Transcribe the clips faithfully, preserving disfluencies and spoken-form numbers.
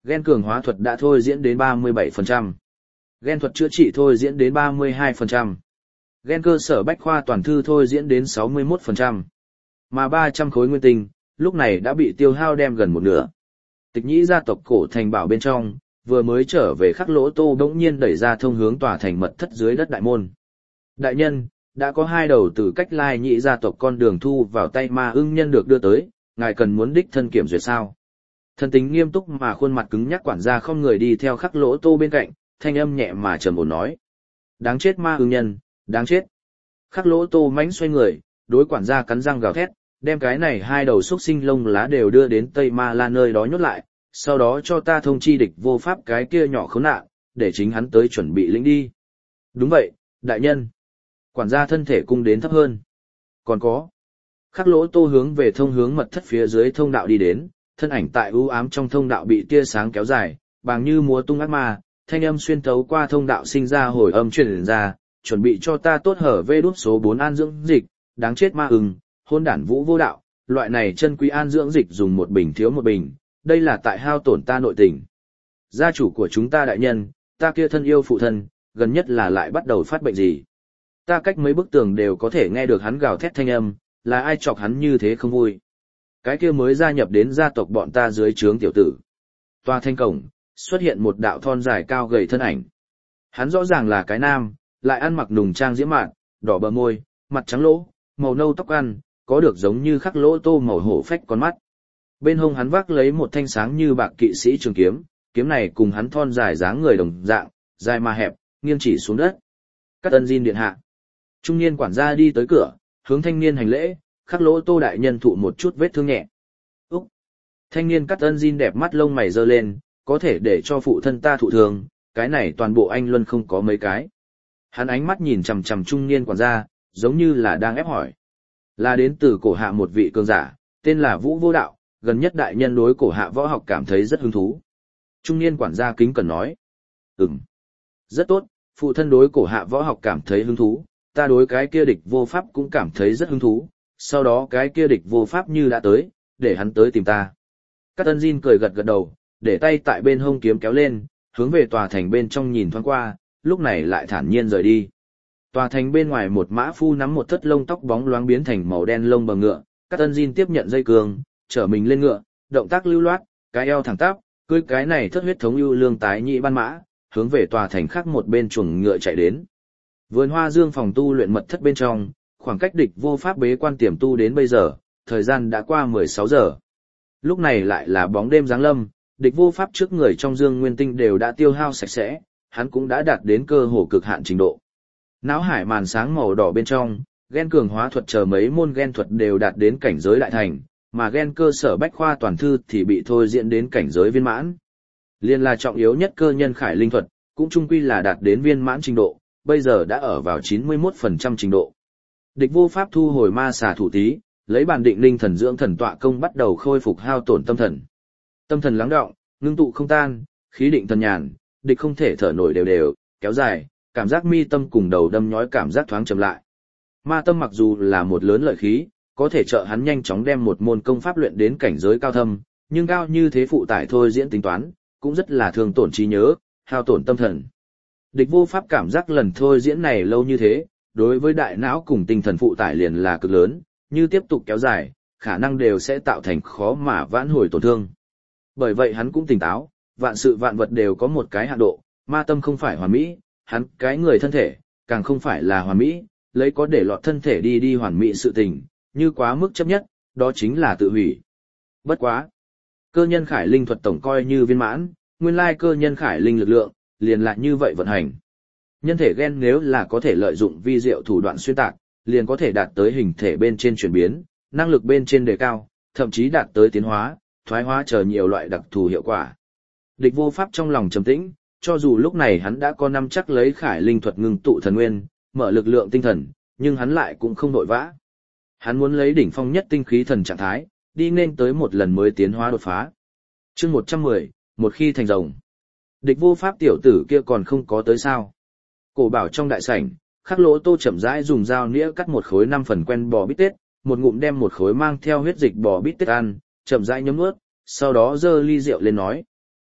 Gen cường hóa thuật đã thôi diễn đến ba mươi bảy phần trăm. Gen thuật chữa trị thôi diễn đến ba mươi hai phần trăm. Gen cơ sở bách khoa toàn thư thôi diễn đến sáu mươi mốt phần trăm. Mà ba trăm khối nguyên tinh, lúc này đã bị tiêu hao đem gần một nửa. Tịch nhĩ gia tộc cổ thành bảo bên trong, vừa mới trở về Khắc Lỗ Tô bỗng nhiên đẩy ra thông hướng tòa thành mật thất dưới đất đại môn. Đại nhân, đã có hai đầu từ cách Lai nhĩ gia tộc con đường thu vào tay ma ưng nhân được đưa tới, ngài cần muốn đích thân kiểm duyệt sao? Thân tính nghiêm túc mà khuôn mặt cứng nhắc quản gia không người đi theo Khắc Lỗ Tô bên cạnh, thanh âm nhẹ mà trầm ổn nói. Đáng chết ma ưng nhân, đáng chết. Khắc Lỗ Tô mãnh xoay người, đối quản gia cắn răng gào thét, đem cái này hai đầu xúc sinh lông lá đều đưa đến Tây Ma La nơi đó nhốt lại, sau đó cho ta thông chi địch vô pháp cái kia nhỏ khốn nạn, để chính hắn tới chuẩn bị lĩnh đi. Đúng vậy, đại nhân. Quản gia thân thể cung đến thấp hơn. Còn có. Khắc Lỗ Tô hướng về thông hướng mật thất phía dưới thông đạo đi đến, thân ảnh tại u ám trong thông đạo bị tia sáng kéo dài, bàng như múa tung ác ma, thanh âm xuyên thấu qua thông đạo sinh ra hồi âm truyền ra, chuẩn bị cho ta tốt hở vê đút số bốn an dưỡng dịch, đáng chết ma ưng, hôn đản vũ vô đạo, loại này chân quý an dưỡng dịch dùng một bình thiếu một bình, đây là tại hao tổn ta nội tình. Gia chủ của chúng ta đại nhân, ta kia thân yêu phụ thân, gần nhất là lại bắt đầu phát bệnh gì. Ta cách mấy bức tường đều có thể nghe được hắn gào thét thanh âm, là ai chọc hắn như thế không vui. Cái kia mới gia nhập đến gia tộc bọn ta dưới trướng tiểu tử. Tòa thanh cổng, xuất hiện một đạo thon dài cao gầy thân ảnh. Hắn rõ ràng là cái nam, lại ăn mặc nùng trang diễm mạn, đỏ bờ môi, mặt trắng lỗ, màu nâu tóc ăn, có được giống như Khắc Lỗ Tô màu hổ phách con mắt. Bên hông hắn vác lấy một thanh sáng như bạc kỵ sĩ trường kiếm, kiếm này cùng hắn thon dài dáng người đồng dạng, dài mà hẹp, nghiêng chỉ xuống đất. Cát Ân Diên điện hạ. Trung niên quản gia đi tới cửa, hướng thanh niên hành lễ, Khắc Lỗ Tô đại nhân thụ một chút vết thương nhẹ. Úc. Thanh niên Cát Ân Diên đẹp mắt lông mày giơ lên, có thể để cho phụ thân ta thụ thương, cái này toàn bộ anh luân không có mấy cái. Hắn ánh mắt nhìn chằm chằm trung niên quản gia, giống như là đang ép hỏi. Là đến từ cổ hạ một vị cường giả, tên là Vũ Vô Đạo, gần nhất đại nhân đối cổ hạ võ học cảm thấy rất hứng thú. Trung niên quản gia kính cẩn nói. Ừm. Rất tốt, phụ thân đối cổ hạ võ học cảm thấy hứng thú, ta đối cái kia địch vô pháp cũng cảm thấy rất hứng thú, sau đó cái kia địch vô pháp như đã tới, để hắn tới tìm ta. Cát Ân Diên cười gật gật đầu, để tay tại bên hông kiếm kéo lên, hướng về tòa thành bên trong nhìn thoáng qua, lúc này lại thản nhiên rời đi. Tòa thành bên ngoài một mã phu nắm một thất lông tóc bóng loáng biến thành màu đen lông bờ ngựa, Cát Ân Diên tiếp nhận dây cương, trở mình lên ngựa, động tác lưu loát, cái eo thẳng tắp, cưỡi cái này thất huyết thống ưu lương tái nhị ban mã, hướng về tòa thành khác một bên chuồng ngựa chạy đến. Vườn Hoa Dương phòng tu luyện mật thất bên trong, khoảng cách địch vô pháp bế quan tiềm tu đến bây giờ, thời gian đã qua mười sáu giờ. Lúc này lại là bóng đêm giáng lâm, địch vô pháp trước người trong dương nguyên tinh đều đã tiêu hao sạch sẽ, hắn cũng đã đạt đến cơ hồ cực hạn trình độ. Não hải màn sáng màu đỏ bên trong, gen cường hóa thuật chờ mấy môn gen thuật đều đạt đến cảnh giới đại thành, mà gen cơ sở bách khoa toàn thư thì bị thôi diễn đến cảnh giới viên mãn. Liên là trọng yếu nhất cơ nhân khải linh thuật, cũng chung quy là đạt đến viên mãn trình độ, bây giờ đã ở vào chín mươi mốt phần trăm trình độ. Địch vô pháp thu hồi ma xà thủ tí, lấy bản định linh thần dưỡng thần tọa công bắt đầu khôi phục hao tổn tâm thần. Tâm thần lắng đọng, ngưng tụ không tan, khí định thần nhàn, địch không thể thở nổi đều đều, kéo dài, cảm giác mi tâm cùng đầu đâm nhói cảm giác thoáng chậm lại. Ma tâm mặc dù là một lớn lợi khí, có thể trợ hắn nhanh chóng đem một môn công pháp luyện đến cảnh giới cao thâm, nhưng cao như thế phụ tải thôi diễn tính toán, cũng rất là thương tổn trí nhớ, hao tổn tâm thần. Địch vô pháp cảm giác lần thôi diễn này lâu như thế, đối với đại não cùng tinh thần phụ tải liền là cực lớn, như tiếp tục kéo dài, khả năng đều sẽ tạo thành khó mà vãn hồi tổn thương. Bởi vậy hắn cũng tỉnh táo, vạn sự vạn vật đều có một cái hạn độ, ma tâm không phải hoàn mỹ, hắn cái người thân thể, càng không phải là hoàn mỹ, lấy có để lọt thân thể đi đi hoàn mỹ sự tình, như quá mức chấp nhất, đó chính là tự hủy. Bất quá. Cơ nhân khải linh thuật tổng coi như viên mãn, nguyên lai cơ nhân khải linh lực lượng, liền lại như vậy vận hành. Nhân thể gen nếu là có thể lợi dụng vi diệu thủ đoạn xuyên tạc, liền có thể đạt tới hình thể bên trên chuyển biến, năng lực bên trên đề cao, thậm chí đạt tới tiến hóa, thoái hóa chờ nhiều loại đặc thù hiệu quả. Địch vô pháp trong lòng trầm tĩnh, cho dù lúc này hắn đã có năm chắc lấy khải linh thuật ngưng tụ thần nguyên, mở lực lượng tinh thần, nhưng hắn lại cũng không nội vã. Hắn muốn lấy đỉnh phong nhất tinh khí thần trạng thái, đi nên tới một lần mới tiến hóa đột phá. Chương một trăm mười, một khi thành rồng. Địch vô pháp tiểu tử kia còn không có tới sao? Cổ bảo trong đại sảnh, Khắc Lỗ Tô chậm rãi dùng dao nĩa cắt một khối năm phần quen bò bít tết, một ngụm đem một khối mang theo huyết dịch bò bít tết ăn, chậm rãi nhấm nuốt, sau đó giơ ly rượu lên nói: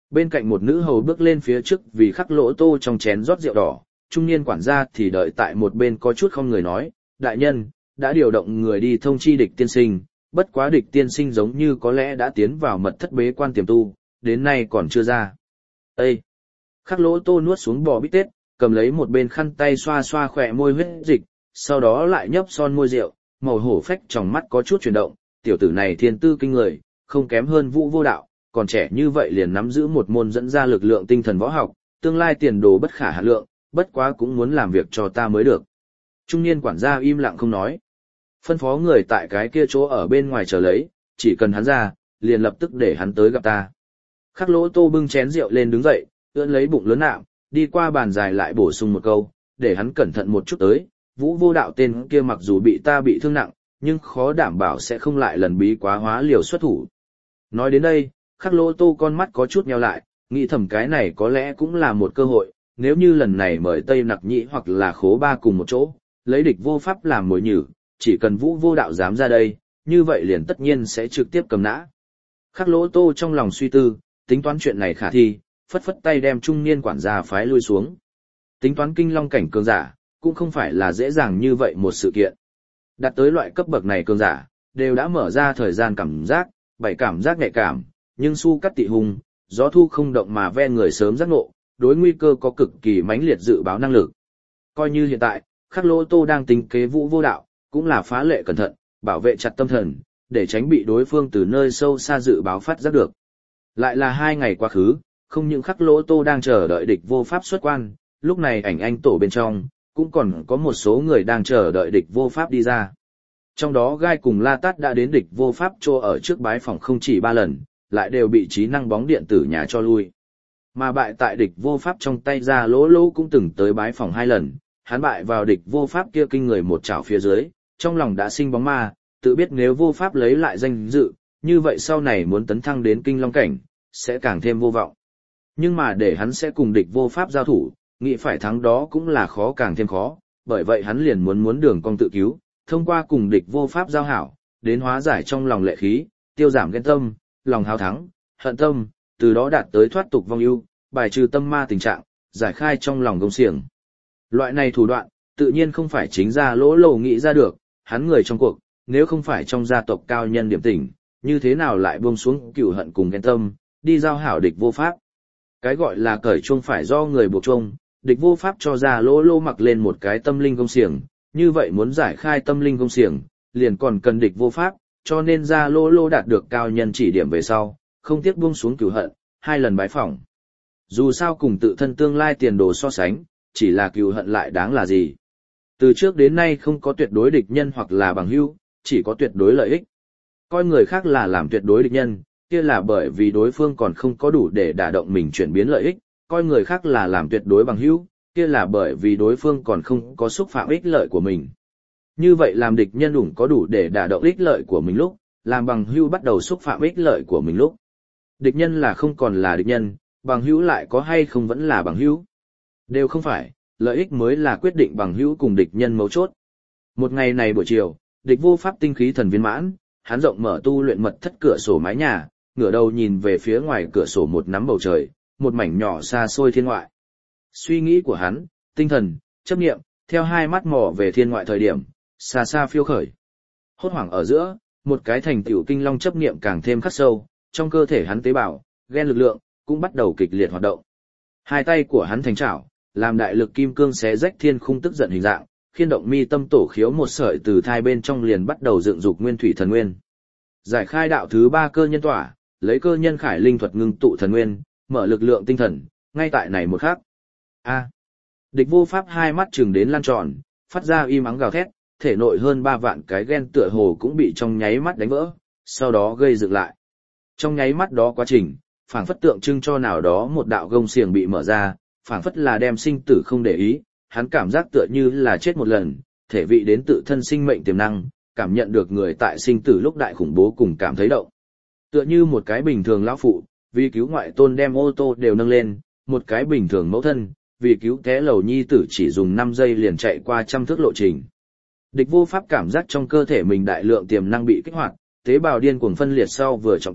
Bên cạnh một nữ hầu bước lên phía trước vì khắc lỗ tô trong chén rót rượu đỏ, trung niên quản gia thì đợi tại một bên có chút không người nói, đại nhân, đã điều động người đi thông chi địch tiên sinh, bất quá địch tiên sinh giống như có lẽ đã tiến vào mật thất bế quan tiềm tu, đến nay còn chưa ra. Ê! Khắc lỗ tô nuốt xuống bò bít tết, cầm lấy một bên khăn tay xoa xoa khỏe môi huyết dịch, sau đó lại nhấp son môi rượu, màu hổ phách trong mắt có chút chuyển động, tiểu tử này thiên tư kinh người, không kém hơn Vũ Vô Đạo, còn trẻ như vậy liền nắm giữ một môn dẫn ra lực lượng tinh thần võ học, tương lai tiền đồ bất khả hạn lượng, bất quá cũng muốn làm việc cho ta mới được. Trung niên quản gia im lặng không nói. Phân phó người tại cái kia chỗ ở bên ngoài chờ lấy, chỉ cần hắn ra, liền lập tức để hắn tới gặp ta. Khắc lỗ tô bưng chén rượu lên đứng dậy, ưỡn lấy bụng lớn nạm, đi qua bàn dài lại bổ sung một câu, để hắn cẩn thận một chút tới, Vũ Vô Đạo tên kia mặc dù bị ta bị thương nặng, nhưng khó đảm bảo sẽ không lại lần bí quá hóa liều xuất thủ. Nói đến đây, khắc lỗ tô con mắt có chút nheo lại, nghĩ thầm cái này có lẽ cũng là một cơ hội, nếu như lần này mời Tây Nặc Nhĩ hoặc là Khố Ba cùng một chỗ, lấy địch vô pháp làm mồi nhử, chỉ cần Vũ Vô Đạo dám ra đây, như vậy liền tất nhiên sẽ trực tiếp cầm nã. Khắc lỗ tô trong lòng suy tư, tính toán chuyện này khả thi, phất phất tay đem trung niên quản gia phái lui xuống. Tính toán kinh long cảnh cường giả, cũng không phải là dễ dàng như vậy một sự kiện. Đạt tới loại cấp bậc này cường giả, đều đã mở ra thời gian cảm giác, bảy cảm giác nhạy cảm, nhưng su cắt tị hùng, gió thu không động mà ve người sớm giác ngộ, đối nguy cơ có cực kỳ mãnh liệt dự báo năng lực. Coi như hiện tại, Khắc Lỗ Tô đang tính kế Vũ Vô Đạo, cũng là phá lệ cẩn thận, bảo vệ chặt tâm thần, để tránh bị đối phương từ nơi sâu xa dự báo phát giác được. Lại là hai ngày quá khứ, không những Khắc Lỗ Tô đang chờ đợi địch vô pháp xuất quan, lúc này ảnh anh tổ bên trong, cũng còn có một số người đang chờ đợi địch vô pháp đi ra. Trong đó Gai cùng La Tát đã đến địch vô pháp chỗ ở trước bái phòng không chỉ ba lần, lại đều bị trí năng bóng điện tử nhà cho lui. Mà bại tại địch vô pháp trong tay ra Lỗ Lỗ cũng từng tới bái phòng hai lần, hắn bại vào địch vô pháp kia kinh người một chảo phía dưới, trong lòng đã sinh bóng ma, tự biết nếu vô pháp lấy lại danh dự, như vậy sau này muốn tấn thăng đến kinh long cảnh, sẽ càng thêm vô vọng. Nhưng mà để hắn sẽ cùng địch vô pháp giao thủ, nghĩ phải thắng đó cũng là khó càng thêm khó, bởi vậy hắn liền muốn muốn đường cong tự cứu, thông qua cùng địch vô pháp giao hảo, đến hóa giải trong lòng lệ khí, tiêu giảm ghen tâm, lòng hào thắng, hận tâm, từ đó đạt tới thoát tục vong ưu, bài trừ tâm ma tình trạng, giải khai trong lòng gông xiềng. Loại này thủ đoạn, tự nhiên không phải chính ra Lỗ Lỗ nghĩ ra được, hắn người trong cuộc, nếu không phải trong gia tộc cao nhân điểm tỉnh, như thế nào lại buông xuống cửu hận cùng ghen tâm, đi giao hảo địch vô pháp. Cái gọi là cởi chuông phải do người buộc chuông, địch vô pháp cho ra Lỗ Lỗ mặc lên một cái tâm linh gông xiềng, như vậy muốn giải khai tâm linh gông xiềng, liền còn cần địch vô pháp, cho nên ra Lỗ Lỗ đạt được cao nhân chỉ điểm về sau, không tiếc buông xuống cửu hận, hai lần bái phỏng. Dù sao cùng tự thân tương lai tiền đồ so sánh, chỉ là cửu hận lại đáng là gì. Từ trước đến nay không có tuyệt đối địch nhân hoặc là bằng hữu, chỉ có tuyệt đối lợi ích. Coi người khác là làm tuyệt đối địch nhân, kia là bởi vì đối phương còn không có đủ để đả động mình chuyển biến lợi ích, coi người khác là làm tuyệt đối bằng hữu, kia là bởi vì đối phương còn không có xúc phạm ích lợi của mình. Như vậy làm địch nhân đủ có đủ để đả động ích lợi của mình lúc, làm bằng hữu bắt đầu xúc phạm ích lợi của mình lúc. Địch nhân là không còn là địch nhân, bằng hữu lại có hay không vẫn là bằng hữu. Đều không phải, lợi ích mới là quyết định bằng hữu cùng địch nhân mấu chốt. Một ngày này buổi chiều, địch vô pháp tinh khí thần viên mãn, hắn rộng mở tu luyện mật thất cửa sổ mái nhà, ngửa đầu nhìn về phía ngoài cửa sổ một nắm bầu trời, một mảnh nhỏ xa xôi thiên ngoại. Suy nghĩ của hắn, tinh thần, chấp niệm, theo hai mắt mò về thiên ngoại thời điểm, xa xa phiêu khởi. Hốt hoảng ở giữa, một cái thành tựu kinh long chấp niệm càng thêm khắc sâu, trong cơ thể hắn tế bào, gen lực lượng, cũng bắt đầu kịch liệt hoạt động. Hai tay của hắn thành chảo, làm đại lực kim cương xé rách thiên khung tức giận hình dạng, khiên động mi tâm tổ khiếu một sợi từ thai bên trong liền bắt đầu dựng dục nguyên thủy thần nguyên. Giải khai đạo thứ ba cơ nhân tỏa, lấy cơ nhân khải linh thuật ngưng tụ thần nguyên, mở lực lượng tinh thần, ngay tại này một khắc. A. Địch vô pháp hai mắt trừng đến lan tròn, phát ra im ắng gào thét, thể nội hơn ba vạn cái gen tựa hồ cũng bị trong nháy mắt đánh vỡ, sau đó gây dựng lại. Trong nháy mắt đó quá trình, phảng phất tượng trưng cho nào đó một đạo gông xiềng bị mở ra, phảng phất là đem sinh tử không để ý, hắn cảm giác tựa như là chết một lần, thể vị đến tự thân sinh mệnh tiềm năng, cảm nhận được người tại sinh tử lúc đại khủng bố cùng cảm thấy động. Tựa như một cái bình thường lão phụ, vì cứu ngoại tôn đem ô tô đều nâng lên, một cái bình thường mẫu thân, vì cứu té lầu nhi tử chỉ dùng năm giây liền chạy qua trăm thước lộ trình. Địch vô pháp cảm giác trong cơ thể mình đại lượng tiềm năng bị kích hoạt, tế bào điên cuồng phân liệt sau vừa trọng tổ,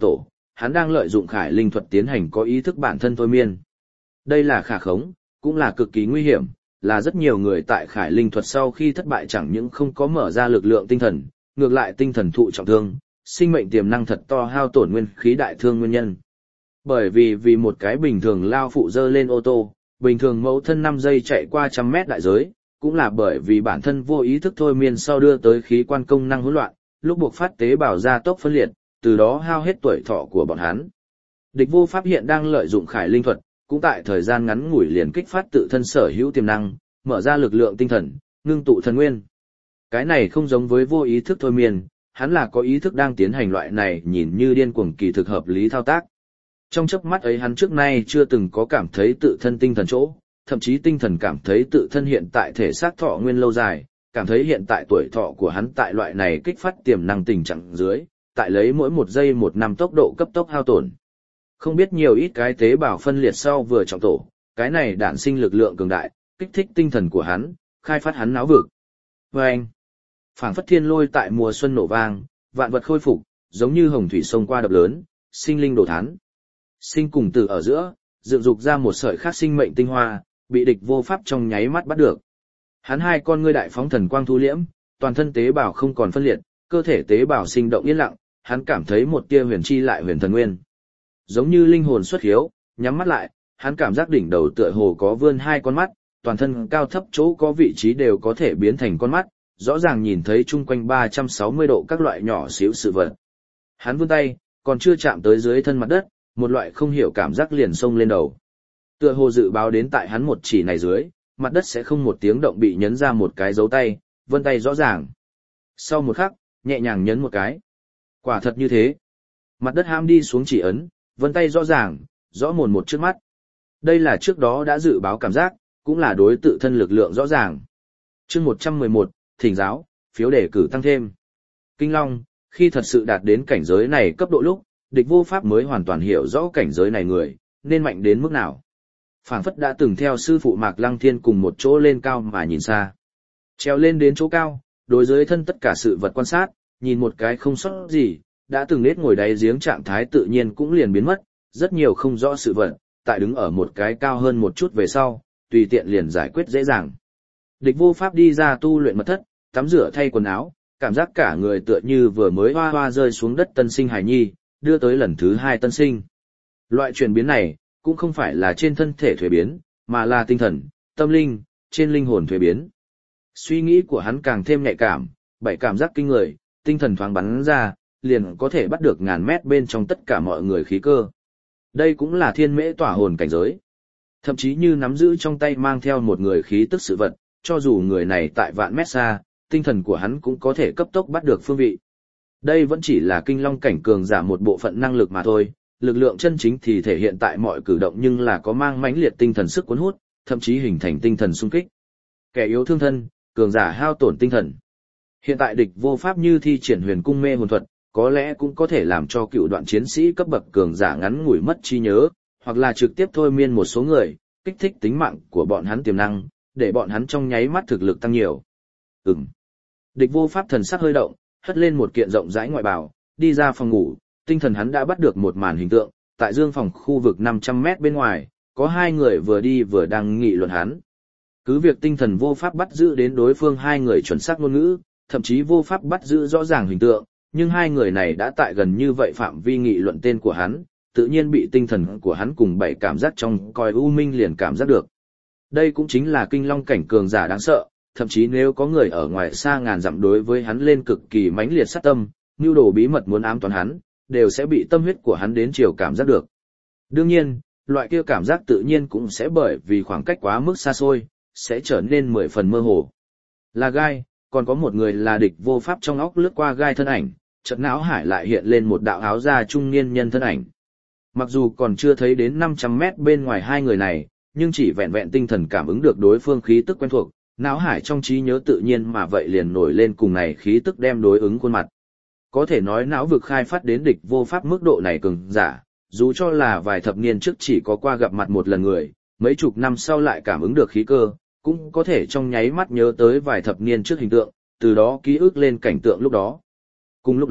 hắn đang lợi dụng khải linh thuật tiến hành có ý thức bản thân thôi miên. Đây là khả khống, cũng là cực kỳ nguy hiểm, là rất nhiều người tại khải linh thuật sau khi thất bại chẳng những không có mở ra lực lượng tinh thần, ngược lại tinh thần thụ trọng thương, sinh mệnh tiềm năng thật to hao tổn nguyên khí đại thương nguyên nhân. Bởi vì vì một cái bình thường lao phụ dơ lên ô tô, bình thường mẫu thân năm giây chạy qua trăm mét đại giới, cũng là bởi vì bản thân vô ý thức thôi miên sau đưa tới khí quan công năng hỗn loạn, lúc buộc phát tế bào gia tốc phân liệt, từ đó hao hết tuổi thọ của bọn hắn. Địch vô pháp hiện đang lợi dụng khải linh thuật, cũng tại thời gian ngắn ngủi liền kích phát tự thân sở hữu tiềm năng, mở ra lực lượng tinh thần, ngưng tụ thần nguyên. Cái này không giống với vô ý thức thôi miên, hắn là có ý thức đang tiến hành loại này nhìn như điên cuồng kỳ thực hợp lý thao tác. Trong chớp mắt ấy hắn trước nay chưa từng có cảm thấy tự thân tinh thần chỗ, thậm chí tinh thần cảm thấy tự thân hiện tại thể xác thọ nguyên lâu dài, cảm thấy hiện tại tuổi thọ của hắn tại loại này kích phát tiềm năng tình trạng dưới, tại lấy mỗi một giây một năm tốc độ cấp tốc hao tổn. Không biết nhiều ít cái tế bào phân liệt sau vừa trọng tổ, cái này đản sinh lực lượng cường đại, kích thích tinh thần của hắn, khai phát hắn náo vực. Và anh, phảng phất thiên lôi tại mùa xuân nổ vang, vạn vật khôi phục, giống như hồng thủy sông qua đập lớn, sinh linh đổ thán. Sinh cùng tử ở giữa, dựng dục ra một sợi khác sinh mệnh tinh hoa, bị địch vô pháp trong nháy mắt bắt được. Hắn hai con ngươi đại phóng thần quang thu liễm, toàn thân tế bào không còn phân liệt, cơ thể tế bào sinh động yên lặng, hắn cảm thấy một tia huyền chi lại huyền thần nguyên. Giống như linh hồn xuất hiếu, nhắm mắt lại, hắn cảm giác đỉnh đầu tựa hồ có vươn hai con mắt, toàn thân cao thấp chỗ có vị trí đều có thể biến thành con mắt, rõ ràng nhìn thấy chung quanh ba trăm sáu mươi độ các loại nhỏ xíu sự vật. Hắn vươn tay, còn chưa chạm tới dưới thân mặt đất, một loại không hiểu cảm giác liền xông lên đầu. Tựa hồ dự báo đến tại hắn một chỉ này dưới, mặt đất sẽ không một tiếng động bị nhấn ra một cái dấu tay, vân tay rõ ràng. Sau một khắc, nhẹ nhàng nhấn một cái. Quả thật như thế. Mặt đất ham đi xuống chỉ ấn, vân tay rõ ràng, rõ mồn một trước mắt. Đây là trước đó đã dự báo cảm giác, cũng là đối tự thân lực lượng rõ ràng. Chương một trăm mười một, thỉnh giáo, phiếu đề cử tăng thêm. Kinh Long, khi thật sự đạt đến cảnh giới này cấp độ lúc, địch vô pháp mới hoàn toàn hiểu rõ cảnh giới này người, nên mạnh đến mức nào. Phảng phất đã từng theo sư phụ Mạc Lăng Thiên cùng một chỗ lên cao mà nhìn xa. Treo lên đến chỗ cao, đối dưới thân tất cả sự vật quan sát, nhìn một cái không sót gì, đã từng nết ngồi đáy giếng trạng thái tự nhiên cũng liền biến mất, rất nhiều không rõ sự vật, tại đứng ở một cái cao hơn một chút về sau, tùy tiện liền giải quyết dễ dàng. Địch vô pháp đi ra tu luyện mật thất, tắm rửa thay quần áo, cảm giác cả người tựa như vừa mới hoa hoa rơi xuống đất tân sinh hài nhi, đưa tới lần thứ hai tân sinh. Loại chuyển biến này, cũng không phải là trên thân thể thuế biến, mà là tinh thần, tâm linh, trên linh hồn thuế biến. Suy nghĩ của hắn càng thêm nhạy cảm, bảy cảm giác kinh người, tinh thần thoáng bắn ra, liền có thể bắt được ngàn mét bên trong tất cả mọi người khí cơ. Đây cũng là thiên mễ tỏa hồn cảnh giới. Thậm chí như nắm giữ trong tay mang theo một người khí tức sự vật, cho dù người này tại vạn mét xa, tinh thần của hắn cũng có thể cấp tốc bắt được phương vị. Đây vẫn chỉ là kinh long cảnh cường giả một bộ phận năng lực mà thôi, lực lượng chân chính thì thể hiện tại mọi cử động nhưng là có mang mãnh liệt tinh thần sức cuốn hút, thậm chí hình thành tinh thần xung kích. Kẻ yếu thương thân, cường giả hao tổn tinh thần. Hiện tại địch vô pháp như thi triển huyền cung mê hồn thuật, có lẽ cũng có thể làm cho cựu đoạn chiến sĩ cấp bậc cường giả ngắn ngủi mất trí nhớ, hoặc là trực tiếp thôi miên một số người, kích thích tính mạng của bọn hắn tiềm năng, để bọn hắn trong nháy mắt thực lực tăng nhiều. Ừm. Địch vô pháp thần sắc hơi động, hất lên một kiện rộng rãi ngoại bào, đi ra phòng ngủ, tinh thần hắn đã bắt được một màn hình tượng, tại dương phòng khu vực năm trăm mét bên ngoài, có hai người vừa đi vừa đang nghị luận hắn. Cứ việc tinh thần vô pháp bắt giữ đến đối phương hai người chuẩn xác ngôn ngữ, thậm chí vô pháp bắt giữ rõ ràng hình tượng, nhưng hai người này đã tại gần như vậy phạm vi nghị luận tên của hắn, tự nhiên bị tinh thần của hắn cùng bảy cảm giác trong coi u minh liền cảm giác được. Đây cũng chính là kinh long cảnh cường giả đáng sợ, thậm chí nếu có người ở ngoài xa ngàn dặm đối với hắn lên cực kỳ mãnh liệt sát tâm, nhu đồ bí mật muốn ám toán hắn, đều sẽ bị tâm huyết của hắn đến chiều cảm giác được. Đương nhiên, loại kia cảm giác tự nhiên cũng sẽ bởi vì khoảng cách quá mức xa xôi, sẽ trở nên mười phần mơ hồ. Là gai, còn có một người là địch vô pháp trong óc lướt qua gai thân ảnh, chợt não hải lại hiện lên một đạo áo da trung niên nhân thân ảnh. Mặc dù còn chưa thấy đến năm trăm mét bên ngoài hai người này, nhưng chỉ vẹn vẹn tinh thần cảm ứng được đối phương khí tức quen thuộc, não hải trong trí nhớ tự nhiên mà vậy liền nổi lên cùng này khí tức đem đối ứng khuôn mặt. Có thể nói não vực khai phát đến địch vô pháp mức độ này cường giả, dù cho là vài thập niên trước chỉ có qua gặp mặt một lần người, mấy chục năm sau lại cảm ứng được khí cơ, cũng có thể trong nháy mắt nhớ tới vài thập niên trước hình tượng, từ đó ký ức lên cảnh tượng lúc đó. Cùng lúc đó,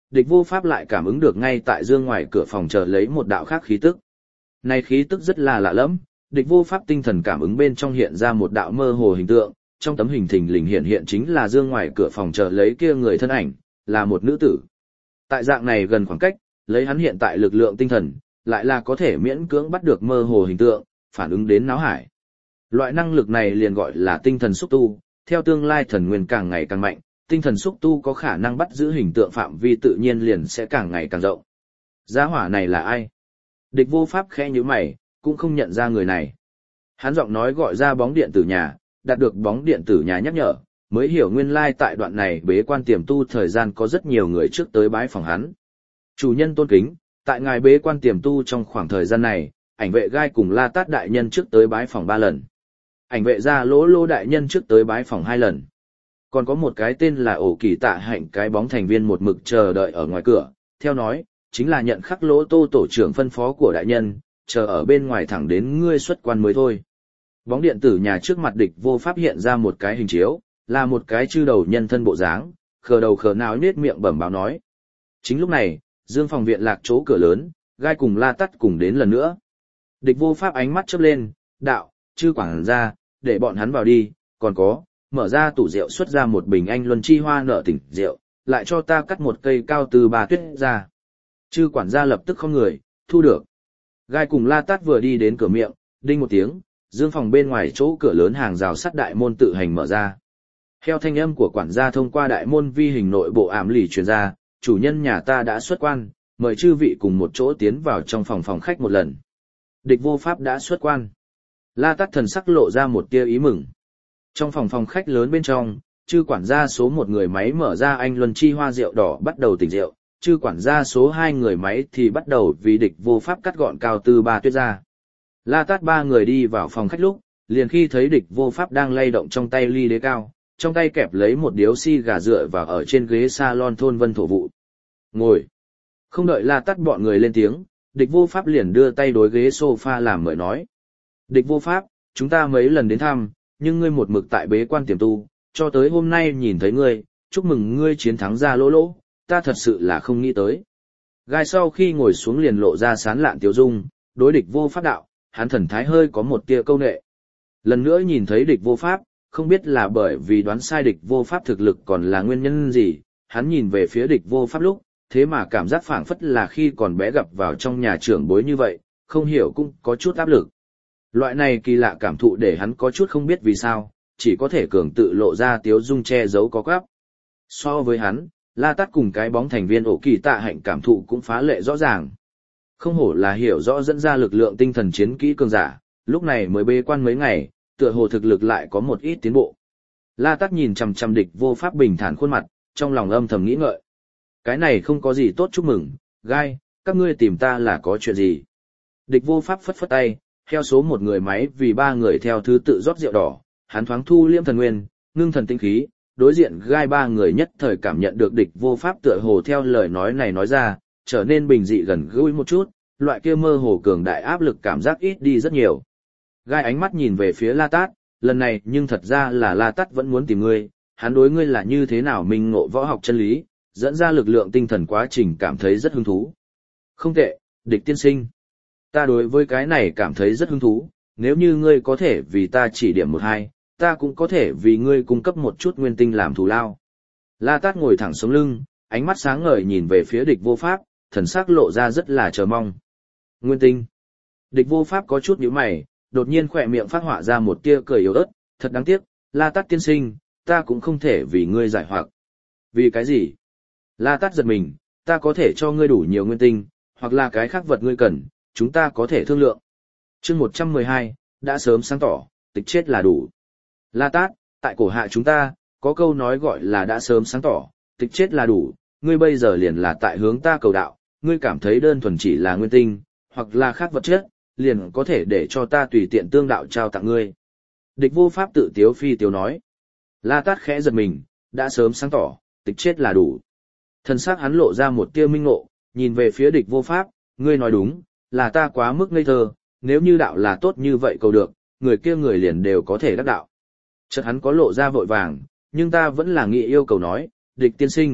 địch vô pháp lại cảm ứng được ngay tại dương ngoài cửa phòng chờ lấy một đạo khác khí tức. Này khí tức rất là lạ lẫm, địch vô pháp tinh thần cảm ứng bên trong hiện ra một đạo mơ hồ hình tượng, trong tấm hình thình lình hiện hiện chính là dương ngoài cửa phòng chờ lấy kia người thân ảnh, là một nữ tử. Tại dạng này gần khoảng cách, lấy hắn hiện tại lực lượng tinh thần, lại là có thể miễn cưỡng bắt được mơ hồ hình tượng, phản ứng đến náo hải. Loại năng lực này liền gọi là tinh thần xúc tu, theo tương lai thần nguyên càng ngày càng mạnh, tinh thần xúc tu có khả năng bắt giữ hình tượng phạm vi tự nhiên liền sẽ càng ngày càng rộng. Gia hỏa này là ai? Địch vô pháp khẽ nhíu mày, cũng không nhận ra người này. Hắn giọng nói gọi ra bóng điện tử nhà, đạt được bóng điện tử nhà nhắc nhở, mới hiểu nguyên lai tại đoạn này bế quan tiềm tu thời gian có rất nhiều người trước tới bái phòng hắn. Chủ nhân tôn kính, tại ngài bế quan tiềm tu trong khoảng thời gian này, ảnh vệ gai cùng La Tát đại nhân trước tới bái phòng ba lần. Ảnh vệ gia lỗ lô đại nhân trước tới bái phòng hai lần. Còn có một cái tên là ổ kỳ tạ hạnh cái bóng thành viên một mực chờ đợi ở ngoài cửa, theo nói, chính là nhận khắc lỗ tô tổ trưởng phân phó của đại nhân, chờ ở bên ngoài thẳng đến ngươi xuất quan mới thôi. Bóng điện tử nhà trước mặt địch vô pháp hiện ra một cái hình chiếu, là một cái chư đầu nhân thân bộ dáng, khờ đầu khờ não nết miệng bẩm báo nói. Chính lúc này, dương phòng viện lạc chỗ cửa lớn, gai cùng La Tát cùng đến lần nữa. Địch vô pháp ánh mắt chớp lên, đạo, chư quảng ra, để bọn hắn vào đi, còn có, mở ra tủ rượu xuất ra một bình anh luân chi hoa nợ tỉnh rượu, lại cho ta cắt một cây cao từ bà tuyết ra. Chư quản gia lập tức không người, thu được. Gai cùng La Tát vừa đi đến cửa miệng, đinh một tiếng, dương phòng bên ngoài chỗ cửa lớn hàng rào sắt đại môn tự hành mở ra. Theo thanh âm của quản gia thông qua đại môn vi hình nội bộ ảm lì truyền ra, chủ nhân nhà ta đã xuất quan, mời chư vị cùng một chỗ tiến vào trong phòng phòng khách một lần. Địch vô pháp đã xuất quan. La Tát thần sắc lộ ra một tia ý mừng. Trong phòng phòng khách lớn bên trong, chư quản gia số một người máy mở ra anh luân chi hoa rượu đỏ bắt đầu tỉnh rượu, chư quản gia số hai người máy thì bắt đầu vì địch vô pháp cắt gọn cao từ ba tuyết ra. La Tát ba người đi vào phòng khách lúc, liền khi thấy địch vô pháp đang lay động trong tay ly đế cao, trong tay kẹp lấy một điếu xi gà dựa vào ở trên ghế salon thôn vân thổ vụ. Ngồi. Không đợi La Tát bọn người lên tiếng, địch vô pháp liền đưa tay đối ghế sofa làm mời nói. Địch vô pháp, chúng ta mấy lần đến thăm, nhưng ngươi một mực tại bế quan tiềm tu, cho tới hôm nay nhìn thấy ngươi, chúc mừng ngươi chiến thắng ra lỗ lỗ, ta thật sự là không nghĩ tới. Gai sau khi ngồi xuống liền lộ ra sán lạn tiêu dung, đối địch vô pháp đạo, hắn thần thái hơi có một tia câu nệ. Lần nữa nhìn thấy địch vô pháp, không biết là bởi vì đoán sai địch vô pháp thực lực còn là nguyên nhân gì, hắn nhìn về phía địch vô pháp lúc, thế mà cảm giác phảng phất là khi còn bé gặp vào trong nhà trưởng bối như vậy, không hiểu cũng có chút áp lực. Loại này kỳ lạ cảm thụ để hắn có chút không biết vì sao, chỉ có thể cường tự lộ ra tiếu dung che giấu có quắp. So với hắn, La Tát cùng cái bóng thành viên ổ kỳ tạ hạnh cảm thụ cũng phá lệ rõ ràng. Không hổ là hiểu rõ dẫn ra lực lượng tinh thần chiến kỹ cường giả, lúc này mới bế quan mấy ngày, tựa hồ thực lực lại có một ít tiến bộ. La Tát nhìn chằm chằm địch vô pháp bình thản khuôn mặt, trong lòng âm thầm nghĩ ngợi. Cái này không có gì tốt chúc mừng, Gai, các ngươi tìm ta là có chuyện gì? Địch vô pháp phất phất tay, theo số một người máy vì ba người theo thứ tự rót rượu đỏ, hắn thoáng thu liễm thần nguyên, ngưng thần tinh khí, đối diện Gai ba người nhất thời cảm nhận được địch vô pháp tựa hồ theo lời nói này nói ra, trở nên bình dị gần gũi một chút, loại kia mơ hồ cường đại áp lực cảm giác ít đi rất nhiều. Gai ánh mắt nhìn về phía La Tát, lần này nhưng thật ra là La Tát vẫn muốn tìm ngươi, hắn đối ngươi là như thế nào minh ngộ võ học chân lý, dẫn ra lực lượng tinh thần quá trình cảm thấy rất hứng thú. Không tệ, địch tiên sinh. Ta đối với cái này cảm thấy rất hứng thú, nếu như ngươi có thể vì ta chỉ điểm một hai, ta cũng có thể vì ngươi cung cấp một chút nguyên tinh làm thù lao. La Tát ngồi thẳng sống lưng, ánh mắt sáng ngời nhìn về phía địch vô pháp, thần sắc lộ ra rất là chờ mong. Nguyên tinh. Địch vô pháp có chút nhíu mày, đột nhiên khỏe miệng phát họa ra một tia cười yếu ớt, thật đáng tiếc, La Tát tiên sinh, ta cũng không thể vì ngươi giải hoặc. Vì cái gì? La Tát giật mình, ta có thể cho ngươi đủ nhiều nguyên tinh, hoặc là cái khác vật ngươi cần, chúng ta có thể thương lượng. Chương một trăm mười hai, đã sớm sáng tỏ, tịch chết là đủ. La Tát, tại cổ hạ chúng ta, có câu nói gọi là đã sớm sáng tỏ, tịch chết là đủ, ngươi bây giờ liền là tại hướng ta cầu đạo, ngươi cảm thấy đơn thuần chỉ là nguyên tinh, hoặc là khác vật chất, liền có thể để cho ta tùy tiện tương đạo trao tặng ngươi. Địch vô pháp tự tiếu phi tiếu nói. La Tát khẽ giật mình, đã sớm sáng tỏ, tịch chết là đủ. Thần sắc hắn lộ ra một tia minh ngộ, nhìn về phía địch vô pháp, ngươi nói đúng, là ta quá mức ngây thơ, nếu như đạo là tốt như vậy cầu được, người kia người liền đều có thể đắc đạo. Chợt hắn có lộ ra vội vàng, nhưng ta vẫn là nghĩ yêu cầu nói, địch tiên sinh,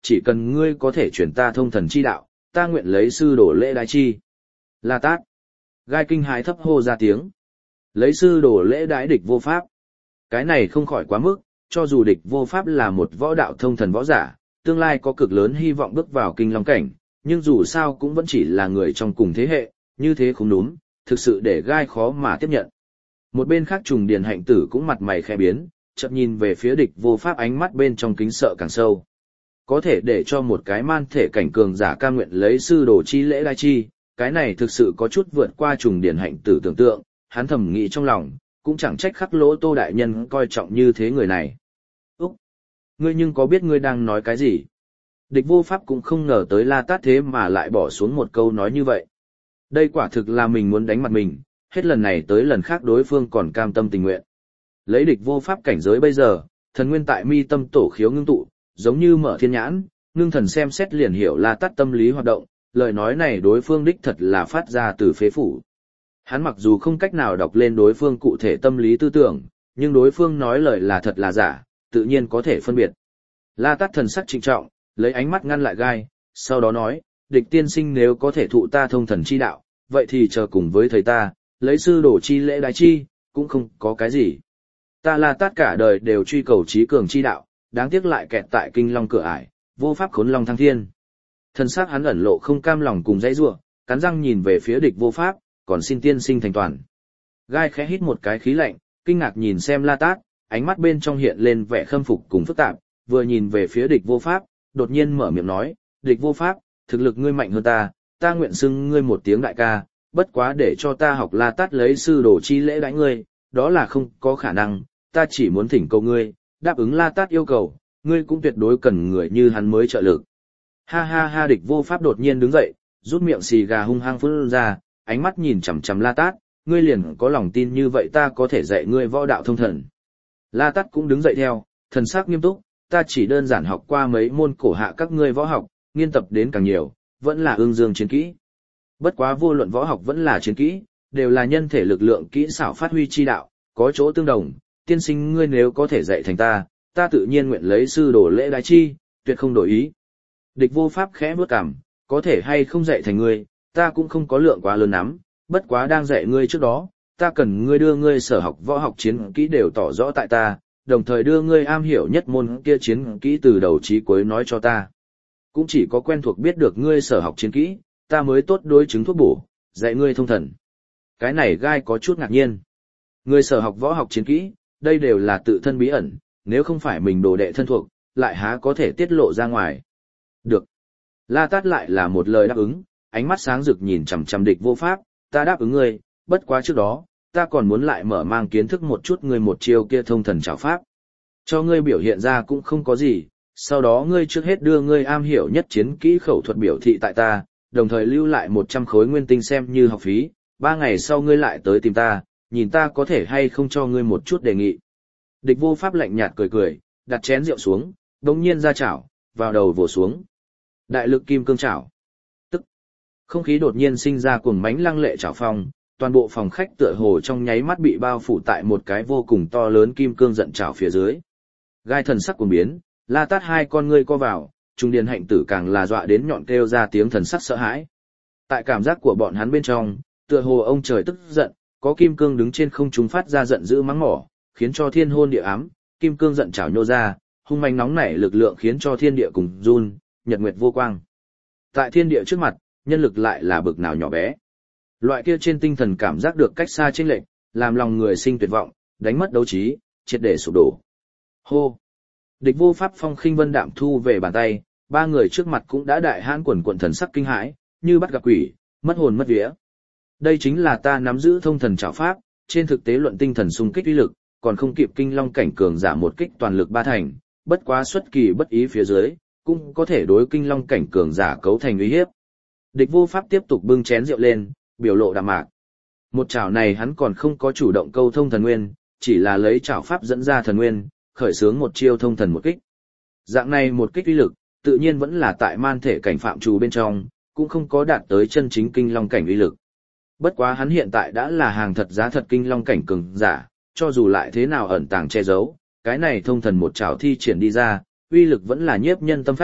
chỉ cần ngươi có thể chuyển ta thông thần chi đạo, ta nguyện lấy sư đổ lễ đái chi. La Tát. Gai kinh hãi thấp hô ra tiếng. Lấy sư đổ lễ đái địch vô pháp. Cái này không khỏi quá mức, cho dù địch vô pháp là một võ đạo thông thần võ giả, tương lai có cực lớn hy vọng bước vào kinh long cảnh, nhưng dù sao cũng vẫn chỉ là người trong cùng thế hệ, như thế không đúng, thực sự để Gai khó mà tiếp nhận. Một bên khác Trùng Điền Hạnh Tử cũng mặt mày khẽ biến, chợt nhìn về phía địch vô pháp, ánh mắt bên trong kính sợ càng sâu. Có thể để cho một cái man thể cảnh cường giả cam nguyện lấy sư đồ chi lễ đai chi, cái này thực sự có chút vượt qua Trùng Điền Hạnh Tử tưởng tượng, hắn thầm nghĩ trong lòng, cũng chẳng trách Khắc Lỗ Tô đại nhân coi trọng như thế người này. Úc! Ngươi nhưng có biết ngươi đang nói cái gì? Địch vô pháp cũng không ngờ tới La Tát thế mà lại bỏ xuống một câu nói như vậy. Đây quả thực là mình muốn đánh mặt mình, hết lần này tới lần khác đối phương còn cam tâm tình nguyện. Lấy địch vô pháp cảnh giới bây giờ, thần nguyên tại mi tâm tổ khiếu ngưng tụ, giống như mở thiên nhãn, ngưng thần xem xét liền hiểu La Tát tâm lý hoạt động, lời nói này đối phương đích thật là phát ra từ phế phủ. Hắn mặc dù không cách nào đọc lên đối phương cụ thể tâm lý tư tưởng, nhưng đối phương nói lời là thật là giả, tự nhiên có thể phân biệt. La Tát thần sắc trịnh trọng, lấy ánh mắt ngăn lại Gai, sau đó nói, địch tiên sinh nếu có thể thụ ta thông thần chi đạo, vậy thì chờ cùng với thầy ta, lấy sư đổ chi lễ đái chi, cũng không có cái gì. Ta La Tát cả đời đều truy cầu trí cường chi đạo, đáng tiếc lại kẹt tại kinh long cửa ải, vô pháp khốn long thăng thiên. Thần sắc hắn ẩn lộ không cam lòng cùng dãy rủa, cắn răng nhìn về phía địch vô pháp, còn xin tiên sinh thành toàn. Gai khẽ hít một cái khí lạnh, kinh ngạc nhìn xem La Tát, ánh mắt bên trong hiện lên vẻ khâm phục cùng phức tạp, vừa nhìn về phía địch vô pháp, đột nhiên mở miệng nói, địch vô pháp, thực lực ngươi mạnh hơn ta, ta nguyện xưng ngươi một tiếng đại ca, bất quá để cho ta học La Tát lấy sư đồ chi lễ đãi ngươi, đó là không có khả năng, ta chỉ muốn thỉnh cầu ngươi, đáp ứng La Tát yêu cầu, ngươi cũng tuyệt đối cần người như hắn mới trợ lực. Ha ha ha, địch vô pháp đột nhiên đứng dậy, rút miệng xì gà hung hăng phun ra, ánh mắt nhìn chằm chằm La Tát, ngươi liền có lòng tin như vậy ta có thể dạy ngươi võ đạo thông thần. La Tát cũng đứng dậy theo, thần sắc nghiêm túc, ta chỉ đơn giản học qua mấy môn cổ hạ các ngươi võ học, nghiên tập đến càng nhiều, vẫn là ương dương chiến kỹ. Bất quá vô luận võ học vẫn là chiến kỹ, đều là nhân thể lực lượng kỹ xảo phát huy chi đạo, có chỗ tương đồng, tiên sinh ngươi nếu có thể dạy thành ta, ta tự nhiên nguyện lấy sư đồ lễ đái chi, tuyệt không đổi ý. Địch vô pháp khẽ bước cằm, có thể hay không dạy thành ngươi, ta cũng không có lượng quá lớn lắm, bất quá đang dạy ngươi trước đó, ta cần ngươi đưa ngươi sở học võ học chiến kỹ đều tỏ rõ tại ta, đồng thời đưa ngươi am hiểu nhất môn kia chiến kỹ từ đầu chí cuối nói cho ta. Cũng chỉ có quen thuộc biết được ngươi sở học chiến kỹ, ta mới tốt đối chứng thuốc bổ, dạy ngươi thông thần. Cái này Gai có chút ngạc nhiên. Ngươi sở học võ học chiến kỹ, đây đều là tự thân bí ẩn, nếu không phải mình đồ đệ thân thuộc, lại há có thể tiết lộ ra ngoài. Được. La Tát lại là một lời đáp ứng, ánh mắt sáng rực nhìn chằm chằm địch vô pháp, ta đáp ứng ngươi, bất quá trước đó, ta còn muốn lại mở mang kiến thức một chút ngươi một chiêu kia thông thần trảo pháp. Cho ngươi biểu hiện ra cũng không có gì, sau đó ngươi trước hết đưa ngươi am hiểu nhất chiến kỹ khẩu thuật biểu thị tại ta, đồng thời lưu lại một trăm khối nguyên tinh xem như học phí, ba ngày sau ngươi lại tới tìm ta, nhìn ta có thể hay không cho ngươi một chút đề nghị. Địch vô pháp lạnh nhạt cười cười, đặt chén rượu xuống, đống nhiên ra chảo, vào đầu vồ xuống. Đại lực kim cương chảo. Tức, không khí đột nhiên sinh ra cuồng mãnh lăng lệ chảo phong, toàn bộ phòng khách tựa hồ trong nháy mắt bị bao phủ tại một cái vô cùng to lớn kim cương giận chảo phía dưới. Gai thần sắc cuồng biến, La Tát hai con ngươi co vào, Trung Điền Hạnh Tử càng là dọa đến nhọn kêu ra tiếng thần sắc sợ hãi. Tại cảm giác của bọn hắn bên trong, tựa hồ ông trời tức giận, có kim cương đứng trên không trung phát ra giận dữ mắng mỏ, khiến cho thiên hôn địa ám, kim cương giận chảo nhô ra, hung manh nóng nảy lực lượng khiến cho thiên địa cùng run, nhật nguyệt vô quang. Tại thiên địa trước mặt, nhân lực lại là bực nào nhỏ bé. Loại kia trên tinh thần cảm giác được cách xa chênh lệch, làm lòng người sinh tuyệt vọng, đánh mất đấu trí, triệt để sụp đổ. Hô! Địch vô pháp phong khinh vân đạm thu về bàn tay, ba người trước mặt cũng đã đại hãn quần quần thần sắc kinh hãi, như bắt gặp quỷ, mất hồn mất vía. Đây chính là ta nắm giữ thông thần trảo pháp, trên thực tế luận tinh thần xung kích uy lực, còn không kịp kinh long cảnh cường giả một kích toàn lực ba thành, bất quá xuất kỳ bất ý phía dưới, cũng có thể đối kinh long cảnh cường giả cấu thành uy hiếp. Địch vô pháp tiếp tục bưng chén rượu lên, biểu lộ đạm mạc. Một chảo này hắn còn không có chủ động câu thông thần nguyên, chỉ là lấy chảo pháp dẫn ra thần nguyên, khởi xướng một chiêu thông thần một kích. Dạng này một kích uy lực, tự nhiên vẫn là tại man thể cảnh phạm trù bên trong, cũng không có đạt tới chân chính kinh long cảnh uy lực. Bất quá hắn hiện tại đã là hàng thật giá thật kinh long cảnh cường giả, cho dù lại thế nào ẩn tàng che giấu, cái này thông thần một chảo thi triển đi ra, uy lực vẫn là nhiếp nhân tâm phách,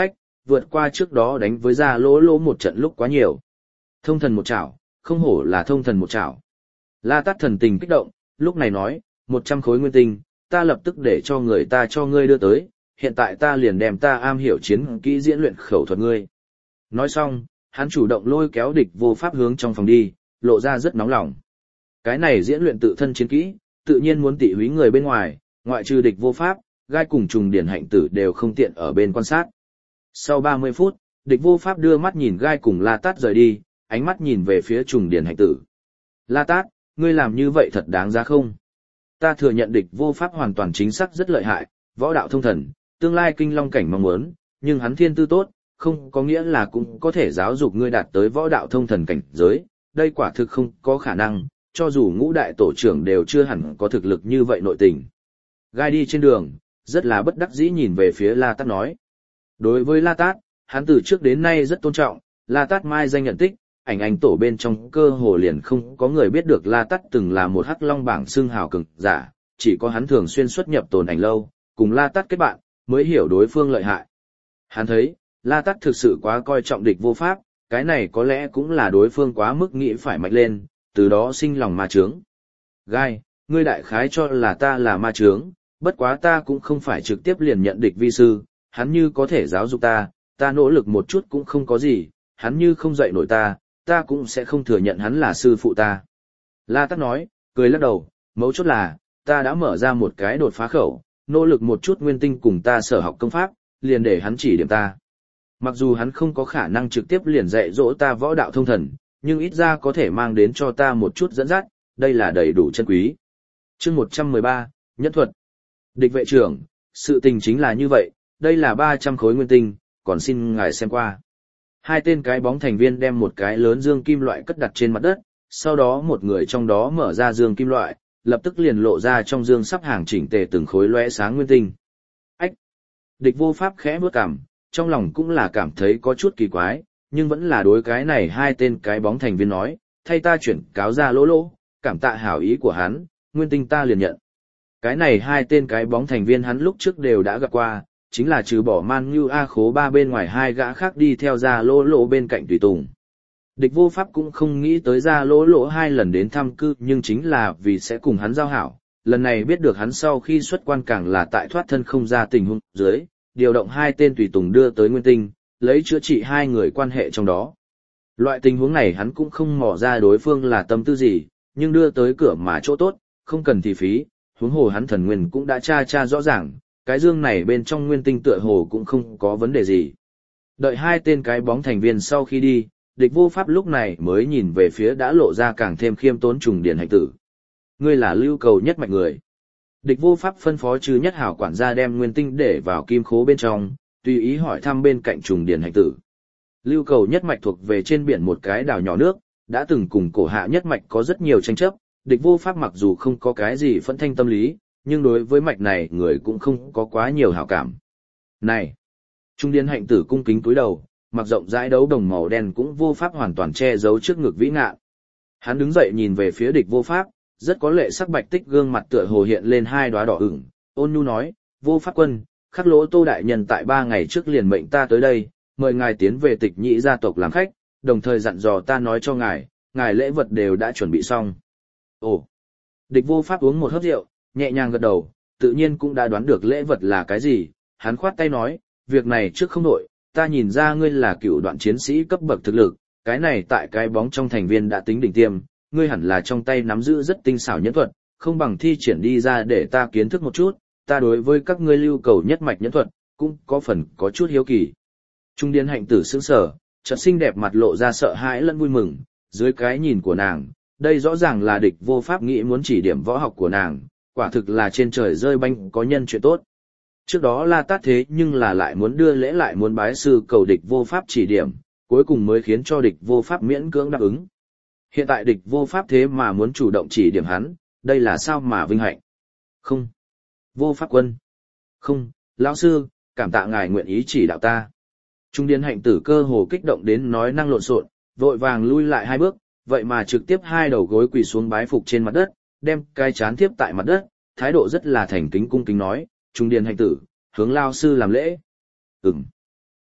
vượt qua trước đó đánh với Gia Lỗ Lỗ một trận lúc quá nhiều. Thông thần một chảo, không hổ là thông thần một chảo. La Tát thần tình kích động, lúc này nói, một trăm khối nguyên tinh, ta lập tức để cho người ta cho ngươi đưa tới, hiện tại ta liền đem ta am hiểu chiến kỹ diễn luyện khẩu thuật ngươi. Nói xong, hắn chủ động lôi kéo địch vô pháp hướng trong phòng đi, lộ ra rất nóng lòng. Cái này diễn luyện tự thân chiến kỹ, tự nhiên muốn tỉ húy người bên ngoài, ngoại trừ địch vô pháp, gai cùng trùng điển hạnh tử đều không tiện ở bên quan sát. Sau ba mươi phút, địch vô pháp đưa mắt nhìn gai cùng La Tát rời đi, ánh mắt nhìn về phía trùng điển hạnh tử. La Tát, ngươi làm như vậy thật đáng giá không? Ta thừa nhận địch vô pháp hoàn toàn chính xác rất lợi hại, võ đạo thông thần, tương lai kinh long cảnh mong muốn, nhưng hắn thiên tư tốt, không có nghĩa là cũng có thể giáo dục ngươi đạt tới võ đạo thông thần cảnh giới, đây quả thực không có khả năng, cho dù ngũ đại tổ trưởng đều chưa hẳn có thực lực như vậy nội tình. Gai đi trên đường, rất là bất đắc dĩ nhìn về phía La Tát nói. Đối với La Tát, hắn từ trước đến nay rất tôn trọng, La Tát mai danh nhận tích, ảnh ảnh tổ bên trong cơ hồ liền không có người biết được La Tát từng là một hắc long bảng xương hào cường giả, chỉ có hắn thường xuyên xuất nhập tồn ảnh lâu, cùng La Tát kết bạn, mới hiểu đối phương lợi hại. Hắn thấy, La Tát thực sự quá coi trọng địch vô pháp, cái này có lẽ cũng là đối phương quá mức nghĩ phải mạnh lên, từ đó sinh lòng ma chướng. Gai, ngươi đại khái cho là ta là ma chướng, bất quá ta cũng không phải trực tiếp liền nhận địch vi sư, hắn như có thể giáo dục ta, ta nỗ lực một chút cũng không có gì, hắn như không dạy nổi ta, ta cũng sẽ không thừa nhận hắn là sư phụ ta. La Tát nói, cười lắc đầu, mấu chốt là, ta đã mở ra một cái đột phá khẩu, nỗ lực một chút nguyên tinh cùng ta sở học công pháp, liền để hắn chỉ điểm ta. Mặc dù hắn không có khả năng trực tiếp liền dạy dỗ ta võ đạo thông thần, nhưng ít ra có thể mang đến cho ta một chút dẫn dắt, đây là đầy đủ chân quý. Chương một trăm mười ba, Nhất thuật. Địch vệ trưởng, sự tình chính là như vậy, đây là ba trăm khối nguyên tinh, còn xin ngài xem qua. Hai tên cái bóng thành viên đem một cái lớn dương kim loại cất đặt trên mặt đất, sau đó một người trong đó mở ra dương kim loại, lập tức liền lộ ra trong dương sắp hàng chỉnh tề từng khối lóe sáng nguyên tinh. Ách! Địch vô pháp khẽ bước cằm, trong lòng cũng là cảm thấy có chút kỳ quái, nhưng vẫn là đối cái này hai tên cái bóng thành viên nói, thay ta chuyển cáo Ra Lỗ Lỗ, cảm tạ hảo ý của hắn, nguyên tinh ta liền nhận. Cái này hai tên cái bóng thành viên hắn lúc trước đều đã gặp qua, chính là trừ bỏ Man Như A Khố ba bên ngoài hai gã khác đi theo Ra Lỗ Lỗ bên cạnh tùy tùng. Địch vô pháp cũng không nghĩ tới Ra Lỗ Lỗ hai lần đến thăm cư, nhưng chính là vì sẽ cùng hắn giao hảo, lần này biết được hắn sau khi xuất quan càng là tại thoát thân không ra tình huống dưới, điều động hai tên tùy tùng đưa tới nguyên tinh, lấy chữa trị hai người quan hệ trong đó. Loại tình huống này hắn cũng không mò ra đối phương là tâm tư gì, nhưng đưa tới cửa mà chỗ tốt, không cần thì phí, huống hồ hắn thần nguyên cũng đã tra tra rõ ràng, cái dương này bên trong nguyên tinh tựa hồ cũng không có vấn đề gì. Đợi hai tên cái bóng thành viên sau khi đi, địch vô pháp lúc này mới nhìn về phía đã lộ ra càng thêm khiêm tốn trùng điển hạnh tử. Ngươi là lưu cầu nhất mạch người. Địch vô pháp phân phó trừ nhất hảo quản gia đem nguyên tinh để vào kim khố bên trong, tùy ý hỏi thăm bên cạnh trùng điển hạnh tử. Lưu cầu nhất mạch thuộc về trên biển một cái đảo nhỏ nước, đã từng cùng cổ hạ nhất mạch có rất nhiều tranh chấp, địch vô pháp mặc dù không có cái gì phẫn thanh tâm lý, nhưng đối với mạch này người cũng không có quá nhiều hảo cảm. Này! Trung điển hạnh tử cung kính cúi đầu, mặc rộng rãi đấu đồng màu đen cũng vô pháp hoàn toàn che giấu trước ngực vĩ ngạn. Hắn đứng dậy nhìn về phía địch vô pháp, rất có lệ sắc bạch tích gương mặt tựa hồ hiện lên hai đóa đỏ ửng, ôn nhu nói, vô pháp quân, Khắc Lỗ Tô đại nhân tại ba ngày trước liền mệnh ta tới đây, mời ngài tiến về Tịch Nhĩ gia tộc làm khách, đồng thời dặn dò ta nói cho ngài, ngài lễ vật đều đã chuẩn bị xong. Ồ! Địch vô pháp uống một hớp rượu, nhẹ nhàng gật đầu, tự nhiên cũng đã đoán được lễ vật là cái gì, hắn khoát tay nói, việc này trước không đổi, ta nhìn ra ngươi là cựu đoạn chiến sĩ cấp bậc thực lực, cái này tại cái bóng trong thành viên đã tính đỉnh tiêm, ngươi hẳn là trong tay nắm giữ rất tinh xảo nhẫn thuật, không bằng thi triển đi ra để ta kiến thức một chút, ta đối với các ngươi lưu cầu nhất mạch nhẫn thuật, cũng có phần có chút hiếu kỳ. Trung điển hạnh tử sững sờ, chợt xinh đẹp mặt lộ ra sợ hãi lẫn vui mừng, dưới cái nhìn của nàng, đây rõ ràng là địch vô pháp nghĩ muốn chỉ điểm võ học của nàng, quả thực là trên trời rơi banh có nhân chuyện tốt. Trước đó La Tát thế nhưng là lại muốn đưa lễ lại muốn bái sư cầu địch vô pháp chỉ điểm, cuối cùng mới khiến cho địch vô pháp miễn cưỡng đáp ứng. Hiện tại địch vô pháp thế mà muốn chủ động chỉ điểm hắn, đây là sao mà vinh hạnh. Không. Vô pháp quân. Không, lão sư, cảm tạ ngài nguyện ý chỉ đạo ta. Trung điển hạnh tử cơ hồ kích động đến nói năng lộn xộn, vội vàng lui lại hai bước, vậy mà trực tiếp hai đầu gối quỳ xuống bái phục trên mặt đất, đem cái chán tiếp tại mặt đất, thái độ rất là thành kính cung kính nói, Trung điển hạnh tử, hướng lao sư làm lễ. Ừm.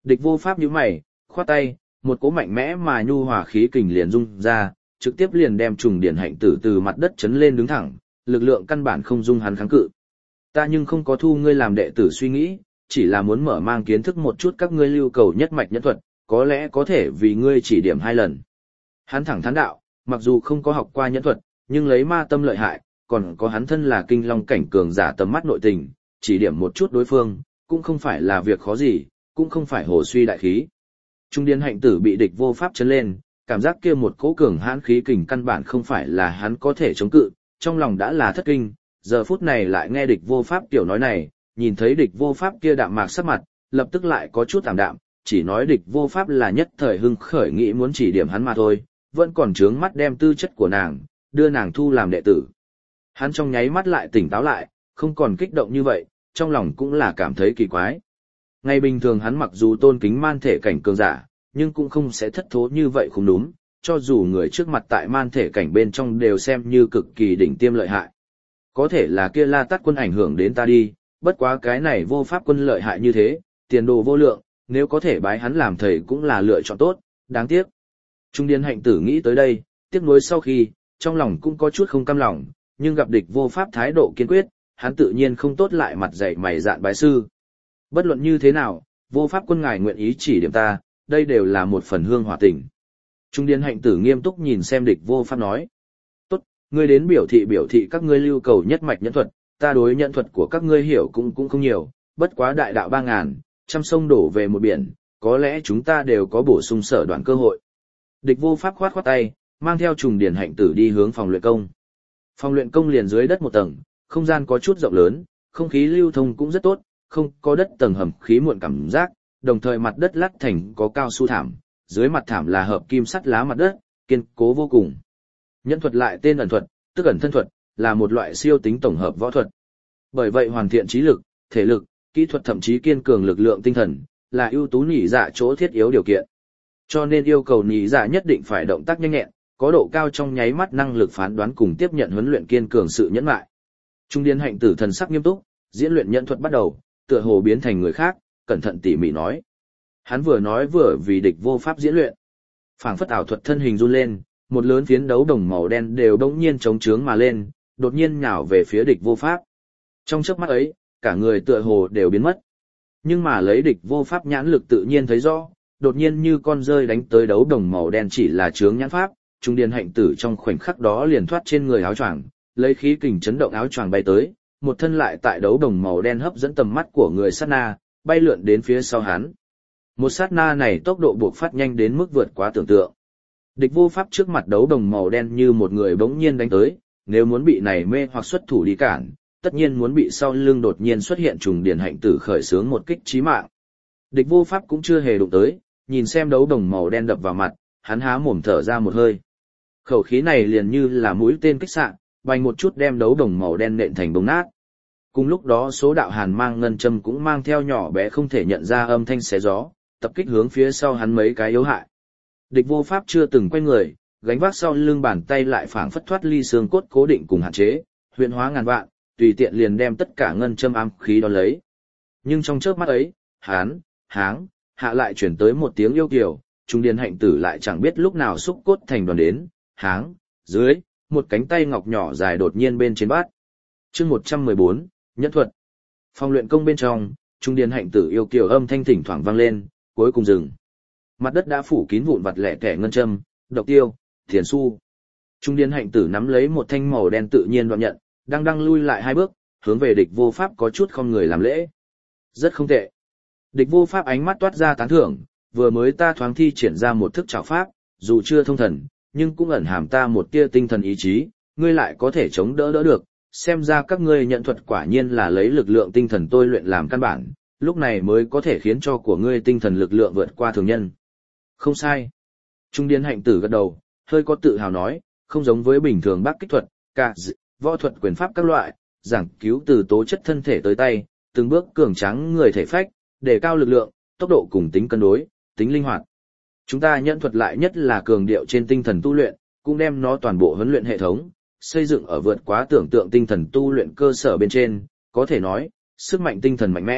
Địch vô pháp nhíu mày, khoát tay, một cỗ mạnh mẽ mà nhu hòa khí kình liền dung ra, trực tiếp liền đem trùng điển hạnh tử từ mặt đất chấn lên đứng thẳng, lực lượng căn bản không dung hắn kháng cự. Ta nhưng không có thu ngươi làm đệ tử suy nghĩ, chỉ là muốn mở mang kiến thức một chút các ngươi lưu cầu nhất mạch nhẫn thuật, có lẽ có thể vì ngươi chỉ điểm hai lần. Hắn thẳng thắn đạo, mặc dù không có học qua nhẫn thuật, nhưng lấy ma tâm lợi hại, còn có hắn thân là kinh long cảnh cường giả tầm mắt nội tình, chỉ điểm một chút đối phương, cũng không phải là việc khó gì, cũng không phải hồ suy đại khí. Trung điển hạnh tử bị địch vô pháp chấn lên, cảm giác kia một cỗ cường hãn khí kình căn bản không phải là hắn có thể chống cự, trong lòng đã là thất kinh, giờ phút này lại nghe địch vô pháp tiểu nói này, nhìn thấy địch vô pháp kia đạm mạc sắc mặt, lập tức lại có chút ảm đạm, chỉ nói địch vô pháp là nhất thời hưng khởi nghĩ muốn chỉ điểm hắn mà thôi, vẫn còn trướng mắt đem tư chất của nàng, đưa nàng thu làm đệ tử. Hắn trong nháy mắt lại tỉnh táo lại, không còn kích động như vậy, trong lòng cũng là cảm thấy kỳ quái. Ngày bình thường hắn mặc dù tôn kính man thể cảnh cường giả, nhưng cũng không sẽ thất thố như vậy không đúng, cho dù người trước mặt tại man thể cảnh bên trong đều xem như cực kỳ đỉnh tiêm lợi hại. Có thể là kia La Tát quân ảnh hưởng đến ta đi, bất quá cái này vô pháp quân lợi hại như thế, tiền đồ vô lượng, nếu có thể bái hắn làm thầy cũng là lựa chọn tốt, đáng tiếc. Trung điển hạnh tử nghĩ tới đây, tiếc nuối sau khi, trong lòng cũng có chút không cam lòng, nhưng gặp địch vô pháp thái độ kiên quyết, hắn tự nhiên không tốt lại mặt dạy mày dạn bái sư. Bất luận như thế nào, vô pháp quân ngài nguyện ý chỉ điểm ta, đây đều là một phần hương hòa tình. Trung điển hạnh tử nghiêm túc nhìn xem địch vô pháp nói. Tốt, ngươi đến biểu thị biểu thị các ngươi lưu cầu nhất mạch nhẫn thuật, ta đối nhẫn thuật của các ngươi hiểu cũng cũng không nhiều, bất quá đại đạo ba ngàn, trăm sông đổ về một biển, có lẽ chúng ta đều có bổ sung sở đoạn cơ hội. Địch vô pháp khoát khoát tay, mang theo trùng điển hạnh tử đi hướng phòng luyện công. Phòng luyện công liền dưới đất một tầng, không gian có chút rộng lớn, không khí lưu thông cũng rất tốt, không có đất tầng hầm khí muộn cảm giác, đồng thời mặt đất lát thành có cao su thảm, dưới mặt thảm là hợp kim sắt lá mặt đất, kiên cố vô cùng. Nhẫn thuật lại tên ẩn thuật, tức ẩn thân thuật, là một loại siêu tính tổng hợp võ thuật. Bởi vậy hoàn thiện trí lực, thể lực, kỹ thuật thậm chí kiên cường lực lượng tinh thần, là ưu tú nhị dạ chỗ thiết yếu điều kiện. Cho nên yêu cầu nhị dạ nhất định phải động tác nhanh nhẹn, có độ cao trong nháy mắt năng lực phán đoán cùng tiếp nhận huấn luyện kiên cường sự nhẫn nại. Trung điển hạnh tử thần sắc nghiêm túc, diễn luyện nhẫn thuật bắt đầu, tựa hồ biến thành người khác, cẩn thận tỉ mỉ nói. Hắn vừa nói vừa vì địch vô pháp diễn luyện. Phảng phất ảo thuật thân hình run lên, một lớn phiến đấu đồng màu đen đều đống nhiên chống trướng mà lên, đột nhiên nhào về phía địch vô pháp. Trong chớp mắt ấy, cả người tựa hồ đều biến mất. Nhưng mà lấy địch vô pháp nhãn lực tự nhiên thấy rõ, đột nhiên như con rơi đánh tới đấu đồng màu đen chỉ là chướng nhãn pháp, trung điển hạnh tử trong khoảnh khắc đó liền thoát trên người áo choàng, lấy khí kình chấn động áo choàng bay tới, một thân lại tại đấu đồng màu đen hấp dẫn tầm mắt của người sát na, bay lượn đến phía sau hắn. Một sát na này tốc độ buộc phát nhanh đến mức vượt quá tưởng tượng. Địch vô pháp trước mặt đấu đồng màu đen như một người bỗng nhiên đánh tới, nếu muốn bị này mê hoặc xuất thủ đi cản, tất nhiên muốn bị sau lưng đột nhiên xuất hiện trùng điển hạnh tử khởi xướng một kích chí mạng. Địch vô pháp cũng chưa hề đụng tới, nhìn xem đấu đồng màu đen đập vào mặt, hắn há mồm thở ra một hơi. Khẩu khí này liền như là mũi tên kích xạ, bành một chút đem đấu đồng màu đen nện thành bông nát. Cùng lúc đó số đạo hàn mang ngân châm cũng mang theo nhỏ bé không thể nhận ra âm thanh xé gió, tập kích hướng phía sau hắn mấy cái yếu hại. Địch vô pháp chưa từng quay người, gánh vác sau lưng bàn tay lại phảng phất thoát ly xương cốt cố định cùng hạn chế, huyền hóa ngàn vạn, tùy tiện liền đem tất cả ngân châm ám khí đó lấy. Nhưng trong chớp mắt ấy, hán, háng, hạ lại chuyển tới một tiếng yêu kiều, trung điển hạnh tử lại chẳng biết lúc nào xúc cốt thành đoàn đến, háng, dưới, một cánh tay ngọc nhỏ dài đột nhiên bên trên bát. Chương một trăm mười bốn, Nhẫn thuật. Phòng luyện công bên trong, trung điển hạnh tử yêu kiều âm thanh thỉnh thoảng vang lên, cuối cùng dừng. Mặt đất đã phủ kín vụn vặt lẻ tẻ ngân châm, độc tiêu, thiền su. Trung điển hạnh tử nắm lấy một thanh màu đen tự nhiên đoạn nhận, đang đang lui lại hai bước, hướng về địch vô pháp có chút không người làm lễ. Rất không tệ. Địch vô pháp ánh mắt toát ra tán thưởng, vừa mới ta thoáng thi triển ra một thức trảo pháp, dù chưa thông thần, nhưng cũng ẩn hàm ta một tia tinh thần ý chí, ngươi lại có thể chống đỡ đỡ được, xem ra các ngươi nhận thuật quả nhiên là lấy lực lượng tinh thần tôi luyện làm căn bản, lúc này mới có thể khiến cho của ngươi tinh thần lực lượng vượt qua thường nhân. Không sai. Trung điển hạnh tử gật đầu, hơi có tự hào nói, không giống với bình thường bác kích thuật, cả d... võ thuật quyền pháp các loại, giảng cứu từ tố chất thân thể tới tay, từng bước cường tráng người thể phách, đề cao lực lượng, tốc độ cùng tính cân đối, tính linh hoạt. Chúng ta nhận thuật lại nhất là cường điệu trên tinh thần tu luyện, cũng đem nó toàn bộ huấn luyện hệ thống, xây dựng ở vượt quá tưởng tượng tinh thần tu luyện cơ sở bên trên, có thể nói, sức mạnh tinh thần mạnh mẽ,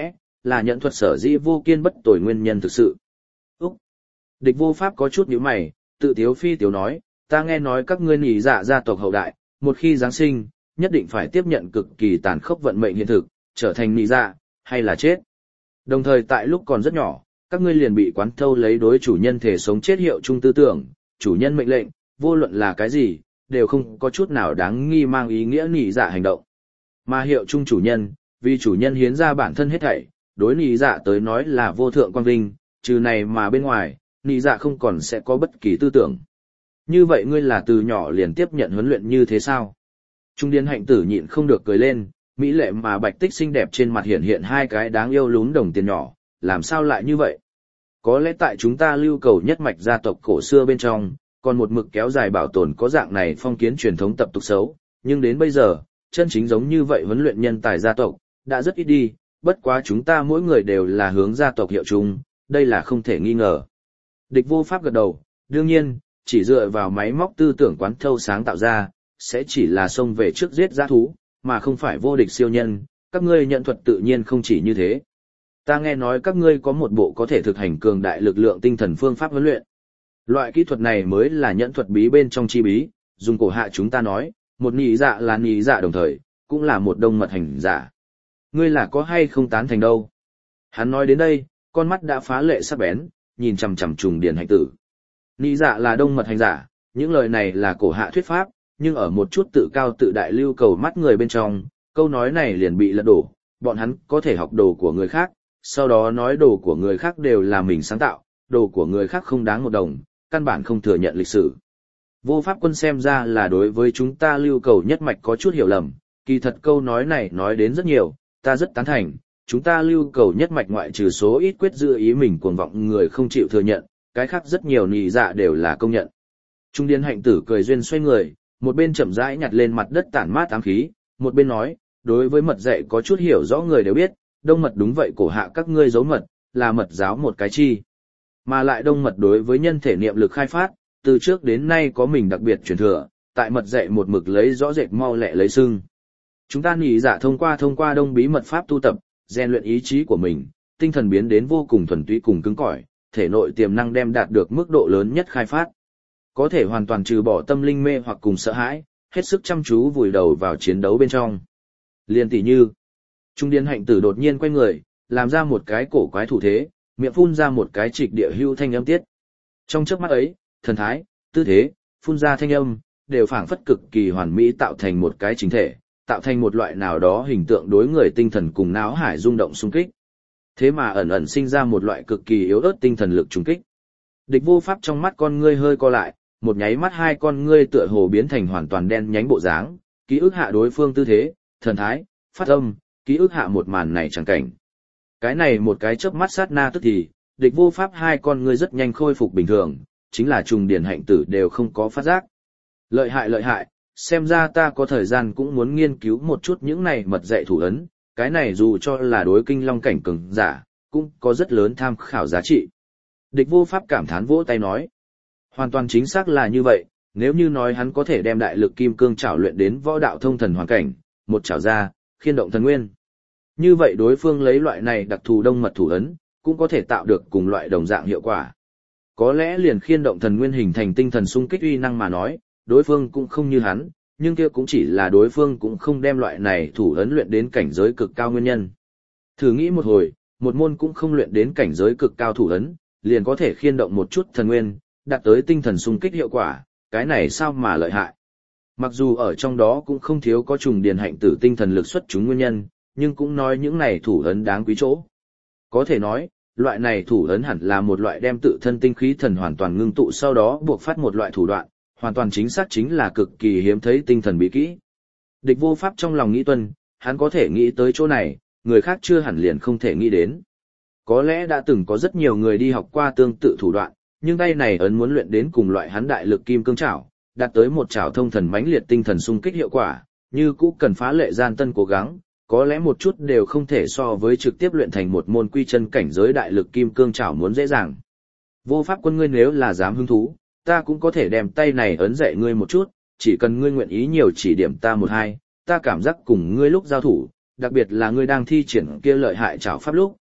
là nhận thuật sở dĩ vô kiên bất tồi nguyên nhân thực sự. Úc! Địch vô pháp có chút nhíu mày, tự tiếu phi tiếu nói, ta nghe nói các ngươi nhị dạ gia tộc hậu đại, một khi Giáng sinh, nhất định phải tiếp nhận cực kỳ tàn khốc vận mệnh hiện thực, trở thành nhị dạ, hay là chết. Đồng thời tại lúc còn rất nhỏ, các ngươi liền bị quán thâu lấy đối chủ nhân thể sống chết hiệu chung tư tưởng, chủ nhân mệnh lệnh, vô luận là cái gì, đều không có chút nào đáng nghi mang ý nghĩa nhị dạ hành động. Mà hiệu chung chủ nhân, vì chủ nhân hiến ra bản thân hết thảy, đối nhị dạ tới nói là vô thượng quang vinh, trừ này mà bên ngoài, nhị dạ không còn sẽ có bất kỳ tư tưởng. Như vậy ngươi là từ nhỏ liền tiếp nhận huấn luyện như thế sao? Trung điên hạnh tử nhịn không được cười lên, mỹ lệ mà bạch tích xinh đẹp trên mặt hiện hiện hai cái đáng yêu lún đồng tiền nhỏ, làm sao lại như vậy? Có lẽ tại chúng ta lưu cầu nhất mạch gia tộc cổ xưa bên trong, còn một mực kéo dài bảo tồn có dạng này phong kiến truyền thống tập tục xấu, nhưng đến bây giờ, chân chính giống như vậy huấn luyện nhân tài gia tộc, đã rất ít đi, bất quá chúng ta mỗi người đều là hướng gia tộc hiệu chung, đây là không thể nghi ngờ. Địch vô pháp gật đầu, đương nhiên, chỉ dựa vào máy móc tư tưởng quán thâu sáng tạo ra, sẽ chỉ là xông về trước giết dã thú, mà không phải vô địch siêu nhân, các ngươi nhận thuật tự nhiên không chỉ như thế. Ta nghe nói các ngươi có một bộ có thể thực hành cường đại lực lượng tinh thần phương pháp huấn luyện. Loại kỹ thuật này mới là nhẫn thuật bí bên trong chi bí, dùng cổ hạ chúng ta nói, một nhị dạ là nhị dạ đồng thời, cũng là một đông mật hành giả. Ngươi là có hay không tán thành đâu? Hắn nói đến đây, con mắt đã phá lệ sắc bén, nhìn chằm chằm trùng điển hành tử. Nhị dạ là đông mật hành giả, những lời này là cổ hạ thuyết pháp, nhưng ở một chút tự cao tự đại lưu cầu mắt người bên trong, câu nói này liền bị lật đổ, bọn hắn có thể học đồ của người khác, sau đó nói đồ của người khác đều là mình sáng tạo, đồ của người khác không đáng một đồng, căn bản không thừa nhận lịch sử. Vô pháp quân xem ra là đối với chúng ta lưu cầu nhất mạch có chút hiểu lầm, kỳ thật câu nói này nói đến rất nhiều, ta rất tán thành, chúng ta lưu cầu nhất mạch ngoại trừ số ít quyết giữ ý mình cuồng vọng người không chịu thừa nhận, cái khác rất nhiều nhị dạ đều là công nhận. Trung điên hạnh tử cười duyên xoay người, một bên chậm rãi nhặt lên mặt đất tản mát ám khí, một bên nói, đối với mật dạy có chút hiểu rõ người đều biết, đông mật đúng vậy cổ hạ các ngươi giấu mật, là mật giáo một cái chi. Mà lại đông mật đối với nhân thể niệm lực khai phát, từ trước đến nay có mình đặc biệt truyền thừa, tại mật dạy một mực lấy rõ rệt mau lẹ lấy sưng. Chúng ta nhị dạ thông qua thông qua đông bí mật pháp tu tập, rèn luyện ý chí của mình, tinh thần biến đến vô cùng thuần túy cùng cứng cỏi, thể nội tiềm năng đem đạt được mức độ lớn nhất khai phát. Có thể hoàn toàn trừ bỏ tâm linh mê hoặc cùng sợ hãi, hết sức chăm chú vùi đầu vào chiến đấu bên trong. Liên tỷ như, trung điên hạnh tử đột nhiên quay người, làm ra một cái cổ quái thủ thế, miệng phun ra một cái trịch địa hưu thanh âm tiết. Trong chớp mắt ấy, thần thái, tư thế, phun ra thanh âm, đều phảng phất cực kỳ hoàn mỹ tạo thành một cái chính thể, tạo thành một loại nào đó hình tượng đối người tinh thần cùng não hải rung động xung kích. Thế mà ẩn ẩn sinh ra một loại cực kỳ yếu ớt tinh thần lực trùng kích. Địch vô pháp trong mắt con ngươi hơi co lại, một nháy mắt hai con ngươi tựa hồ biến thành hoàn toàn đen nhánh bộ dáng, ký ức hạ đối phương tư thế, thần thái, phát âm, ký ức hạ một màn này chẳng cảnh. Cái này một cái chớp mắt sát na tức thì, địch vô pháp hai con ngươi rất nhanh khôi phục bình thường, chính là trùng điển hạnh tử đều không có phát giác. Lợi hại lợi hại, xem ra ta có thời gian cũng muốn nghiên cứu một chút những này mật dạy thủ ấn, cái này dù cho là đối kinh long cảnh cường giả, cũng có rất lớn tham khảo giá trị. Địch vô pháp cảm thán vỗ tay nói. Hoàn toàn chính xác là như vậy, nếu như nói hắn có thể đem đại lực kim cương trảo luyện đến võ đạo thông thần hoàn cảnh, một trảo ra, khiên động thần nguyên. Như vậy đối phương lấy loại này đặc thù đông mật thủ ấn, cũng có thể tạo được cùng loại đồng dạng hiệu quả. Có lẽ liền khiên động thần nguyên hình thành tinh thần xung kích uy năng mà nói, đối phương cũng không như hắn, nhưng kia cũng chỉ là đối phương cũng không đem loại này thủ ấn luyện đến cảnh giới cực cao nguyên nhân. Thử nghĩ một hồi, một môn cũng không luyện đến cảnh giới cực cao thủ ấn, liền có thể khiên động một chút thần nguyên, đạt tới tinh thần xung kích hiệu quả, cái này sao mà lợi hại. Mặc dù ở trong đó cũng không thiếu có trùng điền hạnh tử tinh thần lực xuất chúng nguyên nhân, nhưng cũng nói những này thủ ấn đáng quý chỗ. Có thể nói, loại này thủ ấn hẳn là một loại đem tự thân tinh khí thần hoàn toàn ngưng tụ sau đó buộc phát một loại thủ đoạn, hoàn toàn chính xác chính là cực kỳ hiếm thấy tinh thần bí kỹ. Địch vô pháp trong lòng nghĩ tuân, hắn có thể nghĩ tới chỗ này, người khác chưa hẳn liền không thể nghĩ đến. Có lẽ đã từng có rất nhiều người đi học qua tương tự thủ đoạn, nhưng tay này ấn muốn luyện đến cùng loại hắn đại lực kim cương trảo, đạt tới một trảo thông thần mãnh liệt tinh thần xung kích hiệu quả, như cũ cần phá lệ gian tân cố gắng, có lẽ một chút đều không thể so với trực tiếp luyện thành một môn quy chân cảnh giới đại lực kim cương trảo muốn dễ dàng. Vô pháp quân ngươi nếu là dám hứng thú, ta cũng có thể đem tay này ấn dạy ngươi một chút, chỉ cần ngươi nguyện ý nhiều chỉ điểm ta một hai, ta cảm giác cùng ngươi lúc giao thủ, đặc biệt là ngươi đang thi triển kia lợi hại trảo pháp lúc,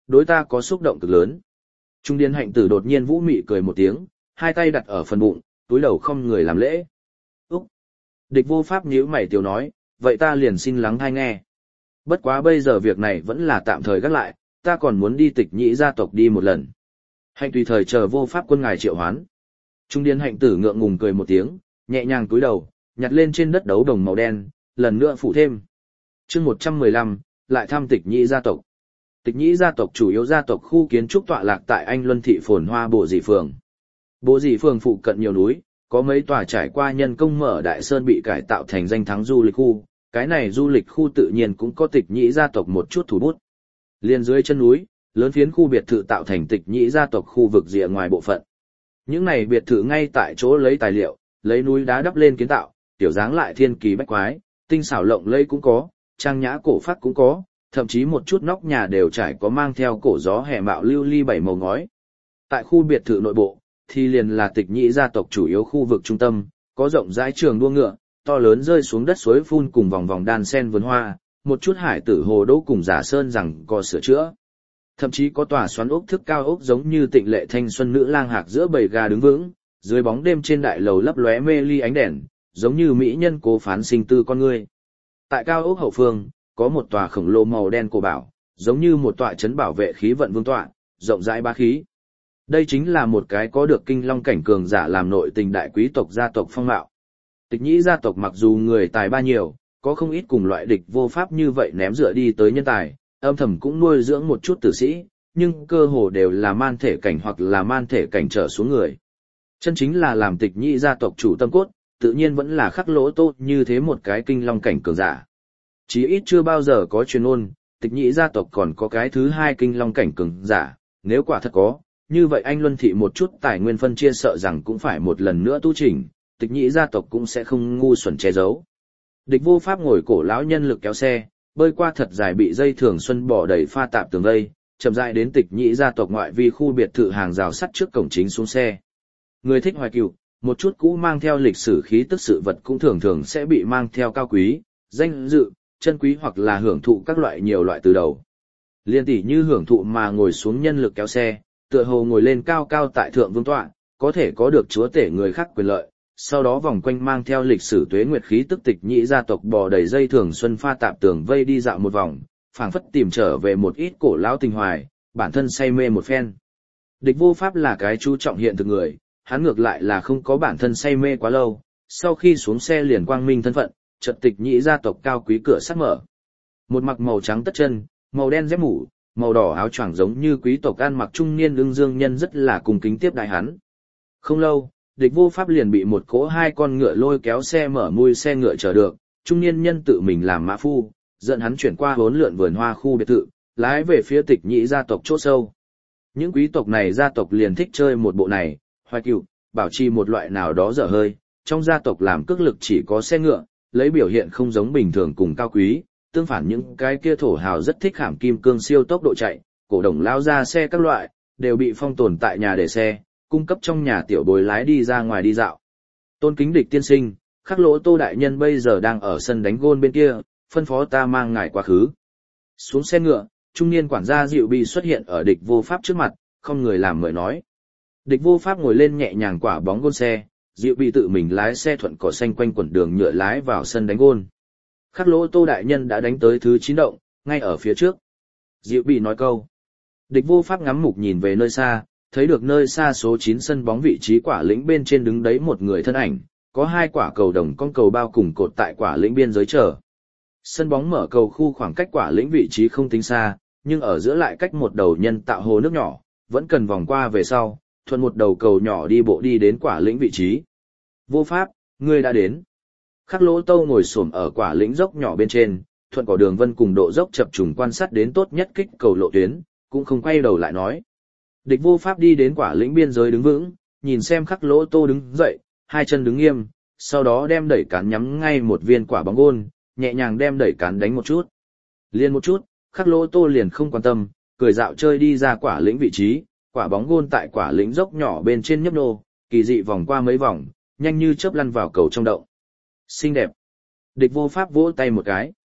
đối ta có xúc động cực lớn. Trung niên hạnh tử đột nhiên vũ mị cười một tiếng, hai tay đặt ở phần bụng, túi đầu không người làm lễ. Úc! Địch vô pháp nhíu mày tiểu nói, vậy ta liền xin lắng thai nghe. Bất quá bây giờ việc này vẫn là tạm thời gác lại, ta còn muốn đi tịch nhĩ gia tộc đi một lần. Hạnh tùy thời chờ vô pháp quân ngài triệu hoán. Trung niên hạnh tử ngượng ngùng cười một tiếng, nhẹ nhàng túi đầu, nhặt lên trên đất đấu đồng màu đen, lần nữa phụ thêm. chương một trăm mười lăm, lại thăm tịch nhĩ gia tộc. Tịch nhĩ gia tộc chủ yếu gia tộc khu kiến trúc tọa lạc tại Anh Luân thị phồn hoa Bộ Dĩ phường. Bộ Dĩ phường phụ cận nhiều núi, có mấy tòa trải qua nhân công mở đại sơn bị cải tạo thành danh thắng du lịch khu, cái này du lịch khu tự nhiên cũng có tịch nhĩ gia tộc một chút thủ bút. Liên dưới chân núi, lớn phiến khu biệt thự tạo thành tịch nhĩ gia tộc khu vực rìa ngoài bộ phận. Những này biệt thự ngay tại chỗ lấy tài liệu, lấy núi đá đắp lên kiến tạo, tiểu dáng lại thiên kỳ bách quái, tinh xảo lộng lẫy cũng có, trang nhã cổ phác cũng có, thậm chí một chút nóc nhà đều trải có mang theo cổ gió hè mạo lưu ly bảy màu ngói. Tại khu biệt thự nội bộ, thì liền là tịch nhĩ gia tộc chủ yếu khu vực trung tâm, có rộng rãi trường đua ngựa, to lớn rơi xuống đất suối phun cùng vòng vòng đan sen vườn hoa, một chút hải tử hồ đỗ cùng giả sơn rằng có sửa chữa. Thậm chí có tòa xoắn ốc thức cao ốc giống như tịnh lệ thanh xuân nữ lang hạc giữa bầy gà đứng vững, dưới bóng đêm trên đại lầu lấp lóe mê ly ánh đèn, giống như mỹ nhân cố phán sinh tư con người. Tại cao ốc hậu phương, có một tòa khổng lồ màu đen cổ bảo, giống như một tọa trấn bảo vệ khí vận vương tọa, rộng rãi bá khí. Đây chính là một cái có được kinh long cảnh cường giả làm nội tình đại quý tộc gia tộc phong mạo. Tịch nhĩ gia tộc mặc dù người tài ba nhiều, có không ít cùng loại địch vô pháp như vậy ném dựa đi tới nhân tài, âm thầm cũng nuôi dưỡng một chút tử sĩ, nhưng cơ hồ đều là man thể cảnh hoặc là man thể cảnh trở xuống người. Chân chính là làm tịch nhĩ gia tộc chủ tâm cốt, tự nhiên vẫn là Khắc Lỗ Tô như thế một cái kinh long cảnh cường giả. Chí ít chưa bao giờ có truyền ôn, tịch nhĩ gia tộc còn có cái thứ hai kinh long cảnh cường giả, nếu quả thật có, như vậy anh Luân thị một chút tài nguyên phân chia sợ rằng cũng phải một lần nữa tu chỉnh, tịch nhĩ gia tộc cũng sẽ không ngu xuẩn che giấu. Địch vô pháp ngồi cổ lão nhân lực kéo xe, bơi qua thật dài bị dây thường xuân bỏ đầy pha tạp tường vây, chậm rãi đến tịch nhĩ gia tộc ngoại vi khu biệt thự hàng rào sắt trước cổng chính xuống xe. Người thích hoài cựu, một chút cũ mang theo lịch sử khí tức sự vật cũng thường thường sẽ bị mang theo cao quý, danh dự, chân quý hoặc là hưởng thụ các loại nhiều loại từ đầu. Liên tỷ như hưởng thụ mà ngồi xuống nhân lực kéo xe, tựa hồ ngồi lên cao cao tại thượng vương tọa, có thể có được chúa tể người khác quyền lợi, sau đó vòng quanh mang theo lịch sử tuế nguyệt khí tức tịch nhĩ gia tộc bò đầy dây thường xuân pha tạp tường vây đi dạo một vòng, phảng phất tìm trở về một ít cổ lão tình hoài, bản thân say mê một phen. Địch vô pháp là cái chú trọng hiện thực người, hắn ngược lại là không có bản thân say mê quá lâu, sau khi xuống xe liền quang minh thân phận, chợt tịch nhĩ gia tộc cao quý cửa sắt mở. Một mặc màu trắng tất chân, màu đen dép mũ, màu đỏ áo choàng giống như quý tộc ăn mặc trung niên ưng dương nhân rất là cung kính tiếp đại hắn. Không lâu, địch vô pháp liền bị một cỗ hai con ngựa lôi kéo xe mở mui xe ngựa chờ được, trung niên nhân tự mình làm mã phu, dẫn hắn chuyển qua hốn lượn vườn hoa khu biệt thự, lái về phía tịch nhĩ gia tộc chỗ sâu. Những quý tộc này gia tộc liền thích chơi một bộ này, hoài cựu, bảo trì một loại nào đó dở hơi, trong gia tộc làm cước lực chỉ có xe ngựa, lấy biểu hiện không giống bình thường cùng cao quý, tương phản những cái kia thổ hào rất thích khảm kim cương siêu tốc độ chạy, cổ đồng lao ra xe các loại, đều bị phong tồn tại nhà để xe, cung cấp trong nhà tiểu bối lái đi ra ngoài đi dạo. Tôn kính địch tiên sinh, Khắc Lỗ Tô đại nhân bây giờ đang ở sân đánh gôn bên kia, phân phó ta mang ngài quá khứ. Xuống xe ngựa, trung niên quản gia Diệu Bị xuất hiện ở địch vô pháp trước mặt, không người làm mời nói. Địch vô pháp ngồi lên nhẹ nhàng quả bóng gôn xe, Diệu Bị tự mình lái xe thuận cỏ xanh quanh quẩn đường nhựa lái vào sân đánh gôn. Khắc Lỗ Tô đại nhân đã đánh tới thứ chín động, ngay ở phía trước. Diệu Bị nói câu. Địch vô pháp ngắm mục nhìn về nơi xa, thấy được nơi xa số chín sân bóng vị trí quả lĩnh bên trên đứng đấy một người thân ảnh, có hai quả cầu đồng con cầu bao cùng cột tại quả lĩnh biên giới chờ. Sân bóng mở cầu khu khoảng cách quả lĩnh vị trí không tính xa, nhưng ở giữa lại cách một đầu nhân tạo hồ nước nhỏ, vẫn cần vòng qua về sau, thuận một đầu cầu nhỏ đi bộ đi đến quả lĩnh vị trí. Vô pháp, ngươi đã đến. Khắc Lỗ Tô ngồi xổm ở quả lĩnh dốc nhỏ bên trên, thuận cỏ đường vân cùng độ dốc chập trùng quan sát đến tốt nhất kích cầu lộ tuyến, cũng không quay đầu lại nói. Địch vô pháp đi đến quả lĩnh biên giới đứng vững, nhìn xem Khắc Lỗ Tô đứng dậy, hai chân đứng nghiêm, sau đó đem đẩy cán nhắm ngay một viên quả bóng gôn, nhẹ nhàng đem đẩy cán đánh một chút. Liên một chút, Khắc Lỗ Tô liền không quan tâm, cười dạo chơi đi ra quả lĩnh vị trí, quả bóng gôn tại quả lĩnh dốc nhỏ bên trên nhấp nô, kỳ dị vòng qua mấy vòng, nhanh như chớp lăn vào cầu trong động. Xinh đẹp. Địch vô pháp vỗ tay một cái.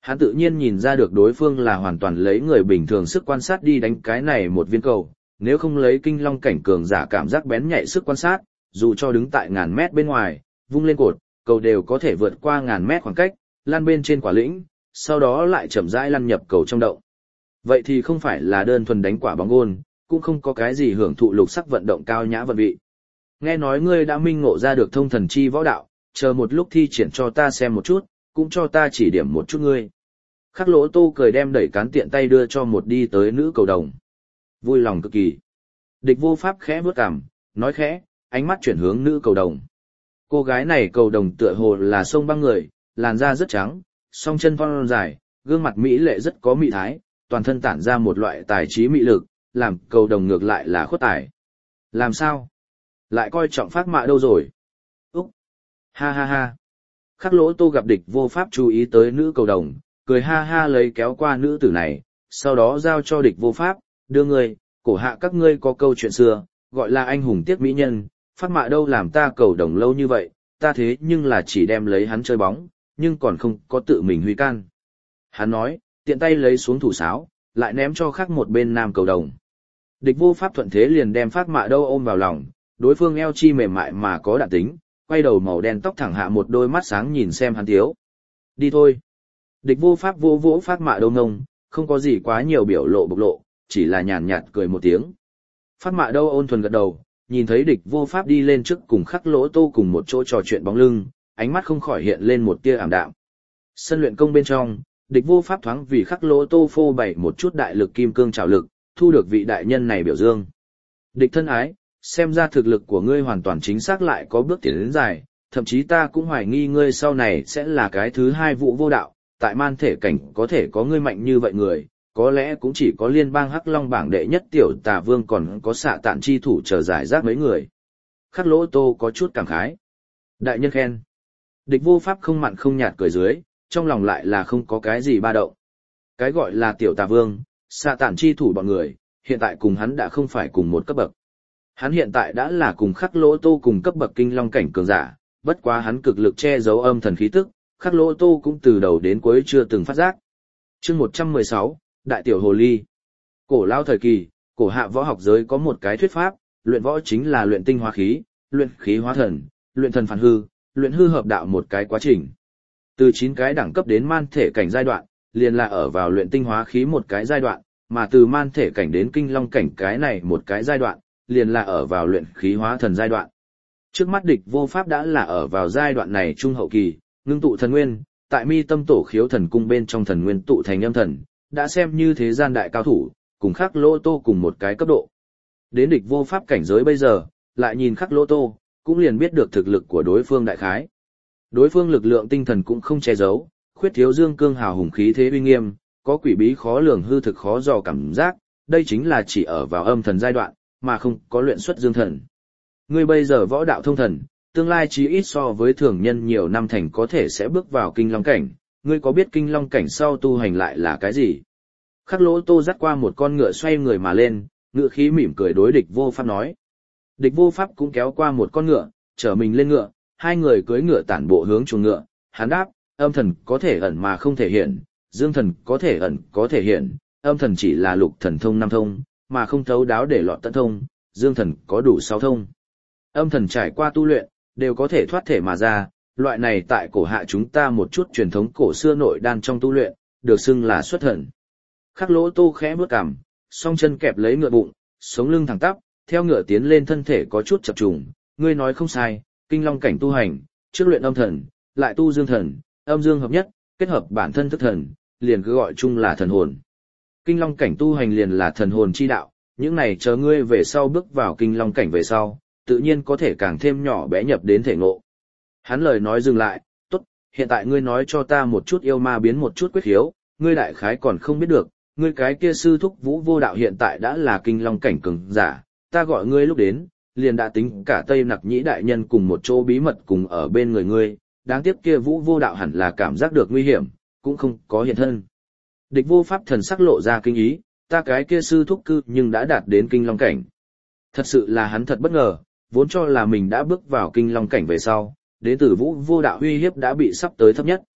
Hắn tự nhiên nhìn ra được đối phương là hoàn toàn lấy người bình thường sức quan sát đi đánh cái này một viên cầu, nếu không lấy kinh long cảnh cường giả cảm giác bén nhạy sức quan sát, dù cho đứng tại ngàn mét bên ngoài, vung lên cột, cầu đều có thể vượt qua ngàn mét khoảng cách, lăn bên trên quả lĩnh, sau đó lại chậm rãi lăn nhập cầu trong động. Vậy thì không phải là đơn thuần đánh quả bóng gôn, cũng không có cái gì hưởng thụ lục sắc vận động cao nhã vận vị. Nghe nói ngươi đã minh ngộ ra được thông thần chi võ đạo, chờ một lúc thi triển cho ta xem một chút, cũng cho ta chỉ điểm một chút ngươi. Khắc Lỗ Tô cười đem đẩy cán tiện tay đưa cho một đi tới nữ cầu đồng. Vui lòng cực kỳ. Địch Vô Pháp khẽ bước cằm, nói khẽ, ánh mắt chuyển hướng nữ cầu đồng. Cô gái này cầu đồng tựa hồ là sông băng người, làn da rất trắng, song chân thon dài, gương mặt mỹ lệ rất có mị thái, toàn thân tản ra một loại tài trí mị lực, làm cầu đồng ngược lại là khuất tài. Làm sao? Lại coi trọng Phác Mạ đâu rồi? Úc! Ha ha ha! Khắc Lỗ Tô gặp Địch Vô Pháp chú ý tới nữ cầu đồng, cười ha ha lấy kéo qua nữ tử này, sau đó giao cho Địch Vô Pháp, đưa người, cổ hạ các ngươi có câu chuyện xưa, gọi là anh hùng tiếc mỹ nhân, Phác Mạ đâu làm ta cầu đồng lâu như vậy, ta thế nhưng là chỉ đem lấy hắn chơi bóng, nhưng còn không có tự mình huy can. Hắn nói, tiện tay lấy xuống thủ sáo, lại ném cho khác một bên nam cầu đồng. Địch Vô Pháp thuận thế liền đem Phác Mạ đâu ôm vào lòng, đối phương eo chi mềm mại mà có đạn tính, quay đầu màu đen tóc thẳng hạ một đôi mắt sáng nhìn xem hắn thiếu. Đi thôi. Địch Vô Pháp vô vỗ Phác Mạ đâu ngông, không có gì quá nhiều biểu lộ bộc lộ, chỉ là nhàn nhạt cười một tiếng. Phác Mạ đâu ôn thuần gật đầu, nhìn thấy Địch Vô Pháp đi lên trước cùng Khắc Lỗ Tô cùng một chỗ trò chuyện bóng lưng, ánh mắt không khỏi hiện lên một tia ảm đạm. Sân luyện công bên trong, Địch Vô Pháp thoáng vì Khắc Lỗ Tô phô bày một chút đại lực kim cương trảo lực, thu được vị đại nhân này biểu dương. Địch thân ái, xem ra thực lực của ngươi hoàn toàn chính xác lại có bước tiến đến dài, thậm chí ta cũng hoài nghi ngươi sau này sẽ là cái thứ hai Vũ Vô Đạo, tại man thể cảnh có thể có ngươi mạnh như vậy người, có lẽ cũng chỉ có liên bang Hắc Long bảng đệ nhất tiểu tà vương còn có xạ tạn chi thủ chờ giải rác mấy người. Khắc Lỗ Tô có chút cảm khái. Đại nhân khen. Địch Vô Pháp không mặn không nhạt cười dưới, trong lòng lại là không có cái gì ba động. Cái gọi là tiểu tà vương, xạ tạn chi thủ bọn người, hiện tại cùng hắn đã không phải cùng một cấp bậc. Hắn hiện tại đã là cùng Khắc Lỗ Tô cùng cấp bậc kinh long cảnh cường giả, bất quá hắn cực lực che giấu âm thần khí tức, Khắc Lỗ Tô cũng từ đầu đến cuối chưa từng phát giác. Chương một trăm mười sáu, Đại tiểu hồ ly. Cổ lao thời kỳ, cổ hạ võ học giới có một cái thuyết pháp, luyện võ chính là luyện tinh hóa khí, luyện khí hóa thần, luyện thần phản hư, luyện hư hợp đạo một cái quá trình. Từ chín cái đẳng cấp đến man thể cảnh giai đoạn, liền là ở vào luyện tinh hóa khí một cái giai đoạn, mà từ man thể cảnh đến kinh long cảnh cái này một cái giai đoạn, liền là ở vào luyện khí hóa thần giai đoạn. Trước mắt Địch Vô Pháp đã là ở vào giai đoạn này trung hậu kỳ, ngưng tụ thần nguyên, tại mi tâm tổ khiếu thần cung bên trong thần nguyên tụ thành âm thần, đã xem như thế gian đại cao thủ, cùng Khắc Lỗ Tô cùng một cái cấp độ. Đến Địch Vô Pháp cảnh giới bây giờ, lại nhìn Khắc Lỗ Tô, cũng liền biết được thực lực của đối phương đại khái. Đối phương lực lượng tinh thần cũng không che giấu, khuyết thiếu dương cương hào hùng khí thế uy nghiêm, có quỷ bí khó lường hư thực khó dò cảm giác, đây chính là chỉ ở vào âm thần giai đoạn, mà không có luyện xuất dương thần. Ngươi bây giờ võ đạo thông thần, tương lai chí ít so với thường nhân nhiều năm thành có thể sẽ bước vào kinh long cảnh, ngươi có biết kinh long cảnh sau tu hành lại là cái gì? Khắc Lỗ Tô dắt qua một con ngựa xoay người mà lên, ngựa khí mỉm cười đối Địch Vô Pháp nói. Địch Vô Pháp cũng kéo qua một con ngựa, chở mình lên ngựa, hai người cưỡi ngựa tản bộ hướng chuồng ngựa, hắn đáp, âm thần có thể ẩn mà không thể hiện, dương thần có thể ẩn có thể hiện, âm thần chỉ là lục thần thông năm thông, mà không thấu đáo để lọt tận thông, dương thần có đủ sáu thông. Âm thần trải qua tu luyện, đều có thể thoát thể mà ra, loại này tại cổ hạ chúng ta một chút truyền thống cổ xưa nội đan trong tu luyện, được xưng là xuất thần. Khắc Lỗ Tô khẽ bước cằm, song chân kẹp lấy ngựa bụng, sống lưng thẳng tắp, theo ngựa tiến lên thân thể có chút chập trùng, ngươi nói không sai, kinh long cảnh tu hành, trước luyện âm thần, lại tu dương thần, âm dương hợp nhất, kết hợp bản thân thức thần, liền cứ gọi chung là thần hồn. Kinh long cảnh tu hành liền là thần hồn chi đạo, những này chờ ngươi về sau bước vào kinh long cảnh về sau, tự nhiên có thể càng thêm nhỏ bé nhập đến thể ngộ. Hắn lời nói dừng lại, tốt, hiện tại ngươi nói cho ta một chút yêu ma biến một chút quyết khiếu, ngươi đại khái còn không biết được, ngươi cái kia sư thúc Vũ Vô Đạo hiện tại đã là kinh long cảnh cường giả, ta gọi ngươi lúc đến, liền đã tính cả Tây Nặc Nhĩ đại nhân cùng một chỗ bí mật cùng ở bên người ngươi, đáng tiếc kia Vũ Vô Đạo hẳn là cảm giác được nguy hiểm, cũng không có hiện thân. Địch Vô Pháp thần sắc lộ ra kinh ý, ta cái kia sư thúc cư nhưng đã đạt đến kinh long cảnh. Thật sự là hắn thật bất ngờ, vốn cho là mình đã bước vào kinh long cảnh về sau, đến từ Vũ Vô Đạo uy hiếp đã bị sắp tới thấp nhất.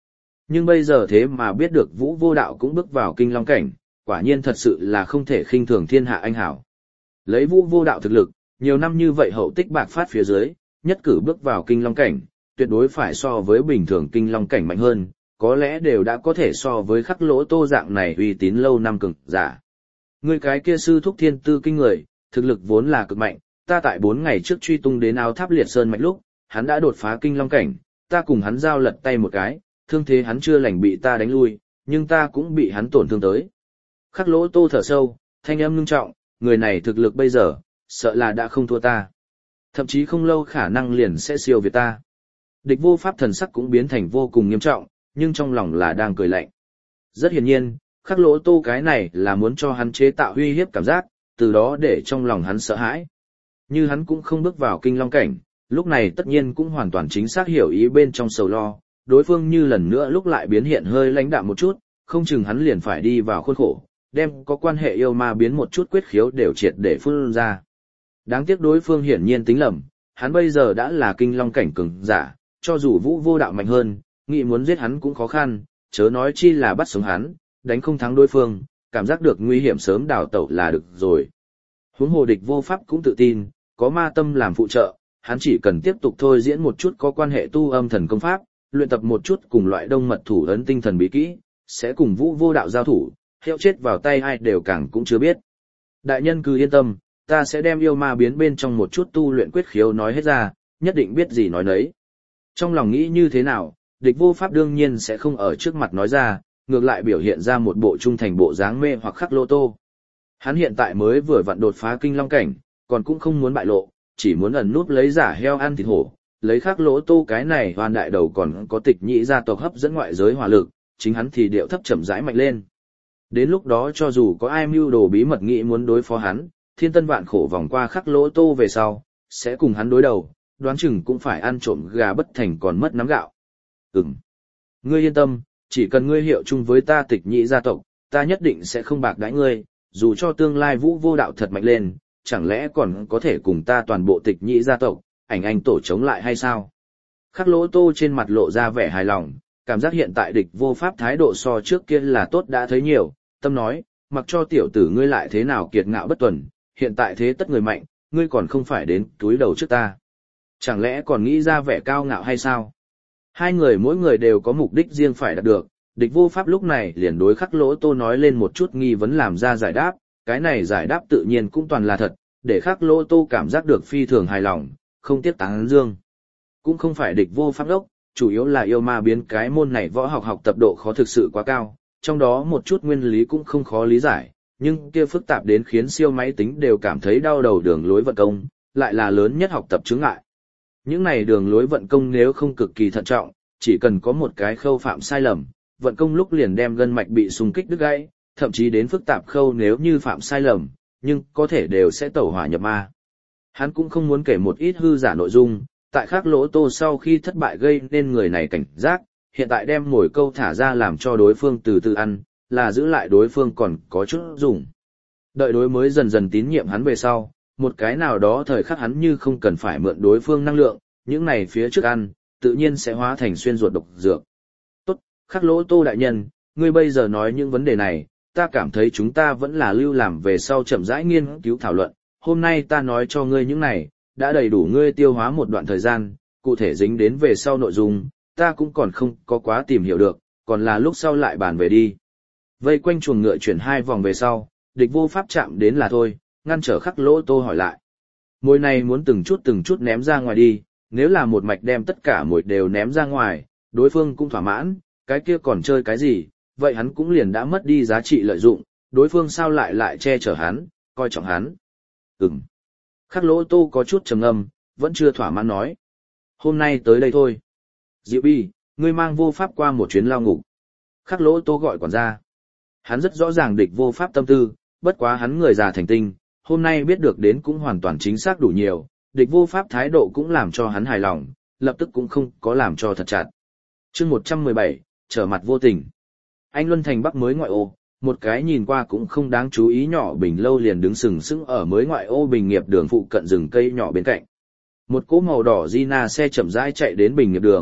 Nhưng bây giờ thế mà biết được Vũ Vô Đạo cũng bước vào kinh long cảnh, quả nhiên thật sự là không thể khinh thường thiên hạ anh hảo. Lấy Vũ Vô Đạo thực lực, nhiều năm như vậy hậu tích bạc phát phía dưới, nhất cử bước vào kinh long cảnh, tuyệt đối phải so với bình thường kinh long cảnh mạnh hơn, có lẽ đều đã có thể so với Khắc Lỗ Tô dạng này uy tín lâu năm cường giả. Người cái kia sư thúc thiên tư kinh người, thực lực vốn là cực mạnh, ta tại bốn ngày trước truy tung đến Áo Tháp Liệt Sơn mạch lúc, hắn đã đột phá kinh long cảnh, ta cùng hắn giao lật tay một cái, thương thế hắn chưa lành bị ta đánh lui, nhưng ta cũng bị hắn tổn thương tới. Khắc Lỗ Tô thở sâu, thanh âm ngưng trọng, người này thực lực bây giờ, sợ là đã không thua ta. Thậm chí không lâu khả năng liền sẽ siêu việt ta. Địch Vô Pháp thần sắc cũng biến thành vô cùng nghiêm trọng, nhưng trong lòng là đang cười lạnh. Rất hiển nhiên, Khắc Lỗ Tô cái này là muốn cho hắn chế tạo uy hiếp cảm giác, từ đó để trong lòng hắn sợ hãi. Như hắn cũng không bước vào kinh long cảnh, lúc này tất nhiên cũng hoàn toàn chính xác hiểu ý bên trong sầu lo, đối phương như lần nữa lúc lại biến hiện hơi lãnh đạm một chút, không chừng hắn liền phải đi vào khuôn khổ, đem có quan hệ yêu ma biến một chút quyết khiếu đều triệt để phun ra. Đáng tiếc đối phương hiển nhiên tính lầm, hắn bây giờ đã là kinh long cảnh cường giả, cho dù Vũ Vô Đạo mạnh hơn, nghĩ muốn giết hắn cũng khó khăn, chớ nói chi là bắt sống hắn, đánh không thắng đối phương, cảm giác được nguy hiểm sớm đào tẩu là được rồi. Huống hồ Địch Vô Pháp cũng tự tin, có ma tâm làm phụ trợ, hắn chỉ cần tiếp tục thôi diễn một chút có quan hệ tu âm thần công pháp, luyện tập một chút cùng loại đông mật thủ ấn tinh thần bí kỹ, sẽ cùng Vũ Vô Đạo giao thủ, hiệu chết vào tay ai đều càng cũng chưa biết. Đại nhân cứ yên tâm, ta sẽ đem yêu ma biến bên trong một chút tu luyện quyết khiếu nói hết ra, nhất định biết gì nói nấy. Trong lòng nghĩ như thế nào, Địch Vô Pháp đương nhiên sẽ không ở trước mặt nói ra, ngược lại biểu hiện ra một bộ trung thành bộ dáng mê hoặc Khắc Lỗ Tô. Hắn hiện tại mới vừa vặn đột phá kinh long cảnh, còn cũng không muốn bại lộ, chỉ muốn ẩn núp lấy giả heo ăn thịt hổ, lấy Khắc Lỗ Tô cái này hoàn đại đầu còn có Tịch Nhĩ gia tộc hấp dẫn ngoại giới hỏa lực, chính hắn thì điệu thấp chậm rãi mạnh lên. Đến lúc đó cho dù có ai mưu đồ bí mật nghĩ muốn đối phó hắn, thiên tân vạn khổ vòng qua Khắc Lỗ Tô về sau, sẽ cùng hắn đối đầu, đoán chừng cũng phải ăn trộm gà bất thành còn mất nắm gạo. Ừm. Ngươi yên tâm, chỉ cần ngươi hiệu chung với ta Tịch Nhĩ gia tộc, ta nhất định sẽ không bạc đãi ngươi, dù cho tương lai Vũ Vô Đạo thật mạnh lên, chẳng lẽ còn có thể cùng ta toàn bộ Tịch Nhĩ gia tộc, ảnh anh tổ chống lại hay sao? Khắc Lỗ Tô trên mặt lộ ra vẻ hài lòng, cảm giác hiện tại Địch Vô Pháp thái độ so trước kia là tốt đã thấy nhiều, tâm nói, mặc cho tiểu tử ngươi lại thế nào kiệt ngạo bất tuần, hiện tại thế tất người mạnh, ngươi còn không phải đến túi đầu trước ta. Chẳng lẽ còn nghĩ ra vẻ cao ngạo hay sao? Hai người mỗi người đều có mục đích riêng phải đạt được, Địch Vô Pháp lúc này liền đối Khắc Lỗ Tô nói lên một chút nghi vấn làm ra giải đáp, cái này giải đáp tự nhiên cũng toàn là thật, để Khắc Lỗ Tô cảm giác được phi thường hài lòng, không tiếc tán dương. Cũng không phải Địch Vô Pháp đốc, chủ yếu là yêu ma biến cái môn này võ học học tập độ khó thực sự quá cao, trong đó một chút nguyên lý cũng không khó lý giải, nhưng kia phức tạp đến khiến siêu máy tính đều cảm thấy đau đầu đường lối vận công, lại là lớn nhất học tập chướng ngại. Những này đường lối vận công nếu không cực kỳ thận trọng, chỉ cần có một cái khâu phạm sai lầm, vận công lúc liền đem gân mạch bị xung kích đứt gãy, thậm chí đến phức tạp khâu nếu như phạm sai lầm, nhưng có thể đều sẽ tẩu hỏa nhập ma. Hắn cũng không muốn kể một ít hư giả nội dung, tại Khắc Lỗ Tô sau khi thất bại gây nên người này cảnh giác, hiện tại đem mồi câu thả ra làm cho đối phương từ từ ăn, là giữ lại đối phương còn có chút dùng. Đợi đối mới dần dần tín nhiệm hắn về sau, một cái nào đó thời khắc hắn như không cần phải mượn đối phương năng lượng, những này phía trước ăn, tự nhiên sẽ hóa thành xuyên ruột độc dược. Tốt, Khắc Lỗ Tô đại nhân, ngươi bây giờ nói những vấn đề này, ta cảm thấy chúng ta vẫn là lưu làm về sau chậm rãi nghiên cứu thảo luận, hôm nay ta nói cho ngươi những này, đã đầy đủ ngươi tiêu hóa một đoạn thời gian, cụ thể dính đến về sau nội dung, ta cũng còn không có quá tìm hiểu được, còn là lúc sau lại bàn về đi. Vây quanh chuồng ngựa chuyển hai vòng về sau, Địch Vô Pháp chạm đến là thôi, ngăn trở Khắc Lỗ Tô hỏi lại. Mồi này muốn từng chút từng chút ném ra ngoài đi, nếu là một mạch đem tất cả mồi đều ném ra ngoài, đối phương cũng thỏa mãn, cái kia còn chơi cái gì, vậy hắn cũng liền đã mất đi giá trị lợi dụng, đối phương sao lại lại che chở hắn, coi trọng hắn. Ừm. Khắc Lỗ Tô có chút trầm ngâm, vẫn chưa thỏa mãn nói. Hôm nay tới đây thôi. Diệu Bi, ngươi mang Vô Pháp qua một chuyến lao ngục. Khắc Lỗ Tô gọi quản gia. Hắn rất rõ ràng Địch Vô Pháp tâm tư, bất quá hắn người già thành tinh, hôm nay biết được đến cũng hoàn toàn chính xác đủ nhiều, Địch Vô Pháp thái độ cũng làm cho hắn hài lòng, lập tức cũng không có làm cho thật chặt. Chương một trăm mười bảy, trở mặt vô tình. Anh Luân thành Bắc mới ngoại ô, một cái nhìn qua cũng không đáng chú ý nhỏ bình lâu liền đứng sừng sững ở mới ngoại ô bình nghiệp đường phụ cận rừng cây nhỏ bên cạnh. Một cỗ màu đỏ Gina xe chậm rãi chạy đến bình nghiệp đường,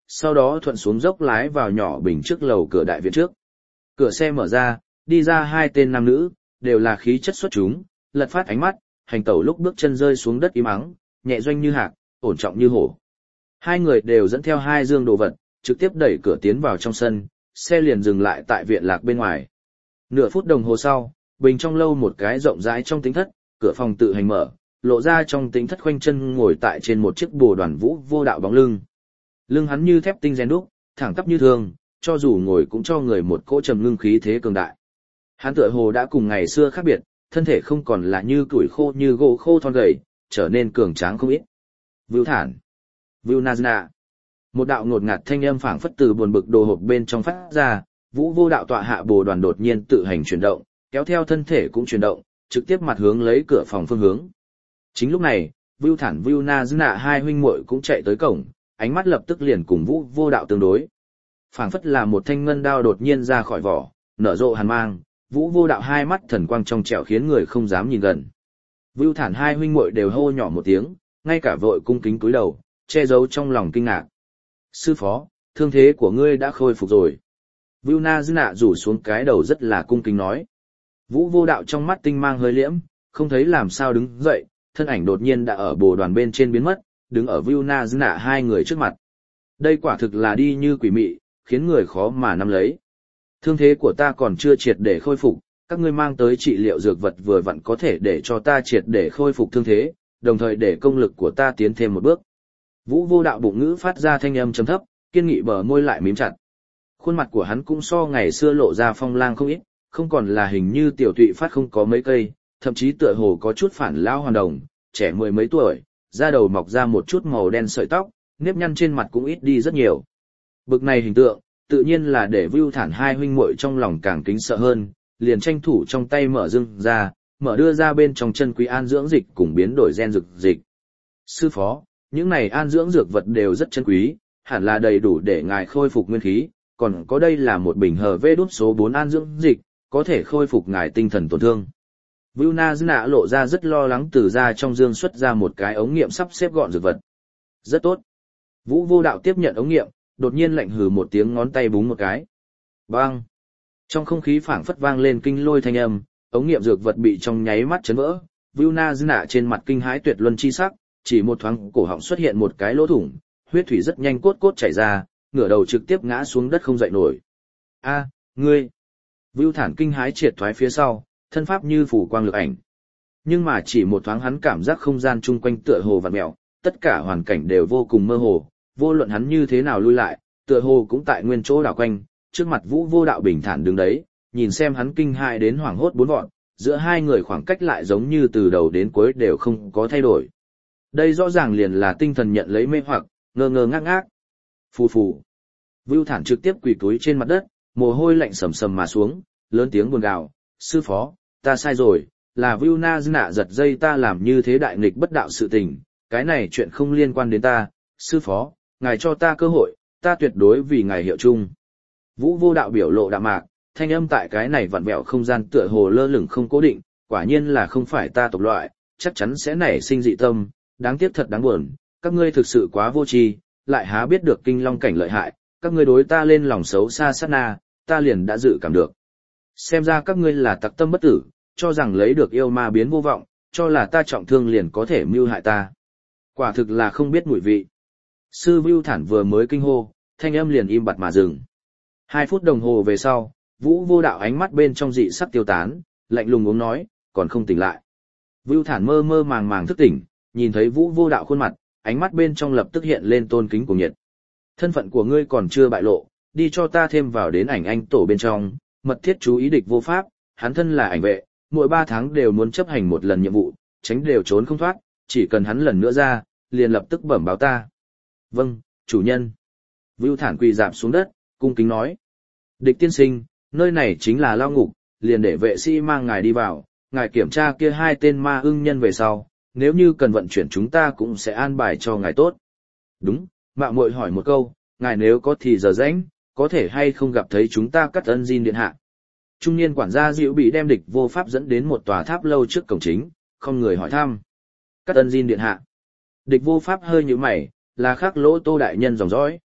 sau đó thuận xuống dốc lái vào nhỏ bình trước lầu cửa đại viện trước. Cửa xe mở ra, đi ra hai tên nam nữ, đều là khí chất xuất chúng, lật phát ánh mắt, hành tẩu lúc bước chân rơi xuống đất im ắng, nhẹ doanh như hạc, ổn trọng như hổ. Hai người đều dẫn theo hai dương đồ vật, trực tiếp đẩy cửa tiến vào trong sân, xe liền dừng lại tại viện lạc bên ngoài. Nửa phút đồng hồ sau, bình trong lâu một cái rộng rãi trong tính thất, cửa phòng tự hành mở, lộ ra trong tính thất khoanh chân ngồi tại trên một chiếc bồ đoàn vũ vô đạo bóng lưng. Lưng hắn như thép tinh rèn đúc, thẳng tắp như thường, cho dù ngồi cũng cho người một cỗ trầm ngưng khí thế cường đại. Hắn tựa hồ đã cùng ngày xưa khác biệt, thân thể không còn là như củi khô như gỗ khô thon gầy, trở nên cường tráng không ít. Vưu Thản, Vưu Nazna. Một đạo ngột ngạt thanh âm phảng phất từ buồn bực đồ hộp bên trong phát ra, vũ vô đạo tọa hạ bồ đoàn đột nhiên tự hành chuyển động, kéo theo thân thể cũng chuyển động, trực tiếp mặt hướng lấy cửa phòng phương hướng. Chính lúc này, Vưu Thản Vưu Nazna hai huynh muội cũng chạy tới cổng, ánh mắt lập tức liền cùng vũ vô đạo tương đối. Phảng phất là một thanh ngân đao đột nhiên ra khỏi vỏ, nở rộ hàn mang, vũ vô đạo hai mắt thần quang trong trẻo khiến người không dám nhìn gần. Vưu Thản hai huynh muội đều hô nhỏ một tiếng, ngay cả vội cung kính cúi đầu, che giấu trong lòng kinh ngạc. Sư phó, thương thế của ngươi đã khôi phục rồi. Vưu Na Dư Nạ rủ xuống cái đầu rất là cung kính nói. Vũ vô đạo trong mắt tinh mang hơi liễm, không thấy làm sao đứng dậy, thân ảnh đột nhiên đã ở bồ đoàn bên trên biến mất, đứng ở Vưu Na Dư Nạ hai người trước mặt. Đây quả thực là đi như quỷ mị, khiến người khó mà nắm lấy. Thương thế của ta còn chưa triệt để khôi phục, các ngươi mang tới trị liệu dược vật vừa vặn có thể để cho ta triệt để khôi phục thương thế, đồng thời để công lực của ta tiến thêm một bước. Vũ vô đạo bụng ngữ phát ra thanh âm trầm thấp, kiên nghị bờ môi lại mím chặt. Khuôn mặt của hắn cũng so ngày xưa lộ ra phong lang không ít, không còn là hình như tiểu tụy phát không có mấy cây, thậm chí tựa hồ có chút phản lao hoàn đồng, trẻ mười mấy tuổi, da đầu mọc ra một chút màu đen sợi tóc, nếp nhăn trên mặt cũng ít đi rất nhiều. Bực này hình tượng, tự nhiên là để Vưu Thản hai huynh muội trong lòng càng kính sợ hơn, liền tranh thủ trong tay mở dưng ra, mở đưa ra bên trong chân quý an dưỡng dịch cùng biến đổi gen dược dịch. Sư phó, những này an dưỡng dược vật đều rất chân quý, hẳn là đầy đủ để ngài khôi phục nguyên khí, còn có đây là một bình hờ vê đút số bốn an dưỡng dịch, có thể khôi phục ngài tinh thần tổn thương. Vưu Na Dư Nạ lộ ra rất lo lắng từ ra trong dương xuất ra một cái ống nghiệm sắp xếp gọn dược vật. Rất tốt. Vũ vô đạo tiếp nhận ống nghiệm, đột nhiên lạnh hừ một tiếng ngón tay búng một cái. Bang! Trong không khí phảng phất vang lên kinh lôi thanh âm, ống nghiệm dược vật bị trong nháy mắt chấn vỡ. Vưu Na Dư Nạ trên mặt kinh hãi tuyệt luân chi sắc, chỉ một thoáng cổ họng xuất hiện một cái lỗ thủng, huyết thủy rất nhanh cốt cốt chảy ra, ngửa đầu trực tiếp ngã xuống đất không dậy nổi. A, ngươi! Vưu Thản kinh hãi triệt thoái phía sau, thân pháp như phủ quang lực ảnh. Nhưng mà chỉ một thoáng hắn cảm giác không gian chung quanh tựa hồ vặn mèo, tất cả hoàn cảnh đều vô cùng mơ hồ, vô luận hắn như thế nào lui lại, tựa hồ cũng tại nguyên chỗ đảo quanh, trước mặt Vũ vô đạo bình thản đứng đấy, nhìn xem hắn kinh hãi đến hoảng hốt bốn vọn, giữa hai người khoảng cách lại giống như từ đầu đến cuối đều không có thay đổi. Đây rõ ràng liền là tinh thần nhận lấy mê hoặc, ngơ ngơ ngác ngác. Phù phù. Vưu Thản trực tiếp quỳ túi trên mặt đất, mồ hôi lạnh sầm sầm mà xuống, lớn tiếng buồn gào, sư phó, ta sai rồi, là Vưu Na Dư Nạ giật dây ta làm như thế đại nghịch bất đạo sự tình, cái này chuyện không liên quan đến ta, sư phó, ngài cho ta cơ hội, ta tuyệt đối vì ngài hiệu chung. Vũ vô đạo biểu lộ đạm mạc, thanh âm tại cái này vặn vẹo không gian tựa hồ lơ lửng không cố định, quả nhiên là không phải ta tộc loại, chắc chắn sẽ nảy sinh dị tâm, đáng tiếc thật đáng buồn, các ngươi thực sự quá vô tri, lại há biết được kinh long cảnh lợi hại, các ngươi đối ta lên lòng xấu xa sát na, ta liền đã dự cảm được. Xem ra các ngươi là tặc tâm bất tử, cho rằng lấy được yêu ma biến vô vọng, cho là ta trọng thương liền có thể mưu hại ta. Quả thực là không biết mùi vị. Sư Vưu Thản vừa mới kinh hô, thanh âm liền im bặt mà dừng. Hai phút đồng hồ về sau, Vũ vô đạo ánh mắt bên trong dị sắc tiêu tán, lạnh lùng uống nói, còn không tỉnh lại. Vưu Thản mơ mơ màng màng thức tỉnh, nhìn thấy Vũ vô đạo khuôn mặt, ánh mắt bên trong lập tức hiện lên tôn kính của nhiệt. Thân phận của ngươi còn chưa bại lộ, đi cho ta thêm vào đến ảnh anh tổ bên trong, mật thiết chú ý địch vô pháp, hắn thân là ảnh vệ, mỗi ba tháng đều muốn chấp hành một lần nhiệm vụ, tránh đều trốn không thoát, chỉ cần hắn lần nữa ra, liền lập tức bẩm báo ta. Vâng, chủ nhân. Vưu Thản quỳ rạp xuống đất, cung kính nói. Địch tiên sinh, nơi này chính là lao ngục, liền để vệ sĩ mang ngài đi vào, ngài kiểm tra kia hai tên ma ưng nhân về sau, nếu như cần vận chuyển chúng ta cũng sẽ an bài cho ngài tốt. Đúng, mạo muội hỏi một câu, ngài nếu có thì giờ rảnh, có thể hay không gặp thấy chúng ta Cắt Ân Jin điện hạ. Trung niên quản gia Diệu bị đem địch vô pháp dẫn đến một tòa tháp lâu trước cổng chính, không người hỏi thăm. Cắt Ân Jin điện hạ. Địch vô pháp hơi nhíu mày, là khắc lỗ Tô đại nhân dòng dõi.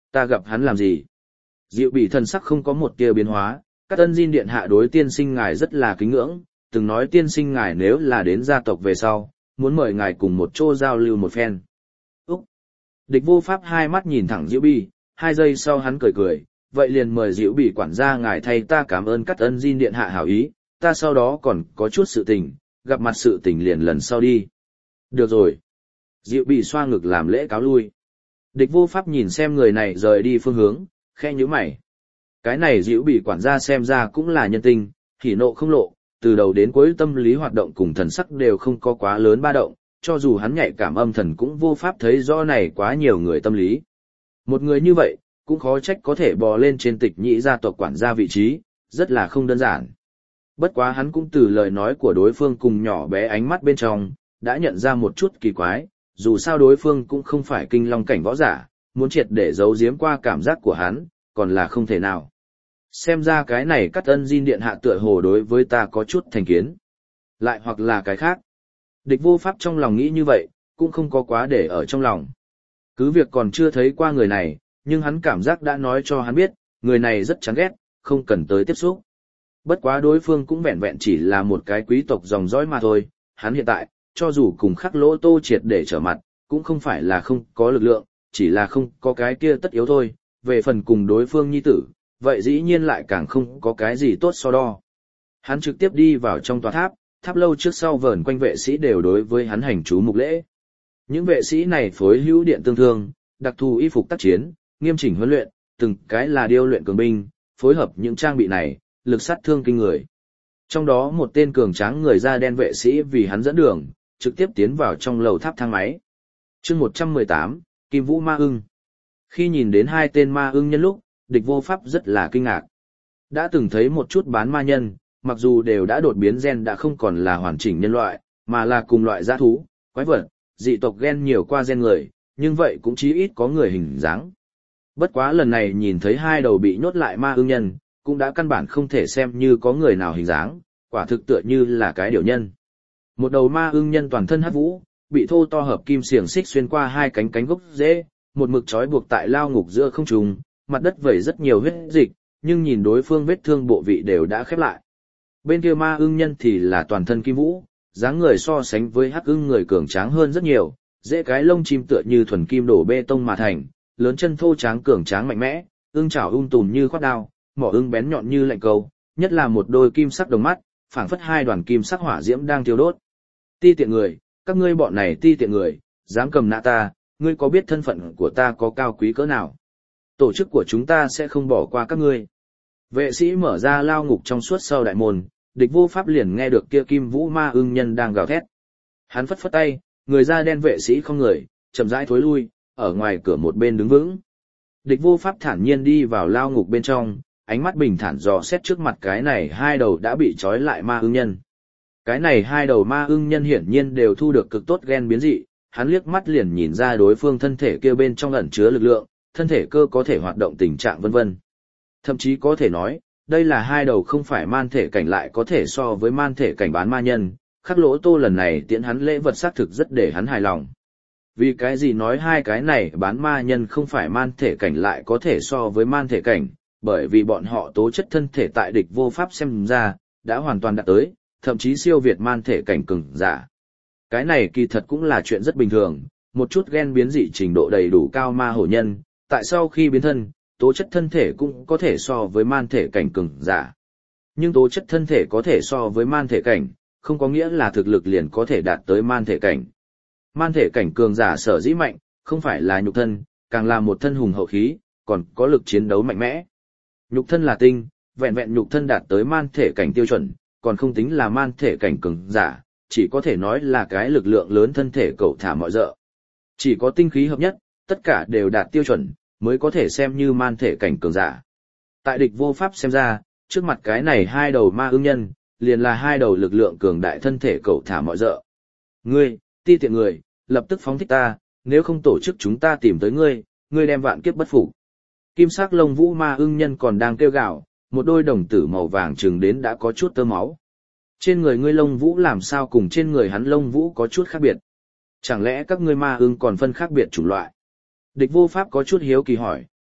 Ta gặp hắn làm gì? Diệu bị thần sắc không có một tia biến hóa, các ân diên điện hạ đối tiên sinh ngài rất là kính ngưỡng, từng nói tiên sinh ngài nếu là đến gia tộc về sau, muốn mời ngài cùng một chỗ giao lưu một phen. Úc! Địch vô pháp hai mắt nhìn thẳng Diệu bị, hai giây sau hắn cười cười, vậy liền mời Diệu bị quản gia ngài thay ta cảm ơn các ân diên điện hạ hảo ý, ta sau đó còn có chút sự tình, gặp mặt sự tình liền lần sau đi. Được rồi. Diệu bị xoa ngực làm lễ cáo lui. Địch vô pháp nhìn xem người này rời đi phương hướng, khe nhíu mày. Cái này Diệu bị quản gia xem ra cũng là nhân tình, hỉ nộ không lộ, từ đầu đến cuối tâm lý hoạt động cùng thần sắc đều không có quá lớn ba động, cho dù hắn nhạy cảm âm thần cũng vô pháp thấy rõ này quá nhiều người tâm lý. Một người như vậy, cũng khó trách có thể bò lên trên tịch nhị gia tộc quản gia vị trí, rất là không đơn giản. Bất quá hắn cũng từ lời nói của đối phương cùng nhỏ bé ánh mắt bên trong, đã nhận ra một chút kỳ quái, dù sao đối phương cũng không phải kinh long cảnh võ giả, muốn triệt để giấu giếm qua cảm giác của hắn, còn là không thể nào. Xem ra cái này cắt ân diên điện hạ tựa hồ đối với ta có chút thành kiến. Lại hoặc là cái khác. Địch vô pháp trong lòng nghĩ như vậy, cũng không có quá để ở trong lòng. Cứ việc còn chưa thấy qua người này, nhưng hắn cảm giác đã nói cho hắn biết, người này rất chán ghét, không cần tới tiếp xúc. Bất quá đối phương cũng vẹn vẹn chỉ là một cái quý tộc dòng dõi mà thôi, hắn hiện tại, cho dù cùng khắc lỗ tô triệt để trở mặt, cũng không phải là không có lực lượng, chỉ là không có cái kia tất yếu thôi, về phần cùng đối phương nhi tử, vậy dĩ nhiên lại càng không có cái gì tốt so đo. Hắn trực tiếp đi vào trong tòa tháp, tháp lâu trước sau vờn quanh vệ sĩ đều đối với hắn hành chú mục lễ. Những vệ sĩ này phối hữu điện tương thương, đặc thù y phục tác chiến, nghiêm chỉnh huấn luyện, từng cái là điêu luyện cường binh, phối hợp những trang bị này, lực sát thương kinh người. Trong đó một tên cường tráng người da đen vệ sĩ vì hắn dẫn đường, trực tiếp tiến vào trong lầu tháp thang máy. Chương một trăm mười tám, Kim Vũ Ma Ưng. Khi nhìn đến hai tên ma ưng nhân lúc, địch vô pháp rất là kinh ngạc. Đã từng thấy một chút bán ma nhân, mặc dù đều đã đột biến gen đã không còn là hoàn chỉnh nhân loại, mà là cùng loại dã thú, quái vật, dị tộc gen nhiều qua gen người, nhưng vậy cũng chí ít có người hình dáng. Bất quá lần này nhìn thấy hai đầu bị nhốt lại ma ưng nhân, cũng đã căn bản không thể xem như có người nào hình dáng, quả thực tựa như là cái điểu nhân. Một đầu ma ưng nhân toàn thân hắc vũ, bị thô to hợp kim xiềng xích xuyên qua hai cánh cánh gốc rễ, một mực trói buộc tại lao ngục giữa không trung, mặt đất vẩy rất nhiều huyết dịch, nhưng nhìn đối phương vết thương bộ vị đều đã khép lại. Bên kia ma ưng nhân thì là toàn thân kim vũ, dáng người so sánh với hắc ưng người cường tráng hơn rất nhiều, dễ cái lông chim tựa như thuần kim đổ bê tông mà thành, lớn chân thô tráng cường tráng mạnh mẽ, ưng chảo ung tùm như khoát đao, mỏ ưng bén nhọn như lạnh câu, nhất là một đôi kim sắc đồng mắt, phảng phất hai đoàn kim sắc hỏa diễm đang thiêu đốt. Ti tiện người, các ngươi bọn này ti tiện người, dám cầm nã ta, ngươi có biết thân phận của ta có cao quý cỡ nào? Tổ chức của chúng ta sẽ không bỏ qua các ngươi. Vệ sĩ mở ra lao ngục trong suốt sau đại môn, địch vô pháp liền nghe được kia kim vũ ma ưng nhân đang gào thét. Hắn phất phất tay, người da đen vệ sĩ không người, chậm rãi thối lui, ở ngoài cửa một bên đứng vững. Địch vô pháp thản nhiên đi vào lao ngục bên trong, ánh mắt bình thản dò xét trước mặt cái này hai đầu đã bị trói lại ma ưng nhân. Cái này hai đầu ma ưng nhân hiển nhiên đều thu được cực tốt gen biến dị, hắn liếc mắt liền nhìn ra đối phương thân thể kia bên trong ẩn chứa lực lượng, thân thể cơ có thể hoạt động tình trạng vân vân. Thậm chí có thể nói, đây là hai đầu không phải man thể cảnh lại có thể so với man thể cảnh bán ma nhân, khắc lỗ tô lần này tiễn hắn lễ vật xác thực rất để hắn hài lòng. Vì cái gì nói hai cái này bán ma nhân không phải man thể cảnh lại có thể so với man thể cảnh, bởi vì bọn họ tố chất thân thể tại địch vô pháp xem ra, đã hoàn toàn đạt tới, thậm chí siêu việt man thể cảnh cường giả. Cái này kỳ thật cũng là chuyện rất bình thường, một chút gen biến dị trình độ đầy đủ cao ma hổ nhân, tại sau khi biến thân, tố chất thân thể cũng có thể so với man thể cảnh cường giả. Nhưng tố chất thân thể có thể so với man thể cảnh, không có nghĩa là thực lực liền có thể đạt tới man thể cảnh. Man thể cảnh cường giả sở dĩ mạnh, không phải là nhục thân, càng là một thân hùng hậu khí, còn có lực chiến đấu mạnh mẽ. Nhục thân là tinh, vẹn vẹn nhục thân đạt tới man thể cảnh tiêu chuẩn, còn không tính là man thể cảnh cường giả, chỉ có thể nói là cái lực lượng lớn thân thể cậu thả mọi dợ. Chỉ có tinh khí hợp nhất, tất cả đều đạt tiêu chuẩn, mới có thể xem như man thể cảnh cường giả. Tại địch vô pháp xem ra, trước mặt cái này hai đầu ma ưng nhân, liền là hai đầu lực lượng cường đại thân thể cậu thả mọi dợ. Ngươi, ti tiện người, lập tức phóng thích ta, nếu không tổ chức chúng ta tìm tới ngươi, ngươi đem vạn kiếp bất phục. Kim sắc lông vũ ma ưng nhân còn đang kêu gào, một đôi đồng tử màu vàng trừng đến đã có chút tơ máu. Trên người ngươi lông vũ làm sao cùng trên người hắn lông vũ có chút khác biệt? Chẳng lẽ các ngươi ma ưng còn phân khác biệt chủng loại? Địch vô pháp có chút hiếu kỳ hỏi,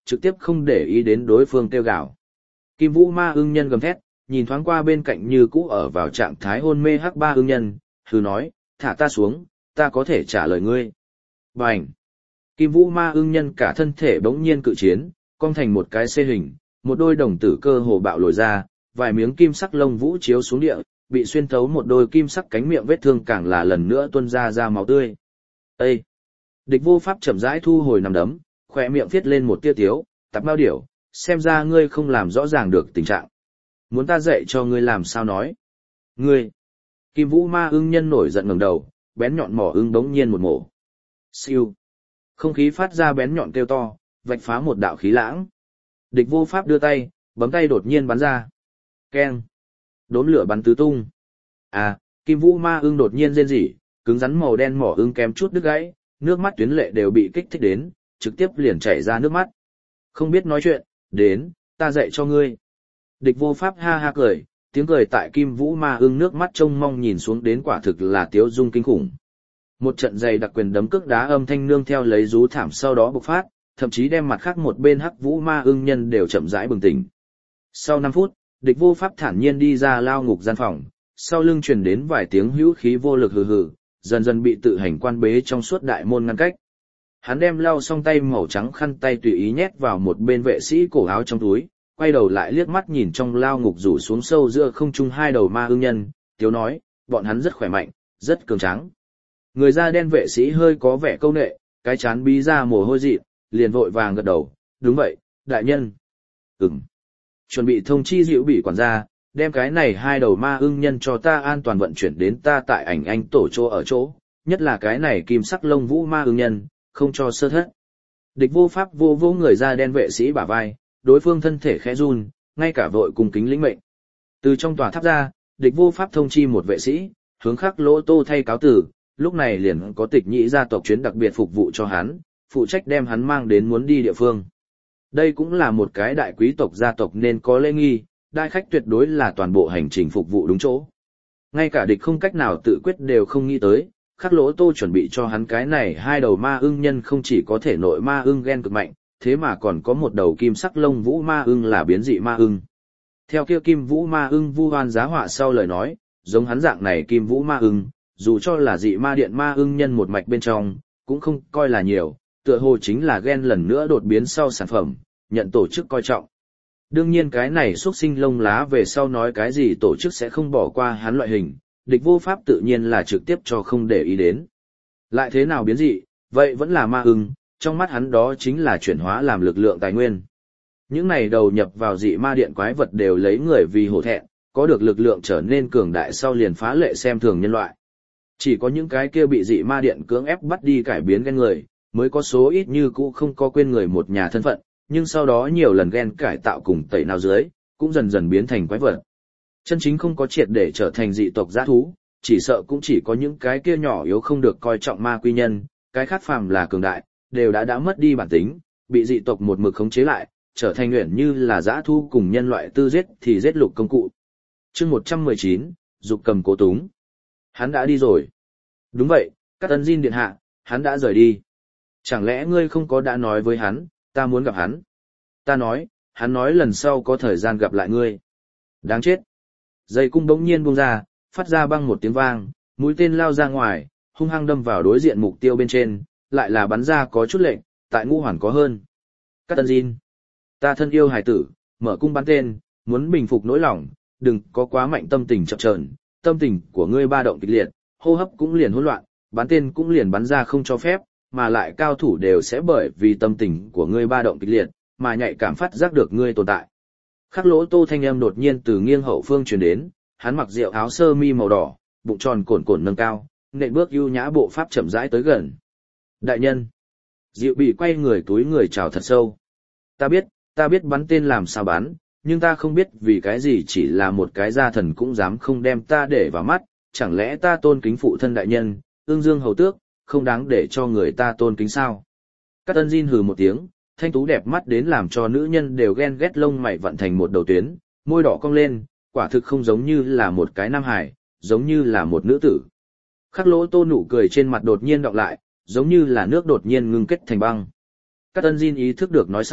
trực tiếp không để ý đến đối phương kêu gào. Kim Vũ Ma ưng nhân gầm thét, nhìn thoáng qua bên cạnh như cũ ở vào trạng thái hôn mê hắc ba ưng nhân, hừ nói, thả ta xuống, ta có thể trả lời ngươi. Bành! Kim Vũ Ma ưng nhân cả thân thể bỗng nhiên cự chiến, cong thành một cái xê hình, một đôi đồng tử cơ hồ bạo lồi ra, vài miếng kim sắc lông vũ chiếu xuống địa, bị xuyên thấu một đôi kim sắc cánh miệng vết thương càng là lần nữa tuôn ra ra máu tươi. Ê! Địch Vô Pháp chậm rãi thu hồi nằm đấm, khỏe miệng viết lên một tia tiếu, tạp bao điểu, xem ra ngươi không làm rõ ràng được tình trạng. Muốn ta dạy cho ngươi làm sao nói? Ngươi! Kim Vũ Ma ưng nhân nổi giận ngẩng đầu, bén nhọn mỏ ưng bỗng nhiên một mổ. Siêu! Không khí phát ra bén nhọn kêu to, vạch phá một đạo khí lãng. Địch Vô Pháp đưa tay, bấm tay đột nhiên bắn ra. Keng! Đốm lửa bắn tứ tung. À, Kim Vũ Ma ưng đột nhiên rên rỉ, cứng rắn màu đen mỏ ưng kém chút đứt gãy, nước mắt tuyến lệ đều bị kích thích đến, trực tiếp liền chảy ra nước mắt. Không biết nói chuyện, đến, ta dạy cho ngươi. Địch Vô Pháp ha ha cười, tiếng cười tại Kim Vũ Ma ưng nước mắt trông mong nhìn xuống đến quả thực là tiếu dung kinh khủng. Một trận dày đặc quyền đấm cước đá âm thanh nương theo lấy rú thảm sau đó bộc phát, thậm chí đem mặt khác một bên hắc Vũ Ma ưng nhân đều chậm rãi bừng tỉnh. Sau năm phút, Địch Vô Pháp thản nhiên đi ra lao ngục gian phòng, sau lưng truyền đến vài tiếng hữu khí vô lực hừ hừ, dần dần bị tự hành quan bế trong suốt đại môn ngăn cách. Hắn đem lau xong tay màu trắng khăn tay tùy ý nhét vào một bên vệ sĩ cổ áo trong túi, quay đầu lại liếc mắt nhìn trong lao ngục rủ xuống sâu giữa không trung hai đầu ma ưng nhân, tiếu nói, bọn hắn rất khỏe mạnh, rất cường tráng. Người da đen vệ sĩ hơi có vẻ câu nệ, cái chán bí ra mồ hôi dị, liền vội vàng gật đầu, đúng vậy, đại nhân. Ừm. Chuẩn bị thông chi dịu bị quản gia, đem cái này hai đầu ma ưng nhân cho ta an toàn vận chuyển đến ta tại ảnh anh tổ chỗ ở chỗ, nhất là cái này kim sắc lông vũ ma ưng nhân, không cho sơ thất. Địch Vô Pháp vô vô người da đen vệ sĩ bả vai, đối phương thân thể khẽ run, ngay cả vội cùng kính lĩnh mệnh. Từ trong tòa tháp ra, Địch Vô Pháp thông chi một vệ sĩ, hướng Khắc Lỗ Tô thay cáo tử, lúc này liền có Tịch Nhĩ gia tộc chuyến đặc biệt phục vụ cho hắn, phụ trách đem hắn mang đến muốn đi địa phương. Đây cũng là một cái đại quý tộc gia tộc nên có lễ nghi, đại khách tuyệt đối là toàn bộ hành trình phục vụ đúng chỗ. Ngay cả địch không cách nào tự quyết đều không nghĩ tới, Khắc Lỗ Tô chuẩn bị cho hắn cái này hai đầu ma ưng nhân không chỉ có thể nội ma ưng gen cực mạnh, thế mà còn có một đầu kim sắc lông vũ ma ưng là biến dị ma ưng. Theo kia kim vũ ma ưng vu oan giá họa sau lời nói, giống hắn dạng này kim vũ ma ưng, dù cho là dị ma điện ma ưng nhân một mạch bên trong, cũng không coi là nhiều, tựa hồ chính là gen lần nữa đột biến sau sản phẩm, nhận tổ chức coi trọng. Đương nhiên cái này xuất sinh lông lá về sau nói cái gì tổ chức sẽ không bỏ qua hắn loại hình, Địch Vô Pháp tự nhiên là trực tiếp cho không để ý đến. Lại thế nào biến dị, vậy vẫn là ma ưng, trong mắt hắn đó chính là chuyển hóa làm lực lượng tài nguyên. Những này đầu nhập vào dị ma điện quái vật đều lấy người vì hổ thẹn, có được lực lượng trở nên cường đại sau liền phá lệ xem thường nhân loại. Chỉ có những cái kia bị dị ma điện cưỡng ép bắt đi cải biến gen người, mới có số ít như cũ không có quên người một nhà thân phận, nhưng sau đó nhiều lần gen cải tạo cùng tẩy nào dưới, cũng dần dần biến thành quái vật. Chân chính không có triệt để trở thành dị tộc dã thú, chỉ sợ cũng chỉ có những cái kia nhỏ yếu không được coi trọng ma quy nhân, cái khác phàm là cường đại, đều đã đã mất đi bản tính, bị dị tộc một mực khống chế lại, trở thành nguyện như là dã thu cùng nhân loại tư giết thì giết lục công cụ. Chương một trăm mười chín, dục cầm cố túng. Hắn đã đi rồi. Đúng vậy, các tân Jin điện hạ, hắn đã rời đi. Chẳng lẽ ngươi không có đã nói với hắn, ta muốn gặp hắn. Ta nói, hắn nói lần sau có thời gian gặp lại ngươi. Đáng chết. Dây cung bỗng nhiên buông ra, phát ra băng một tiếng vang, mũi tên lao ra ngoài, hung hăng đâm vào đối diện mục tiêu bên trên, lại là bắn ra có chút lệnh, tại ngũ hoàn có hơn. Các tân Jin. Ta thân yêu hải tử, mở cung bắn tên, muốn bình phục nỗi lòng, đừng có quá mạnh tâm tình chập chờn, tâm tình của ngươi ba động kịch liệt, hô hấp cũng liền hỗn loạn, bắn tên cũng liền bắn ra không cho phép, mà lại cao thủ đều sẽ bởi vì tâm tình của ngươi ba động kịch liệt, mà nhạy cảm phát giác được ngươi tồn tại. Khắc Lỗ Tô thanh âm đột nhiên từ nghiêng hậu phương truyền đến, hắn mặc rượu áo sơ mi màu đỏ, bụng tròn cồn cồn nâng cao, nện bước ưu nhã bộ pháp chậm rãi tới gần. Đại nhân. Diệu bị quay người túi người chào thật sâu. Ta biết, ta biết bắn tên làm sao bắn, nhưng ta không biết vì cái gì chỉ là một cái gia thần cũng dám không đem ta để vào mắt, chẳng lẽ ta tôn kính phụ thân đại nhân, ương dương hầu tước, không đáng để cho người ta tôn kính sao? Các tân Jin hừ một tiếng, thanh tú đẹp mắt đến làm cho nữ nhân đều ghen ghét lông mày vận thành một đầu tuyến, môi đỏ cong lên, quả thực không giống như là một cái nam hải, giống như là một nữ tử. Khắc Lỗ Tô nụ cười trên mặt đột nhiên đọc lại, giống như là nước đột nhiên ngưng kết thành băng. Các tân Jin ý thức được nói sai,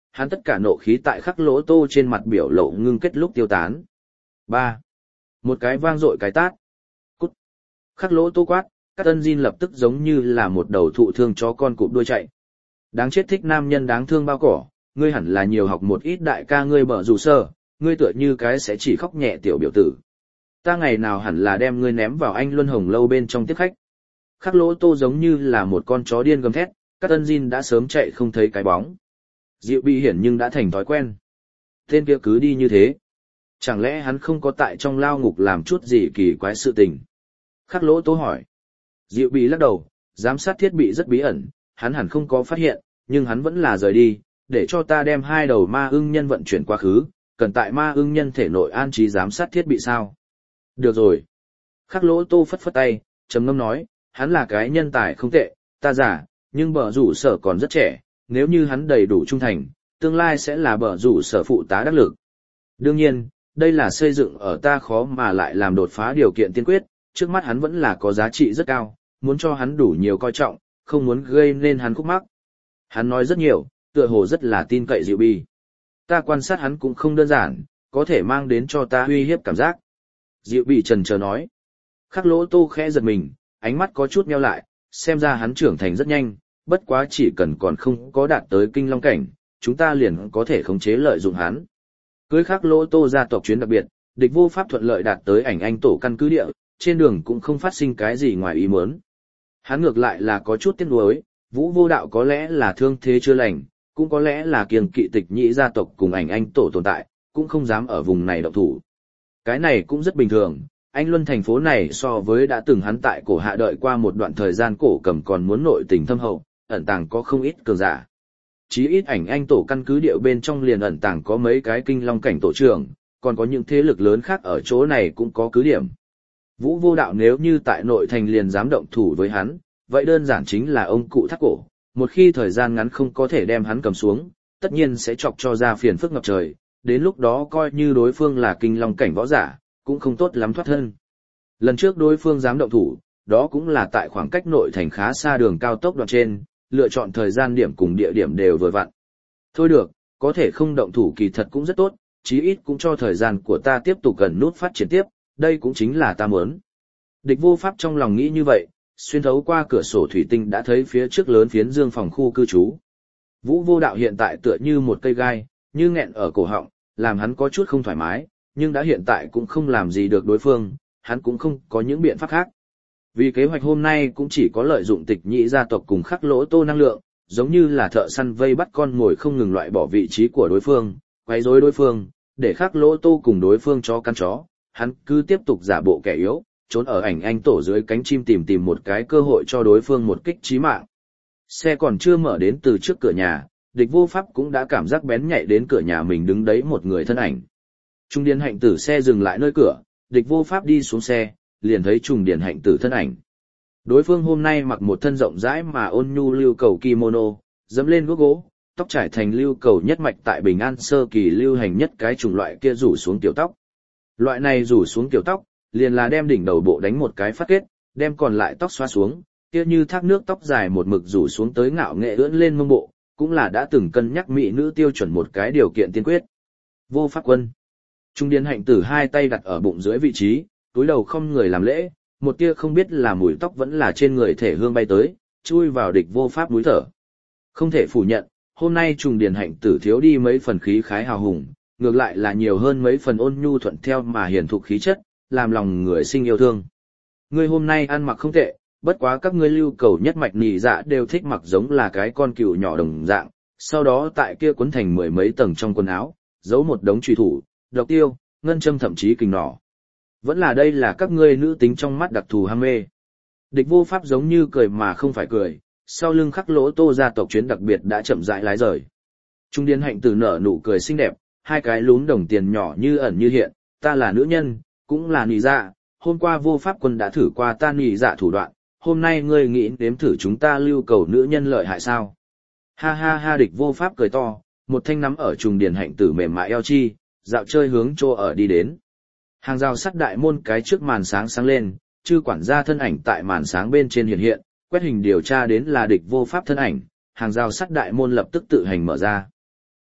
hắn tất cả nộ khí tại khắc lỗ tô trên mặt biểu lộ ngưng kết lúc tiêu tán. Ba. Một cái vang dội cái tát. Cút. Khắc lỗ tô quát, Cát Ân Jin lập tức giống như là một đầu thụ thương chó con cụp đuôi chạy. Đáng chết thích nam nhân đáng thương bao cỏ, ngươi hẳn là nhiều học một ít đại ca ngươi bở rủ sơ, ngươi tựa như cái sẽ chỉ khóc nhẹ tiểu biểu tử. Ta ngày nào hẳn là đem ngươi ném vào anh Luân Hồng lâu bên trong tiếp khách. Khắc lỗ tô giống như là một con chó điên gầm thét, Cát Ân Jin đã sớm chạy không thấy cái bóng. Diệu bị hiển nhưng đã thành thói quen. Tên kia cứ đi như thế. Chẳng lẽ hắn không có tại trong lao ngục làm chút gì kỳ quái sự tình? Khắc lỗ tô hỏi. Diệu bị lắc đầu, giám sát thiết bị rất bí ẩn, hắn hẳn không có phát hiện, nhưng hắn vẫn là rời đi, để cho ta đem hai đầu ma ưng nhân vận chuyển quá khứ, cần tại ma ưng nhân thể nội an trí giám sát thiết bị sao? Được rồi. Khắc lỗ tô phất phất tay, trầm ngâm nói, hắn là cái nhân tài không tệ, ta giả, nhưng bờ rủ sở còn rất trẻ, nếu như hắn đầy đủ trung thành, tương lai sẽ là bờ rủ sở phụ tá đắc lực. Đương nhiên, đây là xây dựng ở ta khó mà lại làm đột phá điều kiện tiên quyết, trước mắt hắn vẫn là có giá trị rất cao, muốn cho hắn đủ nhiều coi trọng, không muốn gây nên hắn khúc mắc. Hắn nói rất nhiều, tựa hồ rất là tin cậy Diệu Bi. Ta quan sát hắn cũng không đơn giản, có thể mang đến cho ta uy hiếp cảm giác. Diệu Bi trần chờ nói. Khắc lỗ tô khẽ giật mình, ánh mắt có chút nheo lại, xem ra hắn trưởng thành rất nhanh, bất quá chỉ cần còn không có đạt tới kinh long cảnh, chúng ta liền có thể khống chế lợi dụng hắn. Cưới Khắc lỗ tô gia tộc chuyến đặc biệt, địch vô pháp thuận lợi đạt tới ảnh anh tổ căn cứ địa, trên đường cũng không phát sinh cái gì ngoài ý muốn. Hắn ngược lại là có chút tiếc nuối, Vũ Vô Đạo có lẽ là thương thế chưa lành, cũng có lẽ là kiêng kỵ tịch nhĩ gia tộc cùng ảnh anh tổ tồn tại, cũng không dám ở vùng này động thủ. Cái này cũng rất bình thường, Anh Luân thành phố này so với đã từng hắn tại cổ hạ đợi qua một đoạn thời gian cổ cầm còn muốn nội tình thâm hậu, ẩn tàng có không ít cường giả. Chí ít ảnh anh tổ căn cứ địa bên trong liền ẩn tàng có mấy cái kinh long cảnh tổ trưởng, còn có những thế lực lớn khác ở chỗ này cũng có cứ điểm. Vũ Vô Đạo nếu như tại nội thành liền dám động thủ với hắn, vậy đơn giản chính là ông cụ thắt cổ, một khi thời gian ngắn không có thể đem hắn cầm xuống, tất nhiên sẽ chọc cho ra phiền phức ngập trời, đến lúc đó coi như đối phương là kinh long cảnh võ giả, cũng không tốt lắm thoát thân. Lần trước đối phương dám động thủ, đó cũng là tại khoảng cách nội thành khá xa đường cao tốc đoạn trên, lựa chọn thời gian điểm cùng địa điểm đều vừa vặn. Thôi được, có thể không động thủ kỳ thật cũng rất tốt, chí ít cũng cho thời gian của ta tiếp tục gần nút phát triển tiếp, đây cũng chính là ta muốn. Địch vô pháp trong lòng nghĩ như vậy, xuyên thấu qua cửa sổ thủy tinh đã thấy phía trước lớn phiến dương phòng khu cư trú. Vũ Vô Đạo hiện tại tựa như một cây gai, như nghẹn ở cổ họng, làm hắn có chút không thoải mái, nhưng đã hiện tại cũng không làm gì được đối phương, hắn cũng không có những biện pháp khác. Vì kế hoạch hôm nay cũng chỉ có lợi dụng tịch nhĩ gia tộc cùng Khắc lỗ tô năng lượng, giống như là thợ săn vây bắt con mồi không ngừng loại bỏ vị trí của đối phương, quấy rối đối phương, để Khắc lỗ tô cùng đối phương chó căn chó, hắn cứ tiếp tục giả bộ kẻ yếu, trốn ở ảnh anh tổ dưới cánh chim tìm tìm một cái cơ hội cho đối phương một kích chí mạng. Xe còn chưa mở đến từ trước cửa nhà, địch vô pháp cũng đã cảm giác bén nhạy đến cửa nhà mình đứng đấy một người thân ảnh. Trung điền hạnh tử xe dừng lại nơi cửa, địch vô pháp đi xuống xe, liền thấy trùng điền hạnh tử thân ảnh. Đối phương hôm nay mặc một thân rộng rãi mà ôn nhu lưu cầu kimono, dẫm lên guốc gỗ, tóc trải thành lưu cầu nhất mạch tại Bình An sơ kỳ lưu hành nhất cái chủng loại kia rủ xuống tiểu tóc. Loại này rủ xuống tiểu tóc, liền là đem đỉnh đầu bộ đánh một cái phát kết, đem còn lại tóc xoa xuống, kia như thác nước tóc dài một mực rủ xuống tới ngạo nghệ ưỡn lên mông bộ, cũng là đã từng cân nhắc mỹ nữ tiêu chuẩn một cái điều kiện tiên quyết. Vô Pháp Quân. Trung điền hạnh tử hai tay đặt ở bụng dưới vị trí, túi đầu không người làm lễ, một tia không biết là mùi tóc vẫn là trên người thể hương bay tới, chui vào địch vô pháp mũi thở. Không thể phủ nhận, hôm nay trùng điền hạnh tử thiếu đi mấy phần khí khái hào hùng, ngược lại là nhiều hơn mấy phần ôn nhu thuận theo mà hiển thụ khí chất, làm lòng người sinh yêu thương. Ngươi hôm nay ăn mặc không tệ, bất quá các ngươi lưu cầu nhất mạch nỉ dạ đều thích mặc giống là cái con cừu nhỏ đồng dạng, sau đó tại kia cuốn thành mười mấy tầng trong quần áo, giấu một đống truy thủ, độc tiêu, ngân châm thậm chí kình nỏ. Vẫn là đây là các ngươi nữ tính trong mắt đặc thù ham mê. Địch vô pháp giống như cười mà không phải cười, sau lưng Khắc lỗ tô gia tộc chuyến đặc biệt đã chậm rãi lái rời. Trung điền hạnh tử nở nụ cười xinh đẹp, hai cái lún đồng tiền nhỏ như ẩn như hiện, ta là nữ nhân, cũng là nỉ dạ, hôm qua vô pháp quân đã thử qua ta nỉ dạ thủ đoạn, hôm nay ngươi nghĩ đếm thử chúng ta lưu cầu nữ nhân lợi hại sao? Ha ha ha, địch vô pháp cười to, một thanh nắm ở trùng điền hạnh tử mềm mại eo chi, dạo chơi hướng chỗ ở đi đến. Hàng rào sắt đại môn cái trước màn sáng sáng lên, chư quản gia thân ảnh tại màn sáng bên trên hiện hiện, quét hình điều tra đến là địch vô pháp thân ảnh, hàng rào sắt đại môn lập tức tự hành mở ra.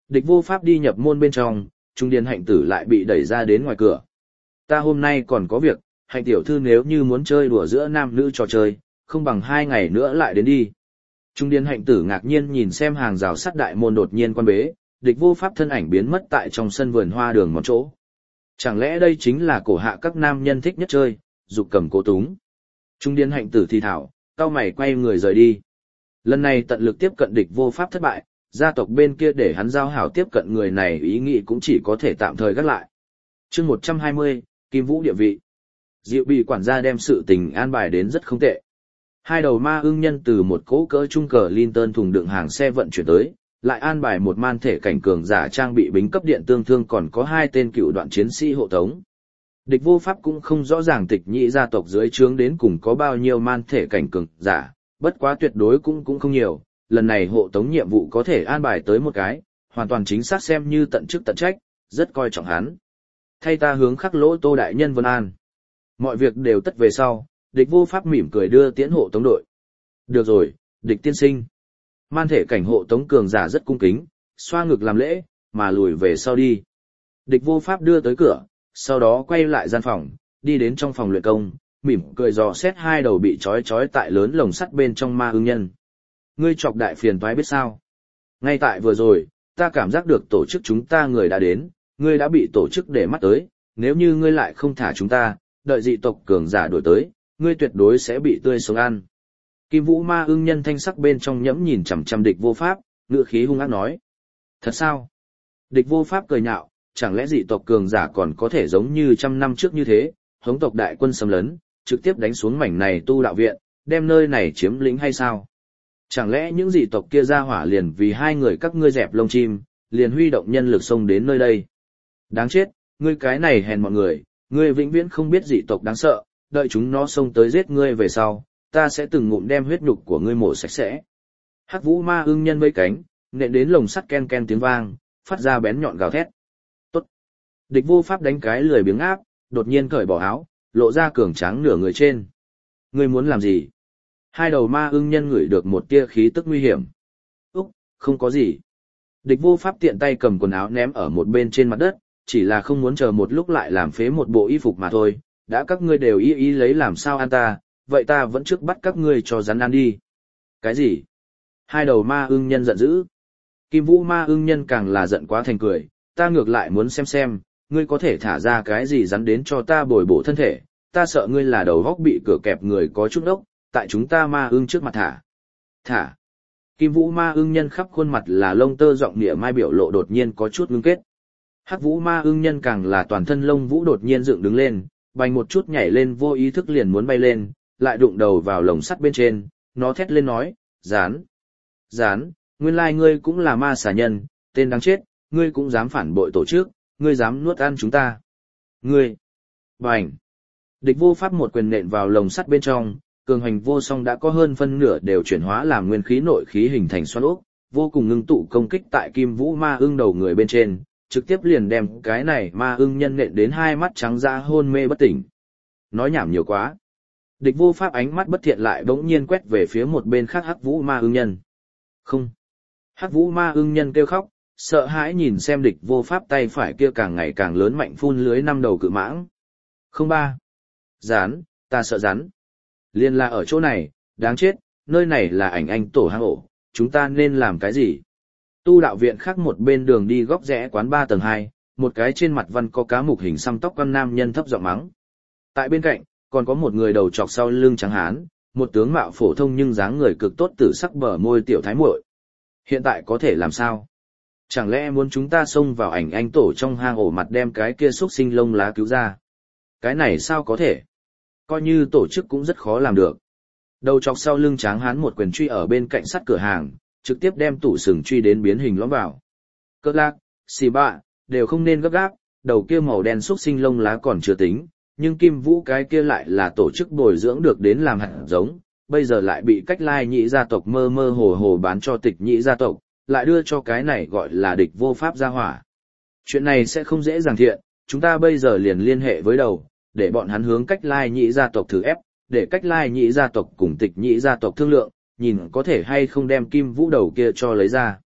Địch vô pháp đi nhập môn bên trong, trung điền hạnh tử lại bị đẩy ra đến ngoài cửa. Ta hôm nay còn có việc, hạnh tiểu thư nếu như muốn chơi đùa giữa nam nữ trò chơi, không bằng hai ngày nữa lại đến đi. Trung điền hạnh tử ngạc nhiên nhìn xem hàng rào sắt đại môn đột nhiên quan bế, địch vô pháp thân ảnh biến mất tại trong sân vườn hoa đường một chỗ. Chẳng lẽ đây chính là cổ hạ các nam nhân thích nhất chơi, dục cầm cố túng. Trung điền hạnh tử thì thảo, cao mày quay người rời đi. Lần này tận lực tiếp cận địch vô pháp thất bại, gia tộc bên kia để hắn giao hảo tiếp cận người này ý nghĩ cũng chỉ có thể tạm thời gác lại. Chương một trăm hai mươi, Kim Vũ địa vị. Diệu bị quản gia đem sự tình an bài đến rất không tệ. Hai đầu ma ưng nhân từ một cỗ cỡ trung cờ Linton thùng đựng hàng xe vận chuyển tới, lại an bài một man thể cảnh cường giả trang bị bính cấp điện tương thương còn có hai tên cựu đoạn chiến sĩ hộ tống. Địch vô pháp cũng không rõ ràng tịch nhị gia tộc dưới trướng đến cùng có bao nhiêu man thể cảnh cường giả, bất quá tuyệt đối cũng cũng không nhiều, lần này hộ tống nhiệm vụ có thể an bài tới một cái, hoàn toàn chính xác xem như tận chức tận trách, rất coi trọng hắn. Thay ta hướng khắc lỗ Tô đại nhân vân an. Mọi việc đều tất về sau, địch vô pháp mỉm cười đưa tiễn hộ tống đội. Được rồi, địch tiên sinh. Man thể cảnh hộ tống cường giả rất cung kính, xoa ngực làm lễ, mà lùi về sau đi. Địch vô pháp đưa tới cửa, sau đó quay lại gian phòng, đi đến trong phòng luyện công, mỉm cười dò xét hai đầu bị trói trói tại lớn lồng sắt bên trong ma ưng nhân. Ngươi chọc đại phiền toái biết sao? Ngay tại vừa rồi, ta cảm giác được tổ chức chúng ta người đã đến, ngươi đã bị tổ chức để mắt tới, nếu như ngươi lại không thả chúng ta, đợi dị tộc cường giả đuổi tới, ngươi tuyệt đối sẽ bị tươi sống ăn. Kim Vũ ma ưng nhân thanh sắc bên trong nhẫm nhìn chằm chằm địch vô pháp, ngựa khí hung ác nói. Thật sao? Địch vô pháp cười nhạo, chẳng lẽ dị tộc cường giả còn có thể giống như trăm năm trước như thế, hống tộc đại quân xâm lấn, trực tiếp đánh xuống mảnh này tu đạo viện, đem nơi này chiếm lĩnh hay sao? Chẳng lẽ những dị tộc kia ra hỏa liền vì hai người các ngươi dẹp lông chim, liền huy động nhân lực xông đến nơi đây? Đáng chết, ngươi cái này hèn mọi người, ngươi vĩnh viễn không biết dị tộc đáng sợ, đợi chúng nó xông tới giết ngươi về sau, ta sẽ từng ngụm đem huyết nhục của ngươi mổ sạch sẽ. Hắc Vũ ma ưng nhân vây cánh, nện đến lồng sắt ken ken tiếng vang, phát ra bén nhọn gào thét. Tốt. Địch vô pháp đánh cái lười biếng áp, đột nhiên cởi bỏ áo, lộ ra cường tráng nửa người trên. Ngươi muốn làm gì? Hai đầu ma ưng nhân ngửi được một tia khí tức nguy hiểm. Úc, không có gì. Địch vô pháp tiện tay cầm quần áo ném ở một bên trên mặt đất, chỉ là không muốn chờ một lúc lại làm phế một bộ y phục mà thôi. Đã các ngươi đều y y lấy làm sao ăn ta, vậy ta vẫn trước bắt các ngươi cho rắn ăn đi. Cái gì? Hai đầu ma ưng nhân giận dữ. Kim Vũ ma ưng nhân càng là giận quá thành cười, ta ngược lại muốn xem xem, ngươi có thể thả ra cái gì rắn đến cho ta bồi bổ thân thể, ta sợ ngươi là đầu góc bị cửa kẹp người có chút ốc, tại chúng ta ma ưng trước mặt thả. Thả. Kim Vũ ma ưng nhân khắp khuôn mặt là lông tơ giọng nghĩa mai biểu lộ đột nhiên có chút ngưng kết. Hắc Vũ ma ưng nhân càng là toàn thân lông vũ đột nhiên dựng đứng lên, bành một chút nhảy lên vô ý thức liền muốn bay lên, lại đụng đầu vào lồng sắt bên trên, nó thét lên nói, rán. Rán, nguyên lai ngươi cũng là ma xà nhân, tên đáng chết, ngươi cũng dám phản bội tổ chức, ngươi dám nuốt ăn chúng ta. Ngươi. Bành. Địch vô pháp một quyền nện vào lồng sắt bên trong, cường hành vô song đã có hơn phân nửa đều chuyển hóa làm nguyên khí nội khí hình thành xoắn ốc, vô cùng ngưng tụ công kích tại Kim Vũ ma ưng đầu người bên trên, trực tiếp liền đem cái này ma ưng nhân nện đến hai mắt trắng dã hôn mê bất tỉnh. Nói nhảm nhiều quá. Địch vô pháp ánh mắt bất thiện lại bỗng nhiên quét về phía một bên khác Hắc Vũ ma ưng nhân. Không. Hắc Vũ ma ưng nhân kêu khóc, sợ hãi nhìn xem địch vô pháp tay phải kia càng ngày càng lớn mạnh phun lưới năm đầu cự mãng. Không ba. Rán, ta sợ rắn. Liên là ở chỗ này, đáng chết, nơi này là ảnh anh tổ hang ổ, chúng ta nên làm cái gì? Tu đạo viện khác một bên đường đi góc rẽ quán ba tầng hai, một cái trên mặt văn có cá mục hình xăm tóc con nam nhân thấp giọng mắng. Tại bên cạnh, còn có một người đầu trọc sau lưng trắng hán, một tướng mạo phổ thông nhưng dáng người cực tốt tử sắc bờ môi tiểu thái muội. Hiện tại có thể làm sao? Chẳng lẽ muốn chúng ta xông vào ảnh anh tổ trong hang ổ mặt đem cái kia xúc sinh lông lá cứu ra? Cái này sao có thể? Coi như tổ chức cũng rất khó làm được. Đầu chọc sau lưng tráng hán một quyền truy ở bên cạnh sắt cửa hàng, trực tiếp đem tủ sừng truy đến biến hình lõm vào. Cơ lạc, xì bạ, đều không nên gấp gáp, đầu kia màu đen xúc sinh lông lá còn chưa tính, nhưng Kim Vũ cái kia lại là tổ chức bồi dưỡng được đến làm hạt giống, bây giờ lại bị cách lai nhị gia tộc mơ mơ hồ hồ bán cho tịch nhị gia tộc, lại đưa cho cái này gọi là địch vô pháp gia hỏa. Chuyện này sẽ không dễ dàng thiện, chúng ta bây giờ liền liên hệ với đầu, để bọn hắn hướng cách lai nhị gia tộc thử ép, để cách lai nhị gia tộc cùng tịch nhị gia tộc thương lượng, nhìn có thể hay không đem Kim Vũ đầu kia cho lấy ra.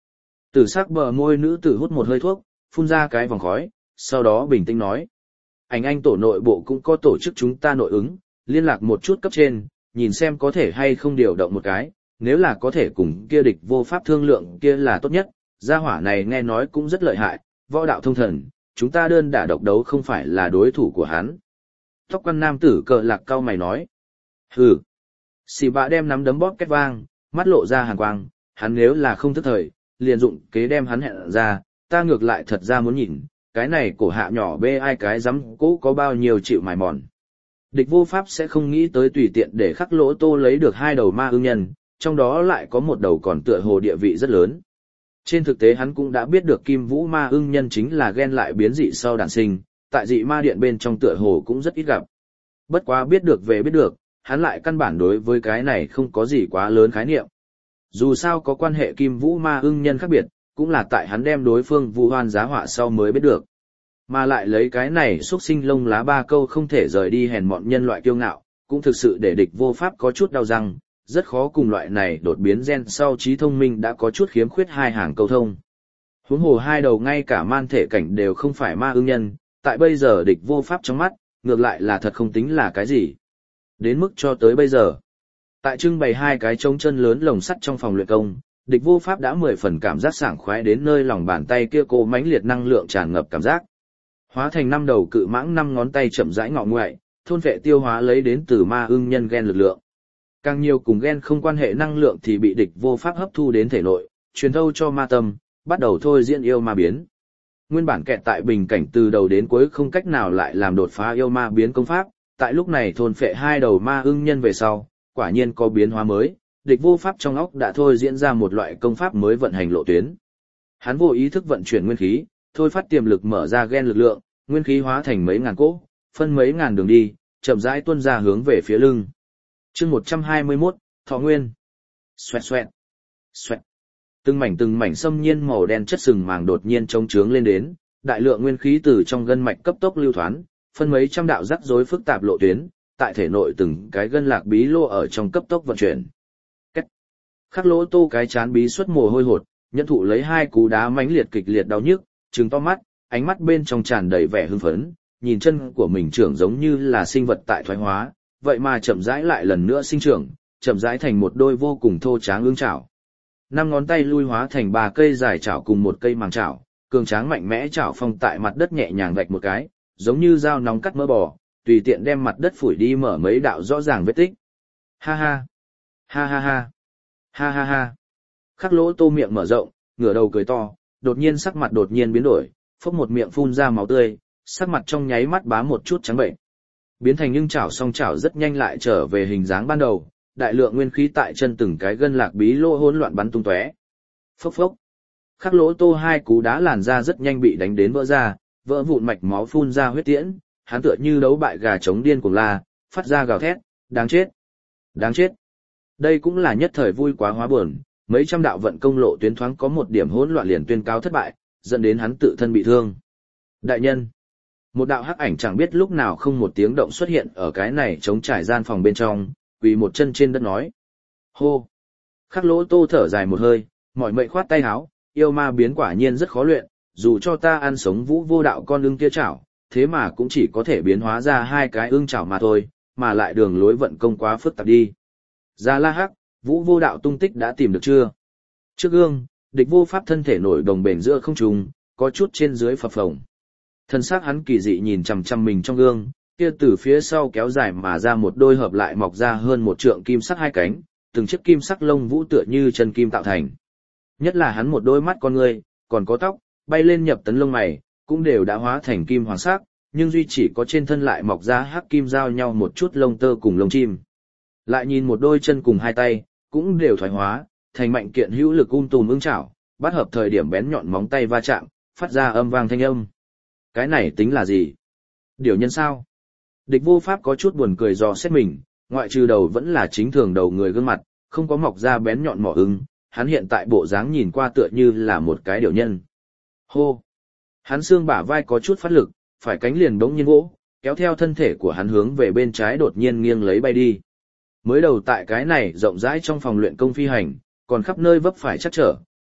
Tử sắc bờ môi nữ tử hút một hơi thuốc, phun ra cái vòng khói, sau đó bình tĩnh nói. Ảnh anh tổ nội bộ cũng có tổ chức chúng ta nội ứng, liên lạc một chút cấp trên, nhìn xem có thể hay không điều động một cái, nếu là có thể cùng kia địch vô pháp thương lượng kia là tốt nhất, gia hỏa này nghe nói cũng rất lợi hại, võ đạo thông thần, chúng ta đơn đả độc đấu không phải là đối thủ của hắn. Tóc quan nam tử cờ lạc cao mày nói. Hừ. Xì bạ đem nắm đấm bóp két vang, mắt lộ ra hàn quang, hắn nếu là không thức thời, liền dụng kế đem hắn hẹn ra, ta ngược lại thật ra muốn nhìn, cái này cổ hạ nhỏ bê ai cái dám cố có bao nhiêu chịu mài mòn. Địch vô pháp sẽ không nghĩ tới tùy tiện để khắc lỗ tô lấy được hai đầu ma ưng nhân, trong đó lại có một đầu còn tựa hồ địa vị rất lớn. Trên thực tế hắn cũng đã biết được kim vũ ma ưng nhân chính là ghen lại biến dị sau đản sinh, tại dị ma điện bên trong tựa hồ cũng rất ít gặp. Bất quá biết được về biết được, hắn lại căn bản đối với cái này không có gì quá lớn khái niệm. Dù sao có quan hệ kim vũ ma ưng nhân khác biệt, cũng là tại hắn đem đối phương vu hoan giá họa sau mới biết được. Mà lại lấy cái này xuất sinh lông lá ba câu không thể rời đi hèn mọn nhân loại kiêu ngạo, cũng thực sự để địch vô pháp có chút đau răng, rất khó cùng loại này đột biến gen sau trí thông minh đã có chút khiếm khuyết hai hàng câu thông. Huống hồ hai đầu ngay cả man thể cảnh đều không phải ma ưng nhân, tại bây giờ địch vô pháp trong mắt, ngược lại là thật không tính là cái gì. Đến mức cho tới bây giờ, tại trưng bày hai cái trống chân lớn lồng sắt trong phòng luyện công, địch vô pháp đã mười phần cảm giác sảng khoái đến nơi lòng bàn tay kia cô mãnh liệt năng lượng tràn ngập cảm giác. Hóa thành năm đầu cự mãng năm ngón tay chậm rãi ngọ ngoại, thôn vệ tiêu hóa lấy đến từ ma ưng nhân gen lực lượng. Càng nhiều cùng gen không quan hệ năng lượng thì bị địch vô pháp hấp thu đến thể nội, truyền thâu cho ma tâm, bắt đầu thôi diễn yêu ma biến. Nguyên bản kẹt tại bình cảnh từ đầu đến cuối không cách nào lại làm đột phá yêu ma biến công pháp, tại lúc này thôn phệ hai đầu ma ưng nhân về sau, quả nhiên có biến hóa mới, địch vô pháp trong óc đã thôi diễn ra một loại công pháp mới vận hành lộ tuyến. Hắn vô ý thức vận chuyển nguyên khí, thôi phát tiềm lực mở ra gen lực lượng, nguyên khí hóa thành mấy ngàn cỗ, phân mấy ngàn đường đi, chậm rãi tuôn ra hướng về phía lưng. Chương một trăm hai mươi mốt, Thọ Nguyên. Xoẹt xoẹt. Xoẹt. Từng mảnh từng mảnh xâm nhiên màu đen chất sừng màng đột nhiên trống trướng lên đến, đại lượng nguyên khí từ trong gân mạch cấp tốc lưu thoán, phân mấy trăm đạo rắc rối phức tạp lộ tuyến, tại thể nội từng cái gân lạc bí lô ở trong cấp tốc vận chuyển. Cách. Khắc lỗ tô cái chán bí xuất mồ hôi hột, nhận thụ lấy hai cú đá mãnh liệt kịch liệt đau nhức, trừng to mắt, ánh mắt bên trong tràn đầy vẻ hưng phấn, nhìn chân của mình trưởng giống như là sinh vật tại thoái hóa, vậy mà chậm rãi lại lần nữa sinh trưởng, chậm rãi thành một đôi vô cùng thô tráng ương chảo. Năm ngón tay lui hóa thành ba cây dài chảo cùng một cây màng chảo, cường tráng mạnh mẽ chảo phong tại mặt đất nhẹ nhàng vạch một cái, giống như dao nóng cắt mỡ bò, tùy tiện đem mặt đất phủi đi mở mấy đạo rõ ràng vết tích. Ha ha, ha ha ha, ha ha ha. Khắc lỗ tô miệng mở rộng, ngửa đầu cười to, đột nhiên sắc mặt đột nhiên biến đổi, phốc một miệng phun ra máu tươi, sắc mặt trong nháy mắt bá một chút trắng bệnh. Biến thành nhưng chảo song chảo rất nhanh lại trở về hình dáng ban đầu, đại lượng nguyên khí tại chân từng cái gân lạc bí lô hỗn loạn bắn tung tóe. Phốc phốc. Khắc lỗ tô hai cú đá làn ra rất nhanh bị đánh đến vỡ ra, vỡ vụn mạch máu phun ra huyết tiễn, hắn tựa như đấu bại gà trống điên cuồng la, phát ra gào thét, đáng chết, đáng chết. Đây cũng là nhất thời vui quá hóa buồn, mấy trăm đạo vận công lộ tuyến thoáng có một điểm hỗn loạn liền tuyên cáo thất bại, dẫn đến hắn tự thân bị thương. Đại nhân. Một đạo hắc ảnh chẳng biết lúc nào không một tiếng động xuất hiện ở cái này trống trải gian phòng bên trong, quỳ một chân trên đất nói. Hô! Khắc lỗ tô thở dài một hơi, mỏi mệt khoát tay háo, yêu ma biến quả nhiên rất khó luyện, dù cho ta ăn sống vũ vô đạo con ưng kia chảo, thế mà cũng chỉ có thể biến hóa ra hai cái ưng chảo mà thôi, mà lại đường lối vận công quá phức tạp đi. Gia La Hắc, vũ vô đạo tung tích đã tìm được chưa? Trước gương, địch vô pháp thân thể nổi đồng bền giữa không trung, có chút trên dưới phập phồng. Thân xác hắn kỳ dị nhìn chằm chằm mình trong gương, kia từ phía sau kéo dài mà ra một đôi hợp lại mọc ra hơn một trượng kim sắc hai cánh, từng chiếc kim sắc lông vũ tựa như chân kim tạo thành. Nhất là hắn một đôi mắt con người, còn có tóc, bay lên nhập tấn lông mày, cũng đều đã hóa thành kim hoàng sắc, nhưng duy chỉ có trên thân lại mọc ra hắc kim giao nhau một chút lông tơ cùng lông chim. Lại nhìn một đôi chân cùng hai tay, cũng đều thoái hóa, thành mạnh kiện hữu lực um tùm ưng chảo, bắt hợp thời điểm bén nhọn móng tay va chạm, phát ra âm vang thanh âm. Cái này tính là gì? Điều nhân sao? Địch vô pháp có chút buồn cười dò xét mình, ngoại trừ đầu vẫn là chính thường đầu người gương mặt, không có mọc ra bén nhọn mỏ ưng, hắn hiện tại bộ dáng nhìn qua tựa như là một cái điều nhân. Hô! Hắn xương bả vai có chút phát lực, phải cánh liền đống nhiên vỗ, kéo theo thân thể của hắn hướng về bên trái đột nhiên nghiêng lấy bay đi. Mới đầu tại cái này rộng rãi trong phòng luyện công phi hành, còn khắp nơi vấp phải chắc trở,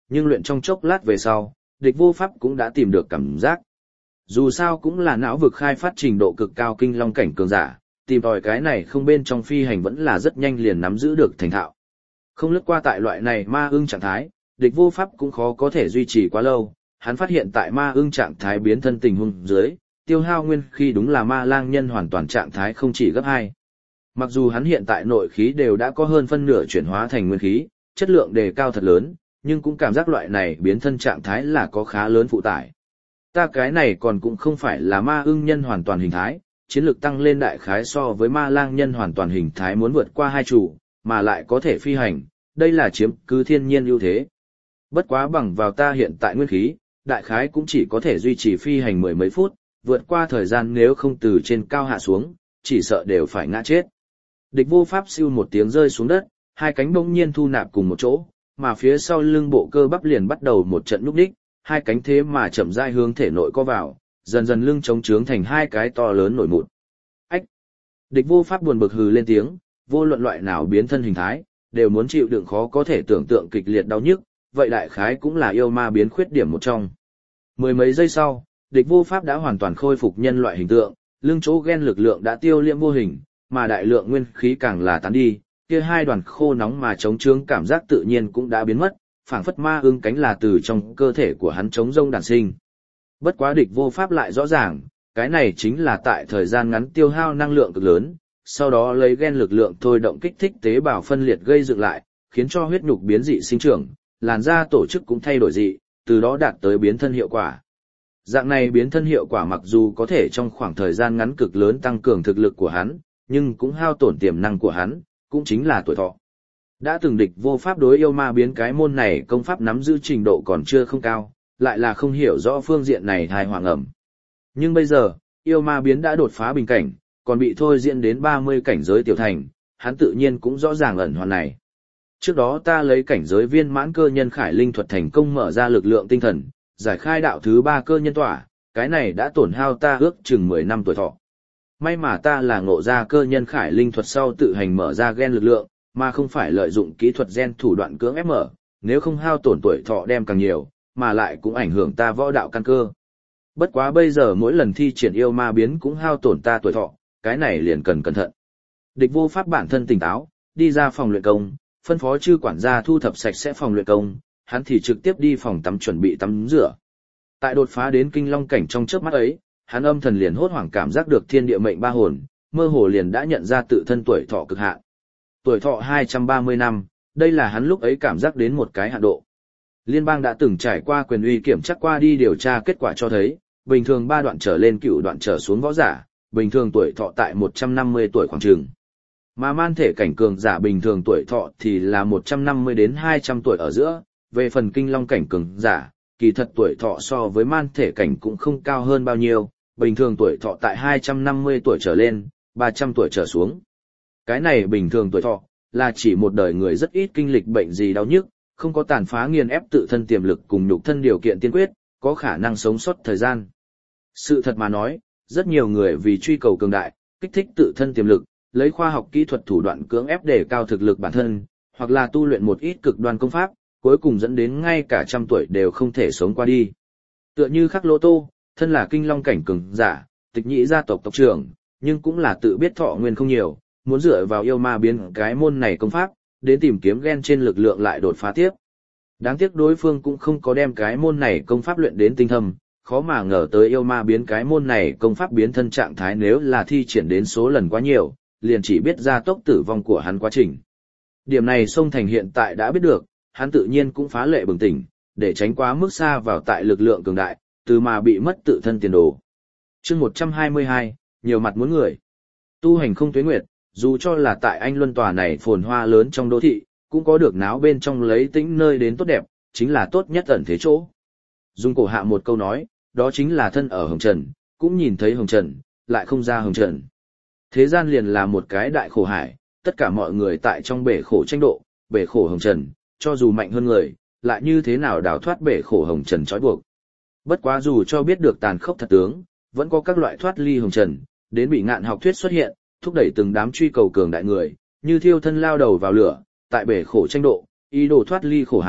nhưng luyện trong chốc lát về sau, địch vô pháp cũng đã tìm được cảm giác. Dù sao cũng là não vực khai phát trình độ cực cao kinh long cảnh cường giả, tìm tòi cái này không bên trong phi hành vẫn là rất nhanh liền nắm giữ được thành thạo. Không lướt qua tại loại này ma ưng trạng thái, địch vô pháp cũng khó có thể duy trì quá lâu, hắn phát hiện tại ma ưng trạng thái biến thân tình huống dưới, tiêu hao nguyên khí đúng là ma lang nhân hoàn toàn trạng thái không chỉ gấp hai. Mặc dù hắn hiện tại nội khí đều đã có hơn phân nửa chuyển hóa thành nguyên khí, chất lượng đề cao thật lớn, nhưng cũng cảm giác loại này biến thân trạng thái là có khá lớn phụ tải. Ta cái này còn cũng không phải là ma ưng nhân hoàn toàn hình thái, chiến lược tăng lên đại khái so với ma lang nhân hoàn toàn hình thái muốn vượt qua hai chủ, mà lại có thể phi hành, đây là chiếm cứ thiên nhiên ưu thế. Bất quá bằng vào ta hiện tại nguyên khí, đại khái cũng chỉ có thể duy trì phi hành mười mấy phút, vượt qua thời gian nếu không từ trên cao hạ xuống, chỉ sợ đều phải ngã chết. Địch vô pháp siêu một tiếng rơi xuống đất, hai cánh bỗng nhiên thu nạp cùng một chỗ, mà phía sau lưng bộ cơ bắp liền bắt đầu một trận lúc đích, hai cánh thế mà chậm rãi hướng thể nội co vào, dần dần lưng chống trướng thành hai cái to lớn nổi mụn. Ách! Địch vô pháp buồn bực hừ lên tiếng, vô luận loại nào biến thân hình thái, đều muốn chịu đựng khó có thể tưởng tượng kịch liệt đau nhức, vậy đại khái cũng là yêu ma biến khuyết điểm một trong. Mười mấy giây sau, địch vô pháp đã hoàn toàn khôi phục nhân loại hình tượng, lưng chỗ gen lực lượng đã tiêu liễm vô hình, mà đại lượng nguyên khí càng là tán đi, kia hai đoàn khô nóng mà chống trướng cảm giác tự nhiên cũng đã biến mất, phảng phất ma ưng cánh là từ trong cơ thể của hắn chống rông đản sinh. Bất quá địch vô pháp lại rõ ràng, cái này chính là tại thời gian ngắn tiêu hao năng lượng cực lớn, sau đó lấy gen lực lượng thôi động kích thích tế bào phân liệt gây dựng lại, khiến cho huyết nhục biến dị sinh trưởng, làn da tổ chức cũng thay đổi dị, từ đó đạt tới biến thân hiệu quả. Dạng này biến thân hiệu quả mặc dù có thể trong khoảng thời gian ngắn cực lớn tăng cường thực lực của hắn, nhưng cũng hao tổn tiềm năng của hắn, cũng chính là tuổi thọ. Đã từng địch vô pháp đối yêu ma biến cái môn này công pháp nắm giữ trình độ còn chưa không cao, lại là không hiểu rõ phương diện này hài hoàng ẩm. Nhưng bây giờ, yêu ma biến đã đột phá bình cảnh, còn bị thôi diễn đến ba mươi cảnh giới tiểu thành, hắn tự nhiên cũng rõ ràng ẩn hoàn này. Trước đó ta lấy cảnh giới viên mãn cơ nhân khải linh thuật thành công mở ra lực lượng tinh thần, giải khai đạo thứ ba cơ nhân tỏa, cái này đã tổn hao ta ước chừng mười năm tuổi thọ. May mà ta là ngộ ra cơ nhân khải linh thuật sau tự hành mở ra gen lực lượng, mà không phải lợi dụng kỹ thuật gen thủ đoạn cưỡng ép mở, nếu không hao tổn tuổi thọ đem càng nhiều, mà lại cũng ảnh hưởng ta võ đạo căn cơ. Bất quá bây giờ mỗi lần thi triển yêu ma biến cũng hao tổn ta tuổi thọ, cái này liền cần cẩn thận. Địch vô pháp bản thân tỉnh táo, đi ra phòng luyện công, phân phó chư quản gia thu thập sạch sẽ phòng luyện công, hắn thì trực tiếp đi phòng tắm chuẩn bị tắm rửa. Tại đột phá đến kinh long cảnh trong chớp mắt ấy, hắn âm thần liền hốt hoảng cảm giác được thiên địa mệnh ba hồn, mơ hồ liền đã nhận ra tự thân tuổi thọ cực hạn. Tuổi thọ hai trăm ba mươi năm, đây là hắn lúc ấy cảm giác đến một cái hạn độ. Liên bang đã từng trải qua quyền uy kiểm chắc qua đi điều tra kết quả cho thấy, bình thường ba đoạn trở lên cựu đoạn trở xuống võ giả, bình thường tuổi thọ tại một trăm năm mươi tuổi khoảng chừng. Mà man thể cảnh cường giả bình thường tuổi thọ thì là một trăm năm mươi đến hai trăm tuổi ở giữa, về phần kinh long cảnh cường giả, kỳ thật tuổi thọ so với man thể cảnh cũng không cao hơn bao nhiêu, bình thường tuổi thọ tại hai trăm năm mươi tuổi trở lên, ba trăm tuổi trở xuống. Cái này bình thường tuổi thọ, là chỉ một đời người rất ít kinh lịch bệnh gì đau nhức, không có tàn phá nghiền ép tự thân tiềm lực cùng nhục thân điều kiện tiên quyết, có khả năng sống sót thời gian. Sự thật mà nói, rất nhiều người vì truy cầu cường đại, kích thích tự thân tiềm lực, lấy khoa học kỹ thuật thủ đoạn cưỡng ép để cao thực lực bản thân, hoặc là tu luyện một ít cực đoan công pháp, cuối cùng dẫn đến ngay cả trăm tuổi đều không thể sống qua đi. Tựa như Khắc Lô Tô, thân là kinh long cảnh cường giả, tịch nhị gia tộc tộc trưởng, nhưng cũng là tự biết thọ nguyên không nhiều, muốn dựa vào yêu ma biến cái môn này công pháp, đến tìm kiếm gen trên lực lượng lại đột phá tiếp. Đáng tiếc đối phương cũng không có đem cái môn này công pháp luyện đến tinh thâm, khó mà ngờ tới yêu ma biến cái môn này công pháp biến thân trạng thái nếu là thi triển đến số lần quá nhiều, liền chỉ biết ra tốc tử vong của hắn quá trình. Điểm này Sông Thành hiện tại đã biết được, hắn tự nhiên cũng phá lệ bừng tỉnh, để tránh quá mức xa vào tại lực lượng cường đại, từ mà bị mất tự thân tiền đồ. Chương một trăm hai mươi hai, nhiều mặt muốn người. Tu hành không tuế nguyệt, dù cho là tại Anh Luân tòa này phồn hoa lớn trong đô thị, cũng có được náo bên trong lấy tĩnh nơi đến tốt đẹp, chính là tốt nhất ẩn thế chỗ. Dung cổ hạ một câu nói, đó chính là thân ở hồng trần, cũng nhìn thấy hồng trần, lại không ra hồng trần. Thế gian liền là một cái đại khổ hải, tất cả mọi người tại trong bể khổ tranh độ, bể khổ hồng trần, cho dù mạnh hơn người, lại như thế nào đào thoát bể khổ hồng trần trói buộc. Bất quá dù cho biết được tàn khốc thật tướng, vẫn có các loại thoát ly hồng trần, đến bị ngạn học thuyết xuất hiện, thúc đẩy từng đám truy cầu cường đại người, như thiêu thân lao đầu vào lửa, tại bể khổ tranh độ, ý đồ thoát ly khổ hải,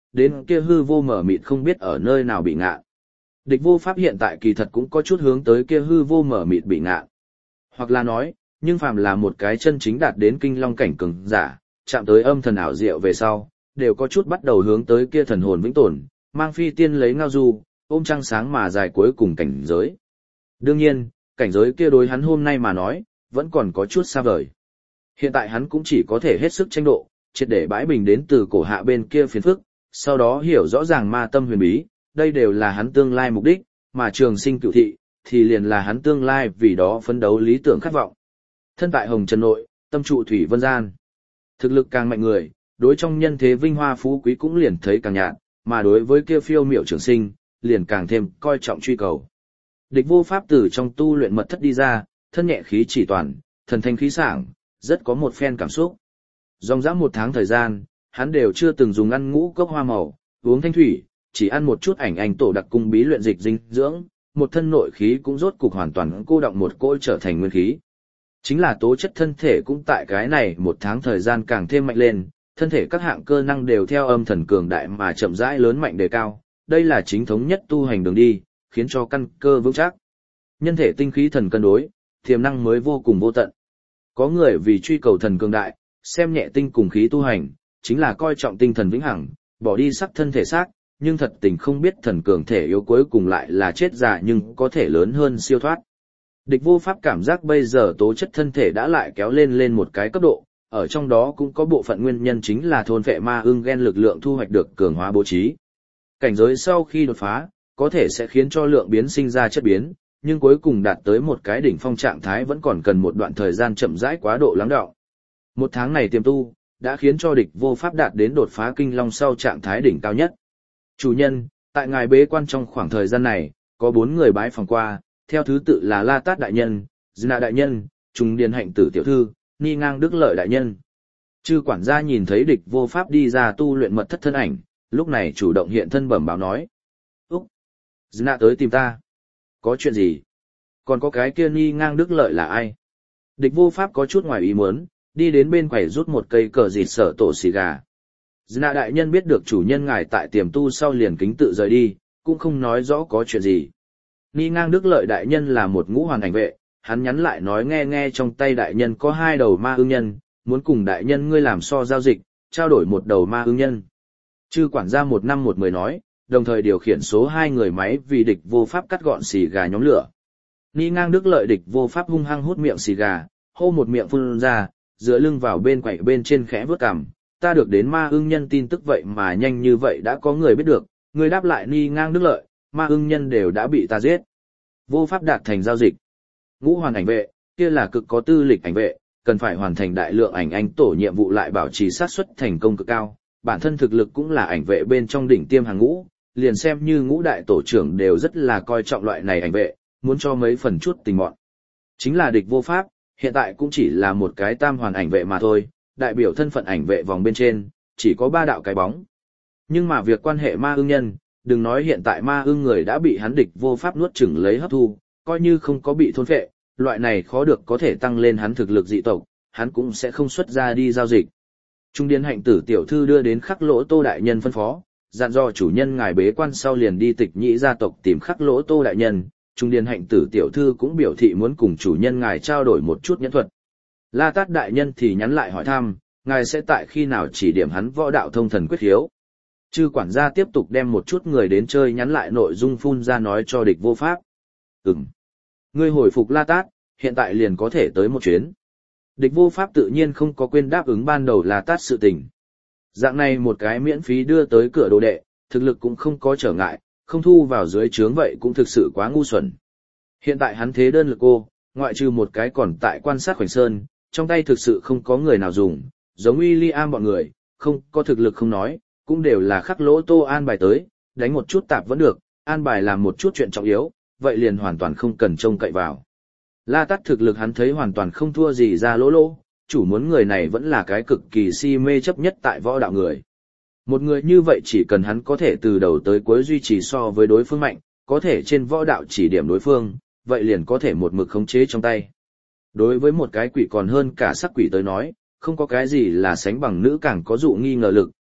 đến kia hư vô mở mịt không biết ở nơi nào bị ngạ. Địch vô pháp hiện tại kỳ thật cũng có chút hướng tới kia hư vô mở mịt bị ngạ. Hoặc là nói, nhưng phàm là một cái chân chính đạt đến kinh long cảnh cường giả, chạm tới âm thần ảo diệu về sau, đều có chút bắt đầu hướng tới kia thần hồn vĩnh tồn, mang phi tiên lấy ngao du, ôm trăng sáng mà dài cuối cùng cảnh giới. Đương nhiên, cảnh giới kia đối hắn hôm nay mà nói, vẫn còn có chút xa vời. Hiện tại hắn cũng chỉ có thể hết sức tranh độ, triệt để bãi bình đến từ cổ hạ bên kia phiền phức, sau đó hiểu rõ ràng ma tâm huyền bí, đây đều là hắn tương lai mục đích, mà trường sinh cửu thị, thì liền là hắn tương lai vì đó phấn đấu lý tưởng khát vọng. Thân tại Hồng Trần nội, tâm trụ thủy vân gian. Thực lực càng mạnh người, đối trong nhân thế vinh hoa phú quý cũng liền thấy càng nhạt, mà đối với kia phiêu miểu trường sinh, liền càng thêm coi trọng truy cầu. Địch vô pháp từ trong tu luyện mật thất đi ra, thân nhẹ khí chỉ toàn, thần thanh khí sảng, rất có một phen cảm xúc. Dòng dã một tháng thời gian, hắn đều chưa từng dùng ăn ngũ cốc hoa màu, uống thanh thủy, chỉ ăn một chút ảnh ảnh tổ đặc cung bí luyện dịch dinh dưỡng, một thân nội khí cũng rốt cục hoàn toàn cô động một cỗ trở thành nguyên khí. Chính là tố chất thân thể cũng tại cái này một tháng thời gian càng thêm mạnh lên, thân thể các hạng cơ năng đều theo âm thần cường đại mà chậm rãi lớn mạnh đề cao, đây là chính thống nhất tu hành đường đi, khiến cho căn cơ vững chắc. Nhân thể tinh khí thần cân đối, tiềm năng mới vô cùng vô tận. Có người vì truy cầu thần cường đại, xem nhẹ tinh cùng khí tu hành, chính là coi trọng tinh thần vĩnh hằng, bỏ đi sắc thân thể xác, nhưng thật tình không biết thần cường thể yếu cuối cùng lại là chết già nhưng có thể lớn hơn siêu thoát. Địch vô pháp cảm giác bây giờ tố chất thân thể đã lại kéo lên lên một cái cấp độ, ở trong đó cũng có bộ phận nguyên nhân chính là thôn vệ ma ưng gen lực lượng thu hoạch được cường hóa bố trí. Cảnh giới sau khi đột phá, có thể sẽ khiến cho lượng biến sinh ra chất biến, nhưng cuối cùng đạt tới một cái đỉnh phong trạng thái vẫn còn cần một đoạn thời gian chậm rãi quá độ lắng đọng. Một tháng này tiềm tu, đã khiến cho địch vô pháp đạt đến đột phá kinh long sau trạng thái đỉnh cao nhất. Chủ nhân, tại ngài bế quan trong khoảng thời gian này, có bốn người bái phòng qua, theo thứ tự là La Tát đại nhân, Dna đại nhân, Trung Điền hạnh tử tiểu thư, Ni Ngang Đức Lợi đại nhân. Chư quản gia nhìn thấy địch vô pháp đi ra tu luyện mật thất thân ảnh, lúc này chủ động hiện thân bẩm báo nói. Úc! Dna tới tìm ta. Có chuyện gì? Còn có cái kia Ni Ngang Đức Lợi là ai? Địch vô pháp có chút ngoài ý muốn, đi đến bên quầy rút một cây cờ dịt sở tổ xì gà. Dna đại nhân biết được chủ nhân ngài tại tiềm tu sau liền kính tự rời đi, cũng không nói rõ có chuyện gì. Ni Ngang Đức Lợi đại nhân là một ngũ hoàn ảnh vệ, hắn nhắn lại nói nghe nghe trong tay đại nhân có hai đầu ma ưng nhân, muốn cùng đại nhân ngươi làm so giao dịch, trao đổi một đầu ma ưng nhân. Chư quản gia một năm một mười nói, đồng thời điều khiển số hai người máy vì địch vô pháp cắt gọn xì gà nhóm lửa. Ni Ngang Đức Lợi địch vô pháp hung hăng hút miệng xì gà, hô một miệng phun ra, dựa lưng vào bên quậy bên trên khẽ vớt cằm. Ta được đến ma ưng nhân tin tức vậy mà nhanh như vậy đã có người biết được, người đáp lại Ni Ngang Đức Lợi, ma ưng nhân đều đã bị ta giết. Vô pháp đạt thành giao dịch. Ngũ hoàn ảnh vệ, kia là cực có tư lịch ảnh vệ, cần phải hoàn thành đại lượng ảnh anh tổ nhiệm vụ lại bảo trì sát suất thành công cực cao, bản thân thực lực cũng là ảnh vệ bên trong đỉnh tiêm hàng ngũ, liền xem như ngũ đại tổ trưởng đều rất là coi trọng loại này ảnh vệ, muốn cho mấy phần chút tình mọn. Chính là địch vô pháp, hiện tại cũng chỉ là một cái tam hoàn ảnh vệ mà thôi, đại biểu thân phận ảnh vệ vòng bên trên, chỉ có ba đạo cái bóng. Nhưng mà việc quan hệ ma ưng nhân, đừng nói hiện tại ma ưng người đã bị hắn địch vô pháp nuốt chửng lấy hấp thu, coi như không có bị thôn phệ, loại này khó được có thể tăng lên hắn thực lực dị tộc, hắn cũng sẽ không xuất ra đi giao dịch. Trung Điền hạnh tử tiểu thư đưa đến Khắc Lỗ Tô đại nhân phân phó, dặn dò chủ nhân ngài bế quan sau liền đi Tịch Nhĩ gia tộc tìm Khắc Lỗ Tô đại nhân. Trung Điền hạnh tử tiểu thư cũng biểu thị muốn cùng chủ nhân ngài trao đổi một chút nhẫn thuật. La Tát đại nhân thì nhắn lại hỏi thăm, ngài sẽ tại khi nào chỉ điểm hắn võ đạo thông thần quyết khiếu. Chư quản gia tiếp tục đem một chút người đến chơi nhắn lại nội dung phun ra nói cho địch vô pháp. Ừm. Ngươi hồi phục La Tát, hiện tại liền có thể tới một chuyến. Địch vô pháp tự nhiên không có quên đáp ứng ban đầu La Tát sự tình. Dạng này một cái miễn phí đưa tới cửa đồ đệ, thực lực cũng không có trở ngại, không thu vào dưới trướng vậy cũng thực sự quá ngu xuẩn. Hiện tại hắn thế đơn lực cô, ngoại trừ một cái còn tại quan sát Khoảnh Sơn, trong tay thực sự không có người nào dùng, giống William bọn người, không có thực lực không nói, cũng đều là Khắc Lỗ Tô an bài tới, đánh một chút tạp vẫn được, an bài làm một chút chuyện trọng yếu, vậy liền hoàn toàn không cần trông cậy vào. La Tát thực lực hắn thấy hoàn toàn không thua gì ra Lỗ Lỗ, chủ muốn người này vẫn là cái cực kỳ si mê chấp nhất tại võ đạo người. Một người như vậy chỉ cần hắn có thể từ đầu tới cuối duy trì so với đối phương mạnh, có thể trên võ đạo chỉ điểm đối phương, vậy liền có thể một mực khống chế trong tay. Đối với một cái quỷ còn hơn cả sắc quỷ tới nói, không có cái gì là sánh bằng nữ càng có dụ nghi ngờ lực,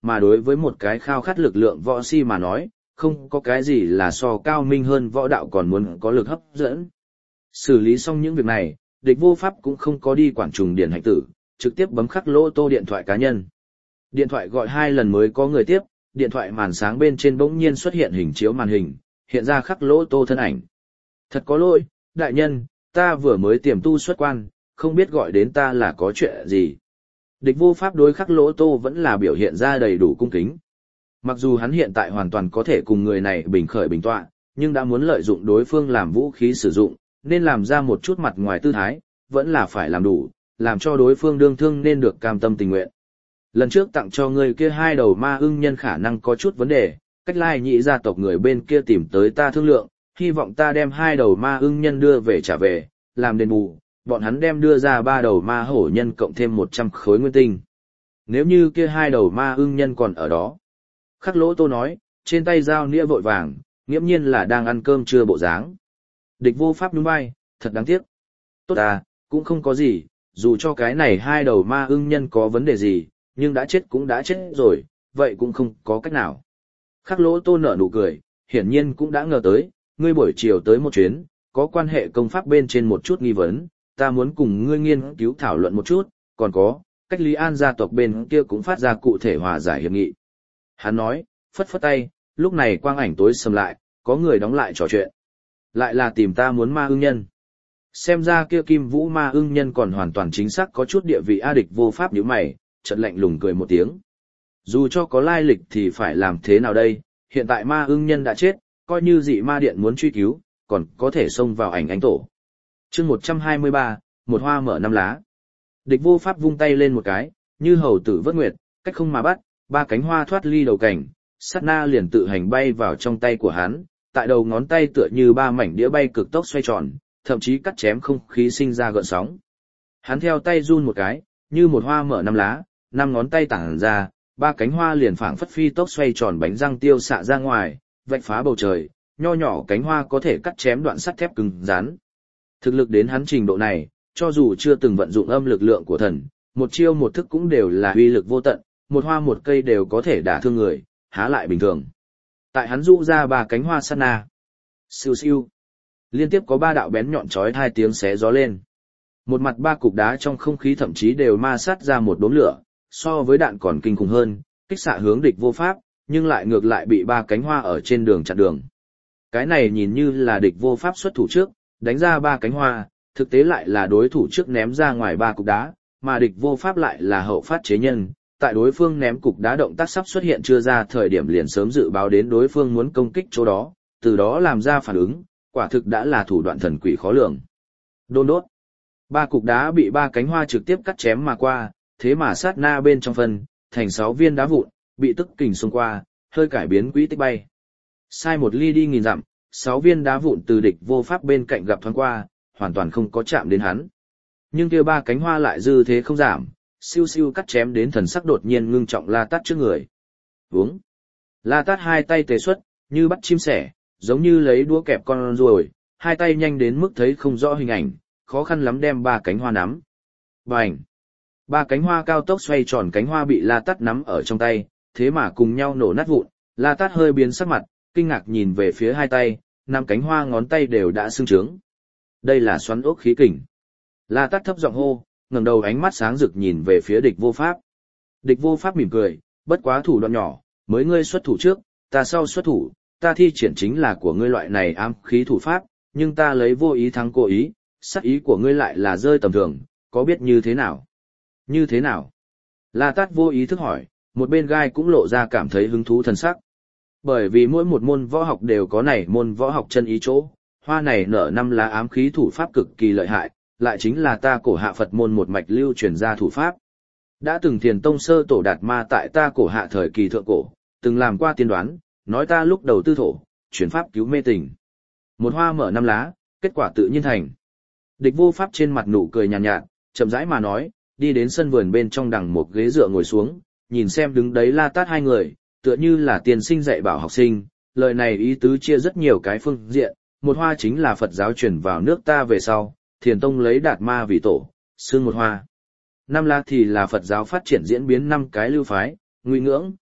mà đối với một cái khao khát lực lượng võ si mà nói, không có cái gì là so cao minh hơn võ đạo còn muốn có lực hấp dẫn. Xử lý xong những việc này, địch vô pháp cũng không có đi quản trùng điển hạnh tử, trực tiếp bấm khắc lỗ tô điện thoại cá nhân. Điện thoại gọi hai lần mới có người tiếp, điện thoại màn sáng bên trên bỗng nhiên xuất hiện hình chiếu màn hình, hiện ra khắc lỗ tô thân ảnh. Thật có lỗi, đại nhân, ta vừa mới tiềm tu xuất quan, không biết gọi đến ta là có chuyện gì. Địch vô pháp đối khắc lỗ tô vẫn là biểu hiện ra đầy đủ cung kính. Mặc dù hắn hiện tại hoàn toàn có thể cùng người này bình khởi bình tọa, nhưng đã muốn lợi dụng đối phương làm vũ khí sử dụng, nên làm ra một chút mặt ngoài tư thái, vẫn là phải làm đủ, làm cho đối phương đương thương nên được cam tâm tình nguyện. Lần trước tặng cho người kia hai đầu ma ưng nhân khả năng có chút vấn đề, cách lai nhị gia tộc người bên kia tìm tới ta thương lượng, hy vọng ta đem hai đầu ma ưng nhân đưa về trả về, làm đền bù, bọn hắn đem đưa ra ba đầu ma hổ nhân cộng thêm một trăm khối nguyên tinh. Nếu như kia hai đầu ma ưng nhân còn ở đó. Khắc lỗ tô nói, trên tay dao nĩa vội vàng, nghiễm nhiên là đang ăn cơm trưa bộ dáng. Địch vô pháp nhún vai, thật đáng tiếc. Tốt à, cũng không có gì, dù cho cái này hai đầu ma ưng nhân có vấn đề gì, nhưng đã chết cũng đã chết rồi, vậy cũng không có cách nào. Khắc lỗ tô nở nụ cười, hiển nhiên cũng đã ngờ tới, ngươi buổi chiều tới một chuyến, có quan hệ công pháp bên trên một chút nghi vấn, ta muốn cùng ngươi nghiên cứu thảo luận một chút, còn có, cách Lý An gia tộc bên kia cũng phát ra cụ thể hòa giải hiệp nghị. Hắn nói, phất phất tay, lúc này quang ảnh tối sầm lại, có người đóng lại trò chuyện. Lại là tìm ta muốn ma ưng nhân. Xem ra kia kim vũ ma ưng nhân còn hoàn toàn chính xác có chút địa vị a. Địch vô pháp nhíu mày, chợt lạnh lùng cười một tiếng. Dù cho có lai lịch thì phải làm thế nào đây, hiện tại ma ưng nhân đã chết, coi như dị ma điện muốn truy cứu, còn có thể xông vào ảnh ánh tổ. chương một trăm hai mươi ba, một hoa mở năm lá. Địch vô pháp vung tay lên một cái, như hầu tử vớt nguyệt, cách không mà bắt, ba cánh hoa thoát ly đầu cảnh, sát na liền tự hành bay vào trong tay của hắn, tại đầu ngón tay tựa như ba mảnh đĩa bay cực tốc xoay tròn, thậm chí cắt chém không khí sinh ra gợn sóng. Hắn theo tay run một cái, như một hoa mở năm lá, năm ngón tay tản ra, ba cánh hoa liền phảng phất phi tốc xoay tròn bánh răng tiêu xạ ra ngoài, vạch phá bầu trời, nho nhỏ cánh hoa có thể cắt chém đoạn sắt thép cứng rắn. Thực lực đến hắn trình độ này, cho dù chưa từng vận dụng âm lực lượng của thần, một chiêu một thức cũng đều là uy lực vô tận, một hoa một cây đều có thể đả thương người, há lại bình thường. Tại hắn rũ ra ba cánh hoa sát na. Siêu siêu. Liên tiếp có ba đạo bén nhọn chói hai tiếng xé gió lên. Một mặt ba cục đá trong không khí thậm chí đều ma sát ra một đốm lửa, so với đạn còn kinh khủng hơn, kích xạ hướng địch vô pháp, nhưng lại ngược lại bị ba cánh hoa ở trên đường chặn đường. Cái này nhìn như là địch vô pháp xuất thủ trước, đánh ra ba cánh hoa, thực tế lại là đối thủ trước ném ra ngoài ba cục đá, mà địch vô pháp lại là hậu phát chế nhân. Tại đối phương ném cục đá động tác sắp xuất hiện chưa ra thời điểm liền sớm dự báo đến đối phương muốn công kích chỗ đó, từ đó làm ra phản ứng, quả thực đã là thủ đoạn thần quỷ khó lường. Đôn đốt. Ba cục đá bị ba cánh hoa trực tiếp cắt chém mà qua, thế mà sát na bên trong phân, thành sáu viên đá vụn, bị tức kình xông qua, hơi cải biến quỹ tích bay. Sai một ly đi nghìn dặm, sáu viên đá vụn từ địch vô pháp bên cạnh gặp thoáng qua, hoàn toàn không có chạm đến hắn. Nhưng kia ba cánh hoa lại dư thế không giảm, siêu siêu cắt chém đến thần sắc đột nhiên ngưng trọng La Tát trước người. Vướng. La Tát hai tay tề xuất, như bắt chim sẻ, giống như lấy đũa kẹp con ruồi, hai tay nhanh đến mức thấy không rõ hình ảnh, khó khăn lắm đem ba cánh hoa nắm. Bành. Ba cánh hoa cao tốc xoay tròn cánh hoa bị La Tát nắm ở trong tay, thế mà cùng nhau nổ nát vụn. La Tát hơi biến sắc mặt, kinh ngạc nhìn về phía hai tay, năm cánh hoa ngón tay đều đã sưng trướng. Đây là xoắn ốc khí kình. La Tát thấp giọng hô, ngẩng đầu ánh mắt sáng rực nhìn về phía địch vô pháp. Địch vô pháp mỉm cười, bất quá thủ đoạn nhỏ, mới ngươi xuất thủ trước, ta sau xuất thủ, ta thi triển chính là của ngươi loại này ám khí thủ pháp, nhưng ta lấy vô ý thắng cố ý, sát ý của ngươi lại là rơi tầm thường, có biết như thế nào? Như thế nào? La Tát vô ý thức hỏi, một bên gai cũng lộ ra cảm thấy hứng thú thần sắc. Bởi vì mỗi một môn võ học đều có này môn võ học chân ý chỗ, hoa này nở năm lá ám khí thủ pháp cực kỳ lợi hại, lại chính là ta cổ hạ Phật môn một mạch lưu truyền ra thủ pháp. Đã từng Thiền Tông sơ tổ đạt ma tại ta cổ hạ thời kỳ thượng cổ, từng làm qua tiên đoán, nói ta lúc đầu tư thổ, chuyển pháp cứu mê tình. Một hoa mở năm lá, kết quả tự nhiên thành. Địch vô pháp trên mặt nụ cười nhàn nhạt, nhạt, chậm rãi mà nói, đi đến sân vườn bên trong đằng một ghế dựa ngồi xuống, nhìn xem đứng đấy La Tát hai người, tựa như là tiền sinh dạy bảo học sinh, lời này ý tứ chia rất nhiều cái phương diện, một hoa chính là Phật giáo truyền vào nước ta về sau, Thiền Tông lấy đạt ma vì tổ, xương một hoa. Năm lá thì là Phật giáo phát triển diễn biến năm cái lưu phái, Ngụy Ngưỡng,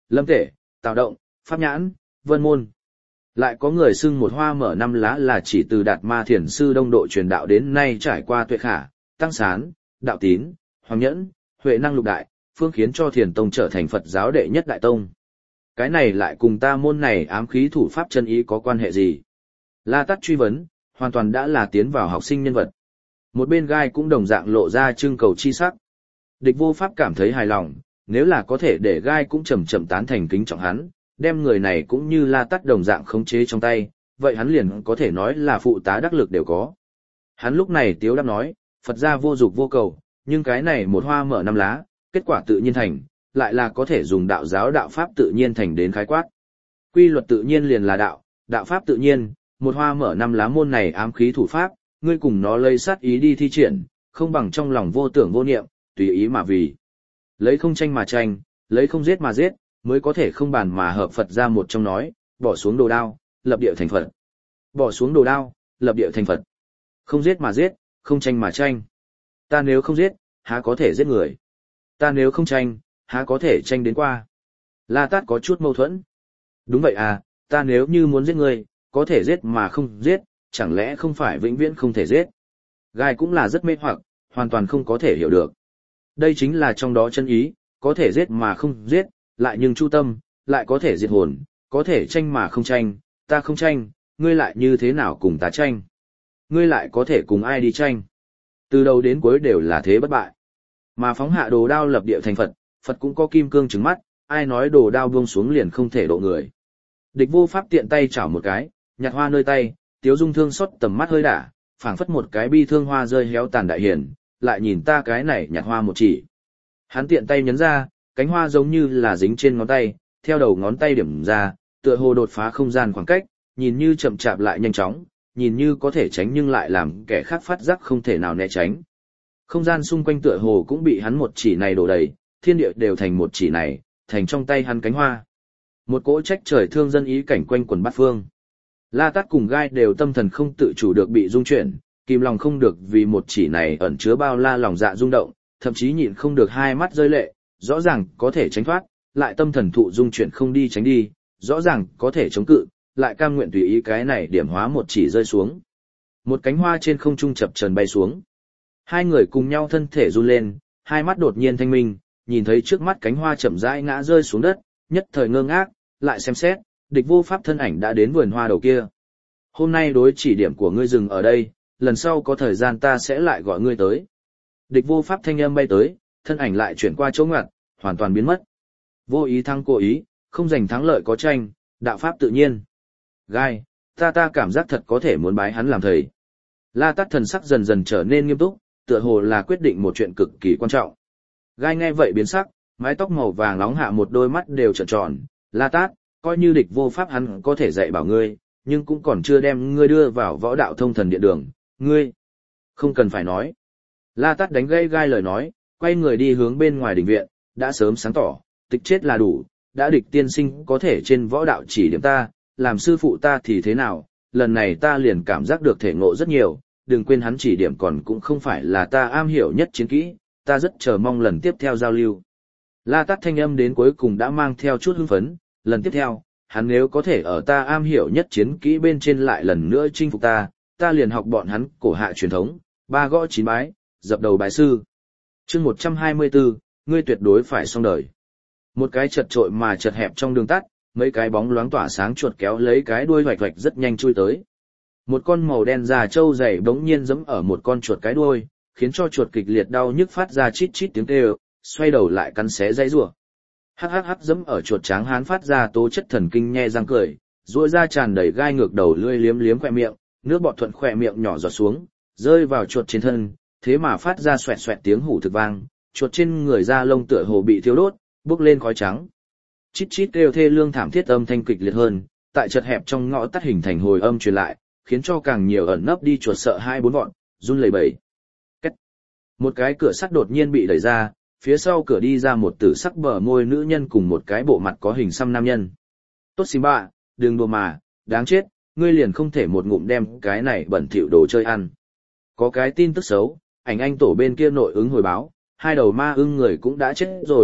Lâm Tể, Tào Động, Pháp Nhãn, Vân Môn. Lại có người xưng một hoa mở năm lá là chỉ từ Đạt Ma Thiền Sư Đông Độ truyền đạo đến nay trải qua Tuệ Khả, Tăng Sán, Đạo Tín, Hoàng Nhẫn, Huệ Năng lục đại, phương khiến cho Thiền Tông trở thành Phật giáo đệ nhất đại tông. Cái này lại cùng ta môn này ám khí thủ pháp chân ý có quan hệ gì? La Tát truy vấn, hoàn toàn đã là tiến vào học sinh nhân vật. Một bên gai cũng đồng dạng lộ ra trưng cầu chi sắc. Địch Vô Pháp cảm thấy hài lòng, nếu là có thể để gai cũng chậm chậm tán thành kính trọng hắn, đem người này cũng như La Tát đồng dạng khống chế trong tay, vậy hắn liền có thể nói là phụ tá đắc lực đều có. Hắn lúc này tiếu đáp nói, Phật gia vô dục vô cầu, nhưng cái này một hoa mở năm lá, kết quả tự nhiên thành, lại là có thể dùng đạo giáo đạo pháp tự nhiên thành đến khái quát. Quy luật tự nhiên liền là đạo, đạo pháp tự nhiên, một hoa mở năm lá môn này ám khí thủ pháp, ngươi cùng nó lấy sát ý đi thi triển, không bằng trong lòng vô tưởng vô niệm, tùy ý mà vì. Lấy không tranh mà tranh, lấy không giết mà giết, mới có thể không bàn mà hợp Phật ra một trong nói, bỏ xuống đồ đao, lập địa thành Phật. Bỏ xuống đồ đao, lập địa thành Phật. Không giết mà giết, không tranh mà tranh. Ta nếu không giết, há có thể giết người. Ta nếu không tranh, há có thể tranh đến qua. La Tát có chút mâu thuẫn. Đúng vậy à, ta nếu như muốn giết người, có thể giết mà không giết, chẳng lẽ không phải vĩnh viễn không thể giết. Gai cũng là rất mê hoặc, hoàn toàn không có thể hiểu được. Đây chính là trong đó chân ý, có thể giết mà không giết, lại nhưng chu tâm, lại có thể diệt hồn, có thể tranh mà không tranh, ta không tranh, ngươi lại như thế nào cùng ta tranh. Ngươi lại có thể cùng ai đi tranh. Từ đầu đến cuối đều là thế bất bại. Mà phóng hạ đồ đao lập địa thành Phật, Phật cũng có kim cương trứng mắt, ai nói đồ đao buông xuống liền không thể độ người. Địch Vô Pháp tiện tay chảo một cái, nhặt hoa nơi tay, tiếu dung thương xót tầm mắt hơi đả, phảng phất một cái bi thương hoa rơi héo tàn đại hiển, lại nhìn ta cái này nhặt hoa một chỉ. Hắn tiện tay nhấn ra, cánh hoa giống như là dính trên ngón tay, theo đầu ngón tay điểm ra, tựa hồ đột phá không gian khoảng cách, nhìn như chậm chạp lại nhanh chóng, nhìn như có thể tránh nhưng lại làm kẻ khác phát giác không thể nào né tránh. Không gian xung quanh tựa hồ cũng bị hắn một chỉ này đổ đầy, thiên địa đều thành một chỉ này, thành trong tay hắn cánh hoa. Một cỗ trách trời thương dân ý cảnh quanh quần bát phương. La Tát cùng gai đều tâm thần không tự chủ được bị rung chuyển, kìm lòng không được vì một chỉ này ẩn chứa bao la lòng dạ rung động, thậm chí nhịn không được hai mắt rơi lệ, rõ ràng có thể tránh thoát, lại tâm thần thụ rung chuyển không đi tránh đi, rõ ràng có thể chống cự, lại cam nguyện tùy ý cái này điểm hóa một chỉ rơi xuống. Một cánh hoa trên không trung chập chờn bay xuống. Hai người cùng nhau thân thể run lên, hai mắt đột nhiên thanh minh, nhìn thấy trước mắt cánh hoa chậm rãi ngã rơi xuống đất, nhất thời ngơ ngác, lại xem xét, Địch Vô Pháp thân ảnh đã đến vườn hoa đầu kia. Hôm nay đối chỉ điểm của ngươi dừng ở đây, lần sau có thời gian ta sẽ lại gọi ngươi tới. Địch Vô Pháp thanh âm bay tới, thân ảnh lại chuyển qua chỗ ngoặt, hoàn toàn biến mất. Vô ý thắng cố ý, không giành thắng lợi có tranh, đạo pháp tự nhiên. Gai, ta ta cảm giác thật có thể muốn bái hắn làm thầy. La Tát thần sắc dần dần trở nên nghiêm túc, tựa hồ là quyết định một chuyện cực kỳ quan trọng. Gai nghe vậy biến sắc, mái tóc màu vàng nóng hạ một đôi mắt đều trợn tròn. La Tát, coi như Địch Vô Pháp hắn có thể dạy bảo ngươi, nhưng cũng còn chưa đem ngươi đưa vào võ đạo thông thần điện đường, ngươi không cần phải nói. La Tát đánh gãy Gai lời nói, quay người đi hướng bên ngoài đình viện, đã sớm sáng tỏ, tịch chết là đủ, đã Địch tiên sinh có thể trên võ đạo chỉ điểm ta, làm sư phụ ta thì thế nào, lần này ta liền cảm giác được thể ngộ rất nhiều, đừng quên hắn chỉ điểm còn cũng không phải là ta am hiểu nhất chiến kỹ, ta rất chờ mong lần tiếp theo giao lưu. La Tát thanh âm đến cuối cùng đã mang theo chút hưng phấn, lần tiếp theo, hắn nếu có thể ở ta am hiểu nhất chiến kỹ bên trên lại lần nữa chinh phục ta, ta liền học bọn hắn cổ hạ truyền thống, ba gõ chín bái, dập đầu bái sư. Chương một trăm hai mươi tư, ngươi tuyệt đối phải xong đời. Một cái chật trội mà chật hẹp trong đường tắt, mấy cái bóng loáng tỏa sáng chuột kéo lấy cái đuôi hoạch hoạch rất nhanh chui tới. Một con màu đen già trâu dày bỗng nhiên giẫm ở một con chuột cái đuôi, khiến cho chuột kịch liệt đau nhức phát ra chít chít tiếng kêu, xoay đầu lại cắn xé dãy rủa. Hắc hắc hắc giẫm ở chuột tráng hán phát ra tố chất thần kinh nhe răng cười, duỗi ra tràn đầy gai ngược đầu lưỡi liếm liếm khóe miệng, nước bọt thuận khóe miệng nhỏ giọt xuống, rơi vào chuột trên thân, thế mà phát ra xoẹt xoẹt tiếng hủ thực vang, chuột trên người da lông tựa hồ bị thiêu đốt, bốc lên khói trắng. Chít chít kêu thê lương thảm thiết âm thanh kịch liệt hơn, tại chật hẹp trong ngõ tắt hình thành hồi âm truyền lại, khiến cho càng nhiều ẩn nấp đi chuột sợ hai bốn vọn, run lẩy bẩy. Cách. Một cái cửa sắt đột nhiên bị đẩy ra, phía sau cửa đi ra một tử sắc bờ môi nữ nhân cùng một cái bộ mặt có hình xăm nam nhân. Tốt xím bạ, đừng đùa mà, đáng chết, ngươi liền không thể một ngụm đem cái này bẩn thỉu đồ chơi ăn. Có cái tin tức xấu, ảnh anh tổ bên kia nội ứng hồi báo, hai đầu ma ưng người cũng đã chết rồi,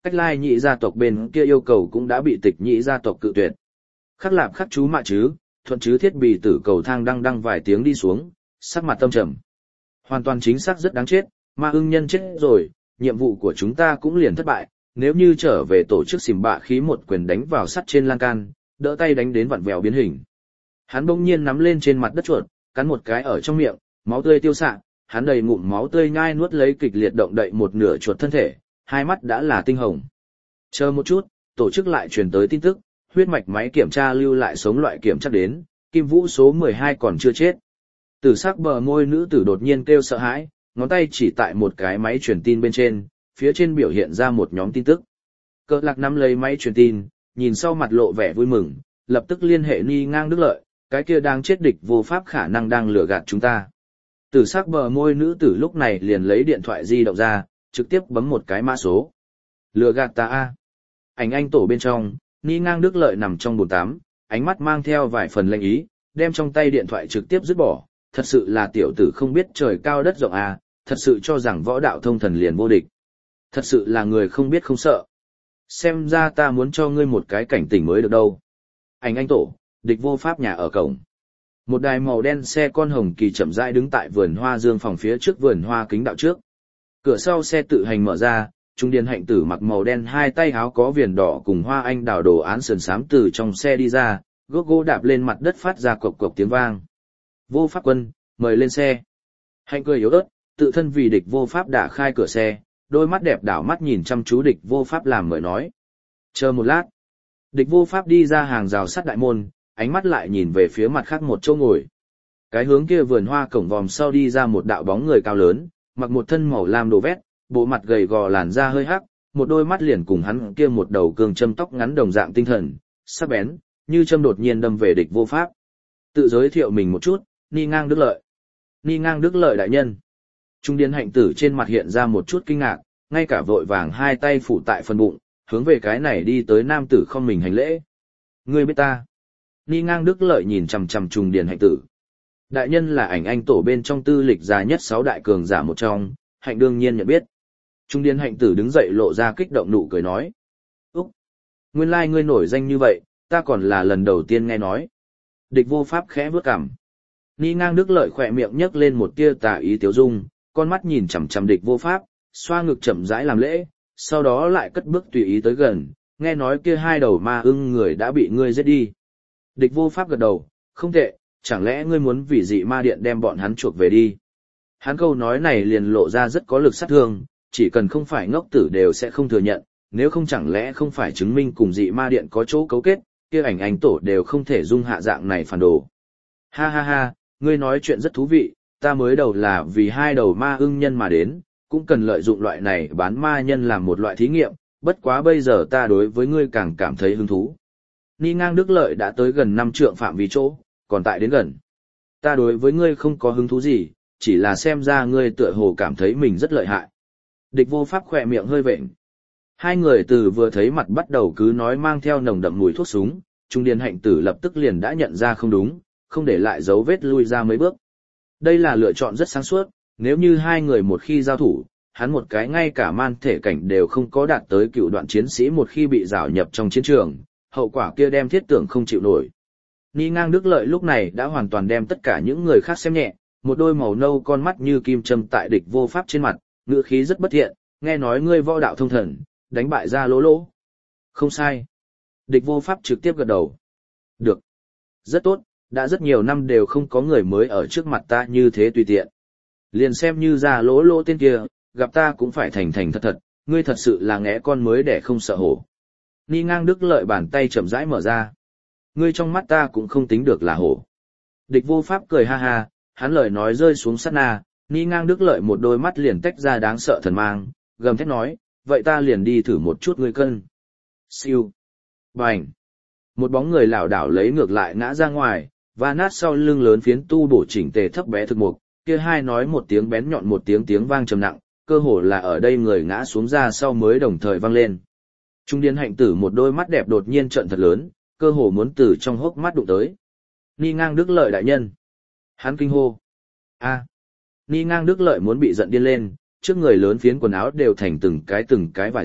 Cách lai nhị gia tộc bên kia yêu cầu cũng đã bị tịch nhị gia tộc cự tuyệt. Khắc lạp khắc chú mạ chứ, thuận chứ thiết bị tử cầu thang đăng đăng vài tiếng đi xuống, sắc mặt tâm trầm. Hoàn toàn chính xác rất đáng chết, ma ưng nhân chết rồi, nhiệm vụ của chúng ta cũng liền thất bại, nếu như trở về tổ chức xìm bạ khí một quyền đánh vào sắt trên lan can, đỡ tay đánh đến vặn vẹo biến hình. Hắn bỗng nhiên nắm lên trên mặt đất chuột, cắn một cái ở trong miệng, máu tươi tiêu xạ, hắn đầy ngụm máu tươi nhai nuốt lấy kịch liệt động đậy một nửa chuột thân thể, hai mắt đã là tinh hồng. Chờ một chút, tổ chức lại truyền tới tin tức, huyết mạch máy kiểm tra lưu lại sống loại kiểm chắc đến, Kim Vũ số mười hai còn chưa chết. Tử sắc bờ môi nữ tử đột nhiên kêu sợ hãi, ngón tay chỉ tại một cái máy truyền tin bên trên, phía trên biểu hiện ra một nhóm tin tức. Cờ lạc nắm lấy máy truyền tin, nhìn sau mặt lộ vẻ vui mừng, lập tức liên hệ Ni Ngang Đức Lợi, cái kia đang chết địch vô pháp khả năng đang lừa gạt chúng ta. Tử sắc bờ môi nữ tử lúc này liền lấy điện thoại di động ra, trực tiếp bấm một cái mã số. Lừa gạt ta a. Ảnh anh tổ bên trong, Ni Ngang Đức Lợi nằm trong bồn tắm, ánh mắt mang theo vài phần lệnh ý, đem trong tay điện thoại trực tiếp dứt bỏ, thật sự là tiểu tử không biết trời cao đất rộng a, thật sự cho rằng võ đạo thông thần liền vô địch. Thật sự là người không biết không sợ. Xem ra ta muốn cho ngươi một cái cảnh tỉnh mới được đâu. Ảnh anh tổ, địch vô pháp nhà ở cổng. Một đài màu đen xe con hồng kỳ chậm rãi đứng tại vườn hoa dương phòng phía trước vườn hoa kính đạo trước. Cửa sau xe tự hành mở ra, trung điền hạnh tử mặc màu đen hai tay áo có viền đỏ cùng hoa anh đào đồ án sườn xám từ trong xe đi ra, gốc gỗ đạp lên mặt đất phát ra cộc cộc tiếng vang. Vô pháp quân, mời lên xe. Hạnh cười yếu ớt, tự thân vì địch vô pháp đã khai cửa xe, đôi mắt đẹp đảo mắt nhìn chăm chú địch vô pháp làm mời nói. Chờ một lát. Địch vô pháp đi ra hàng rào sắt đại môn, ánh mắt lại nhìn về phía mặt khác một chỗ ngồi. Cái hướng kia vườn hoa cổng vòm sau đi ra một đạo bóng người cao lớn, mặc một thân màu lam đồ vét, bộ mặt gầy gò làn da hơi hắc, một đôi mắt liền cùng hắn kia một đầu cương châm tóc ngắn đồng dạng tinh thần, sắc bén, như châm đột nhiên đâm về địch vô pháp. Tự giới thiệu mình một chút, Ni Ngang Đức Lợi. Ni Ngang Đức Lợi đại nhân. Trung điền hạnh tử trên mặt hiện ra một chút kinh ngạc, ngay cả vội vàng hai tay phủ tại phần bụng, hướng về cái này đi tới nam tử không mình hành lễ. Ngươi biết ta. Ni Ngang Đức Lợi nhìn chằm chằm Trung điền hạnh tử. Đại nhân là ảnh anh tổ bên trong tư lịch già nhất sáu đại cường giả một trong, hạnh đương nhiên nhận biết. Trung điền hạnh tử đứng dậy lộ ra kích động nụ cười nói. Úc! Nguyên lai ngươi nổi danh như vậy, ta còn là lần đầu tiên nghe nói. Địch vô pháp khẽ bước cằm. Ni Ngang Đức Lợi khỏe miệng nhấc lên một tia tà ý tiếu dung, con mắt nhìn chằm chằm địch vô pháp, xoa ngực chậm rãi làm lễ, sau đó lại cất bước tùy ý tới gần, nghe nói kia hai đầu ma ưng người đã bị ngươi giết đi. Địch vô pháp gật đầu, không tệ, chẳng lẽ ngươi muốn vì dị ma điện đem bọn hắn chuộc về đi. Hắn câu nói này liền lộ ra rất có lực sát thương, chỉ cần không phải ngốc tử đều sẽ không thừa nhận, nếu không chẳng lẽ không phải chứng minh cùng dị ma điện có chỗ cấu kết, kia ảnh anh tổ đều không thể dung hạ dạng này phản đồ. Ha ha ha, ngươi nói chuyện rất thú vị, ta mới đầu là vì hai đầu ma ưng nhân mà đến, cũng cần lợi dụng loại này bán ma nhân làm một loại thí nghiệm, bất quá bây giờ ta đối với ngươi càng cảm thấy hứng thú. Ni Ngang Đức Lợi đã tới gần năm trượng phạm vi chỗ, còn tại đến gần. Ta đối với ngươi không có hứng thú gì, chỉ là xem ra ngươi tựa hồ cảm thấy mình rất lợi hại. Địch vô pháp khỏe miệng hơi vện. Hai người từ vừa thấy mặt bắt đầu cứ nói mang theo nồng đậm mùi thuốc súng, trung điền hạnh tử lập tức liền đã nhận ra không đúng, không để lại dấu vết lui ra mấy bước. Đây là lựa chọn rất sáng suốt, nếu như hai người một khi giao thủ, hắn một cái ngay cả man thể cảnh đều không có đạt tới cựu đoạn chiến sĩ một khi bị rào nhập trong chiến trường, hậu quả kia đem thiết tưởng không chịu nổi. Ni Ngang Đức Lợi lúc này đã hoàn toàn đem tất cả những người khác xem nhẹ, một đôi màu nâu con mắt như kim châm tại địch vô pháp trên mặt, ngữ khí rất bất thiện, nghe nói ngươi võ đạo thông thần, đánh bại ra lỗ lỗ. Không sai. Địch vô pháp trực tiếp gật đầu. Được. Rất tốt, đã rất nhiều năm đều không có người mới ở trước mặt ta như thế tùy tiện. Liền xem như ra lỗ lỗ tên kia, gặp ta cũng phải thành thành thật thật, ngươi thật sự là ngẽ con mới để không sợ hổ. Ni Ngang Đức Lợi bàn tay chậm rãi mở ra. Ngươi trong mắt ta cũng không tính được là hổ. Địch vô pháp cười ha ha, hắn lời nói rơi xuống sát na, Ni Ngang Đức Lợi một đôi mắt liền tách ra đáng sợ thần mang, gầm thét nói, vậy ta liền đi thử một chút ngươi cân. Siêu. Bành. Một bóng người lảo đảo lấy ngược lại ngã ra ngoài, và nát sau lưng lớn phiến tu bổ chỉnh tề thấp bé thực mục, kia hai nói một tiếng bén nhọn một tiếng tiếng vang trầm nặng, cơ hồ là ở đây người ngã xuống ra sau mới đồng thời vang lên. Trung điền hạnh tử một đôi mắt đẹp đột nhiên trợn thật lớn, cơ hồ muốn từ trong hốc mắt đụng tới. Ni Ngang Đức Lợi đại nhân. Hắn kinh hô. A. Ni Ngang Đức Lợi muốn bị giận điên lên, trước người lớn phiến quần áo đều thành từng cái từng cái vải rách,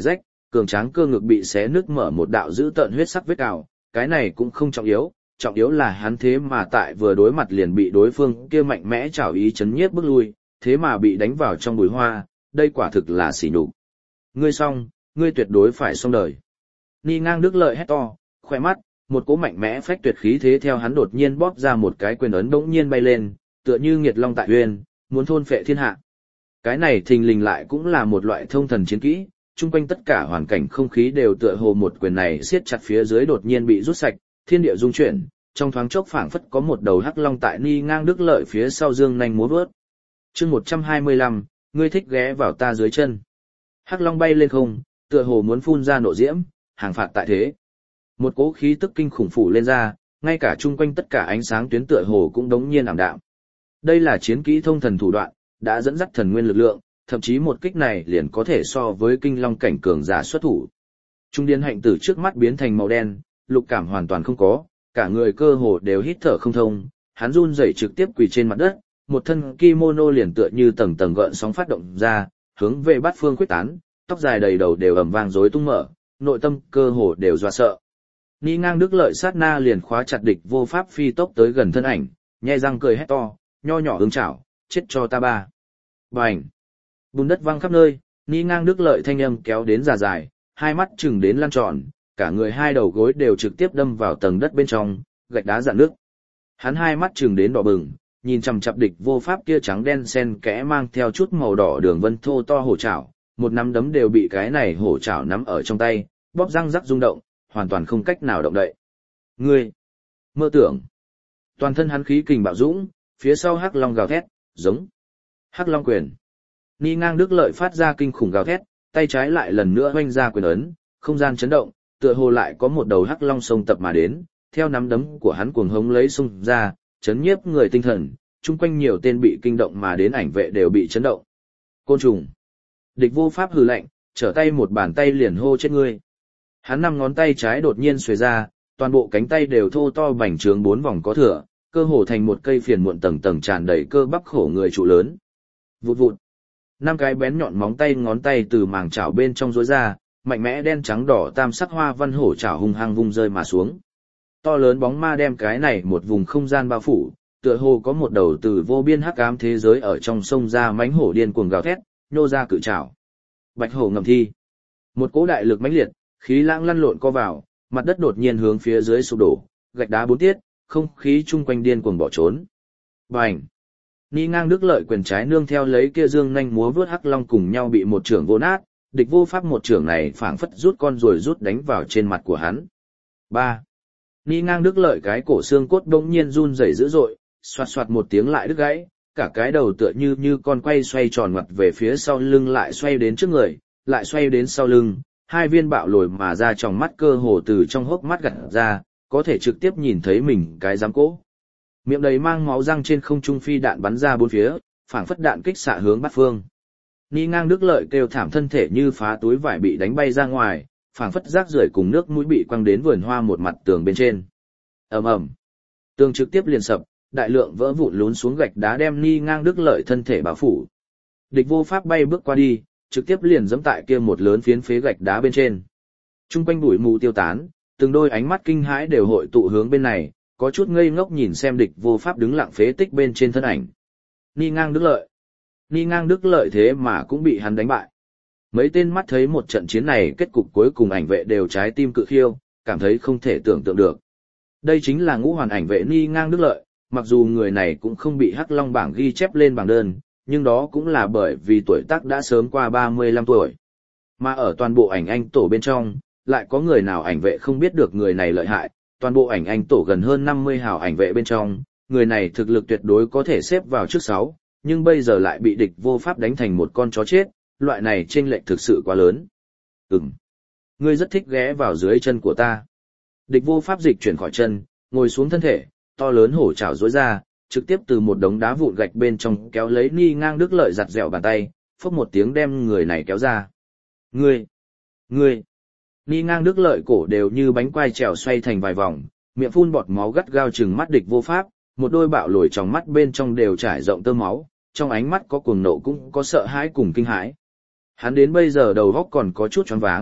cường tráng cơ ngực bị xé nứt mở một đạo dữ tợn huyết sắc vết cào, cái này cũng không trọng yếu, trọng yếu là hắn thế mà tại vừa đối mặt liền bị đối phương kia mạnh mẽ trảo ý chấn nhiếp bước lui, thế mà bị đánh vào trong bụi hoa, đây quả thực là sỉ nhục. Ngươi xong, ngươi tuyệt đối phải xong đời. Ni ngang đức lợi hét to, khoe mắt, một cỗ mạnh mẽ phách tuyệt khí thế theo hắn đột nhiên bóp ra một cái quyền ấn bỗng nhiên bay lên, tựa như nghiệt long tại huyền, muốn thôn phệ thiên hạ. Cái này thình lình lại cũng là một loại thông thần chiến kỹ, chung quanh tất cả hoàn cảnh không khí đều tựa hồ một quyền này siết chặt phía dưới đột nhiên bị rút sạch, thiên địa rung chuyển, trong thoáng chốc phảng phất có một đầu hắc long tại Ni ngang đức lợi phía sau dương nhanh múa vớt. Chương một trăm hai mươi lăm, ngươi thích ghé vào ta dưới chân. Hắc long bay lên không, tựa hồ muốn phun ra nộ diễm, hàng phạt tại thế. Một cỗ khí tức kinh khủng phủ lên ra, ngay cả chung quanh tất cả ánh sáng tuyến tựa hồ cũng đống nhiên ảm đạm. Đây là chiến kỹ thông thần thủ đoạn, đã dẫn dắt thần nguyên lực lượng, thậm chí một kích này liền có thể so với kinh long cảnh cường giả xuất thủ. Trung điên hạnh tử trước mắt biến thành màu đen, lục cảm hoàn toàn không có, cả người cơ hồ đều hít thở không thông, hắn run rẩy trực tiếp quỳ trên mặt đất, một thân kimono liền tựa như tầng tầng gợn sóng phát động ra, hướng về bát phương quyết tán, tóc dài đầy đầu đều ầm vang rối tung mở, nội tâm cơ hồ đều dọa sợ. Ni ngang đức lợi sát na liền khóa chặt địch vô pháp phi tốc tới gần thân ảnh, nhe răng cười hét to, nho nhỏ hướng chảo, chết cho ta ba. Bành! Bùn đất văng khắp nơi, Ni ngang đức lợi thanh âm kéo đến già dài, hai mắt chừng đến lan tròn, cả người hai đầu gối đều trực tiếp đâm vào tầng đất bên trong, gạch đá rạn nước. Hắn hai mắt chừng đến đỏ bừng, nhìn chằm chằm địch vô pháp kia trắng đen xen kẽ mang theo chút màu đỏ đường vân thô to hổ chảo, một nắm đấm đều bị cái này hổ chảo nắm ở trong tay, bóp răng rắc rung động, hoàn toàn không cách nào động đậy. Ngươi, mơ tưởng. Toàn thân hắn khí kình bạo dũng, phía sau hắc long gào thét, giống hắc long quyền. Ni ngang đức lợi phát ra kinh khủng gào thét, tay trái lại lần nữa hoanh ra quyền ấn, không gian chấn động, tựa hồ lại có một đầu hắc long sông tập mà đến, theo nắm đấm của hắn cuồng hống lấy xung ra, chấn nhiếp người tinh thần, chung quanh nhiều tên bị kinh động mà đến ảnh vệ đều bị chấn động. Côn trùng. Địch vô pháp hừ lạnh, trở tay một bàn tay liền hô chết ngươi. Hắn năm ngón tay trái đột nhiên xuề ra, toàn bộ cánh tay đều thô to bành trướng bốn vòng có thừa, cơ hồ thành một cây phiền muộn tầng tầng tràn đầy cơ bắp khổ người trụ lớn. Vụt vụt. Năm cái bén nhọn móng tay ngón tay từ màng chảo bên trong rối ra, mạnh mẽ đen trắng đỏ tam sắc hoa văn hổ chảo hung hăng vung rơi mà xuống. To lớn bóng ma đem cái này một vùng không gian bao phủ, tựa hồ có một đầu từ vô biên hắc ám thế giới ở trong sông ra mãnh hổ điên cuồng gào thét, nhô ra cự chảo. Bạch hổ ngầm thi. Một cỗ đại lực mãnh liệt, khí lãng lăn lộn co vào, mặt đất đột nhiên hướng phía dưới sụp đổ, gạch đá bốn tiết, không khí chung quanh điên cuồng bỏ trốn. Bành! Ni ngang đức lợi quyền trái nương theo lấy kia dương nhanh múa vớt hắc long cùng nhau bị một trưởng vô nát, địch vô pháp một trưởng này phảng phất rút con rồi rút đánh vào trên mặt của hắn. Ba! Ni ngang đức lợi cái cổ xương cốt bỗng nhiên run rẩy dữ dội, xoạt xoạt một tiếng lại đứt gãy, cả cái đầu tựa như như con quay xoay tròn ngoặt về phía sau lưng lại xoay đến trước người, lại xoay đến sau lưng, hai viên bạo lồi mà ra trong mắt cơ hồ từ trong hốc mắt gặt ra, có thể trực tiếp nhìn thấy mình cái giám cỗ. Miệng đầy mang máu răng trên không trung phi đạn bắn ra bốn phía, phảng phất đạn kích xạ hướng bát phương. Ni ngang đức lợi kêu thảm thân thể như phá túi vải bị đánh bay ra ngoài, phảng phất rác rưởi cùng nước mũi bị quăng đến vườn hoa một mặt tường bên trên. Ầm ầm. Tường trực tiếp liền sập, đại lượng vỡ vụn lún xuống gạch đá đem Ni ngang đức lợi thân thể bao phủ. Địch vô pháp bay bước qua đi, trực tiếp liền giẫm tại kia một lớn phiến phế gạch đá bên trên. Trung quanh bụi mù tiêu tán, từng đôi ánh mắt kinh hãi đều hội tụ hướng bên này, có chút ngây ngốc nhìn xem địch vô pháp đứng lặng phế tích bên trên thân ảnh. Ni ngang đức lợi. Ni ngang đức lợi thế mà cũng bị hắn đánh bại. Mấy tên mắt thấy một trận chiến này kết cục cuối cùng ảnh vệ đều trái tim cự khiêu, cảm thấy không thể tưởng tượng được. Đây chính là ngũ hoàn ảnh vệ Ni ngang đức lợi, mặc dù người này cũng không bị Hắc Long bảng ghi chép lên bảng đơn, nhưng đó cũng là bởi vì tuổi tác đã sớm qua ba mươi lăm tuổi. Mà ở toàn bộ ảnh anh tổ bên trong, lại có người nào ảnh vệ không biết được người này lợi hại, toàn bộ ảnh anh tổ gần hơn năm mươi hào ảnh vệ bên trong, người này thực lực tuyệt đối có thể xếp vào trước sáu, nhưng bây giờ lại bị địch vô pháp đánh thành một con chó chết, loại này chênh lệch thực sự quá lớn. Ừm, ngươi rất thích ghé vào dưới chân của ta. Địch vô pháp dịch chuyển khỏi chân, ngồi xuống thân thể, to lớn hổ chảo duỗi ra, trực tiếp từ một đống đá vụn gạch bên trong kéo lấy Ni ngang đức lợi giặt dẻo bàn tay, phốc một tiếng đem người này kéo ra. Ngươi, ngươi, Ni ngang đức lợi cổ đều như bánh quai trèo xoay thành vài vòng, miệng phun bọt máu gắt gao chừng mắt địch vô pháp, một đôi bạo lồi trong mắt bên trong đều trải rộng tơ máu, trong ánh mắt có cuồng nộ cũng có sợ hãi cùng kinh hãi. Hắn đến bây giờ đầu óc còn có chút choáng váng,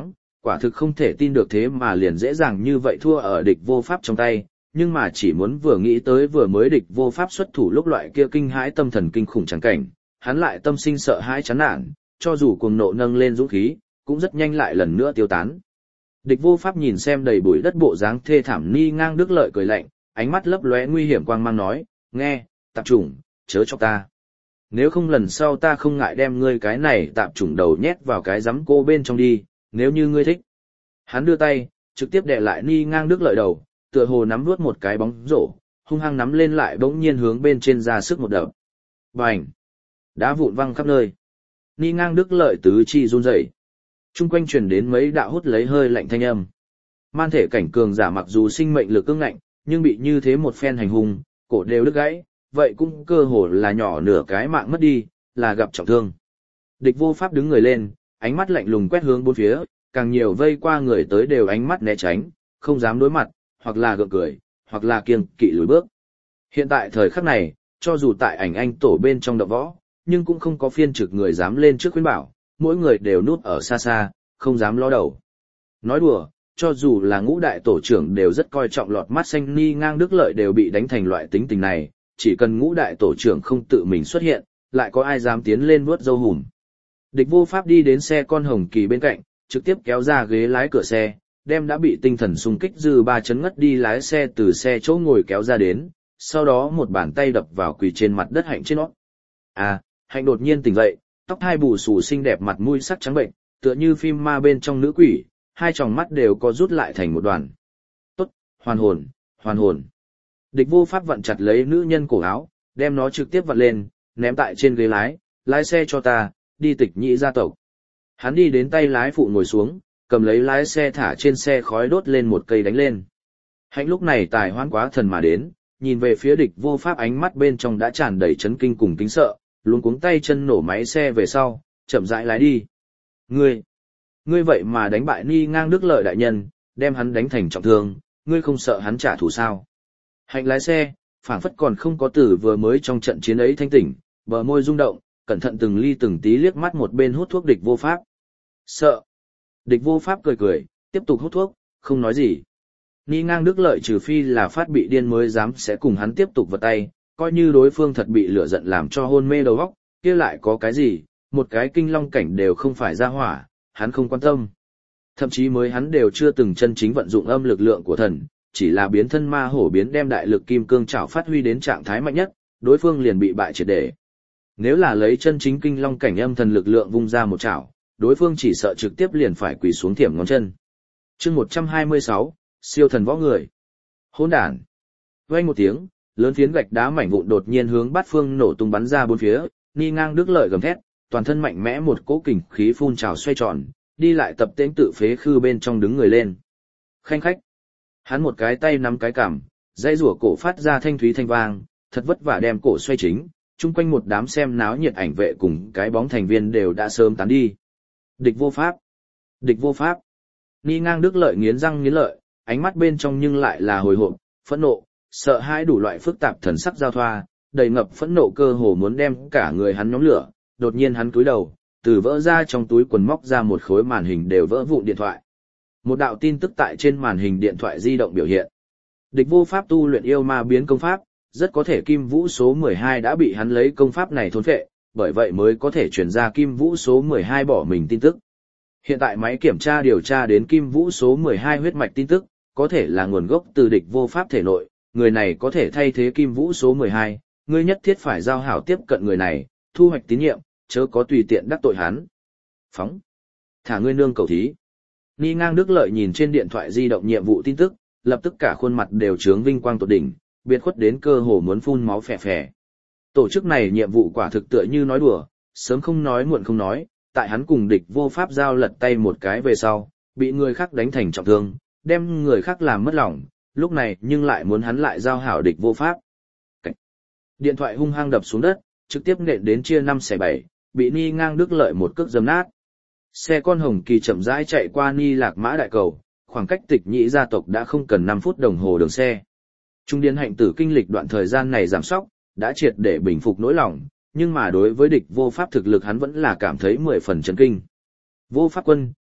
quả thực không thể tin được thế mà liền dễ dàng như vậy thua ở địch vô pháp trong tay, nhưng mà chỉ muốn vừa nghĩ tới vừa mới địch vô pháp xuất thủ lúc loại kia kinh hãi tâm thần kinh khủng chẳng cảnh, hắn lại tâm sinh sợ hãi chán nản, cho dù cuồng nộ nâng lên dũng khí, cũng rất nhanh lại lần nữa tiêu tán. Địch vô pháp nhìn xem đầy bụi đất bộ dáng thê thảm Ni Ngang Đức Lợi cười lạnh, ánh mắt lấp lóe nguy hiểm quang mang nói, nghe, tạp chủng, chớ cho ta. Nếu không lần sau ta không ngại đem ngươi cái này tạp chủng đầu nhét vào cái giấm cô bên trong đi, nếu như ngươi thích. Hắn đưa tay, trực tiếp đè lại Ni Ngang Đức Lợi đầu, tựa hồ nắm nuốt một cái bóng rổ, hung hăng nắm lên lại bỗng nhiên hướng bên trên ra sức một đập. Bành! Đá vụn văng khắp nơi. Ni Ngang Đức Lợi tứ chi run rẩy. Trung quanh truyền đến mấy đạo hút lấy hơi lạnh thanh âm. Man thể cảnh cường giả mặc dù sinh mệnh lực cứng ngạnh, nhưng bị như thế một phen hành hung, cổ đều đứt gãy, vậy cũng cơ hồ là nhỏ nửa cái mạng mất đi, là gặp trọng thương. Địch vô pháp đứng người lên, ánh mắt lạnh lùng quét hướng bốn phía, càng nhiều vây qua người tới đều ánh mắt né tránh, không dám đối mặt, hoặc là gượng cười, hoặc là kiêng kỵ lùi bước. Hiện tại thời khắc này, cho dù tại ảnh anh tổ bên trong động võ, nhưng cũng không có phiên trực người dám lên trước khuyên bảo, mỗi người đều núp ở xa xa, không dám ló đầu. Nói đùa, cho dù là ngũ đại tổ trưởng đều rất coi trọng lọt mắt xanh Ni Ngang Đức Lợi đều bị đánh thành loại tính tình này, chỉ cần ngũ đại tổ trưởng không tự mình xuất hiện, lại có ai dám tiến lên vuốt dâu hùm. Địch vô pháp đi đến xe con hồng kỳ bên cạnh, trực tiếp kéo ra ghế lái cửa xe, đem đã bị tinh thần xung kích dư ba chấn ngất đi lái xe từ xe chỗ ngồi kéo ra đến, sau đó một bàn tay đập vào quỳ trên mặt đất Hạnh trên nót. À, Hạnh đột nhiên tỉnh dậy, tóc hai bù xù xinh đẹp mặt mũi sắc trắng bệnh, tựa như phim ma bên trong nữ quỷ, hai tròng mắt đều có rút lại thành một đoàn. Tốt, hoàn hồn, hoàn hồn. Địch vô pháp vặn chặt lấy nữ nhân cổ áo, đem nó trực tiếp vặn lên, ném tại trên ghế lái, lái xe cho ta, đi Tịch Nhĩ gia tộc. Hắn đi đến tay lái phụ ngồi xuống, cầm lấy lái xe thả trên xe khói đốt lên một cây đánh lên. Hạnh lúc này tài hoãn quá thần mà đến, nhìn về phía địch vô pháp ánh mắt bên trong đã tràn đầy chấn kinh cùng kính sợ, luống cuống tay chân nổ máy xe về sau, chậm rãi lái đi. Ngươi, ngươi vậy mà đánh bại Ni Ngang Đức Lợi đại nhân, đem hắn đánh thành trọng thương, ngươi không sợ hắn trả thù sao? Hạnh lái xe, phảng phất còn không có từ vừa mới trong trận chiến ấy thanh tỉnh, bờ môi rung động, cẩn thận từng ly từng tí liếc mắt một bên hút thuốc địch vô pháp. Sợ. Địch vô pháp cười cười, tiếp tục hút thuốc, không nói gì. Ni Ngang Đức Lợi trừ phi là phát bị điên mới dám sẽ cùng hắn tiếp tục vật tay, coi như đối phương thật bị lửa giận làm cho hôn mê đầu óc, kia lại có cái gì, một cái kinh long cảnh đều không phải ra hỏa, hắn không quan tâm. Thậm chí mới hắn đều chưa từng chân chính vận dụng âm lực lượng của thần, chỉ là biến thân ma hổ biến đem đại lực kim cương trảo phát huy đến trạng thái mạnh nhất, đối phương liền bị bại triệt để. Nếu là lấy chân chính kinh long cảnh âm thần lực lượng vung ra một chảo, đối phương chỉ sợ trực tiếp liền phải quỳ xuống thiểm ngón chân. Chương một trăm hai mươi sáu, siêu thần võ người. Hỗn đản. Vang một tiếng, lớn phiến gạch đá mảnh vụn đột nhiên hướng bát phương nổ tung bắn ra bốn phía, Ni Ngang Đức Lợi gầm thét, toàn thân mạnh mẽ một cỗ kình khí phun trào xoay tròn, đi lại tập tễnh tự phế khư bên trong đứng người lên. Khanh khách. Hắn một cái tay nắm cái cằm, dây rủa cổ phát ra thanh thúy thanh vang, thật vất vả đem cổ xoay chính, chung quanh một đám xem náo nhiệt ảnh vệ cùng cái bóng thành viên đều đã sớm tán đi. Địch vô pháp. Địch vô pháp. Ni Ngang Đức Lợi nghiến răng nghiến lợi, ánh mắt bên trong nhưng lại là hồi hộp, phẫn nộ, sợ hãi đủ loại phức tạp thần sắc giao thoa, đầy ngập phẫn nộ cơ hồ muốn đem cả người hắn nhóm lửa. Đột nhiên hắn cúi đầu, từ vỡ ra trong túi quần móc ra một khối màn hình đều vỡ vụn điện thoại. Một đạo tin tức tại trên màn hình điện thoại di động biểu hiện. Địch vô pháp tu luyện yêu ma biến công pháp, rất có thể Kim Vũ số mười hai đã bị hắn lấy công pháp này thôn phệ, bởi vậy mới có thể truyền ra Kim Vũ số mười hai bỏ mình tin tức. Hiện tại máy kiểm tra điều tra đến Kim Vũ số mười hai huyết mạch tin tức, có thể là nguồn gốc từ địch vô pháp thể nội, người này có thể thay thế Kim Vũ số mười hai, ngươi nhất thiết phải giao hảo tiếp cận người này, thu hoạch tín nhiệm, chớ có tùy tiện đắc tội hắn. Phóng. Thả ngươi nương cầu thí. Ni Ngang Đức Lợi nhìn trên điện thoại di động nhiệm vụ tin tức, lập tức cả khuôn mặt đều trướng vinh quang tột đỉnh, biệt khuất đến cơ hồ muốn phun máu phè phè. Tổ chức này nhiệm vụ quả thực tựa như nói đùa, sớm không nói muộn không nói, tại hắn cùng địch vô pháp giao lật tay một cái về sau, bị người khác đánh thành trọng thương, đem người khác làm mất lòng, lúc này nhưng lại muốn hắn lại giao hảo địch vô pháp. Cảnh. Điện thoại hung hăng đập xuống đất, trực tiếp nện đến chia năm xẻ bảy, bị Ni Ngang Đức Lợi một cước dầm nát. Xe con hồng kỳ chậm rãi chạy qua Ni Lạc Mã đại cầu, khoảng cách Tịch Nhĩ gia tộc đã không cần năm phút đồng hồ đường xe. Trung điên hạnh tử kinh lịch đoạn thời gian này giảm sóc, đã triệt để bình phục nỗi lòng, nhưng mà đối với địch vô pháp thực lực hắn vẫn là cảm thấy mười phần chấn kinh. Vô pháp quân,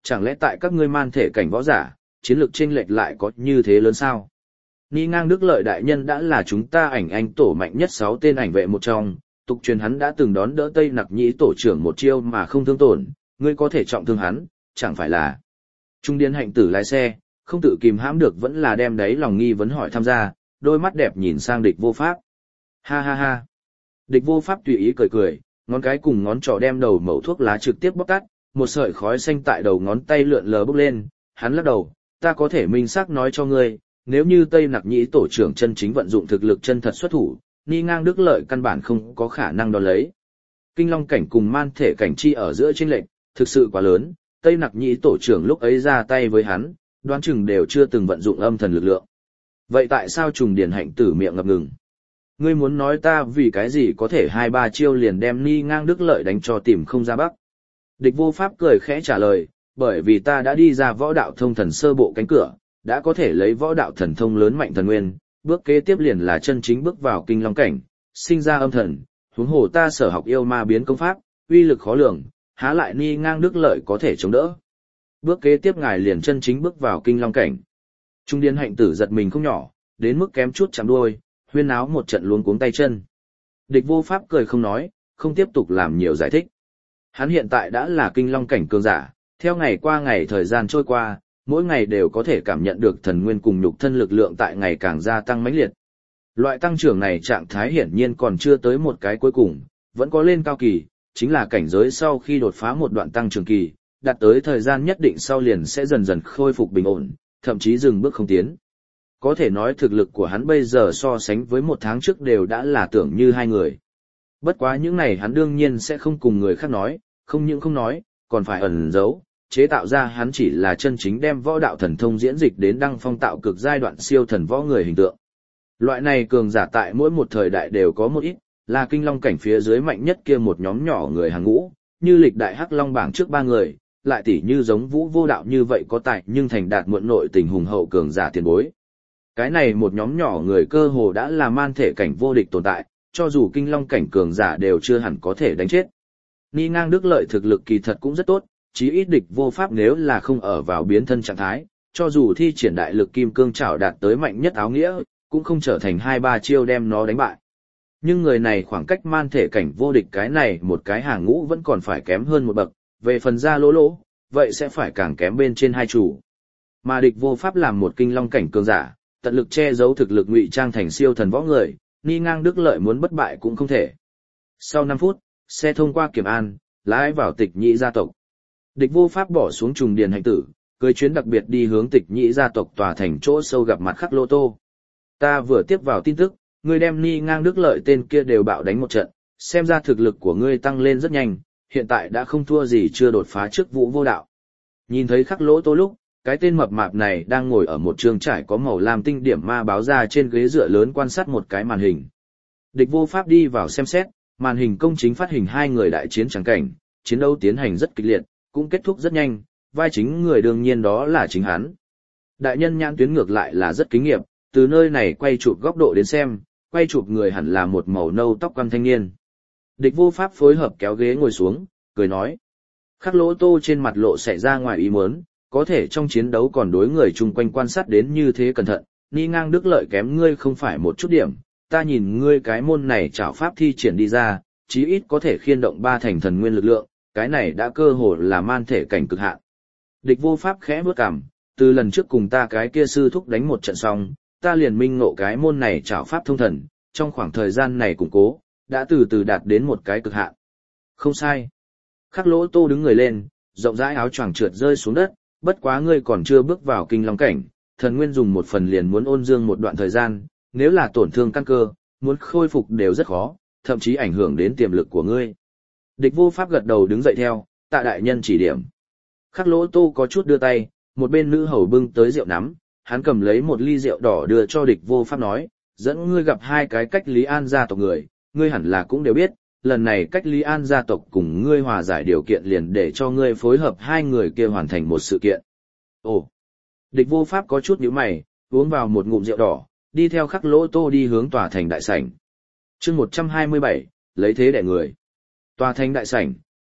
chẳng lẽ tại các ngươi man thể cảnh võ giả, chiến lược chênh lệch lại có như thế lớn sao? Ni ngang Đức Lợi đại nhân đã là chúng ta ảnh anh tổ mạnh nhất sáu tên ảnh vệ một trong, tục truyền hắn đã từng đón đỡ Tây Nặc Nhĩ tổ trưởng một chiêu mà không thương tổn, ngươi có thể trọng thương hắn, chẳng phải là... Trung điên hạnh tử lái xe, không tự kìm hãm được vẫn là đem đấy lòng nghi vấn hỏi tham gia, đôi mắt đẹp nhìn sang địch vô pháp. Ha ha ha. Địch vô pháp tùy ý cười cười, ngón cái cùng ngón trỏ đem đầu mẩu thuốc lá trực tiếp bóc tắt, một sợi khói xanh tại đầu ngón tay lượn lờ bốc lên, hắn lắc đầu, ta có thể minh xác nói cho ngươi, nếu như Tây Nặc Nhĩ tổ trưởng chân chính vận dụng thực lực chân thật xuất thủ, Ni ngang Đức Lợi căn bản không có khả năng đón lấy. Kinh Long cảnh cùng man thể cảnh chi ở giữa chênh lệch, thực sự quá lớn, Tây Nặc Nhĩ tổ trưởng lúc ấy ra tay với hắn, đoán chừng đều chưa từng vận dụng âm thần lực lượng. Vậy tại sao trùng điển hạnh tử miệng ngập ngừng? Ngươi muốn nói ta vì cái gì có thể hai ba chiêu liền đem Ni ngang Đức Lợi đánh cho tìm không ra bắc? Địch vô pháp cười khẽ trả lời, bởi vì ta đã đi ra võ đạo thông thần sơ bộ cánh cửa, đã có thể lấy võ đạo thần thông lớn mạnh thần nguyên, bước kế tiếp liền là chân chính bước vào kinh long cảnh, sinh ra âm thần, huống hồ ta sở học yêu ma biến công pháp, uy lực khó lường, há lại Ni ngang Đức Lợi có thể chống đỡ. Bước kế tiếp ngài liền chân chính bước vào kinh long cảnh. Trung điên hạnh tử giật mình không nhỏ, đến mức kém chút chạm đuôi, huyên áo một trận luống cuống tay chân. Địch vô pháp cười không nói, không tiếp tục làm nhiều giải thích. Hắn hiện tại đã là kinh long cảnh cường giả, theo ngày qua ngày thời gian trôi qua, mỗi ngày đều có thể cảm nhận được thần nguyên cùng nhục thân lực lượng tại ngày càng gia tăng mãnh liệt. Loại tăng trưởng này trạng thái hiển nhiên còn chưa tới một cái cuối cùng, vẫn có lên cao kỳ, chính là cảnh giới sau khi đột phá một đoạn tăng trưởng kỳ, đạt tới thời gian nhất định sau liền sẽ dần dần khôi phục bình ổn, thậm chí dừng bước không tiến. Có thể nói thực lực của hắn bây giờ so sánh với một tháng trước đều đã là tưởng như hai người. Bất quá những này hắn đương nhiên sẽ không cùng người khác nói, không những không nói, còn phải ẩn giấu, chế tạo ra hắn chỉ là chân chính đem võ đạo thần thông diễn dịch đến đăng phong tạo cực giai đoạn siêu thần võ người hình tượng. Loại này cường giả tại mỗi một thời đại đều có một ít, là kinh long cảnh phía dưới mạnh nhất kia một nhóm nhỏ người hàng ngũ, như lịch đại hắc long bảng trước ba người, lại tỉ như giống vũ vô đạo như vậy có tài nhưng thành đạt muộn nội tình hùng hậu cường giả tiền bối. Cái này một nhóm nhỏ người cơ hồ đã là man thể cảnh vô địch tồn tại, cho dù kinh long cảnh cường giả đều chưa hẳn có thể đánh chết. Ni ngang Đức Lợi thực lực kỳ thật cũng rất tốt, chí ít địch vô pháp nếu là không ở vào biến thân trạng thái, cho dù thi triển đại lực kim cương trảo đạt tới mạnh nhất áo nghĩa, cũng không trở thành hai ba chiêu đem nó đánh bại. Nhưng người này khoảng cách man thể cảnh vô địch cái này một cái hàng ngũ vẫn còn phải kém hơn một bậc, về phần ra lỗ lỗ, vậy sẽ phải càng kém bên trên hai chủ. Mà địch vô pháp làm một kinh long cảnh cường giả, tận lực che giấu thực lực ngụy trang thành siêu thần võ người, Ni ngang Đức Lợi muốn bất bại cũng không thể. Sau năm phút, xe thông qua Kiểm An, lái vào Tịch Nhĩ gia tộc. Địch vô pháp bỏ xuống trùng điền hành tử, cưỡi chuyến đặc biệt đi hướng Tịch Nhĩ gia tộc tòa thành chỗ sâu gặp mặt Khắc Lỗ Tô. Ta vừa tiếp vào tin tức, ngươi đem Ni ngang Đức Lợi tên kia đều bạo đánh một trận, xem ra thực lực của ngươi tăng lên rất nhanh, hiện tại đã không thua gì chưa đột phá trước Vũ Vô Đạo. Nhìn thấy Khắc Lỗ Tô lúc, cái tên mập mạp này đang ngồi ở một trường trải có màu lam tinh điểm ma báo ra trên ghế dựa lớn quan sát một cái màn hình. Địch vô pháp đi vào xem xét, màn hình công chính phát hình hai người đại chiến trắng cảnh, chiến đấu tiến hành rất kịch liệt, cũng kết thúc rất nhanh, vai chính người đương nhiên đó là chính hắn. Đại nhân nhãn tuyến ngược lại là rất kinh nghiệm, từ nơi này quay chụp góc độ đến xem, quay chụp người hẳn là một màu nâu tóc quăn thanh niên. Địch vô pháp phối hợp kéo ghế ngồi xuống, cười nói. Khắc Lỗ Tô trên mặt lộ xảy ra ngoài ý muốn, có thể trong chiến đấu còn đối người chung quanh quan sát đến như thế cẩn thận, Ni ngang Đức Lợi kém ngươi không phải một chút điểm, ta nhìn ngươi cái môn này trảo pháp thi triển đi ra, chí ít có thể khiên động ba thành thần nguyên lực lượng, cái này đã cơ hồ là man thể cảnh cực hạn. Địch vô pháp khẽ bước cằm, từ lần trước cùng ta cái kia sư thúc đánh một trận xong, ta liền minh ngộ cái môn này trảo pháp thông thần, trong khoảng thời gian này củng cố, đã từ từ đạt đến một cái cực hạn. Không sai. Khắc Lỗ Tô đứng người lên, rộng rãi áo choàng trượt rơi xuống đất, bất quá ngươi còn chưa bước vào kinh long cảnh, thần nguyên dùng một phần liền muốn ôn dương một đoạn thời gian, nếu là tổn thương căn cơ, muốn khôi phục đều rất khó, thậm chí ảnh hưởng đến tiềm lực của ngươi. Địch vô pháp gật đầu đứng dậy theo, tạ đại nhân chỉ điểm. Khắc Lỗ Tô có chút đưa tay, một bên nữ hầu bưng tới rượu nắm, hắn cầm lấy một ly rượu đỏ đưa cho địch vô pháp nói, dẫn ngươi gặp hai cái cách Lý An gia tộc người, ngươi hẳn là cũng đều biết, lần này cách Lý An gia tộc cùng ngươi hòa giải điều kiện liền để cho ngươi phối hợp hai người kia hoàn thành một sự kiện. Ồ! Địch vô pháp có chút nhíu mày, uống vào một ngụm rượu đỏ, đi theo Khắc Lỗ Tô đi hướng tòa thành đại sảnh. Chương một trăm hai mươi bảy, lấy thế đẻ người. Tòa thành đại sảnh,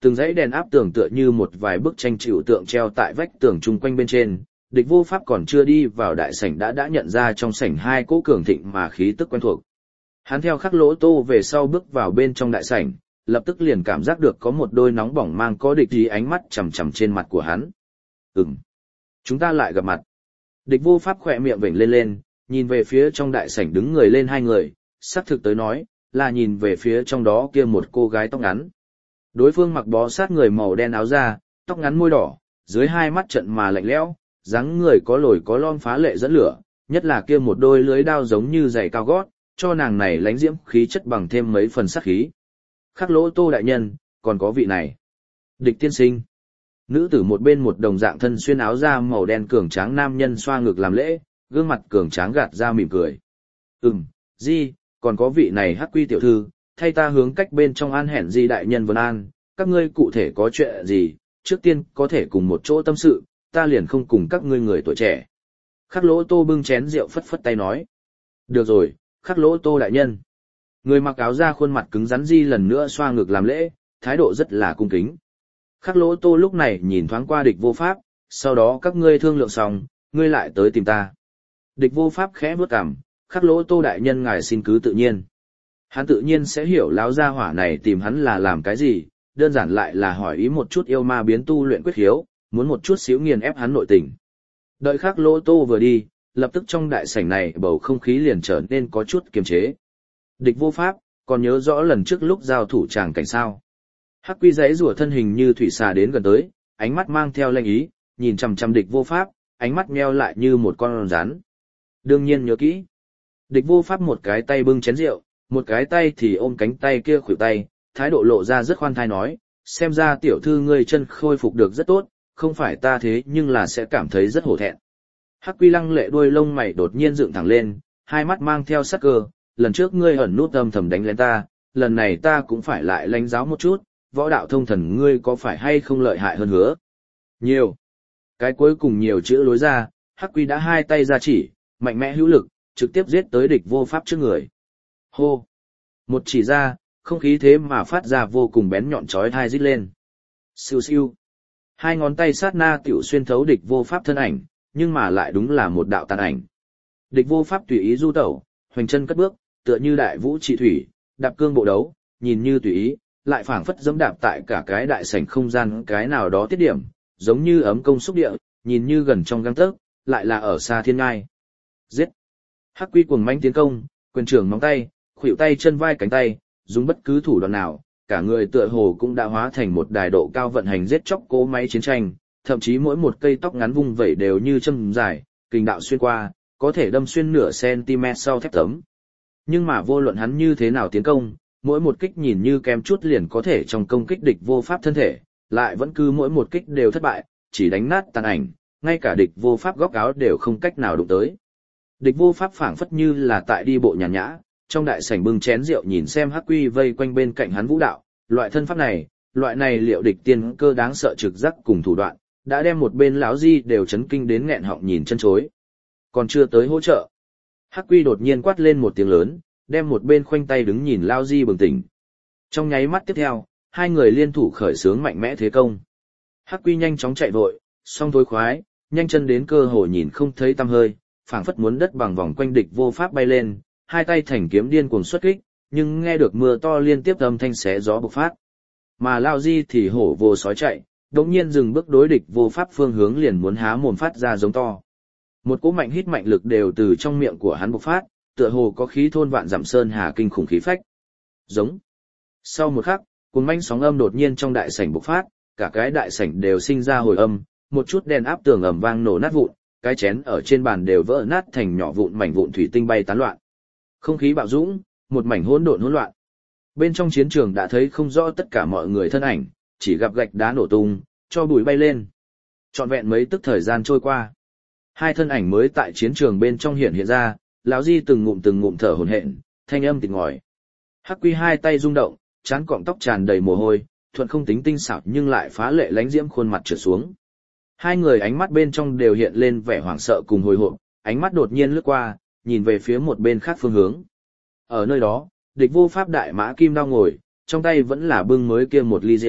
Từng dãy đèn áp tường tựa như một vài bức tranh chịu tượng treo tại vách tường chung quanh bên trên, địch vô pháp còn chưa đi vào đại sảnh đã đã nhận ra trong sảnh hai cỗ cường thịnh mà khí tức quen thuộc. Hắn theo Khắc Lỗ Tô về sau bước vào bên trong đại sảnh, lập tức liền cảm giác được có một đôi nóng bỏng mang có địch ý ánh mắt chằm chằm trên mặt của hắn. Ừm, chúng ta lại gặp mặt. Địch vô pháp khỏe miệng vểnh lên lên, nhìn về phía trong đại sảnh đứng người lên hai người, xác thực tới nói, là nhìn về phía trong đó kia một cô gái tóc ngắn. Đối phương mặc bó sát người màu đen áo da, tóc ngắn môi đỏ, dưới hai mắt trận mà lạnh lẽo, dáng người có lồi có lom phá lệ dẫn lửa, nhất là kia một đôi lưới đao giống như giày cao gót, cho nàng này lánh diễm khí chất bằng thêm mấy phần sát khí. Khắc Lỗ Tô đại nhân, còn có vị này. Địch tiên sinh. Nữ tử một bên một đồng dạng thân xuyên áo da màu đen cường tráng nam nhân xoa ngực làm lễ, gương mặt cường tráng gạt ra mỉm cười. Ừm, Di, còn có vị này Hắc Quy tiểu thư, thay ta hướng cách bên trong an hẹn Di đại nhân vân an, các ngươi cụ thể có chuyện gì, trước tiên có thể cùng một chỗ tâm sự, ta liền không cùng các ngươi người tuổi trẻ. Khắc Lỗ Tô bưng chén rượu phất phất tay nói. Được rồi, Khắc Lỗ Tô đại nhân. Người mặc áo da khuôn mặt cứng rắn Di lần nữa xoa ngực làm lễ, thái độ rất là cung kính. Khắc Lỗ Tô lúc này nhìn thoáng qua địch vô pháp, sau đó các ngươi thương lượng xong, ngươi lại tới tìm ta. Địch vô pháp khẽ bước cằm, Khắc Lỗ Tô đại nhân ngài xin cứ tự nhiên. Hắn tự nhiên sẽ hiểu lão gia hỏa này tìm hắn là làm cái gì, đơn giản lại là hỏi ý một chút yêu ma biến tu luyện quyết khiếu, muốn một chút xíu nghiền ép hắn nội tình. Đợi Khắc Lỗ Tô vừa đi, lập tức trong đại sảnh này bầu không khí liền trở nên có chút kiềm chế. Địch vô pháp, còn nhớ rõ lần trước lúc giao thủ tràng cảnh sao. Hắc Quy giãy rủa thân hình như thủy xà đến gần tới, ánh mắt mang theo lanh ý, nhìn chằm chằm địch vô pháp, ánh mắt meo lại như một con rắn. Đương nhiên nhớ kỹ. Địch vô pháp một cái tay bưng chén rượu, một cái tay thì ôm cánh tay kia khuỷu tay, thái độ lộ ra rất khoan thai nói, xem ra tiểu thư ngươi chân khôi phục được rất tốt, không phải ta thế nhưng là sẽ cảm thấy rất hổ thẹn. Hắc Quy lăng lệ đuôi lông mày đột nhiên dựng thẳng lên, hai mắt mang theo sắc cơ, lần trước ngươi ẩn nút âm thầm đánh lên ta, lần này ta cũng phải lại lãnh giáo một chút, võ đạo thông thần ngươi có phải hay không lợi hại hơn hứa. Nhiều. Cái cuối cùng nhiều chữ lối ra, Hắc Quy đã hai tay ra chỉ, mạnh mẽ hữu lực, trực tiếp giết tới địch vô pháp trước người. Hô. Một chỉ ra, không khí thế mà phát ra vô cùng bén nhọn chói tai rít lên. Siêu siêu. Hai ngón tay sát na tiểu xuyên thấu địch vô pháp thân ảnh, nhưng mà lại đúng là một đạo tàn ảnh. Địch vô pháp tùy ý du tẩu, hoành chân cất bước, tựa như đại vũ trị thủy, đạp cương bộ đấu, nhìn như tùy ý, lại phảng phất dẫm đạp tại cả cái đại sảnh không gian cái nào đó tiết điểm, giống như ấm công xúc địa, nhìn như gần trong gang tấc, lại là ở xa thiên ngai. Giết! Hắc Quy cuồng mãnh tiến công, quyền trưởng móng tay, khuỷu tay chân vai cánh tay, dùng bất cứ thủ đoạn nào, cả người tựa hồ cũng đã hóa thành một đài độ cao vận hành giết chóc cỗ máy chiến tranh, thậm chí mỗi một cây tóc ngắn vung vẩy đều như châm dài, kình đạo xuyên qua, có thể đâm xuyên nửa cm sau thép tấm. Nhưng mà vô luận hắn như thế nào tiến công, mỗi một kích nhìn như kém chút liền có thể trong công kích địch vô pháp thân thể, lại vẫn cứ mỗi một kích đều thất bại, chỉ đánh nát tàn ảnh, ngay cả địch vô pháp góc áo đều không cách nào đụng tới. Địch vô pháp phảng phất như là tại đi bộ nhàn nhã, trong đại sảnh bưng chén rượu nhìn xem Hắc Quy vây quanh bên cạnh hắn vũ đạo, loại thân pháp này, loại này liệu địch tiên cơ đáng sợ trực giác cùng thủ đoạn, đã đem một bên lão Di đều chấn kinh đến nghẹn họng nhìn chân chối. Còn chưa tới hỗ trợ. Hắc Quy đột nhiên quát lên một tiếng lớn, đem một bên khoanh tay đứng nhìn lão Di bừng tỉnh. Trong nháy mắt tiếp theo, hai người liên thủ khởi xướng mạnh mẽ thế công. Hắc Quy nhanh chóng chạy vội, song thối khoái, nhanh chân đến cơ hồ nhìn không thấy tăm hơi, phảng phất muốn đất bằng vòng quanh địch vô pháp bay lên, hai tay thành kiếm điên cuồng xuất kích, nhưng nghe được mưa to liên tiếp âm thanh xé gió bộc phát. Mà Lao Di thì hổ vô sói chạy, đột nhiên dừng bước đối địch vô pháp phương hướng liền muốn há mồm phát ra giống to. Một cỗ mạnh hít mạnh lực đều từ trong miệng của hắn bộc phát, tựa hồ có khí thôn vạn dặm sơn hà kinh khủng khí phách. Giống. Sau một khắc, cuồng manh sóng âm đột nhiên trong đại sảnh bộc phát, cả cái đại sảnh đều sinh ra hồi âm, một chút đèn áp tường ầm vang nổ nát vụn, cái chén ở trên bàn đều vỡ nát thành nhỏ vụn mảnh vụn thủy tinh bay tán loạn. Không khí bạo dũng, một mảnh hỗn độn hỗn loạn. Bên trong chiến trường đã thấy không rõ tất cả mọi người thân ảnh, chỉ gặp gạch đá nổ tung, cho bụi bay lên. Trọn vẹn mấy tức thời gian trôi qua, hai thân ảnh mới tại chiến trường bên trong hiện hiện ra, lão Di từng ngụm từng ngụm thở hổn hển, thanh âm tịt ngòi. Hắc Quy hai tay rung động, trán cọng tóc tràn đầy mồ hôi, thuận không tính tinh xảo nhưng lại phá lệ lánh diễm khuôn mặt trượt xuống. Hai người ánh mắt bên trong đều hiện lên vẻ hoảng sợ cùng hồi hộp, ánh mắt đột nhiên lướt qua, nhìn về phía một bên khác phương hướng. Ở nơi đó, địch vô pháp đại mã kim đao ngồi, trong tay vẫn là bưng mới kia một ly rượu,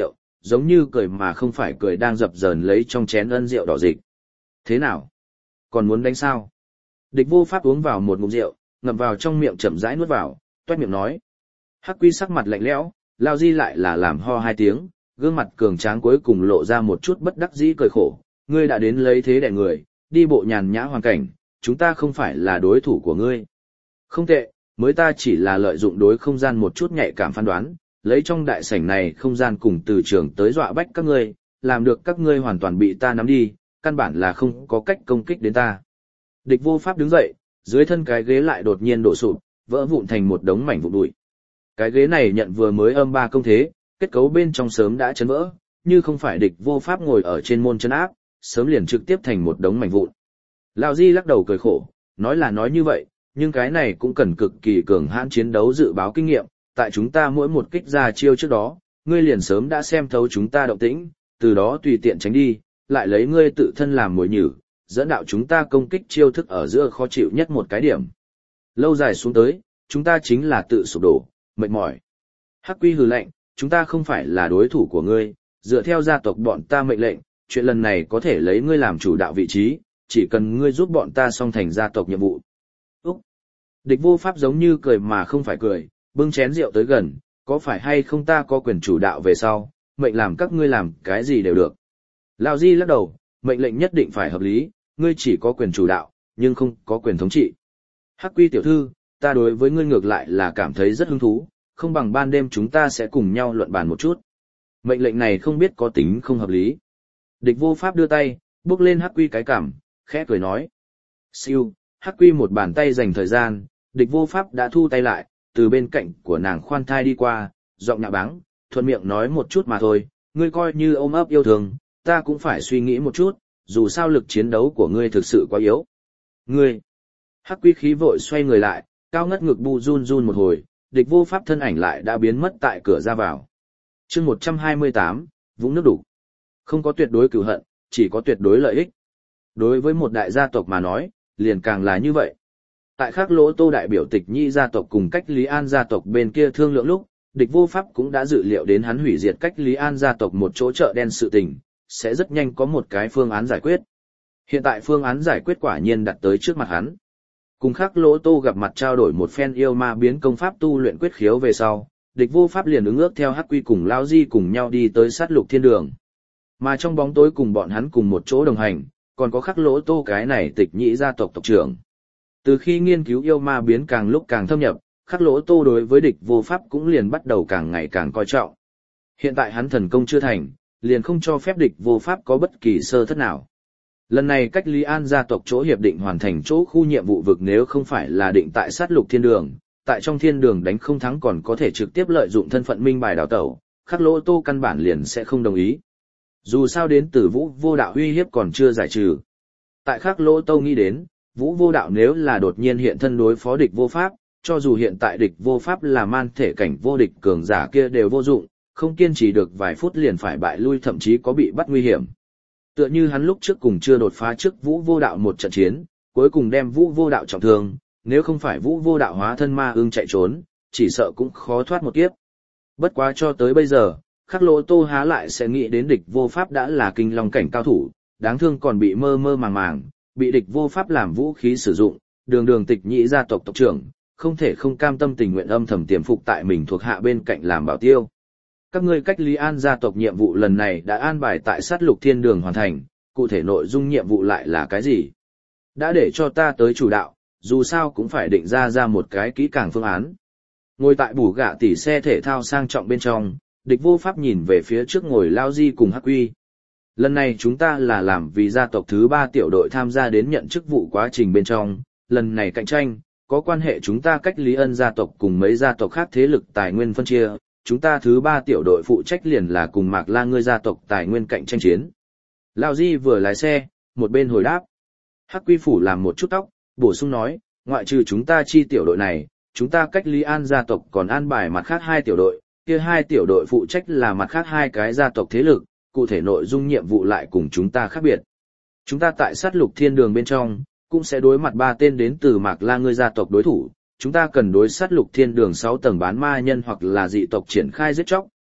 giống như cười mà không phải cười đang dập dờn lấy trong chén ân rượu đỏ dịch. Thế nào? Còn muốn đánh sao? Địch vô pháp uống vào một ngụm rượu, ngậm vào trong miệng chậm rãi nuốt vào, toét miệng nói. Hắc Quy sắc mặt lạnh lẽo, Lao Di lại là làm ho hai tiếng, gương mặt cường tráng cuối cùng lộ ra một chút bất đắc dĩ cười khổ. Ngươi đã đến lấy thế đẻ người, đi bộ nhàn nhã hoàn cảnh, chúng ta không phải là đối thủ của ngươi. Không tệ, mới ta chỉ là lợi dụng đối không gian một chút nhạy cảm phán đoán, lấy trong đại sảnh này không gian cùng từ trường tới dọa bách các ngươi, làm được các ngươi hoàn toàn bị ta nắm đi, căn bản là không có cách công kích đến ta. Địch vô pháp đứng dậy, dưới thân cái ghế lại đột nhiên đổ sụp, vỡ vụn thành một đống mảnh vụn bụi. Cái ghế này nhận vừa mới âm ba công thế, kết cấu bên trong sớm đã chấn vỡ, như không phải địch vô pháp ngồi ở trên môn chân áp, sớm liền trực tiếp thành một đống mảnh vụn. Lão Di lắc đầu cười khổ, nói là nói như vậy, nhưng cái này cũng cần cực kỳ cường hãn chiến đấu dự báo kinh nghiệm, tại chúng ta mỗi một kích ra chiêu trước đó, ngươi liền sớm đã xem thấu chúng ta động tĩnh, từ đó tùy tiện tránh đi, lại lấy ngươi tự thân làm mồi nhử, dẫn đạo chúng ta công kích chiêu thức ở giữa khó chịu nhất một cái điểm. Lâu dài xuống tới, chúng ta chính là tự sụp đổ, mệt mỏi. Hắc Quy hừ lạnh, chúng ta không phải là đối thủ của ngươi, dựa theo gia tộc bọn ta mệnh lệnh, chuyện lần này có thể lấy ngươi làm chủ đạo vị trí, chỉ cần ngươi giúp bọn ta xong thành gia tộc nhiệm vụ. Úc! Địch vô pháp giống như cười mà không phải cười, bưng chén rượu tới gần, có phải hay không ta có quyền chủ đạo về sau, mệnh làm các ngươi làm cái gì đều được. Lão Di lắc đầu, mệnh lệnh nhất định phải hợp lý, ngươi chỉ có quyền chủ đạo, nhưng không có quyền thống trị. Hắc Quy tiểu thư, ta đối với ngươi ngược lại là cảm thấy rất hứng thú, không bằng ban đêm chúng ta sẽ cùng nhau luận bàn một chút. Mệnh lệnh này không biết có tính không hợp lý. Địch vô pháp đưa tay, bước lên Hắc Quy cái cằm, khẽ cười nói. Siêu, Hắc Quy một bàn tay dành thời gian, địch vô pháp đã thu tay lại, từ bên cạnh của nàng khoan thai đi qua, giọng nhạ báng, thuận miệng nói một chút mà thôi, ngươi coi như ôm ấp yêu thương, ta cũng phải suy nghĩ một chút, dù sao lực chiến đấu của ngươi thực sự quá yếu. Ngươi! Hắc Quy khí vội xoay người lại, cao ngất ngực bu run run một hồi, địch vô pháp thân ảnh lại đã biến mất tại cửa ra vào. Chương một trăm hai mươi tám, vũng nước đủ. Không có tuyệt đối cửu hận, chỉ có tuyệt đối lợi ích. Đối với một đại gia tộc mà nói, liền càng là như vậy. Tại Khắc Lỗ Tô đại biểu Tịch Nhĩ gia tộc cùng Cách Lý An gia tộc bên kia thương lượng lúc, địch vô pháp cũng đã dự liệu đến hắn hủy diệt Cách Lý An gia tộc một chỗ chợ đen sự tình, sẽ rất nhanh có một cái phương án giải quyết. Hiện tại phương án giải quyết quả nhiên đặt tới trước mặt hắn. Cùng Khắc Lỗ Tô gặp mặt trao đổi một phen yêu ma biến công pháp tu luyện quyết khiếu về sau, địch vô pháp liền ứng ước theo Hắc Quy cùng Lão Di cùng nhau đi tới sát lục thiên đường. Mà trong bóng tối cùng bọn hắn cùng một chỗ đồng hành, còn có Khắc Lỗ Tô cái này Tịch Nhĩ gia tộc tộc trưởng. Từ khi nghiên cứu yêu ma biến càng lúc càng thâm nhập, Khắc Lỗ Tô đối với địch vô pháp cũng liền bắt đầu càng ngày càng coi trọng. Hiện tại hắn thần công chưa thành, liền không cho phép địch vô pháp có bất kỳ sơ thất nào. Lần này Cách Lý An gia tộc chỗ hiệp định hoàn thành chỗ khu nhiệm vụ vực nếu không phải là định tại sát lục thiên đường, tại trong thiên đường đánh không thắng còn có thể trực tiếp lợi dụng thân phận minh bài đào tẩu, Khắc Lỗ Tô căn bản liền sẽ không đồng ý. Dù sao đến từ Vũ Vô Đạo uy hiếp còn chưa giải trừ. Tại Khắc Lỗ Tô nghĩ đến, Vũ Vô Đạo nếu là đột nhiên hiện thân đối phó địch vô pháp, cho dù hiện tại địch vô pháp là man thể cảnh vô địch cường giả kia đều vô dụng, không kiên trì được vài phút liền phải bại lui thậm chí có bị bắt nguy hiểm. Tựa như hắn lúc trước cùng chưa đột phá trước Vũ Vô Đạo một trận chiến, cuối cùng đem Vũ Vô Đạo trọng thương, nếu không phải Vũ Vô Đạo hóa thân ma ưng chạy trốn, chỉ sợ cũng khó thoát một kiếp. Bất quá cho tới bây giờ, Khắc Lỗ Tô há lại sẽ nghĩ đến địch vô pháp đã là kinh long cảnh cao thủ, đáng thương còn bị mơ mơ màng màng, bị địch vô pháp làm vũ khí sử dụng, đường đường Tịch Nhĩ gia tộc tộc trưởng, không thể không cam tâm tình nguyện âm thầm tiềm phục tại mình thuộc hạ bên cạnh làm bảo tiêu. Các ngươi Cách Lý An gia tộc nhiệm vụ lần này đã an bài tại sát lục thiên đường hoàn thành, cụ thể nội dung nhiệm vụ lại là cái gì? Đã để cho ta tới chủ đạo, dù sao cũng phải định ra ra một cái kỹ càng phương án. Ngồi tại bù gạ tỉ xe thể thao sang trọng bên trong, địch vô pháp nhìn về phía trước ngồi Lao Di cùng Hắc Quy. Lần này chúng ta là làm vì gia tộc thứ ba tiểu đội tham gia đến nhận chức vụ quá trình bên trong, lần này cạnh tranh, có quan hệ chúng ta Cách Lý Ân gia tộc cùng mấy gia tộc khác thế lực tài nguyên phân chia, chúng ta thứ ba tiểu đội phụ trách liền là cùng Mạc La ngươi gia tộc tài nguyên cạnh tranh chiến. Lao Di vừa lái xe, một bên hồi đáp. Hắc Quy phủ làm một chút tóc, bổ sung nói, ngoại trừ chúng ta chi tiểu đội này, chúng ta Cách Lý An gia tộc còn an bài mặt khác hai tiểu đội, kia hai tiểu đội phụ trách là mặt khác hai cái gia tộc thế lực, cụ thể nội dung nhiệm vụ lại cùng chúng ta khác biệt. Chúng ta tại sát lục thiên đường bên trong, cũng sẽ đối mặt ba tên đến từ Mạc La ngươi gia tộc đối thủ, chúng ta cần đối sát lục thiên đường sáu tầng bán ma nhân hoặc là dị tộc triển khai giết chóc,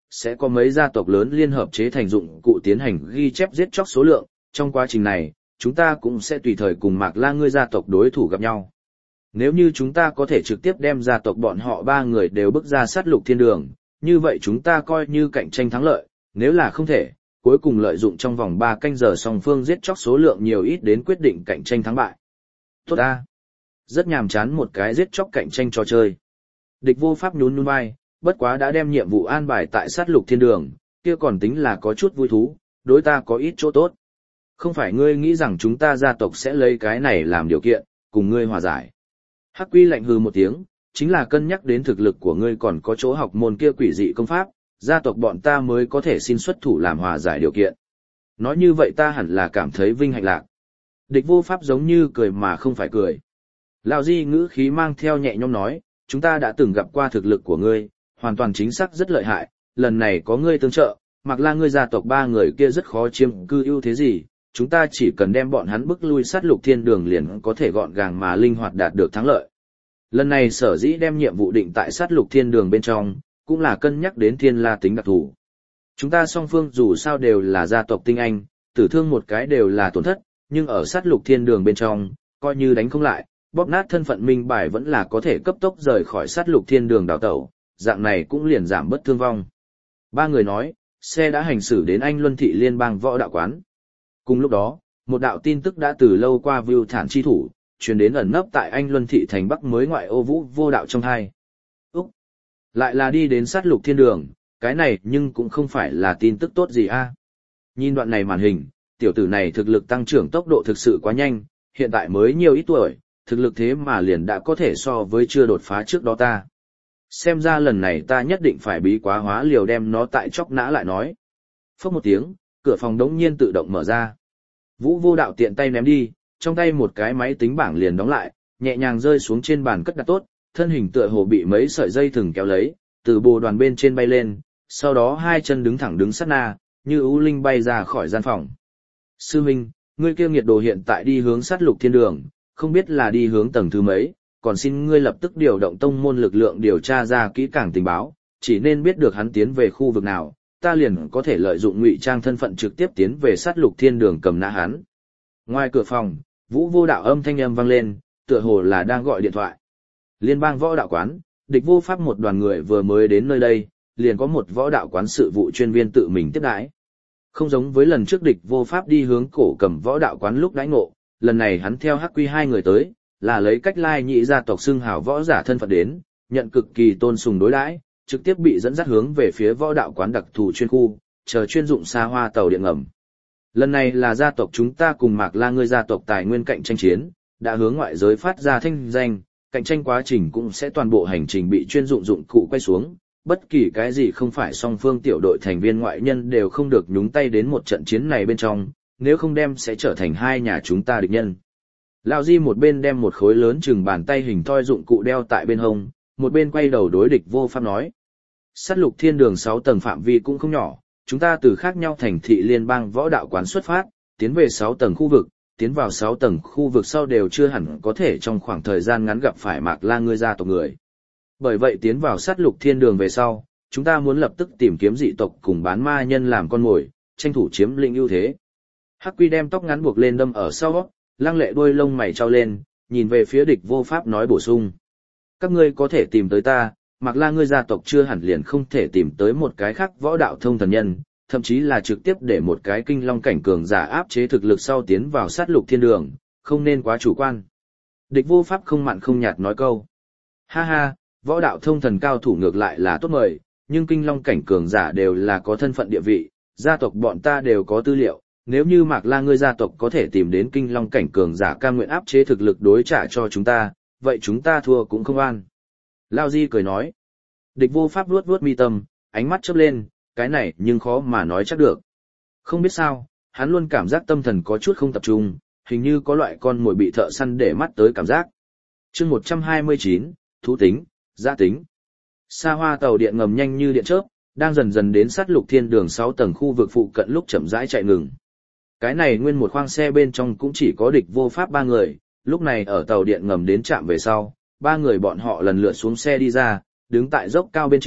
sẽ có mấy gia tộc lớn liên hợp chế thành dụng cụ tiến hành ghi chép giết chóc số lượng, trong quá trình này, chúng ta cũng sẽ tùy thời cùng Mạc La ngươi gia tộc đối thủ gặp nhau. Nếu như chúng ta có thể trực tiếp đem gia tộc bọn họ ba người đều bước ra sát lục thiên đường, như vậy chúng ta coi như cạnh tranh thắng lợi, nếu là không thể, cuối cùng lợi dụng trong vòng ba canh giờ song phương giết chóc số lượng nhiều ít đến quyết định cạnh tranh thắng bại. Tốt ta. Rất nhàm chán một cái giết chóc cạnh tranh trò chơi. Địch Vô Pháp nhún nhún vai, bất quá đã đem nhiệm vụ an bài tại sát lục thiên đường, kia còn tính là có chút vui thú, đối ta có ít chỗ tốt. Không phải ngươi nghĩ rằng chúng ta gia tộc sẽ lấy cái này làm điều kiện, cùng ngươi hòa giải. Hắc Quy lạnh hừ một tiếng, chính là cân nhắc đến thực lực của ngươi còn có chỗ học môn kia quỷ dị công pháp, gia tộc bọn ta mới có thể xin xuất thủ làm hòa giải điều kiện. Nói như vậy ta hẳn là cảm thấy vinh hạnh lạc. Địch Vô Pháp giống như cười mà không phải cười. Lão Di ngữ khí mang theo nhẹ nhõm nói, chúng ta đã từng gặp qua thực lực của ngươi, hoàn toàn chính xác rất lợi hại, lần này có ngươi tương trợ, Mạc La ngươi gia tộc ba người kia rất khó chiếm cư ưu thế gì, chúng ta chỉ cần đem bọn hắn bức lui sát lục thiên đường liền có thể gọn gàng mà linh hoạt đạt được thắng lợi. Lần này sở dĩ đem nhiệm vụ định tại sát lục thiên đường bên trong, cũng là cân nhắc đến thiên la tính đặc thù. Chúng ta song phương dù sao đều là gia tộc tinh anh, tử thương một cái đều là tổn thất, nhưng ở sát lục thiên đường bên trong, coi như đánh không lại, bóp nát thân phận minh bài vẫn là có thể cấp tốc rời khỏi sát lục thiên đường đào tẩu, dạng này cũng liền giảm bất thương vong. Ba người nói, xe đã hành xử đến Anh Luân Thị Liên bang võ đạo quán. Cùng lúc đó, một đạo tin tức đã từ lâu qua Vưu Thản chi thủ, truyền đến ẩn nấp tại Anh Luân Thị thành Bắc mới ngoại ô Vũ Vô Đạo trong hai. Úc! Lại là đi đến sát lục thiên đường, cái này nhưng cũng không phải là tin tức tốt gì a. Nhìn đoạn này màn hình, tiểu tử này thực lực tăng trưởng tốc độ thực sự quá nhanh, hiện tại mới nhiều ít tuổi, thực lực thế mà liền đã có thể so với chưa đột phá trước đó ta. Xem ra lần này ta nhất định phải bí quá hóa liều đem nó tại chóc nã lại nói. Phốc một tiếng, cửa phòng đống nhiên tự động mở ra. Vũ Vô Đạo tiện tay ném đi, trong tay một cái máy tính bảng liền đóng lại, nhẹ nhàng rơi xuống trên bàn cất đặt tốt, thân hình tựa hồ bị mấy sợi dây thừng kéo lấy, từ bồ đoàn bên trên bay lên, sau đó hai chân đứng thẳng đứng sát na, như ưu linh bay ra khỏi gian phòng. Sư Minh, ngươi kia nghiệt đồ hiện tại đi hướng sát lục thiên đường, không biết là đi hướng tầng thứ mấy, còn xin ngươi lập tức điều động tông môn lực lượng điều tra ra kỹ càng tình báo, chỉ nên biết được hắn tiến về khu vực nào, ta liền có thể lợi dụng ngụy trang thân phận trực tiếp tiến về sát lục thiên đường cầm nã hắn. Ngoài cửa phòng, Vũ Vô Đạo âm thanh âm vang lên, tựa hồ là đang gọi điện thoại. Liên bang võ đạo quán, Địch Vô Pháp một đoàn người vừa mới đến nơi đây, liền có một võ đạo quán sự vụ chuyên viên tự mình tiếp đãi. Không giống với lần trước Địch Vô Pháp đi hướng cổ cầm võ đạo quán lúc đãi ngộ, lần này hắn theo Hắc Quy hai người tới, là lấy cách lai nhị gia tộc xưng hào võ giả thân phận đến, nhận cực kỳ tôn sùng đối đãi, trực tiếp bị dẫn dắt hướng về phía võ đạo quán đặc thù chuyên khu, chờ chuyên dụng xa hoa tàu điện ngầm. Lần này là gia tộc chúng ta cùng Mạc La ngươi gia tộc tài nguyên cạnh tranh chiến, đã hướng ngoại giới phát ra thanh danh, cạnh tranh quá trình cũng sẽ toàn bộ hành trình bị chuyên dụng dụng cụ quay xuống, bất kỳ cái gì không phải song phương tiểu đội thành viên ngoại nhân đều không được nhúng tay đến một trận chiến này bên trong, nếu không đem sẽ trở thành hai nhà chúng ta địch nhân. Lão Di một bên đem một khối lớn chừng bàn tay hình thoi dụng cụ đeo tại bên hông, một bên quay đầu đối Địch Vô Pháp nói. Sát lục thiên đường sáu tầng phạm vi cũng không nhỏ, chúng ta từ khác nhau thành thị liên bang võ đạo quán xuất phát, tiến về sáu tầng khu vực, tiến vào sáu tầng khu vực sau đều chưa hẳn có thể trong khoảng thời gian ngắn gặp phải Mạc La ngươi gia tộc người. Bởi vậy tiến vào sát lục thiên đường về sau, chúng ta muốn lập tức tìm kiếm dị tộc cùng bán ma nhân làm con mồi, tranh thủ chiếm lĩnh ưu thế. Hắc Quy đem tóc ngắn buộc lên đâm ở sau, lăng lệ đuôi lông mày trao lên, nhìn về phía Địch Vô Pháp nói bổ sung. Các ngươi có thể tìm tới ta, Mạc La ngươi gia tộc chưa hẳn liền không thể tìm tới một cái khác võ đạo thông thần nhân, thậm chí là trực tiếp để một cái kinh long cảnh cường giả áp chế thực lực sau tiến vào sát lục thiên đường, không nên quá chủ quan. Địch Vô Pháp không mặn không nhạt nói câu. Ha ha, võ đạo thông thần cao thủ ngược lại là tốt mời, nhưng kinh long cảnh cường giả đều là có thân phận địa vị, gia tộc bọn ta đều có tư liệu, nếu như Mạc La ngươi gia tộc có thể tìm đến kinh long cảnh cường giả cam nguyện áp chế thực lực đối trả cho chúng ta, vậy chúng ta thua cũng không an. Lao Di cười nói. Địch Vô Pháp vuốt vuốt mi tâm, ánh mắt chớp lên, cái này nhưng khó mà nói chắc được. Không biết sao, hắn luôn cảm giác tâm thần có chút không tập trung, hình như có loại con mồi bị thợ săn để mắt tới cảm giác. Chương một trăm hai mươi chín, thú tính, giã tính. Xa hoa tàu điện ngầm nhanh như điện chớp, đang dần dần đến sát lục thiên đường sáu tầng khu vực phụ cận lúc chậm rãi chạy ngừng. Cái này nguyên một khoang xe bên trong cũng chỉ có Địch Vô Pháp ba người, lúc này ở tàu điện ngầm đến trạm về sau, ba người bọn họ lần lượt xuống xe đi ra, đứng tại dốc cao bên trên,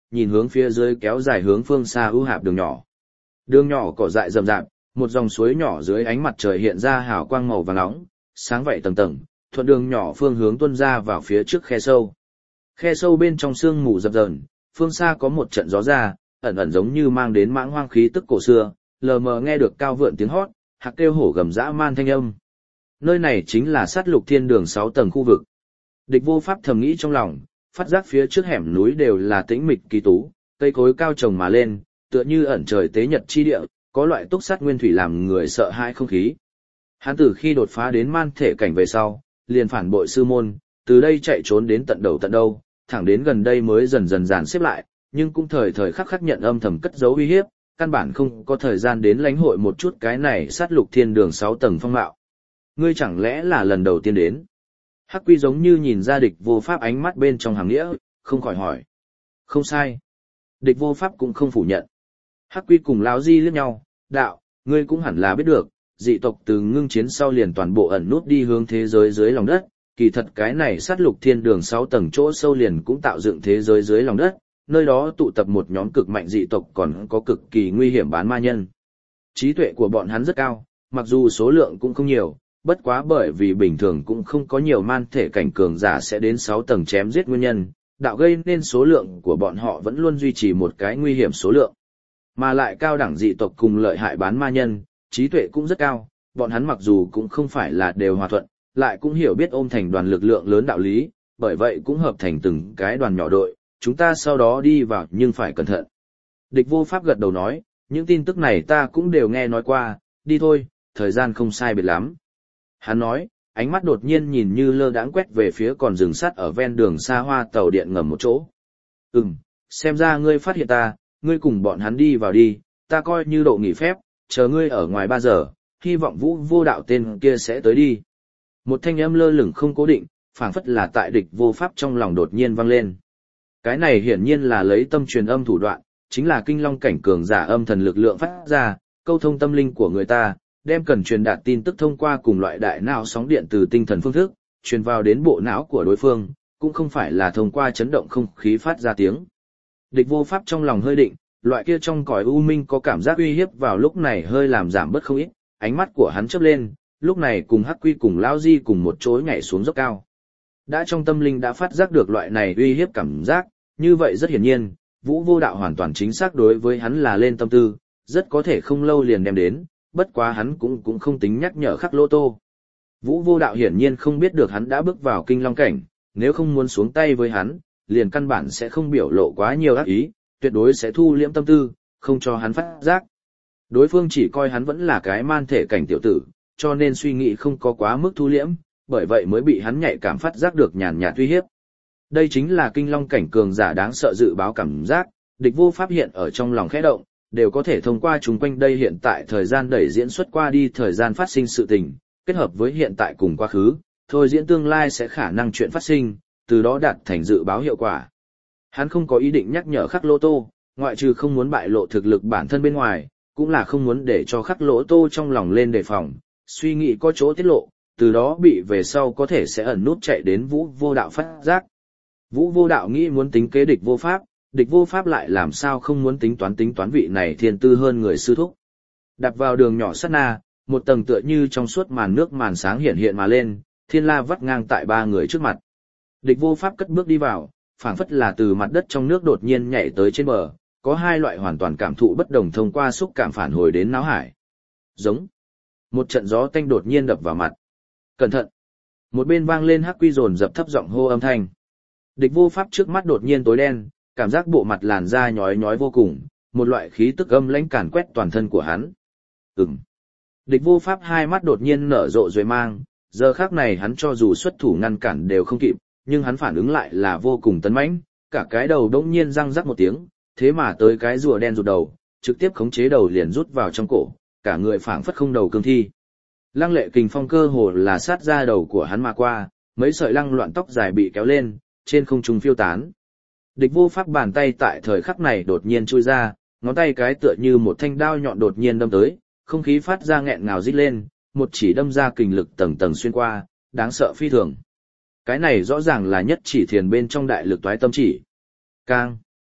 nhìn hướng phía dưới kéo dài hướng phương xa ưu hạp đường nhỏ. Đường nhỏ cỏ dại rậm rạp, một dòng suối nhỏ dưới ánh mặt trời hiện ra hào quang màu vàng nóng, sáng vậy tầng tầng, thuận đường nhỏ phương hướng tuôn ra vào phía trước khe sâu. Khe sâu bên trong sương mù dập dờn, phương xa có một trận gió ra, ẩn ẩn giống như mang đến mãng hoang khí tức cổ xưa, lờ mờ nghe được cao vượn tiếng hót, hạc kêu hổ gầm dã man thanh âm. Nơi này chính là sát lục thiên đường sáu tầng khu vực. Địch Vô Pháp thầm nghĩ trong lòng, phát giác phía trước hẻm núi đều là tĩnh mịch kỳ tú, cây cối cao trồng mà lên, tựa như ẩn trời tế nhật chi địa, có loại túc sát nguyên thủy làm người sợ hãi không khí. Hắn từ khi đột phá đến man thể cảnh về sau, liền phản bội sư môn, từ đây chạy trốn đến tận đầu tận đâu, thẳng đến gần đây mới dần dần dàn xếp lại, nhưng cũng thời thời khắc khắc nhận âm thầm cất giấu uy hiếp, căn bản không có thời gian đến lãnh hội một chút cái này sát lục thiên đường sáu tầng phong mạo. Ngươi chẳng lẽ là lần đầu tiên đến? Hắc Quy giống như nhìn ra Địch Vô Pháp ánh mắt bên trong hàng nghĩa, không khỏi hỏi. Không sai. Địch Vô Pháp cũng không phủ nhận. Hắc Quy cùng Lão Di liếc nhau, đạo, ngươi cũng hẳn là biết được, dị tộc từ ngưng chiến sau liền toàn bộ ẩn nút đi hướng thế giới dưới lòng đất, kỳ thật cái này sát lục thiên đường sáu tầng chỗ sâu liền cũng tạo dựng thế giới dưới lòng đất, nơi đó tụ tập một nhóm cực mạnh dị tộc còn có cực kỳ nguy hiểm bán ma nhân. Trí tuệ của bọn hắn rất cao, mặc dù số lượng cũng không nhiều, bất quá bởi vì bình thường cũng không có nhiều man thể cảnh cường giả sẽ đến sáu tầng chém giết nguyên nhân, đạo gây nên số lượng của bọn họ vẫn luôn duy trì một cái nguy hiểm số lượng. Mà lại cao đẳng dị tộc cùng lợi hại bán ma nhân, trí tuệ cũng rất cao, bọn hắn mặc dù cũng không phải là đều hòa thuận, lại cũng hiểu biết ôm thành đoàn lực lượng lớn đạo lý, bởi vậy cũng hợp thành từng cái đoàn nhỏ đội, chúng ta sau đó đi vào nhưng phải cẩn thận. Địch Vô Pháp gật đầu nói, những tin tức này ta cũng đều nghe nói qua, đi thôi, thời gian không sai biệt lắm. Hắn nói, ánh mắt đột nhiên nhìn như lơ đãng quét về phía còn rừng sắt ở ven đường xa hoa tàu điện ngầm một chỗ. Ừm, xem ra ngươi phát hiện ta, ngươi cùng bọn hắn đi vào đi, ta coi như độ nghỉ phép, chờ ngươi ở ngoài ba giờ, hy vọng Vũ Vô Đạo tên kia sẽ tới đi. Một thanh âm lơ lửng không cố định, phảng phất là tại Địch Vô Pháp trong lòng đột nhiên vang lên. Cái này hiển nhiên là lấy tâm truyền âm thủ đoạn, chính là kinh long cảnh cường giả âm thần lực lượng phát ra, câu thông tâm linh của người ta, đem cần truyền đạt tin tức thông qua cùng loại đại não sóng điện từ tinh thần phương thức, truyền vào đến bộ não của đối phương, cũng không phải là thông qua chấn động không khí phát ra tiếng. Địch Vô Pháp trong lòng hơi định, loại kia trong cõi u minh có cảm giác uy hiếp vào lúc này hơi làm giảm bớt không ít, ánh mắt của hắn chớp lên, lúc này cùng Hắc Quy cùng Lão Di cùng một chỗ nhảy xuống dốc cao. Đã trong tâm linh đã phát giác được loại này uy hiếp cảm giác, như vậy rất hiển nhiên, Vũ Vô Đạo hoàn toàn chính xác đối với hắn là lên tâm tư, rất có thể không lâu liền đem đến, bất quá hắn cũng cũng không tính nhắc nhở Khắc Lỗ Tô. Vũ Vô Đạo hiển nhiên không biết được hắn đã bước vào kinh long cảnh, nếu không muốn xuống tay với hắn, liền căn bản sẽ không biểu lộ quá nhiều ác ý, tuyệt đối sẽ thu liễm tâm tư, không cho hắn phát giác. Đối phương chỉ coi hắn vẫn là cái man thể cảnh tiểu tử, cho nên suy nghĩ không có quá mức thu liễm, bởi vậy mới bị hắn nhạy cảm phát giác được nhàn nhạt uy hiếp. Đây chính là kinh long cảnh cường giả đáng sợ dự báo cảm giác, Địch Vô Pháp hiện ở trong lòng khẽ động, đều có thể thông qua chúng quanh đây hiện tại thời gian đẩy diễn xuất qua đi thời gian phát sinh sự tình, kết hợp với hiện tại cùng quá khứ, thôi diễn tương lai sẽ khả năng chuyện phát sinh, từ đó đạt thành dự báo hiệu quả. Hắn không có ý định nhắc nhở Khắc Lỗ Tô, ngoại trừ không muốn bại lộ thực lực bản thân bên ngoài, cũng là không muốn để cho Khắc Lỗ Tô trong lòng lên đề phòng, suy nghĩ có chỗ tiết lộ, từ đó bị về sau có thể sẽ ẩn nút chạy đến Vũ Vô Đạo phát giác. Vũ Vô Đạo nghĩ muốn tính kế Địch Vô Pháp, Địch Vô Pháp lại làm sao không muốn tính toán tính toán vị này thiên tư hơn người sư thúc. Đạp vào đường nhỏ sát na, một tầng tựa như trong suốt màn nước màn sáng hiện hiện mà lên, thiên la vắt ngang tại ba người trước mặt. Địch Vô Pháp cất bước đi vào, phảng phất là từ mặt đất trong nước đột nhiên nhảy tới trên bờ, có hai loại hoàn toàn cảm thụ bất đồng thông qua xúc cảm phản hồi đến não hải. Giống. Một trận gió tanh đột nhiên đập vào mặt. Cẩn thận. Một bên vang lên Hắc Quy dồn dập thấp giọng hô âm thanh. Địch Vô Pháp trước mắt đột nhiên tối đen, cảm giác bộ mặt làn da nhói nhói vô cùng, một loại khí tức âm lãnh càn quét toàn thân của hắn. Ừm. Địch Vô Pháp hai mắt đột nhiên nở rộ rồi mang, giờ khắc này hắn cho dù xuất thủ ngăn cản đều không kịp, nhưng hắn phản ứng lại là vô cùng tấn mãnh, cả cái đầu đống nhiên răng rắc một tiếng, thế mà tới cái rùa đen rụt đầu, trực tiếp khống chế đầu liền rút vào trong cổ, cả người phảng phất không đầu cương thi. Lăng lệ kình phong cơ hồ là sát ra đầu của hắn mà qua, mấy sợi lăng loạn tóc dài bị kéo lên, trên không trung phiêu tán. Địch Vô Pháp bàn tay tại thời khắc này đột nhiên chui ra, ngón tay cái tựa như một thanh đao nhọn đột nhiên đâm tới, không khí phát ra nghẹn ngào rít lên, một chỉ đâm ra kình lực tầng tầng xuyên qua, đáng sợ phi thường. Cái này rõ ràng là nhất chỉ thiền bên trong đại lực toái tâm chỉ. Cang.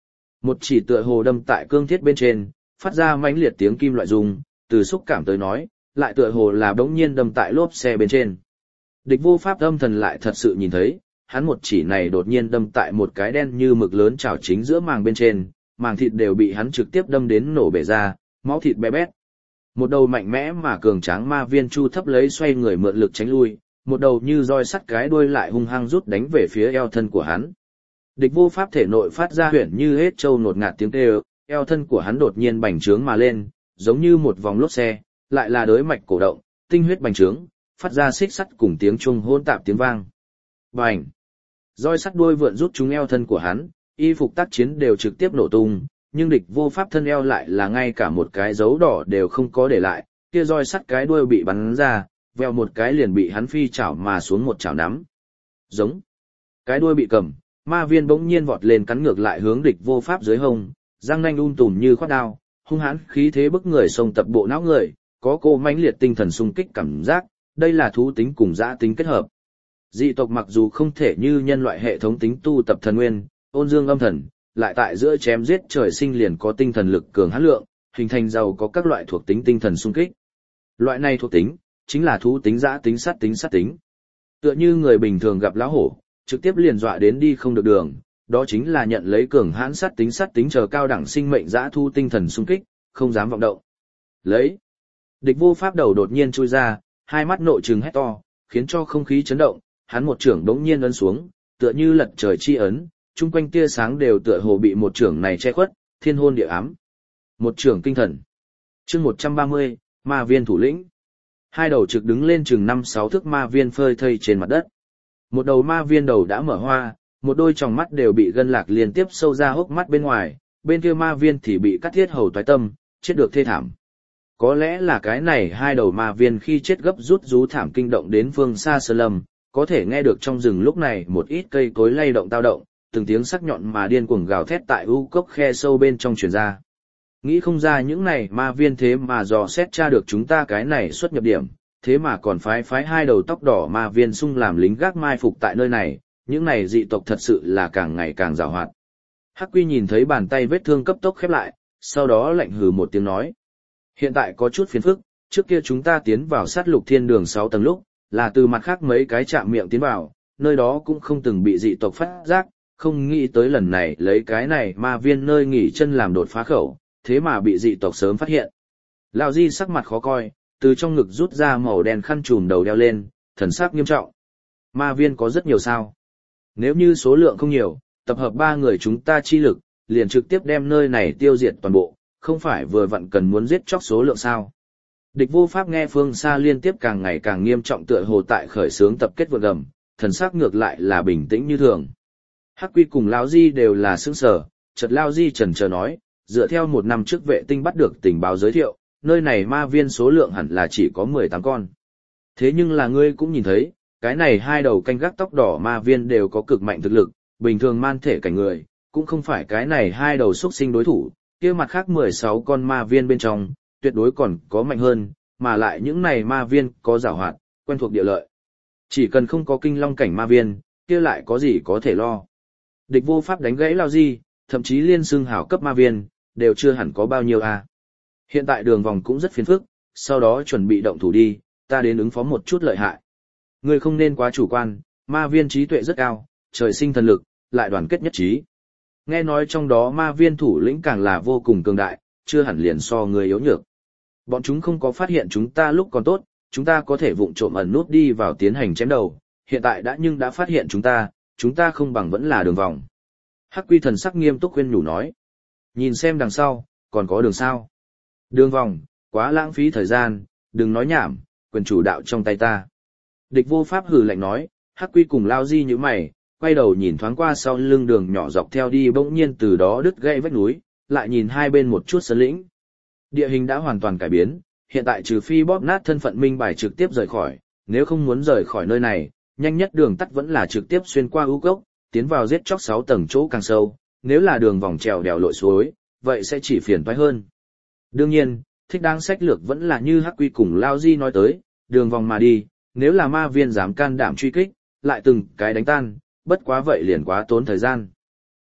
Một chỉ tựa hồ đâm tại cương thiết bên trên, phát ra mãnh liệt tiếng kim loại rung, từ xúc cảm tới nói, lại tựa hồ là bỗng nhiên đâm tại lốp xe bên trên. Địch vô pháp âm thần lại thật sự nhìn thấy, hắn một chỉ này đột nhiên đâm tại một cái đen như mực lớn chảo chính giữa màng bên trên, màng thịt đều bị hắn trực tiếp đâm đến nổ bể ra, máu thịt bé bét. Một đầu mạnh mẽ mà cường tráng ma viên chu thấp lấy xoay người mượn lực tránh lui, một đầu như roi sắt cái đuôi lại hung hăng rút đánh về phía eo thân của hắn. Địch vô pháp thể nội phát ra huyển như hết trâu nột ngạt tiếng kêu, eo thân của hắn đột nhiên bành trướng mà lên, giống như một vòng lốp xe, lại là đới mạch cổ động, tinh huyết bành trướng, phát ra xích sắt cùng tiếng chuông hỗn tạp tiếng vang. Bành! Roi sắt đuôi vượn rút trúng eo thân của hắn, y phục tác chiến đều trực tiếp nổ tung, nhưng địch vô pháp thân eo lại là ngay cả một cái dấu đỏ đều không có để lại, kia roi sắt cái đuôi bị bắn ra, veo một cái liền bị hắn phi chảo mà xuống một chảo nắm. Giống. Cái đuôi bị cầm, ma viên bỗng nhiên vọt lên cắn ngược lại hướng địch vô pháp dưới hông, răng nanh un tùm như khoát đao, hung hãn khí thế bức người xông tập bộ não người, có cô mãnh liệt tinh thần xung kích cảm giác, đây là thú tính cùng dã tính kết hợp. Dị tộc mặc dù không thể như nhân loại hệ thống tính tu tập thần nguyên, ôn dương âm thần, lại tại giữa chém giết trời sinh liền có tinh thần lực cường hãn lượng, hình thành giàu có các loại thuộc tính tinh thần xung kích. Loại này thuộc tính chính là thú tính dã tính sát tính sát tính. Tựa như người bình thường gặp lão hổ, trực tiếp liền dọa đến đi không được đường, đó chính là nhận lấy cường hãn sát tính sát tính chờ cao đẳng sinh mệnh dã thu tinh thần xung kích, không dám vọng động. Lấy. Địch vô pháp đầu đột nhiên chui ra, hai mắt nội trừng hét to, khiến cho không khí chấn động, hắn một trưởng đống nhiên ấn xuống, tựa như lật trời chi ấn, chung quanh tia sáng đều tựa hồ bị một trưởng này che khuất, thiên hôn địa ám. Một trưởng kinh thần. Chương một trăm ba mươi, ma viên thủ lĩnh. Hai đầu trực đứng lên chừng năm sáu thước ma viên phơi thây trên mặt đất. Một đầu ma viên đầu đã mở hoa, một đôi tròng mắt đều bị gân lạc liên tiếp sâu ra hốc mắt bên ngoài, bên kia ma viên thì bị cắt thiết hầu toái tâm, chết được thê thảm. Có lẽ là cái này hai đầu ma viên khi chết gấp rút rú thảm kinh động đến phương xa Sơn Lâm, có thể nghe được trong rừng lúc này một ít cây cối lay động tao động, từng tiếng sắc nhọn mà điên cuồng gào thét tại u cốc khe sâu bên trong truyền ra. Nghĩ không ra những này ma viên thế mà dò xét tra được chúng ta cái này xuất nhập điểm, thế mà còn phái phái hai đầu tóc đỏ ma viên sung làm lính gác mai phục tại nơi này, những này dị tộc thật sự là càng ngày càng giàu hoạt. Hắc Quy nhìn thấy bàn tay vết thương cấp tốc khép lại, sau đó lạnh hừ một tiếng nói. Hiện tại có chút phiền phức, trước kia chúng ta tiến vào sát lục thiên đường sáu tầng lúc, là từ mặt khác mấy cái chạm miệng tiến vào, nơi đó cũng không từng bị dị tộc phát giác, không nghĩ tới lần này lấy cái này ma viên nơi nghỉ chân làm đột phá khẩu, thế mà bị dị tộc sớm phát hiện. Lão Di sắc mặt khó coi, từ trong ngực rút ra màu đen khăn trùm đầu đeo lên, thần sắc nghiêm trọng. Ma viên có rất nhiều sao? Nếu như số lượng không nhiều, tập hợp ba người chúng ta chi lực, liền trực tiếp đem nơi này tiêu diệt toàn bộ, không phải vừa vặn cần muốn giết chóc số lượng sao? Địch vô pháp nghe phương xa liên tiếp càng ngày càng nghiêm trọng tựa hồ tại khởi xướng tập kết vượt gầm, thần sắc ngược lại là bình tĩnh như thường. Hắc Quy cùng Lão Di đều là sững sờ, chợt Lão Di chần chờ nói, dựa theo một năm trước vệ tinh bắt được tình báo giới thiệu, nơi này ma viên số lượng hẳn là chỉ có mười tám con. Thế nhưng là ngươi cũng nhìn thấy, cái này hai đầu canh gác tóc đỏ ma viên đều có cực mạnh thực lực, bình thường man thể cảnh người, cũng không phải cái này hai đầu xuất sinh đối thủ, kia mặt khác mười sáu con ma viên bên trong, tuyệt đối còn có mạnh hơn, mà lại những này ma viên có giảo hoạt, quen thuộc địa lợi. Chỉ cần không có kinh long cảnh ma viên, kia lại có gì có thể lo. Địch vô pháp đánh gãy Lao Di, thậm chí liên xưng hảo cấp ma viên, đều chưa hẳn có bao nhiêu a. À. Hiện tại đường vòng cũng rất phiền phức, sau đó chuẩn bị động thủ đi, ta đến ứng phó một chút lợi hại. Ngươi không nên quá chủ quan, ma viên trí tuệ rất cao, trời sinh thần lực, lại đoàn kết nhất trí. Nghe nói trong đó ma viên thủ lĩnh càng là vô cùng cường đại, chưa hẳn liền so người yếu nhược. Bọn chúng không có phát hiện chúng ta lúc còn tốt, chúng ta có thể vụng trộm ẩn nút đi vào tiến hành chém đầu, hiện tại đã nhưng đã phát hiện chúng ta, chúng ta không bằng vẫn là đường vòng. Hắc Quy thần sắc nghiêm túc khuyên nhủ nói. Nhìn xem đằng sau, còn có đường sao. Đường vòng, quá lãng phí thời gian, đừng nói nhảm, quyền chủ đạo trong tay ta. Địch vô pháp hừ lạnh nói, Hắc Quy cùng Lao Di như mày, quay đầu nhìn thoáng qua sau lưng đường nhỏ dọc theo đi bỗng nhiên từ đó đứt gãy vách núi, lại nhìn hai bên một chút sơn lĩnh. Địa hình đã hoàn toàn cải biến, hiện tại trừ phi bóp nát thân phận minh bài trực tiếp rời khỏi, nếu không muốn rời khỏi nơi này, nhanh nhất đường tắt vẫn là trực tiếp xuyên qua ưu cốc, tiến vào giết chóc sáu tầng chỗ càng sâu, nếu là đường vòng trèo đèo lội suối, vậy sẽ chỉ phiền toái hơn. Đương nhiên, thích đáng sách lược vẫn là như Hắc Quy cùng Lao Di nói tới, đường vòng mà đi, nếu là ma viên dám can đảm truy kích, lại từng cái đánh tan, bất quá vậy liền quá tốn thời gian.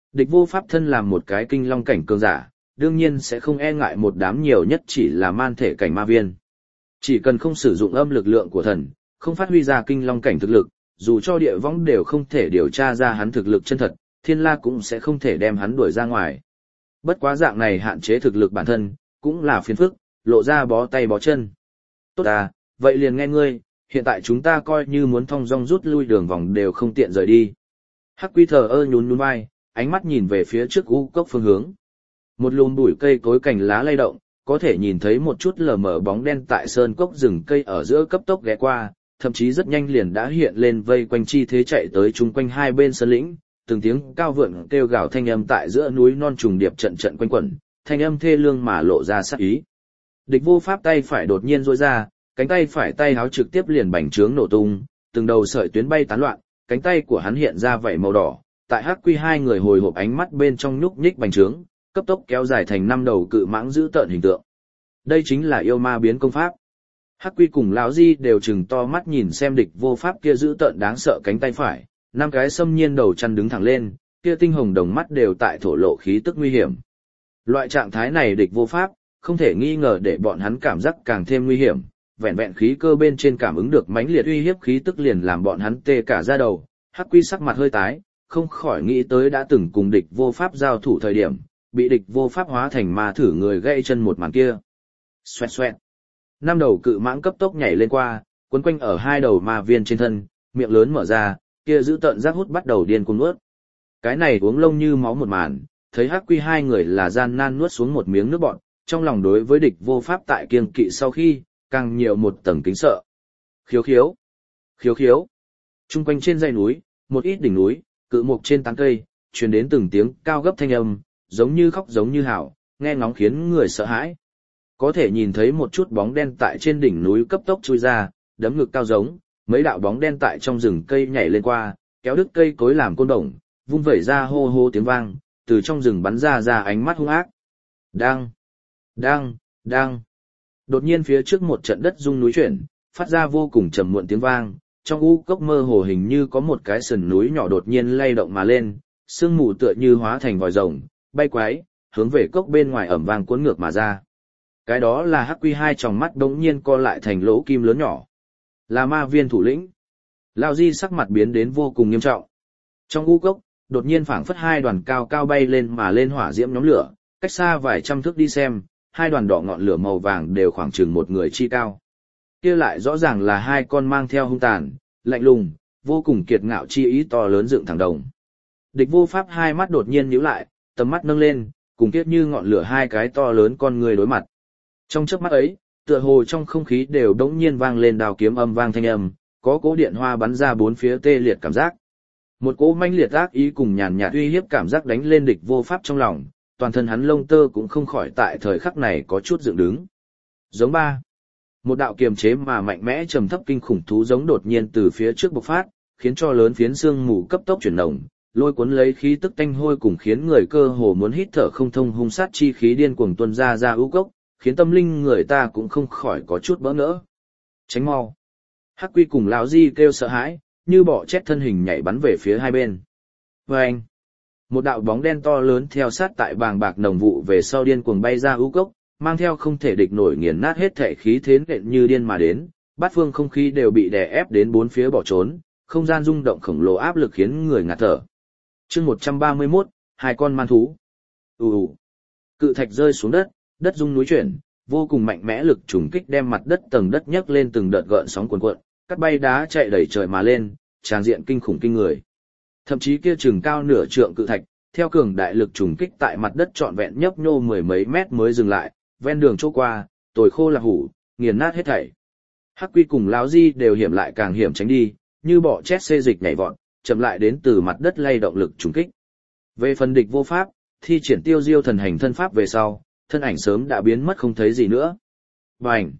Địch vô pháp thân làm một cái kinh long cảnh cường giả, đương nhiên sẽ không e ngại một đám nhiều nhất chỉ là man thể cảnh ma viên. Chỉ cần không sử dụng âm lực lượng của thần, không phát huy ra kinh long cảnh thực lực, dù cho địa võng đều không thể điều tra ra hắn thực lực chân thật, thiên la cũng sẽ không thể đem hắn đuổi ra ngoài. Bất quá dạng này hạn chế thực lực bản thân, cũng là phiền phức, lộ ra bó tay bó chân. Tốt à, vậy liền nghe ngươi, hiện tại chúng ta coi như muốn thong dong rút lui đường vòng đều không tiện rời đi. Hắc Quy thờ ơ nhún nhún vai, ánh mắt nhìn về phía trước u cốc phương hướng. Một lùm bụi cây cối cành lá lay động, có thể nhìn thấy một chút lờ mờ bóng đen tại sơn cốc rừng cây ở giữa cấp tốc ghé qua, thậm chí rất nhanh liền đã hiện lên vây quanh chi thế chạy tới chung quanh hai bên sơn lĩnh, từng tiếng cao vượn kêu gào thanh âm tại giữa núi non trùng điệp trận trận quanh quẩn, thanh âm thê lương mà lộ ra sát ý. Địch vô pháp tay phải đột nhiên duỗi ra, cánh tay phải tay háo trực tiếp liền bành trướng nổ tung, từng đầu sợi tuyến bay tán loạn, cánh tay của hắn hiện ra vảy màu đỏ, tại Hắc Quy hai người hồi hộp ánh mắt bên trong nhúc nhích bành trướng, cấp tốc kéo dài thành năm đầu cự mãng giữ tợn hình tượng. Đây chính là yêu ma biến công pháp. Hắc Quy cùng lão Di đều trừng to mắt nhìn xem địch vô pháp kia giữ tợn đáng sợ cánh tay phải, năm cái xâm nhiên đầu chăn đứng thẳng lên, kia tinh hồng đồng mắt đều tại thổ lộ khí tức nguy hiểm. Loại trạng thái này địch vô pháp, không thể nghi ngờ để bọn hắn cảm giác càng thêm nguy hiểm, vẹn vẹn khí cơ bên trên cảm ứng được mãnh liệt uy hiếp khí tức liền làm bọn hắn tê cả da đầu. Hắc Quy sắc mặt hơi tái, không khỏi nghĩ tới đã từng cùng địch vô pháp giao thủ thời điểm, bị địch vô pháp hóa thành ma thử người gãy chân một màn kia. Xoẹt xoẹt. Năm đầu cự mãng cấp tốc nhảy lên qua, quấn quanh ở hai đầu ma viên trên thân, miệng lớn mở ra, kia giữ tợn rác hút bắt đầu điên cuồng nuốt. Cái này uống lông như máu một màn, thấy Hắc Quy hai người là gian nan nuốt xuống một miếng nước bọt, trong lòng đối với địch vô pháp tại kiêng kỵ sau khi, càng nhiều một tầng kính sợ. Khiếu khiếu, khiếu khiếu. Trung quanh trên dãy núi, một ít đỉnh núi, cự mục trên tán cây, truyền đến từng tiếng cao gấp thanh âm, giống như khóc giống như hào, nghe ngóng khiến người sợ hãi. Có thể nhìn thấy một chút bóng đen tại trên đỉnh núi cấp tốc chui ra, đấm ngực cao giống, mấy đạo bóng đen tại trong rừng cây nhảy lên qua, kéo đứt cây cối làm côn đồng, vung vẩy ra hô hô tiếng vang, từ trong rừng bắn ra ra ánh mắt hung ác. Đang, đang, đang. Đột nhiên phía trước một trận đất rung núi chuyển, phát ra vô cùng trầm muộn tiếng vang, trong u cốc mơ hồ hình như có một cái sườn núi nhỏ đột nhiên lay động mà lên, sương mù tựa như hóa thành vòi rồng, bay quái, hướng về cốc bên ngoài ẩm vang cuốn ngược mà ra. Cái đó là Hắc Quy hai tròng mắt đống nhiên co lại thành lỗ kim lớn nhỏ. Là ma viên thủ lĩnh. Lao Di sắc mặt biến đến vô cùng nghiêm trọng. Trong u cốc, đột nhiên phảng phất hai đoàn cao cao bay lên mà lên hỏa diễm nhóm lửa, cách xa vài trăm thước đi xem, hai đoàn đỏ ngọn lửa màu vàng đều khoảng chừng một người chi cao. Kia lại rõ ràng là hai con mang theo hung tàn, lạnh lùng, vô cùng kiệt ngạo chi ý to lớn dựng thẳng đồng. Địch vô pháp hai mắt đột nhiên nhíu lại, tầm mắt nâng lên, cùng kiếp như ngọn lửa hai cái to lớn con người đối mặt. Trong chớp mắt ấy, tựa hồ trong không khí đều đống nhiên vang lên đào kiếm âm vang thanh âm, có cỗ điện hoa bắn ra bốn phía tê liệt cảm giác. Một cỗ manh liệt ác ý cùng nhàn nhạt uy hiếp cảm giác đánh lên địch vô pháp trong lòng, toàn thân hắn lông tơ cũng không khỏi tại thời khắc này có chút dựng đứng. Giống ba. Một đạo kiềm chế mà mạnh mẽ trầm thấp kinh khủng thú giống đột nhiên từ phía trước bộc phát, khiến cho lớn phiến xương mù cấp tốc chuyển động, lôi cuốn lấy khí tức tanh hôi cùng khiến người cơ hồ muốn hít thở không thông hung sát chi khí điên cuồng tuôn ra ra ưu cốc, khiến tâm linh người ta cũng không khỏi có chút bỡ ngỡ. Tránh mau. Hắc Quy cùng lão Di kêu sợ hãi, như bọ chét thân hình nhảy bắn về phía hai bên. Vâng! Một đạo bóng đen to lớn theo sát tại bàng bạc nồng vụ về sau điên cuồng bay ra ưu cốc, mang theo không thể địch nổi nghiền nát hết thể khí thế nện như điên mà đến, bát phương không khí đều bị đè ép đến bốn phía bỏ trốn, không gian rung động khổng lồ áp lực khiến người ngạt thở. Chương một trăm ba mươi mốt, hai con man thú. Ù ù. Cự thạch rơi xuống đất, đất rung núi chuyển, vô cùng mạnh mẽ lực trùng kích đem mặt đất tầng đất nhấc lên từng đợt gợn sóng cuồn cuộn, cắt bay đá chạy đầy trời mà lên, tràng diện kinh khủng kinh người. Thậm chí kia chừng cao nửa trượng cự thạch, theo cường đại lực trùng kích tại mặt đất trọn vẹn nhấp nhô mười mấy mét mới dừng lại, ven đường chỗ qua, tồi khô là hủ, nghiền nát hết thảy. Hắc Quy cùng lão Di đều hiểm lại càng hiểm tránh đi, như bọ chét xê dịch nhảy vọt, chậm lại đến từ mặt đất lay động lực trùng kích. Về phần địch vô pháp, thi triển tiêu diêu thần hành thân pháp về sau, thân ảnh sớm đã biến mất không thấy gì nữa. Bành!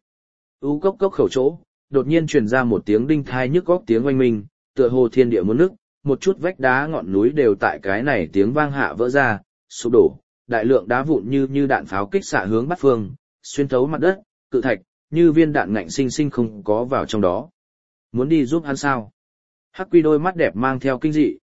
U cốc cốc khẩu chỗ, đột nhiên truyền ra một tiếng đinh thai nhức óc tiếng oanh minh, tựa hồ thiên địa muốn nứt, một chút vách đá ngọn núi đều tại cái này tiếng vang hạ vỡ ra, sụp đổ, đại lượng đá vụn như như đạn pháo kích xạ hướng bát phương, xuyên thấu mặt đất, cự thạch, như viên đạn ngạnh sinh sinh không có vào trong đó. Muốn đi giúp hắn sao? Hắc Quy đôi mắt đẹp mang theo kinh dị,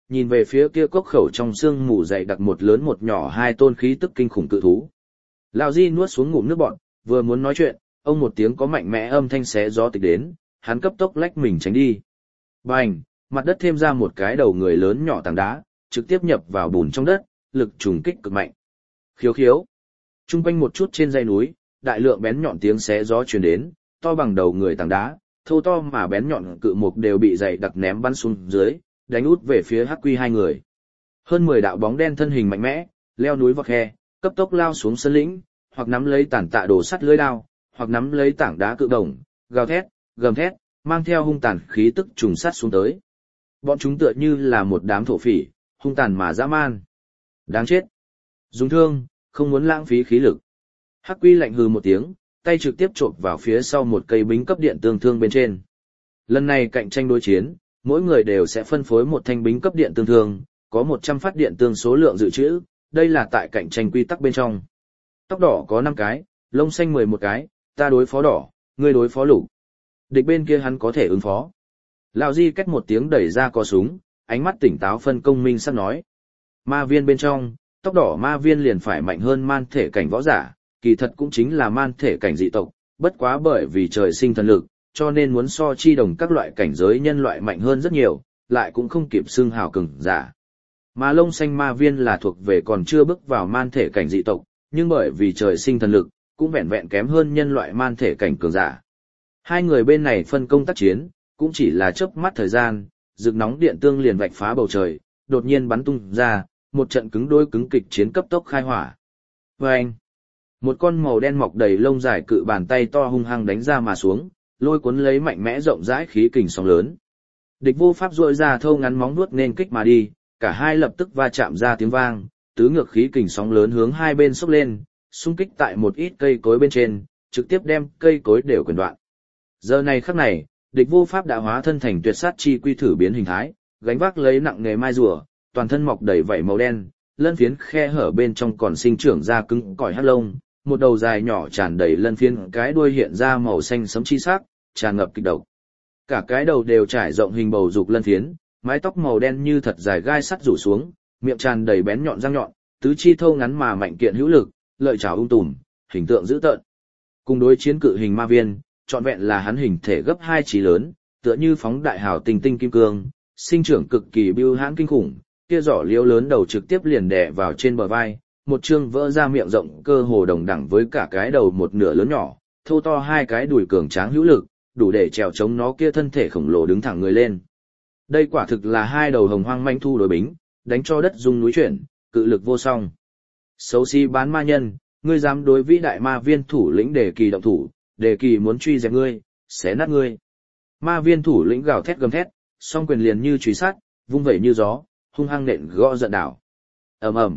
nhìn về phía kia cốc khẩu trong xương mù dày đặc một lớn một nhỏ hai tôn khí tức kinh khủng cự thú. Lão Di nuốt xuống ngụm nước bọt, vừa muốn nói chuyện, ông một tiếng có mạnh mẽ âm thanh xé gió tịch đến, hắn cấp tốc lách mình tránh đi. Bành, mặt đất thêm ra một cái đầu người lớn nhỏ tảng đá, trực tiếp nhập vào bùn trong đất, lực trùng kích cực mạnh. Khiếu khiếu. Trung quanh một chút trên dãy núi, đại lượng bén nhọn tiếng xé gió truyền đến, to bằng đầu người tảng đá, thô to mà bén nhọn cự mục đều bị dày đặc ném bắn xuống dưới, đánh út về phía Hắc Quy hai người. Hơn mười đạo bóng đen thân hình mạnh mẽ, leo núi vọt khe, cấp tốc lao xuống sơn lĩnh, hoặc nắm lấy tản tạ đồ sắt lưỡi đao, hoặc nắm lấy tảng đá cự đồng, gào thét, gầm thét, mang theo hung tàn khí tức trùng sát xuống tới. Bọn chúng tựa như là một đám thổ phỉ, hung tàn mà dã man. Đáng chết. Dùng thương, không muốn lãng phí khí lực. Hắc Quy lạnh hừ một tiếng, tay trực tiếp chộp vào phía sau một cây bính cấp điện tương thương bên trên. Lần này cạnh tranh đối chiến, mỗi người đều sẽ phân phối một thanh bính cấp điện tương thương, có một trăm phát điện tương số lượng dự trữ, đây là tại cạnh tranh quy tắc bên trong. Tóc đỏ có năm cái, lông xanh mười một cái, ta đối phó đỏ, ngươi đối phó lục. Địch bên kia hắn có thể ứng phó. Lão Di cách một tiếng đẩy ra cò súng, ánh mắt tỉnh táo phân công minh sắp nói. Ma viên bên trong, tóc đỏ ma viên liền phải mạnh hơn man thể cảnh võ giả, kỳ thật cũng chính là man thể cảnh dị tộc, bất quá bởi vì trời sinh thần lực, cho nên muốn so chi đồng các loại cảnh giới nhân loại mạnh hơn rất nhiều, lại cũng không kịp xưng hào cường giả. Mà lông xanh ma viên là thuộc về còn chưa bước vào man thể cảnh dị tộc, nhưng bởi vì trời sinh thần lực, cũng vẹn vẹn kém hơn nhân loại man thể cảnh cường giả. Hai người bên này phân công tác chiến, cũng chỉ là chớp mắt thời gian, rực nóng điện tương liền vạch phá bầu trời, đột nhiên bắn tung ra, một trận cứng đôi cứng kịch chiến cấp tốc khai hỏa. Và anh, một con màu đen mọc đầy lông dài cự bàn tay to hung hăng đánh ra mà xuống, lôi cuốn lấy mạnh mẽ rộng rãi khí kình sóng lớn. Địch vô pháp duỗi ra thâu ngắn móng vuốt nên kích mà đi, cả hai lập tức va chạm ra tiếng vang, tứ ngược khí kình sóng lớn hướng hai bên xốc lên, xung kích tại một ít cây cối bên trên, trực tiếp đem cây cối đều quyền đoạn. Giờ này khắc này, địch vô pháp đã hóa thân thành tuyệt sát chi quy thử biến hình thái, gánh vác lấy nặng nghề mai rùa, toàn thân mọc đầy vảy màu đen, lân phiến khe hở bên trong còn sinh trưởng ra cứng cỏi hắc lông, một đầu dài nhỏ tràn đầy lân phiến, cái đuôi hiện ra màu xanh sẫm chi sắc, tràn ngập kịch độc. Cả cái đầu đều trải rộng hình bầu dục lân phiến, mái tóc màu đen như thật dài gai sắt rủ xuống, miệng tràn đầy bén nhọn răng nhọn, tứ chi thô ngắn mà mạnh kiện hữu lực, lợi chảo ung tùm, hình tượng dữ tợn. Cùng đối chiến cự hình ma viên, trọn vẹn là hắn hình thể gấp hai trí lớn, tựa như phóng đại hào tinh tinh kim cương, sinh trưởng cực kỳ bưu hãn kinh khủng, kia giỏ liễu lớn đầu trực tiếp liền đè vào trên bờ vai, một chương vỡ ra miệng rộng cơ hồ đồng đẳng với cả cái đầu một nửa lớn nhỏ, thô to hai cái đùi cường tráng hữu lực, đủ để trèo chống nó kia thân thể khổng lồ đứng thẳng người lên. Đây quả thực là hai đầu hồng hoang manh thu đối bính, đánh cho đất rung núi chuyển, cự lực vô song. Xấu xí bán ma nhân, ngươi dám đối vĩ đại ma viên thủ lĩnh Đề Kỳ động thủ, Đề Kỳ muốn truy dẹp ngươi, xé nát ngươi. Ma viên thủ lĩnh gào thét gầm thét, song quyền liền như chùy sát, vung vẩy như gió, hung hăng nện gõ giận đảo. Ầm ầm.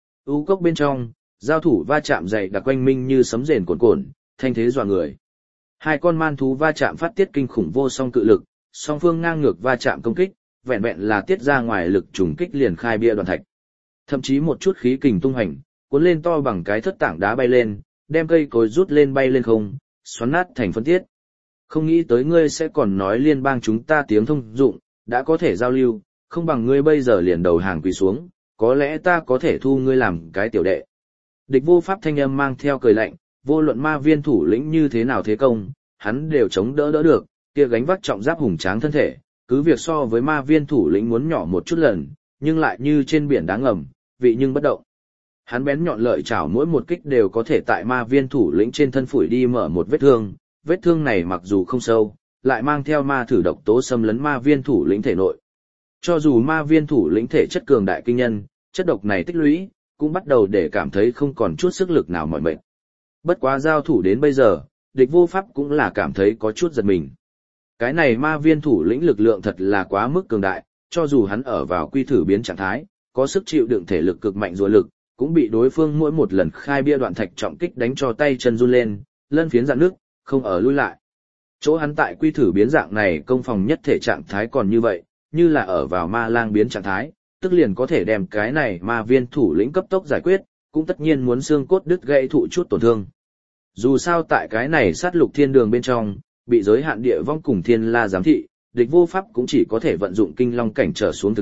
U cốc bên trong, giao thủ va chạm dày đặc quanh minh như sấm rền cuồn cuộn, thanh thế dọa người. Hai con man thú va chạm phát tiết kinh khủng vô song cự lực, song phương ngang ngược va chạm công kích, vẹn vẹn là tiết ra ngoài lực trùng kích liền khai bia đoàn thạch. Thậm chí một chút khí kình tung hành, cuốn lên to bằng cái thất tảng đá bay lên, đem cây cối rút lên bay lên không, xoắn nát thành phân tiết. Không nghĩ tới ngươi sẽ còn nói liên bang chúng ta tiếng thông dụng, đã có thể giao lưu, không bằng ngươi bây giờ liền đầu hàng quỳ xuống, có lẽ ta có thể thu ngươi làm cái tiểu đệ. Địch vô pháp thanh âm mang theo cười lạnh, vô luận ma viên thủ lĩnh như thế nào thế công, hắn đều chống đỡ đỡ được, kia gánh vác trọng giáp hùng tráng thân thể, cứ việc so với ma viên thủ lĩnh muốn nhỏ một chút lần, nhưng lại như trên biển đá ngầm, vị nhưng bất động. Hắn bén nhọn lợi chảo mỗi một kích đều có thể tại ma viên thủ lĩnh trên thân phủi đi mở một vết thương, vết thương này mặc dù không sâu, lại mang theo ma thử độc tố xâm lấn ma viên thủ lĩnh thể nội. Cho dù ma viên thủ lĩnh thể chất cường đại kinh nhân, chất độc này tích lũy, cũng bắt đầu để cảm thấy không còn chút sức lực nào mỏi mệt. Bất quá giao thủ đến bây giờ, địch vô pháp cũng là cảm thấy có chút giật mình. Cái này ma viên thủ lĩnh lực lượng thật là quá mức cường đại, cho dù hắn ở vào quy thử biến trạng thái, có sức chịu đựng thể lực cực mạnh rùa lực, cũng bị đối phương mỗi một lần khai bia đoạn thạch trọng kích đánh cho tay chân run lên, lân phiến dạn nước, không ở lui lại. Chỗ hắn tại quy thử biến dạng này công phòng nhất thể trạng thái còn như vậy, như là ở vào ma lang biến trạng thái, tức liền có thể đem cái này ma viên thủ lĩnh cấp tốc giải quyết, cũng tất nhiên muốn xương cốt đứt gãy thụ chút tổn thương. Dù sao tại cái này sát lục thiên đường bên trong, bị giới hạn địa vong cùng thiên la giám thị, địch vô pháp cũng chỉ có thể vận dụng kinh long cảnh trở xuống thực lực,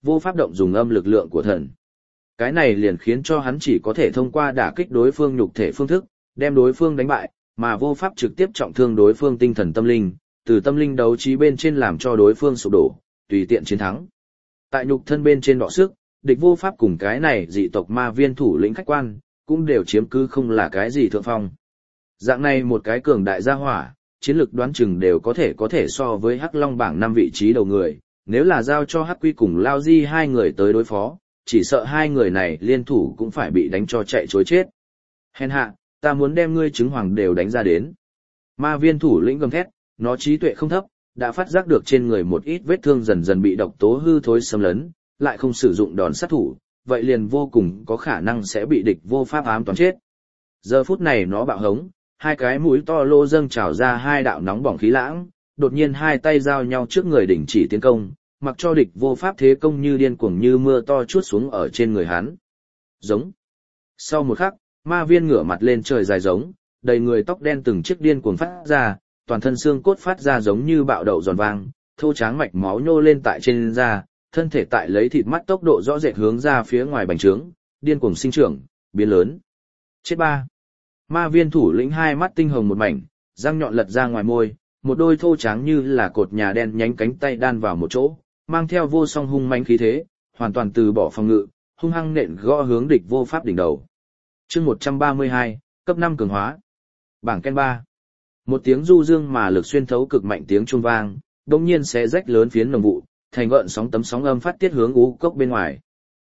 vô pháp động dùng âm lực lượng của thần. Cái này liền khiến cho hắn chỉ có thể thông qua đả kích đối phương nhục thể phương thức, đem đối phương đánh bại, mà vô pháp trực tiếp trọng thương đối phương tinh thần tâm linh, từ tâm linh đấu trí bên trên làm cho đối phương sụp đổ, tùy tiện chiến thắng. Tại nhục thân bên trên đọ sức, địch vô pháp cùng cái này dị tộc ma viên thủ lĩnh khách quan, cũng đều chiếm cứ không là cái gì thượng phong. Dạng này một cái cường đại gia hỏa, chiến lược đoán chừng đều có thể có thể so với Hắc Long bảng năm vị trí đầu người, nếu là giao cho Hắc Quy cùng Lao Di hai người tới đối phó, chỉ sợ hai người này liên thủ cũng phải bị đánh cho chạy chối chết. Hèn hạ, ta muốn đem ngươi trứng hoàng đều đánh ra đến. Ma viên thủ lĩnh gầm thét, nó trí tuệ không thấp, đã phát giác được trên người một ít vết thương dần dần bị độc tố hư thối xâm lấn, lại không sử dụng đòn sát thủ, vậy liền vô cùng có khả năng sẽ bị địch vô pháp ám toán chết. Giờ phút này nó bạo hống, hai cái mũi to lô dâng trào ra hai đạo nóng bỏng khí lãng, đột nhiên hai tay giao nhau trước người đỉnh chỉ tiến công, mặc cho địch vô pháp thế công như điên cuồng như mưa to chuốt xuống ở trên người hắn. Giống. Sau một khắc, ma viên ngửa mặt lên trời dài giống, đầy người tóc đen từng chiếc điên cuồng phát ra, toàn thân xương cốt phát ra giống như bạo đậu giòn vang, thô tráng mạch máu nhô lên tại trên da, thân thể tại lấy thịt mắt tốc độ rõ rệt hướng ra phía ngoài bành trướng, điên cuồng sinh trưởng, biến lớn. Chết ba. Ma viên thủ lĩnh hai mắt tinh hồng một mảnh, răng nhọn lật ra ngoài môi, một đôi thô tráng như là cột nhà đen nhánh cánh tay đan vào một chỗ, mang theo vô song hung mãnh khí thế, hoàn toàn từ bỏ phòng ngự, hung hăng nện gõ hướng địch vô pháp đỉnh đầu. Chương một trăm ba mươi hai, cấp năm cường hóa. Bảng Ken ba. Một tiếng du dương mà lực xuyên thấu cực mạnh tiếng chuông vang, đột nhiên xé rách lớn phiến nồng vụ, thành gợn sóng tấm sóng âm phát tiết hướng u cốc bên ngoài.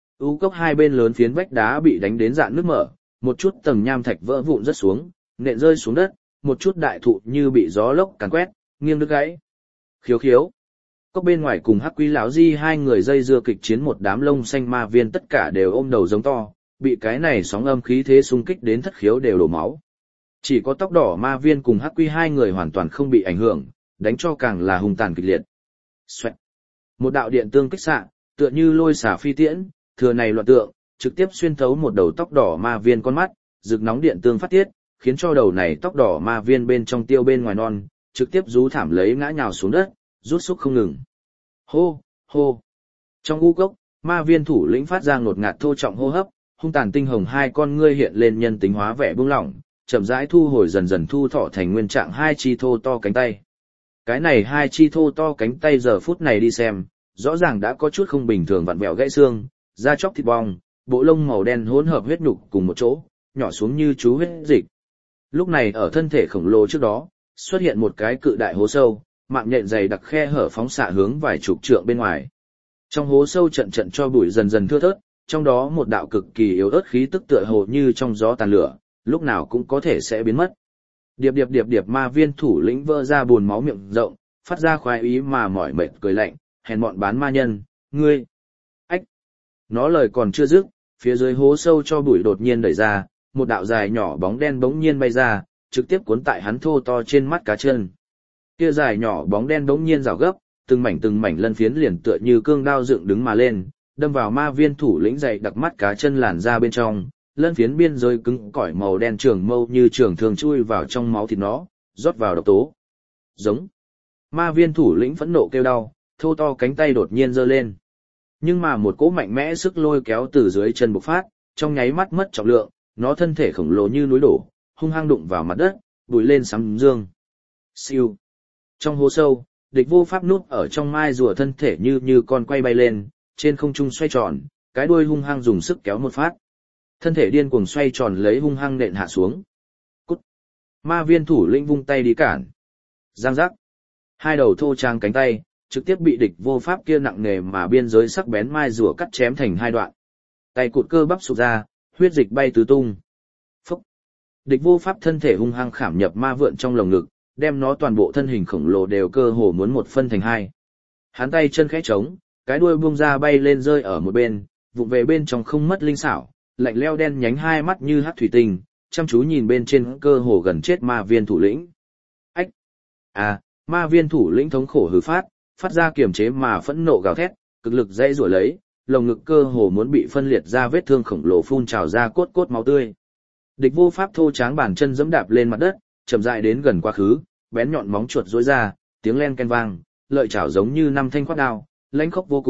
U cốc hai bên lớn phiến vách đá bị đánh đến rạn nước mở, một chút tầng nham thạch vỡ vụn rất xuống, nện rơi xuống đất, một chút đại thụ như bị gió lốc càn quét, nghiêng đứt gãy. Khiếu khiếu. Cốc bên ngoài cùng Hắc Quý lão Di hai người dây dưa kịch chiến, một đám lông xanh ma viên tất cả đều ôm đầu giống to, bị cái này sóng âm khí thế xung kích đến thất khiếu đều đổ máu. Chỉ có tóc đỏ ma viên cùng Hắc Quy hai người hoàn toàn không bị ảnh hưởng, đánh cho càng là hung tàn kịch liệt. Xoẹt. Một đạo điện tương kích xạ, tựa như lôi xả phi tiễn, thừa này loạn tượng, trực tiếp xuyên thấu một đầu tóc đỏ ma viên con mắt, rực nóng điện tương phát tiết, khiến cho đầu này tóc đỏ ma viên bên trong tiêu bên ngoài non, trực tiếp rú thảm lấy ngã nhào xuống đất, rút xúc không ngừng. Hô, hô. Trong u cốc, ma viên thủ lĩnh phát ra ngột ngạt thô trọng hô hấp, hung tàn tinh hồng hai con ngươi hiện lên nhân tính hóa vẻ buông lỏng, chậm rãi thu hồi dần dần thu thọ thành nguyên trạng hai chi thô to cánh tay. Cái này hai chi thô to cánh tay giờ phút này đi xem, rõ ràng đã có chút không bình thường vặn vẹo gãy xương, da chóc thịt bong, bộ lông màu đen hỗn hợp huyết nhục cùng một chỗ, nhỏ xuống như chú huyết dịch. Lúc này ở thân thể khổng lồ trước đó, xuất hiện một cái cự đại hố sâu, mạng nhện dày đặc khe hở phóng xạ hướng vài chục trượng bên ngoài. Trong hố sâu trận trận cho bụi dần dần thưa thớt, trong đó một đạo cực kỳ yếu ớt khí tức tựa hồ như trong gió tàn lửa, lúc nào cũng có thể sẽ biến mất. Điệp điệp điệp điệp ma viên thủ lĩnh vỡ ra buồn máu miệng rộng, phát ra khoái ý mà mỏi mệt cười lạnh, hèn mọn bán ma nhân, ngươi. Ách. Nó lời còn chưa dứt, phía dưới hố sâu cho bụi đột nhiên đẩy ra, một đạo dài nhỏ bóng đen bỗng nhiên bay ra, trực tiếp cuốn tại hắn thô to trên mắt cá chân. Kia dài nhỏ bóng đen bỗng nhiên rào gấp, từng mảnh từng mảnh lân phiến liền tựa như cương đao dựng đứng mà lên, đâm vào ma viên thủ lĩnh dày đặc mắt cá chân làn ra bên trong, lân phiến biên giới cứng cỏi màu đen trường mâu như trường thường chui vào trong máu thịt nó, rót vào độc tố. Giống. Ma viên thủ lĩnh phẫn nộ kêu đau, thô to cánh tay đột nhiên giơ lên. Nhưng mà một cỗ mạnh mẽ sức lôi kéo từ dưới chân bộc phát, trong nháy mắt mất trọng lượng, nó thân thể khổng lồ như núi đổ, hung hăng đụng vào mặt đất, bùi lên sấm dương. Siêu. Trong hố sâu, địch vô pháp núp ở trong mai rùa thân thể như như con quay bay lên, trên không trung xoay tròn, cái đuôi hung hăng dùng sức kéo một phát. Thân thể điên cuồng xoay tròn lấy hung hăng nện hạ xuống. Cút. Ma viên thủ lĩnh vung tay đi cản. Giang giác. Hai đầu thô trang cánh tay, trực tiếp bị địch vô pháp kia nặng nề mà biên giới sắc bén mai rùa cắt chém thành hai đoạn. Tay cụt cơ bắp sụt ra, huyết dịch bay tứ tung. Phúc. Địch vô pháp thân thể hung hăng khảm nhập ma vượn trong lồng ngực, đem nó toàn bộ thân hình khổng lồ đều cơ hồ muốn một phân thành hai. Hắn tay chân khẽ trống, cái đuôi buông ra bay lên rơi ở một bên, vụng về bên trong không mất linh xảo, lạnh leo đen nhánh hai mắt như hắc thủy tinh, chăm chú nhìn bên trên cơ hồ gần chết ma viên thủ lĩnh. Ách! À, ma viên thủ lĩnh thống khổ hừ phát, phát ra kiềm chế mà phẫn nộ gào thét, cực lực dãy rủa lấy, lồng ngực cơ hồ muốn bị phân liệt ra vết thương khổng lồ phun trào ra cốt cốt máu tươi. Địch vô pháp thô tráng bàn chân giẫm đạp lên mặt đất, chậm rãi đến gần quá khứ, bén nhọn móng chuột rỗi ra, tiếng len ken vang, lợi chảo giống như năm thanh khoát đao, lãnh khốc vô cùng,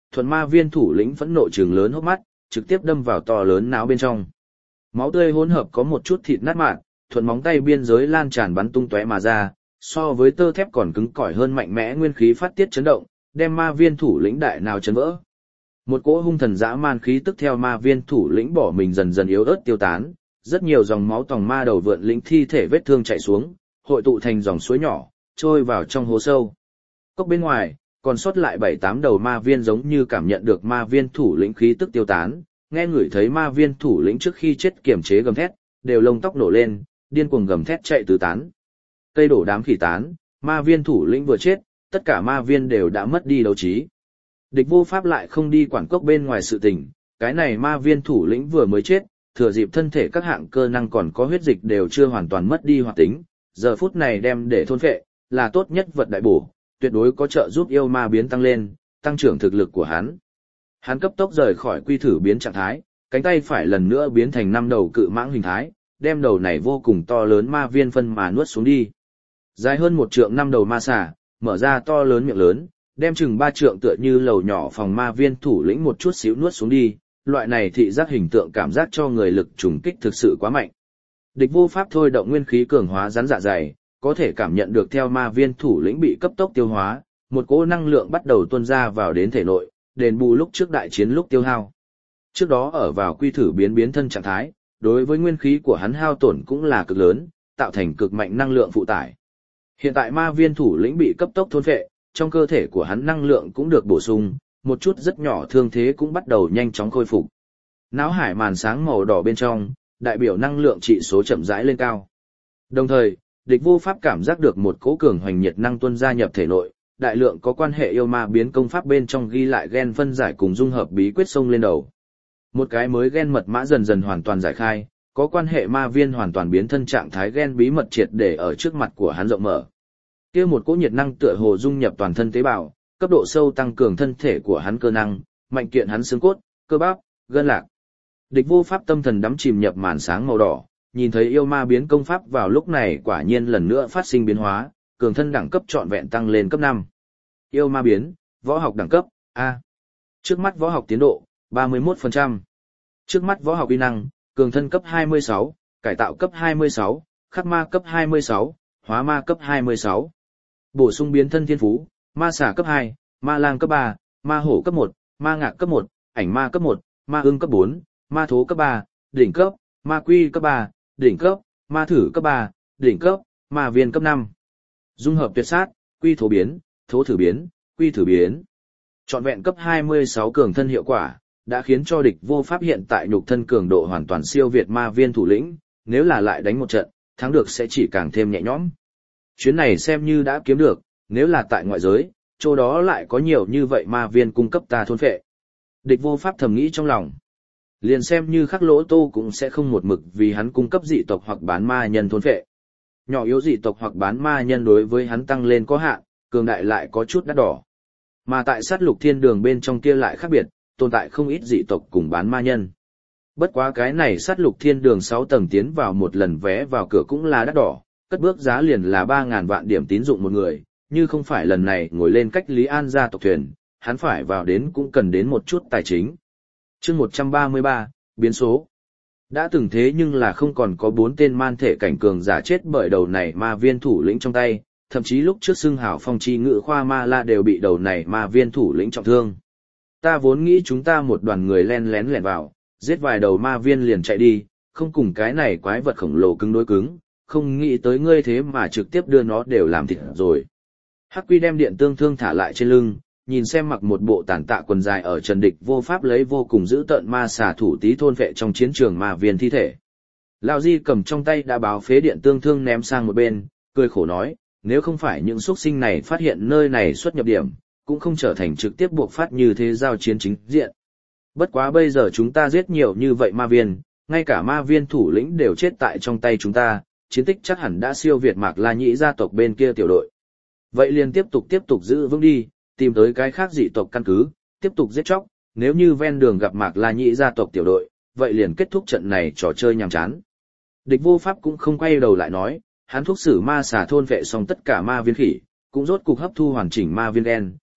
thuận ma viên thủ lĩnh phẫn nộ trừng lớn hốc mắt, trực tiếp đâm vào to lớn não bên trong. Máu tươi hỗn hợp có một chút thịt nát mạn, thuận móng tay biên giới lan tràn bắn tung tóe mà ra, so với tơ thép còn cứng cỏi hơn mạnh mẽ nguyên khí phát tiết chấn động, đem ma viên thủ lĩnh đại nào chấn vỡ. Một cỗ hung thần dã man khí tức theo ma viên thủ lĩnh bỏ mình dần dần yếu ớt tiêu tán, rất nhiều dòng máu tòng ma đầu vượn lĩnh thi thể vết thương chảy xuống, hội tụ thành dòng suối nhỏ, trôi vào trong hố sâu. Cốc bên ngoài, còn sót lại bảy tám đầu ma viên giống như cảm nhận được ma viên thủ lĩnh khí tức tiêu tán, nghe ngửi thấy ma viên thủ lĩnh trước khi chết kiềm chế gầm thét, đều lông tóc nổ lên, điên cuồng gầm thét chạy tứ tán. Cây đổ đám khỉ tán, ma viên thủ lĩnh vừa chết, tất cả ma viên đều đã mất đi đấu trí. Địch vô pháp lại không đi quản cốc bên ngoài sự tình, cái này ma viên thủ lĩnh vừa mới chết, thừa dịp thân thể các hạng cơ năng còn có huyết dịch đều chưa hoàn toàn mất đi hoạt tính, giờ phút này đem để thôn phệ, là tốt nhất vật đại bổ, tuyệt đối có trợ giúp yêu ma biến tăng lên, tăng trưởng thực lực của hắn. Hắn cấp tốc rời khỏi quy thử biến trạng thái, cánh tay phải lần nữa biến thành năm đầu cự mãng hình thái, đem đầu này vô cùng to lớn ma viên phân mà nuốt xuống đi. Dài hơn một trượng năm đầu ma xà, mở ra to lớn miệng lớn, đem chừng ba trượng tựa như lầu nhỏ phòng ma viên thủ lĩnh một chút xíu nuốt xuống đi, loại này thị giác hình tượng cảm giác cho người lực trùng kích thực sự quá mạnh. Địch vô pháp thôi động nguyên khí cường hóa rắn dạ dày, có thể cảm nhận được theo ma viên thủ lĩnh bị cấp tốc tiêu hóa, một cỗ năng lượng bắt đầu tuôn ra vào đến thể nội, đền bù lúc trước đại chiến lúc tiêu hao. Trước đó ở vào quy thử biến biến thân trạng thái, đối với nguyên khí của hắn hao tổn cũng là cực lớn, tạo thành cực mạnh năng lượng phụ tải. Hiện tại ma viên thủ lĩnh bị cấp tốc thôn phệ, trong cơ thể của hắn năng lượng cũng được bổ sung, một chút rất nhỏ thương thế cũng bắt đầu nhanh chóng khôi phục. Náo hải màn sáng màu đỏ bên trong, đại biểu năng lượng trị số chậm rãi lên cao. Đồng thời, địch vô pháp cảm giác được một cỗ cường hoành nhiệt năng tuôn ra nhập thể nội, đại lượng có quan hệ yêu ma biến công pháp bên trong ghi lại gen phân giải cùng dung hợp bí quyết xông lên đầu. Một cái mới gen mật mã dần dần hoàn toàn giải khai, có quan hệ ma viên hoàn toàn biến thân trạng thái gen bí mật triệt để ở trước mặt của hắn rộng mở. Kia một cỗ nhiệt năng tựa hồ dung nhập toàn thân tế bào, cấp độ sâu tăng cường thân thể của hắn cơ năng, mạnh kiện hắn xương cốt, cơ bắp, gân lạc. Địch vô pháp tâm thần đắm chìm nhập màn sáng màu đỏ, nhìn thấy yêu ma biến công pháp vào lúc này quả nhiên lần nữa phát sinh biến hóa, cường thân đẳng cấp trọn vẹn tăng lên cấp năm. Yêu ma biến, võ học đẳng cấp, A. Trước mắt võ học tiến độ, ba mươi mốt phần trăm. Trước mắt võ học uy năng, cường thân cấp hai mươi sáu, cải tạo cấp hai mươi sáu, khắc ma cấp hai mươi sáu, hóa ma cấp hai mươi sáu. Bổ sung biến thân thiên phú, ma xà cấp hai, ma lang cấp ba, ma hổ cấp một, ma ngạc cấp một, ảnh ma cấp một, ma ưng cấp bốn, ma thố cấp ba, đỉnh cấp, ma quy cấp ba, đỉnh cấp, ma thử cấp ba, đỉnh cấp, ma viên cấp năm. Dung hợp tuyệt sát, quy thố biến, thố thử biến, quy thử biến. Trọn vẹn cấp hai mươi sáu cường thân hiệu quả, đã khiến cho địch vô pháp hiện tại nhục thân cường độ hoàn toàn siêu việt ma viên thủ lĩnh, nếu là lại đánh một trận, thắng được sẽ chỉ càng thêm nhẹ nhõm. Chuyến này xem như đã kiếm được, nếu là tại ngoại giới, chỗ đó lại có nhiều như vậy ma viên cung cấp ta thôn phệ. Địch vô pháp thầm nghĩ trong lòng. Liền xem như khắc lỗ tô cũng sẽ không một mực vì hắn cung cấp dị tộc hoặc bán ma nhân thôn phệ. Nhỏ yếu dị tộc hoặc bán ma nhân đối với hắn tăng lên có hạn, cường đại lại có chút đắt đỏ. Mà tại sát lục thiên đường bên trong kia lại khác biệt, tồn tại không ít dị tộc cùng bán ma nhân. Bất quá cái này sát lục thiên đường sáu tầng tiến vào một lần vé vào cửa cũng là đắt đỏ, cất bước giá liền là ba ngàn vạn điểm tín dụng một người, như không phải lần này ngồi lên cách Lý An gia tộc thuyền, hắn phải vào đến cũng cần đến một chút tài chính. Chương một trăm ba mươi ba, biến số. Đã từng thế nhưng là không còn có bốn tên man thể cảnh cường giả chết bởi đầu này ma viên thủ lĩnh trong tay, thậm chí lúc trước xưng hào phong chi ngự khoa ma la đều bị đầu này ma viên thủ lĩnh trọng thương. Ta vốn nghĩ chúng ta một đoàn người len lén lẻn vào, giết vài đầu ma viên liền chạy đi, không cùng cái này quái vật khổng lồ cứng đối cứng, không nghĩ tới ngươi thế mà trực tiếp đưa nó đều làm thịt rồi. Hắc Quy đem điện tương thương thả lại trên lưng, nhìn xem mặc một bộ tàn tạ quần dài ở trần địch vô pháp lấy vô cùng giữ tợn ma xà thủ tí thôn vệ trong chiến trường ma viên thi thể. Lão Di cầm trong tay đã báo phế điện tương thương ném sang một bên, cười khổ nói, nếu không phải những xuất sinh này phát hiện nơi này xuất nhập điểm, cũng không trở thành trực tiếp buộc phát như thế giao chiến chính diện. Bất quá bây giờ chúng ta giết nhiều như vậy ma viên, ngay cả ma viên thủ lĩnh đều chết tại trong tay chúng ta, chiến tích chắc hẳn đã siêu việt Mạc La Nhĩ gia tộc bên kia tiểu đội. Vậy liền tiếp tục tiếp tục giữ vững đi, tìm tới cái khác dị tộc căn cứ, tiếp tục giết chóc, nếu như ven đường gặp Mạc La Nhĩ gia tộc tiểu đội, vậy liền kết thúc trận này trò chơi nhàm chán. Địch vô pháp cũng không quay đầu lại nói, hắn thúc sử ma xà thôn vệ xong tất cả ma viên khỉ, cũng rốt cục hấp thu hoàn chỉnh ma viên đen,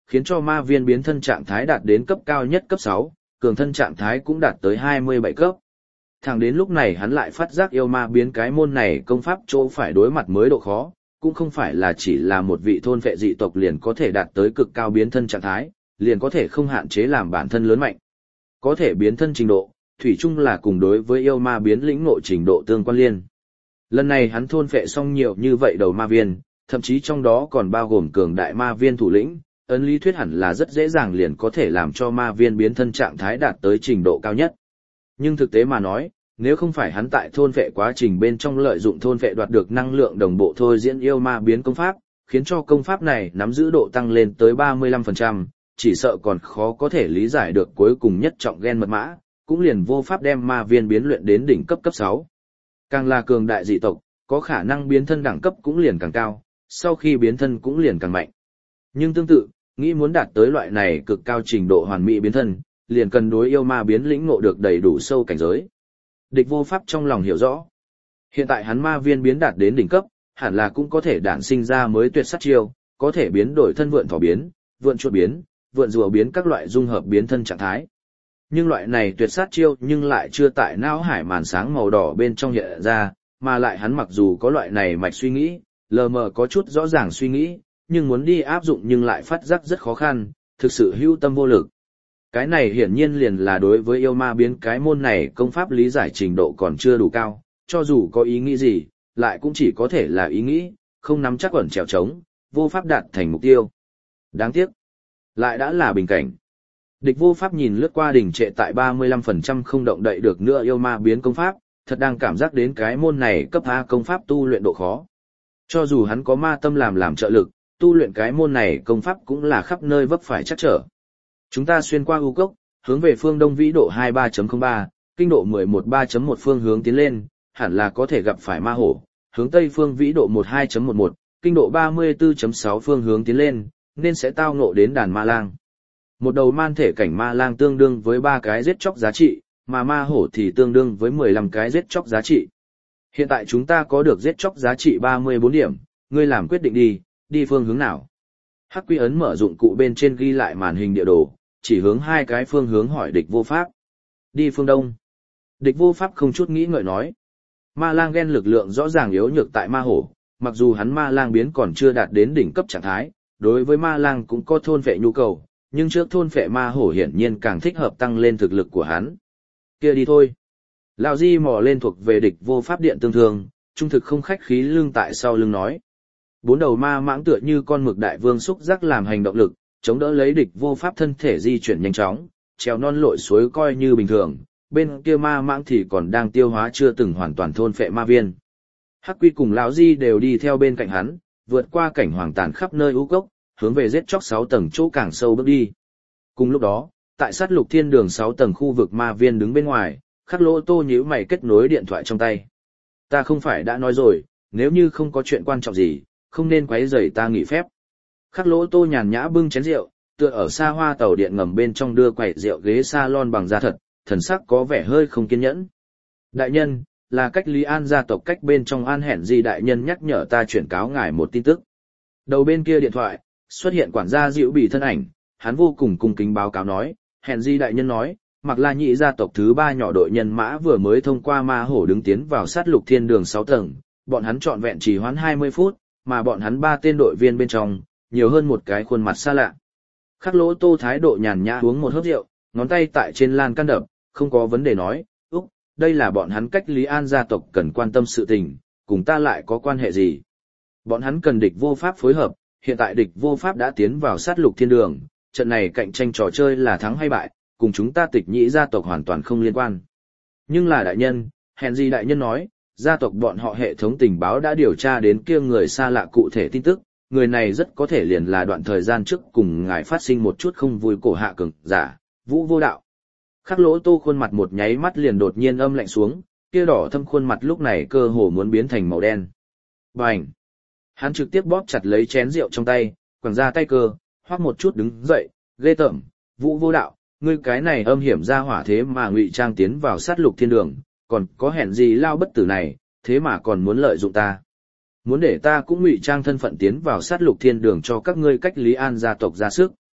khiến cho ma viên biến thân trạng thái đạt đến cấp cao nhất cấp sáu, cường thân trạng thái cũng đạt tới hai mươi bảy cấp. Thẳng đến lúc này hắn lại phát giác yêu ma biến cái môn này công pháp chỗ phải đối mặt mới độ khó, cũng không phải là chỉ là một vị thôn phệ dị tộc liền có thể đạt tới cực cao biến thân trạng thái, liền có thể không hạn chế làm bản thân lớn mạnh. Có thể biến thân trình độ, thủy chung là cùng đối với yêu ma biến lĩnh ngộ trình độ tương quan liên. Lần này hắn thôn phệ xong nhiều như vậy đầu ma viên, thậm chí trong đó còn bao gồm cường đại ma viên thủ lĩnh, ấn lý thuyết hẳn là rất dễ dàng liền có thể làm cho ma viên biến thân trạng thái đạt tới trình độ cao nhất. Nhưng thực tế mà nói, nếu không phải hắn tại thôn phệ quá trình bên trong lợi dụng thôn phệ đoạt được năng lượng đồng bộ thôi diễn yêu ma biến công pháp, khiến cho công pháp này nắm giữ độ tăng lên tới ba mươi lăm phần trăm, chỉ sợ còn khó có thể lý giải được cuối cùng nhất trọng gen mật mã, cũng liền vô pháp đem ma viên biến luyện đến đỉnh cấp cấp sáu. Càng là cường đại dị tộc, có khả năng biến thân đẳng cấp cũng liền càng cao, sau khi biến thân cũng liền càng mạnh. Nhưng tương tự, nghĩ muốn đạt tới loại này cực cao trình độ hoàn mỹ biến thân, liền cần đối yêu ma biến lĩnh ngộ được đầy đủ sâu cảnh giới. Địch vô pháp trong lòng hiểu rõ. Hiện tại hắn ma viên biến đạt đến đỉnh cấp, hẳn là cũng có thể đản sinh ra mới tuyệt sát chiêu, có thể biến đổi thân vượn thỏ biến, vượn chuột biến, vượn rùa biến các loại dung hợp biến thân trạng thái. Nhưng loại này tuyệt sát chiêu nhưng lại chưa tại não hải màn sáng màu đỏ bên trong hiện ra, mà lại hắn mặc dù có loại này mạch suy nghĩ, lờ mờ có chút rõ ràng suy nghĩ, nhưng muốn đi áp dụng nhưng lại phát giác rất khó khăn, thực sự hữu tâm vô lực. Cái này hiển nhiên liền là đối với yêu ma biến cái môn này công pháp lý giải trình độ còn chưa đủ cao, cho dù có ý nghĩ gì, lại cũng chỉ có thể là ý nghĩ, không nắm chắc ẩn trèo trống, vô pháp đạt thành mục tiêu. Đáng tiếc, lại đã là bình cảnh. Địch vô pháp nhìn lướt qua đỉnh trệ tại ba mươi lăm phần trăm không động đậy được nữa yêu ma biến công pháp, thật đang cảm giác đến cái môn này cấp A công pháp tu luyện độ khó. Cho dù hắn có ma tâm làm làm trợ lực, tu luyện cái môn này công pháp cũng là khắp nơi vấp phải chắc trở. Chúng ta xuyên qua u cốc, hướng về phương đông vĩ độ hai mươi ba phẩy không ba, kinh độ mười một ba phẩy một phương hướng tiến lên, hẳn là có thể gặp phải ma hổ, hướng tây phương vĩ độ mười hai phẩy mười một, kinh độ ba mươi tư phẩy sáu phương hướng tiến lên, nên sẽ tao ngộ đến đàn ma lang. Một đầu man thể cảnh ma lang tương đương với ba cái giết chóc giá trị, mà ma hổ thì tương đương với mười lăm cái giết chóc giá trị. Hiện tại chúng ta có được giết chóc giá trị ba mươi bốn điểm, ngươi làm quyết định đi, đi phương hướng nào. Hắc Quy ấn mở dụng cụ bên trên ghi lại màn hình địa đồ, chỉ hướng hai cái phương hướng hỏi địch vô pháp. Đi phương đông. Địch vô pháp không chút nghĩ ngợi nói. Ma lang gen lực lượng rõ ràng yếu nhược tại ma hổ, mặc dù hắn ma lang biến còn chưa đạt đến đỉnh cấp trạng thái, đối với ma lang cũng có thôn phệ nhu cầu, nhưng trước thôn phệ ma hổ hiển nhiên càng thích hợp tăng lên thực lực của hắn. Kia đi thôi. Lão Di mò lên thuộc về địch vô pháp điện tương thường, trung thực không khách khí lưng tại sau lưng nói. Bốn đầu ma mãng tựa như con mực đại vương xúc giác làm hành động lực, chống đỡ lấy địch vô pháp thân thể di chuyển nhanh chóng, trèo non lội suối coi như bình thường, bên kia ma mãng thì còn đang tiêu hóa chưa từng hoàn toàn thôn phệ ma viên. Hắc Quy cùng lão Di đều đi theo bên cạnh hắn, vượt qua cảnh hoàng tàn khắp nơi u cốc, hướng về giết chóc sáu tầng chỗ càng sâu bước đi. Cùng lúc đó, tại sát lục thiên đường sáu tầng khu vực ma viên đứng bên ngoài, Khắc Lỗ Tô nhíu mày kết nối điện thoại trong tay. Ta không phải đã nói rồi, nếu như không có chuyện quan trọng gì, không nên quấy rầy ta nghỉ phép. Khắc Lỗ Tô nhàn nhã bưng chén rượu, tựa ở xa hoa tàu điện ngầm bên trong đưa quầy rượu ghế salon bằng da thật, thần sắc có vẻ hơi không kiên nhẫn. Đại nhân, là cách Lý An gia tộc cách bên trong An Hẹn Di đại nhân nhắc nhở ta chuyển cáo ngài một tin tức. Đầu bên kia điện thoại, xuất hiện quản gia Diệu Bỉ thân ảnh, hắn vô cùng cung kính báo cáo nói, Hẹn Di đại nhân nói, Mạc La Nhị gia tộc thứ ba nhỏ đội nhân mã vừa mới thông qua ma hổ đứng tiến vào sát lục thiên đường sáu tầng, bọn hắn trọn vẹn trì hoãn hai mươi phút, mà bọn hắn ba tên đội viên bên trong, nhiều hơn một cái khuôn mặt xa lạ. Khắc Lỗ Tô thái độ nhàn nhã uống một hớp rượu, ngón tay tại trên lan can đập, không có vấn đề nói, Úc, đây là bọn hắn cách Lý An gia tộc cần quan tâm sự tình, cùng ta lại có quan hệ gì. Bọn hắn cần địch vô pháp phối hợp, hiện tại địch vô pháp đã tiến vào sát lục thiên đường, trận này cạnh tranh trò chơi là thắng hay bại, cùng chúng ta Tịch Nhĩ gia tộc hoàn toàn không liên quan. Nhưng là đại nhân, hèn gì đại nhân nói, gia tộc bọn họ hệ thống tình báo đã điều tra đến kia người xa lạ cụ thể tin tức, người này rất có thể liền là đoạn thời gian trước cùng ngài phát sinh một chút không vui cổ hạ cường giả, Vũ Vô Đạo. Khắc Lỗ Tô khuôn mặt một nháy mắt liền đột nhiên âm lạnh xuống, kia đỏ thâm khuôn mặt lúc này cơ hồ muốn biến thành màu đen. Bành! Hắn trực tiếp bóp chặt lấy chén rượu trong tay, quẳng ra tay cơ, hoắc một chút đứng dậy, ghê tởm, Vũ Vô Đạo, ngươi cái này âm hiểm ra hỏa thế mà ngụy trang tiến vào sát lục thiên đường, còn có hẹn gì lao bất tử này, thế mà còn muốn lợi dụng ta. Muốn để ta cũng ngụy trang thân phận tiến vào sát lục thiên đường cho các ngươi cách Lý An gia tộc ra sức.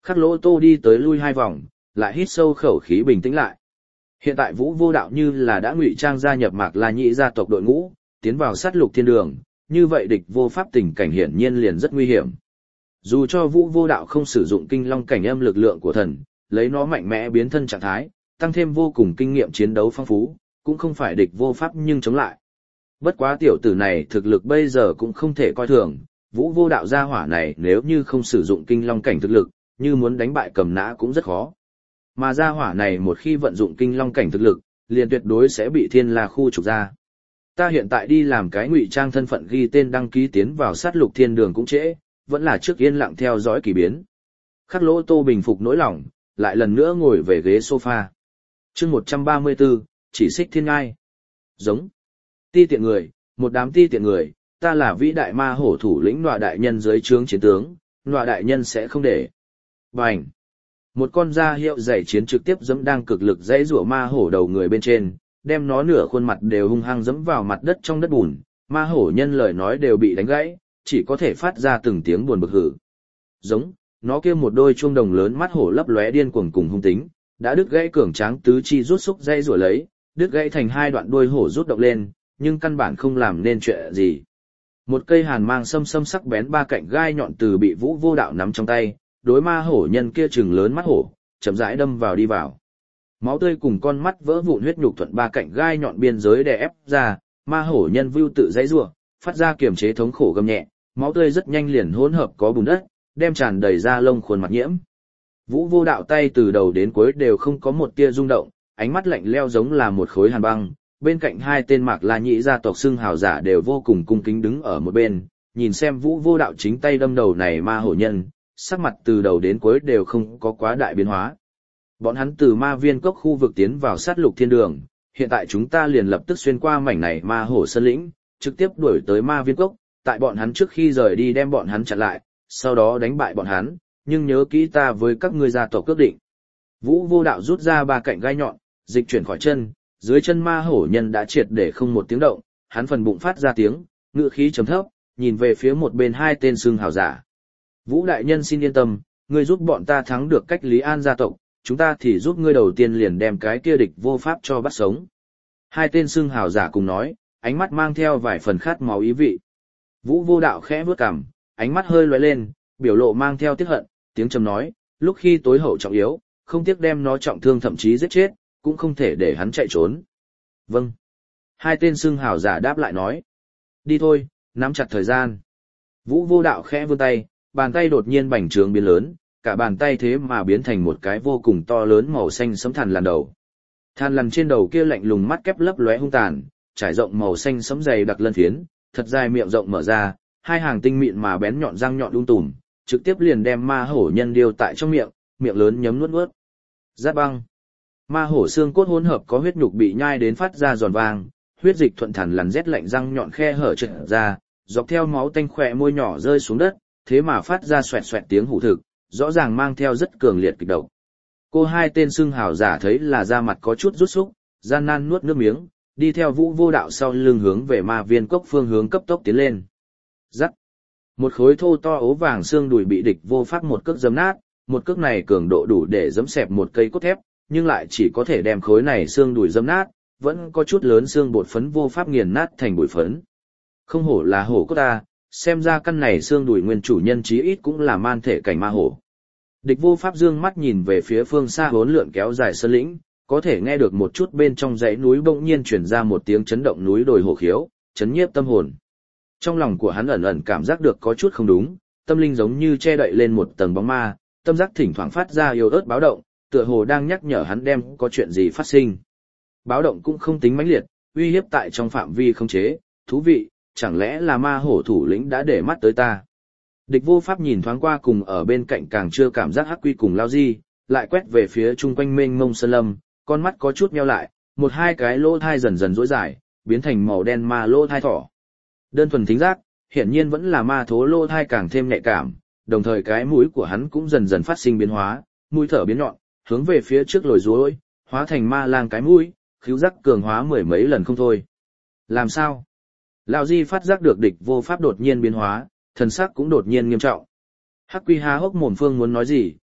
Khắc Lỗ Tô đi tới lui hai vòng, lại hít sâu khẩu khí bình tĩnh lại. Hiện tại Vũ Vô Đạo như là đã ngụy trang gia nhập Mạc La Nhĩ gia tộc đội ngũ, tiến vào sát lục thiên đường, như vậy địch vô pháp tình cảnh hiển nhiên liền rất nguy hiểm. Dù cho Vũ Vô Đạo không sử dụng kinh long cảnh âm lực lượng của thần, lấy nó mạnh mẽ biến thân trạng thái, tăng thêm vô cùng kinh nghiệm chiến đấu phong phú, cũng không phải địch vô pháp nhưng chống lại. Bất quá tiểu tử này thực lực bây giờ cũng không thể coi thường, Vũ Vô Đạo gia hỏa này nếu như không sử dụng kinh long cảnh thực lực, như muốn đánh bại Cầm Nã cũng rất khó. Mà gia hỏa này một khi vận dụng kinh long cảnh thực lực, liền tuyệt đối sẽ bị Thiên La khu trục ra. Ta hiện tại đi làm cái ngụy trang thân phận ghi tên đăng ký tiến vào sát lục thiên đường cũng trễ, vẫn là trước yên lặng theo dõi kỳ biến. Khắc Lỗ Tô bình phục nỗi lòng, lại lần nữa ngồi về ghế sofa. Chương một trăm ba mươi tư, chỉ xích thiên ngai. Giống. Ti tiện người, một đám ti tiện người, ta là vĩ đại ma hổ thủ lĩnh Nọa đại nhân dưới trướng chiến tướng, Nọa đại nhân sẽ không để. Bành. Một con da hiệu dày chiến trực tiếp giẫm đang cực lực dãy rủa ma hổ đầu người bên trên, đem nó nửa khuôn mặt đều hung hăng giẫm vào mặt đất trong đất bùn, ma hổ nhân lời nói đều bị đánh gãy, chỉ có thể phát ra từng tiếng buồn bực hử. Giống, nó kia một đôi chuông đồng lớn mắt hổ lấp lóe điên cuồng cùng hung tính, đã đứt gãy cường tráng tứ chi rút xúc dây rủa lấy, đứt gãy thành hai đoạn đuôi hổ rút động lên, nhưng căn bản không làm nên chuyện gì. Một cây hàn mang xâm xâm sắc bén ba cạnh gai nhọn từ bị Vũ Vô Đạo nắm trong tay, đối ma hổ nhân kia trừng lớn mắt hổ, chậm rãi đâm vào đi vào. Máu tươi cùng con mắt vỡ vụn huyết nhục thuận ba cạnh gai nhọn biên giới đè ép ra, ma hổ nhân vưu tự dãy rủa, phát ra kiềm chế thống khổ gầm nhẹ, máu tươi rất nhanh liền hỗn hợp có bùn đất, đem tràn đầy da lông khuôn mặt nhiễm. Vũ Vô Đạo tay từ đầu đến cuối đều không có một tia rung động, ánh mắt lạnh lẽo giống là một khối hàn băng. Bên cạnh hai tên Mạc La Nhĩ gia tộc xưng hào giả đều vô cùng cung kính đứng ở một bên, nhìn xem Vũ Vô Đạo chính tay đâm đầu này ma hổ nhân, sắc mặt từ đầu đến cuối đều không có quá đại biến hóa. Bọn hắn từ ma viên cốc khu vực tiến vào sát lục thiên đường, hiện tại chúng ta liền lập tức xuyên qua mảnh này ma hổ sơn lĩnh, trực tiếp đuổi tới ma viên cốc, tại bọn hắn trước khi rời đi đem bọn hắn chặn lại, sau đó đánh bại bọn hắn, nhưng nhớ kỹ ta với các ngươi gia tộc cước định. Vũ Vô Đạo rút ra ba cạnh gai nhọn, dịch chuyển khỏi chân, dưới chân ma hổ nhân đã triệt để không một tiếng động, hắn phần bụng phát ra tiếng, ngựa khí trầm thấp, nhìn về phía một bên hai tên xương hào giả. Vũ đại nhân xin yên tâm, ngươi giúp bọn ta thắng được cách Lý An gia tộc, chúng ta thì giúp ngươi đầu tiên liền đem cái kia địch vô pháp cho bắt sống. Hai tên xương hào giả cùng nói, ánh mắt mang theo vài phần khát máu ý vị. Vũ Vô Đạo khẽ bước cằm, ánh mắt hơi lóe lên, biểu lộ mang theo tiếc hận, tiếng trầm nói, lúc khi tối hậu trọng yếu, không tiếc đem nó trọng thương thậm chí giết chết, cũng không thể để hắn chạy trốn. Vâng. Hai tên xưng hào giả đáp lại nói. Đi thôi, nắm chặt thời gian. Vũ Vô Đạo khẽ vươn tay, bàn tay đột nhiên bành trướng biến lớn, cả bàn tay thế mà biến thành một cái vô cùng to lớn màu xanh sẫm thằn lằn đầu. Thằn lằn trên đầu kia lạnh lùng mắt kép lấp lóe hung tàn, trải rộng màu xanh sẫm dày đặc lân phiến, thật dài miệng rộng mở ra, hai hàng tinh mịn mà bén nhọn răng nhọn đung tùm, trực tiếp liền đem ma hổ nhân điêu tại trong miệng, miệng lớn nhấm nuốt nuốt. Giáp băng. Ma hổ xương cốt hỗn hợp có huyết nhục bị nhai đến phát ra giòn vang, huyết dịch thuận thẳn lằn rét lạnh răng nhọn khe hở trượt ra, dọc theo máu tanh khỏe môi nhỏ rơi xuống đất, thế mà phát ra xoẹt xoẹt tiếng hủ thực, rõ ràng mang theo rất cường liệt kịch độc. Cô hai tên xưng hào giả thấy là da mặt có chút rút xúc, gian nan nuốt nước miếng, đi theo Vũ Vô Đạo sau lưng hướng về ma viên cốc phương hướng cấp tốc tiến lên. Rắc. Một khối thô to ố vàng xương đùi bị địch vô pháp một cước giấm nát, một cước này cường độ đủ để giấm xẹp một cây cốt thép, nhưng lại chỉ có thể đem khối này xương đùi giấm nát, vẫn có chút lớn xương bột phấn vô pháp nghiền nát thành bụi phấn. Không hổ là hổ cốt ta, xem ra căn này xương đùi nguyên chủ nhân chí ít cũng là man thể cảnh ma hổ. Địch vô pháp dương mắt nhìn về phía phương xa hỗn lượn kéo dài sơn lĩnh, có thể nghe được một chút bên trong dãy núi bỗng nhiên truyền ra một tiếng chấn động núi đồi hổ khiếu, chấn nhiếp tâm hồn. Trong lòng của hắn ẩn ẩn cảm giác được có chút không đúng, tâm linh giống như che đậy lên một tầng bóng ma, tâm giác thỉnh thoảng phát ra yếu ớt báo động, tựa hồ đang nhắc nhở hắn đem có chuyện gì phát sinh. Báo động cũng không tính mãnh liệt, uy hiếp tại trong phạm vi không chế, thú vị, chẳng lẽ là ma hổ thủ lĩnh đã để mắt tới ta. Địch vô pháp nhìn thoáng qua cùng ở bên cạnh càng chưa cảm giác hắc quy cùng lao di, lại quét về phía chung quanh mênh mông sơn lâm, con mắt có chút nheo lại, một hai cái lỗ thai dần dần rỗi dài, biến thành màu đen ma lỗ thai thỏ. Đơn thuần thính giác, hiển nhiên vẫn là ma thố lỗ thai càng thêm nhạy cảm, đồng thời cái mũi của hắn cũng dần dần phát sinh biến hóa, mũi thở biến nhọn, hướng về phía trước lồi rối, hóa thành ma lang cái mũi, khứu giác cường hóa mười mấy lần không thôi. Làm sao? Lão Di phát giác được địch vô pháp đột nhiên biến hóa, thần sắc cũng đột nhiên nghiêm trọng. Hắc Quy há hốc mồm phương muốn nói gì,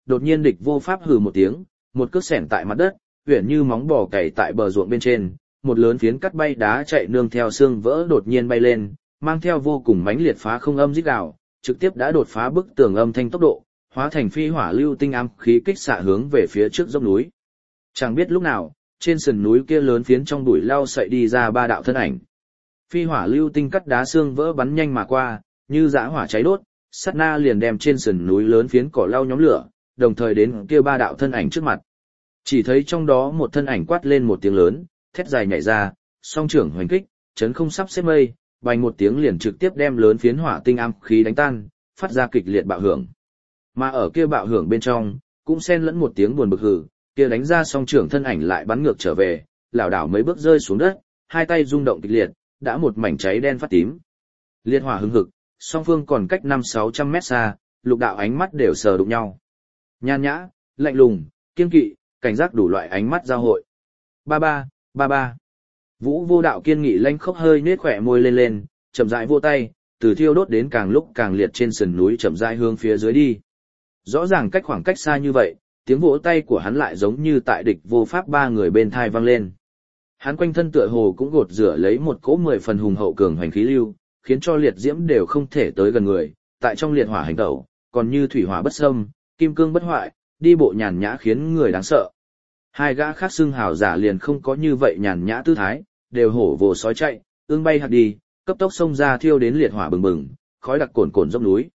đột nhiên địch vô pháp hừ một tiếng, một cước xẻng tại mặt đất, uyển như móng bò cày tại bờ ruộng bên trên, một lớn phiến cắt bay đá chạy nương theo xương vỡ đột nhiên bay lên, mang theo vô cùng mãnh liệt phá không âm rít gào, trực tiếp đã đột phá bức tường âm thanh tốc độ, hóa thành phi hỏa lưu tinh ám khí kích xạ hướng về phía trước dốc núi. Chẳng biết lúc nào, trên sườn núi kia lớn phiến trong bụi lau sậy đi ra ba đạo thân ảnh. Phi hỏa lưu tinh cắt đá xương vỡ bắn nhanh mà qua, như dã hỏa cháy đốt, sát na liền đem trên sườn núi lớn phiến cỏ lau nhóm lửa, đồng thời đến kia ba đạo thân ảnh trước mặt. Chỉ thấy trong đó một thân ảnh quát lên một tiếng lớn, thét dài nhảy ra, song trưởng hoành kích, chấn không sắp xếp mây, bành một tiếng liền trực tiếp đem lớn phiến hỏa tinh ám khí đánh tan, phát ra kịch liệt bạo hưởng. Mà ở kia bạo hưởng bên trong, cũng xen lẫn một tiếng buồn bực hừ, kia đánh ra song trưởng thân ảnh lại bắn ngược trở về, lảo đảo mấy bước rơi xuống đất, hai tay rung động kịch liệt, đã một mảnh cháy đen phát tím. Liệt hỏa hừng hực, song phương còn cách năm sáu trăm mét xa, lục đạo ánh mắt đều sờ đụng nhau. Nhan nhã, lạnh lùng, kiên kỵ, cảnh giác đủ loại ánh mắt giao hội. Ba ba, ba ba. Vũ Vô Đạo kiên nghị lanh khốc hơi nết khỏe môi lên lên, chậm rãi vô tay, từ thiêu đốt đến càng lúc càng liệt trên sườn núi chậm rãi hướng phía dưới đi. Rõ ràng cách khoảng cách xa như vậy, tiếng vỗ tay của hắn lại giống như tại địch vô pháp ba người bên thai vang lên. Hắn quanh thân tựa hồ cũng gột rửa lấy một cỗ mười phần hùng hậu cường hoành khí lưu, khiến cho liệt diễm đều không thể tới gần người, tại trong liệt hỏa hành tẩu, còn như thủy hỏa bất xâm, kim cương bất hoại, đi bộ nhàn nhã khiến người đáng sợ. Hai gã khác xưng hào giả liền không có như vậy nhàn nhã tư thái, đều hổ vồ sói chạy, ương bay hạt đi, cấp tốc xông ra thiêu đến liệt hỏa bừng bừng, khói đặc cồn cồn dốc núi.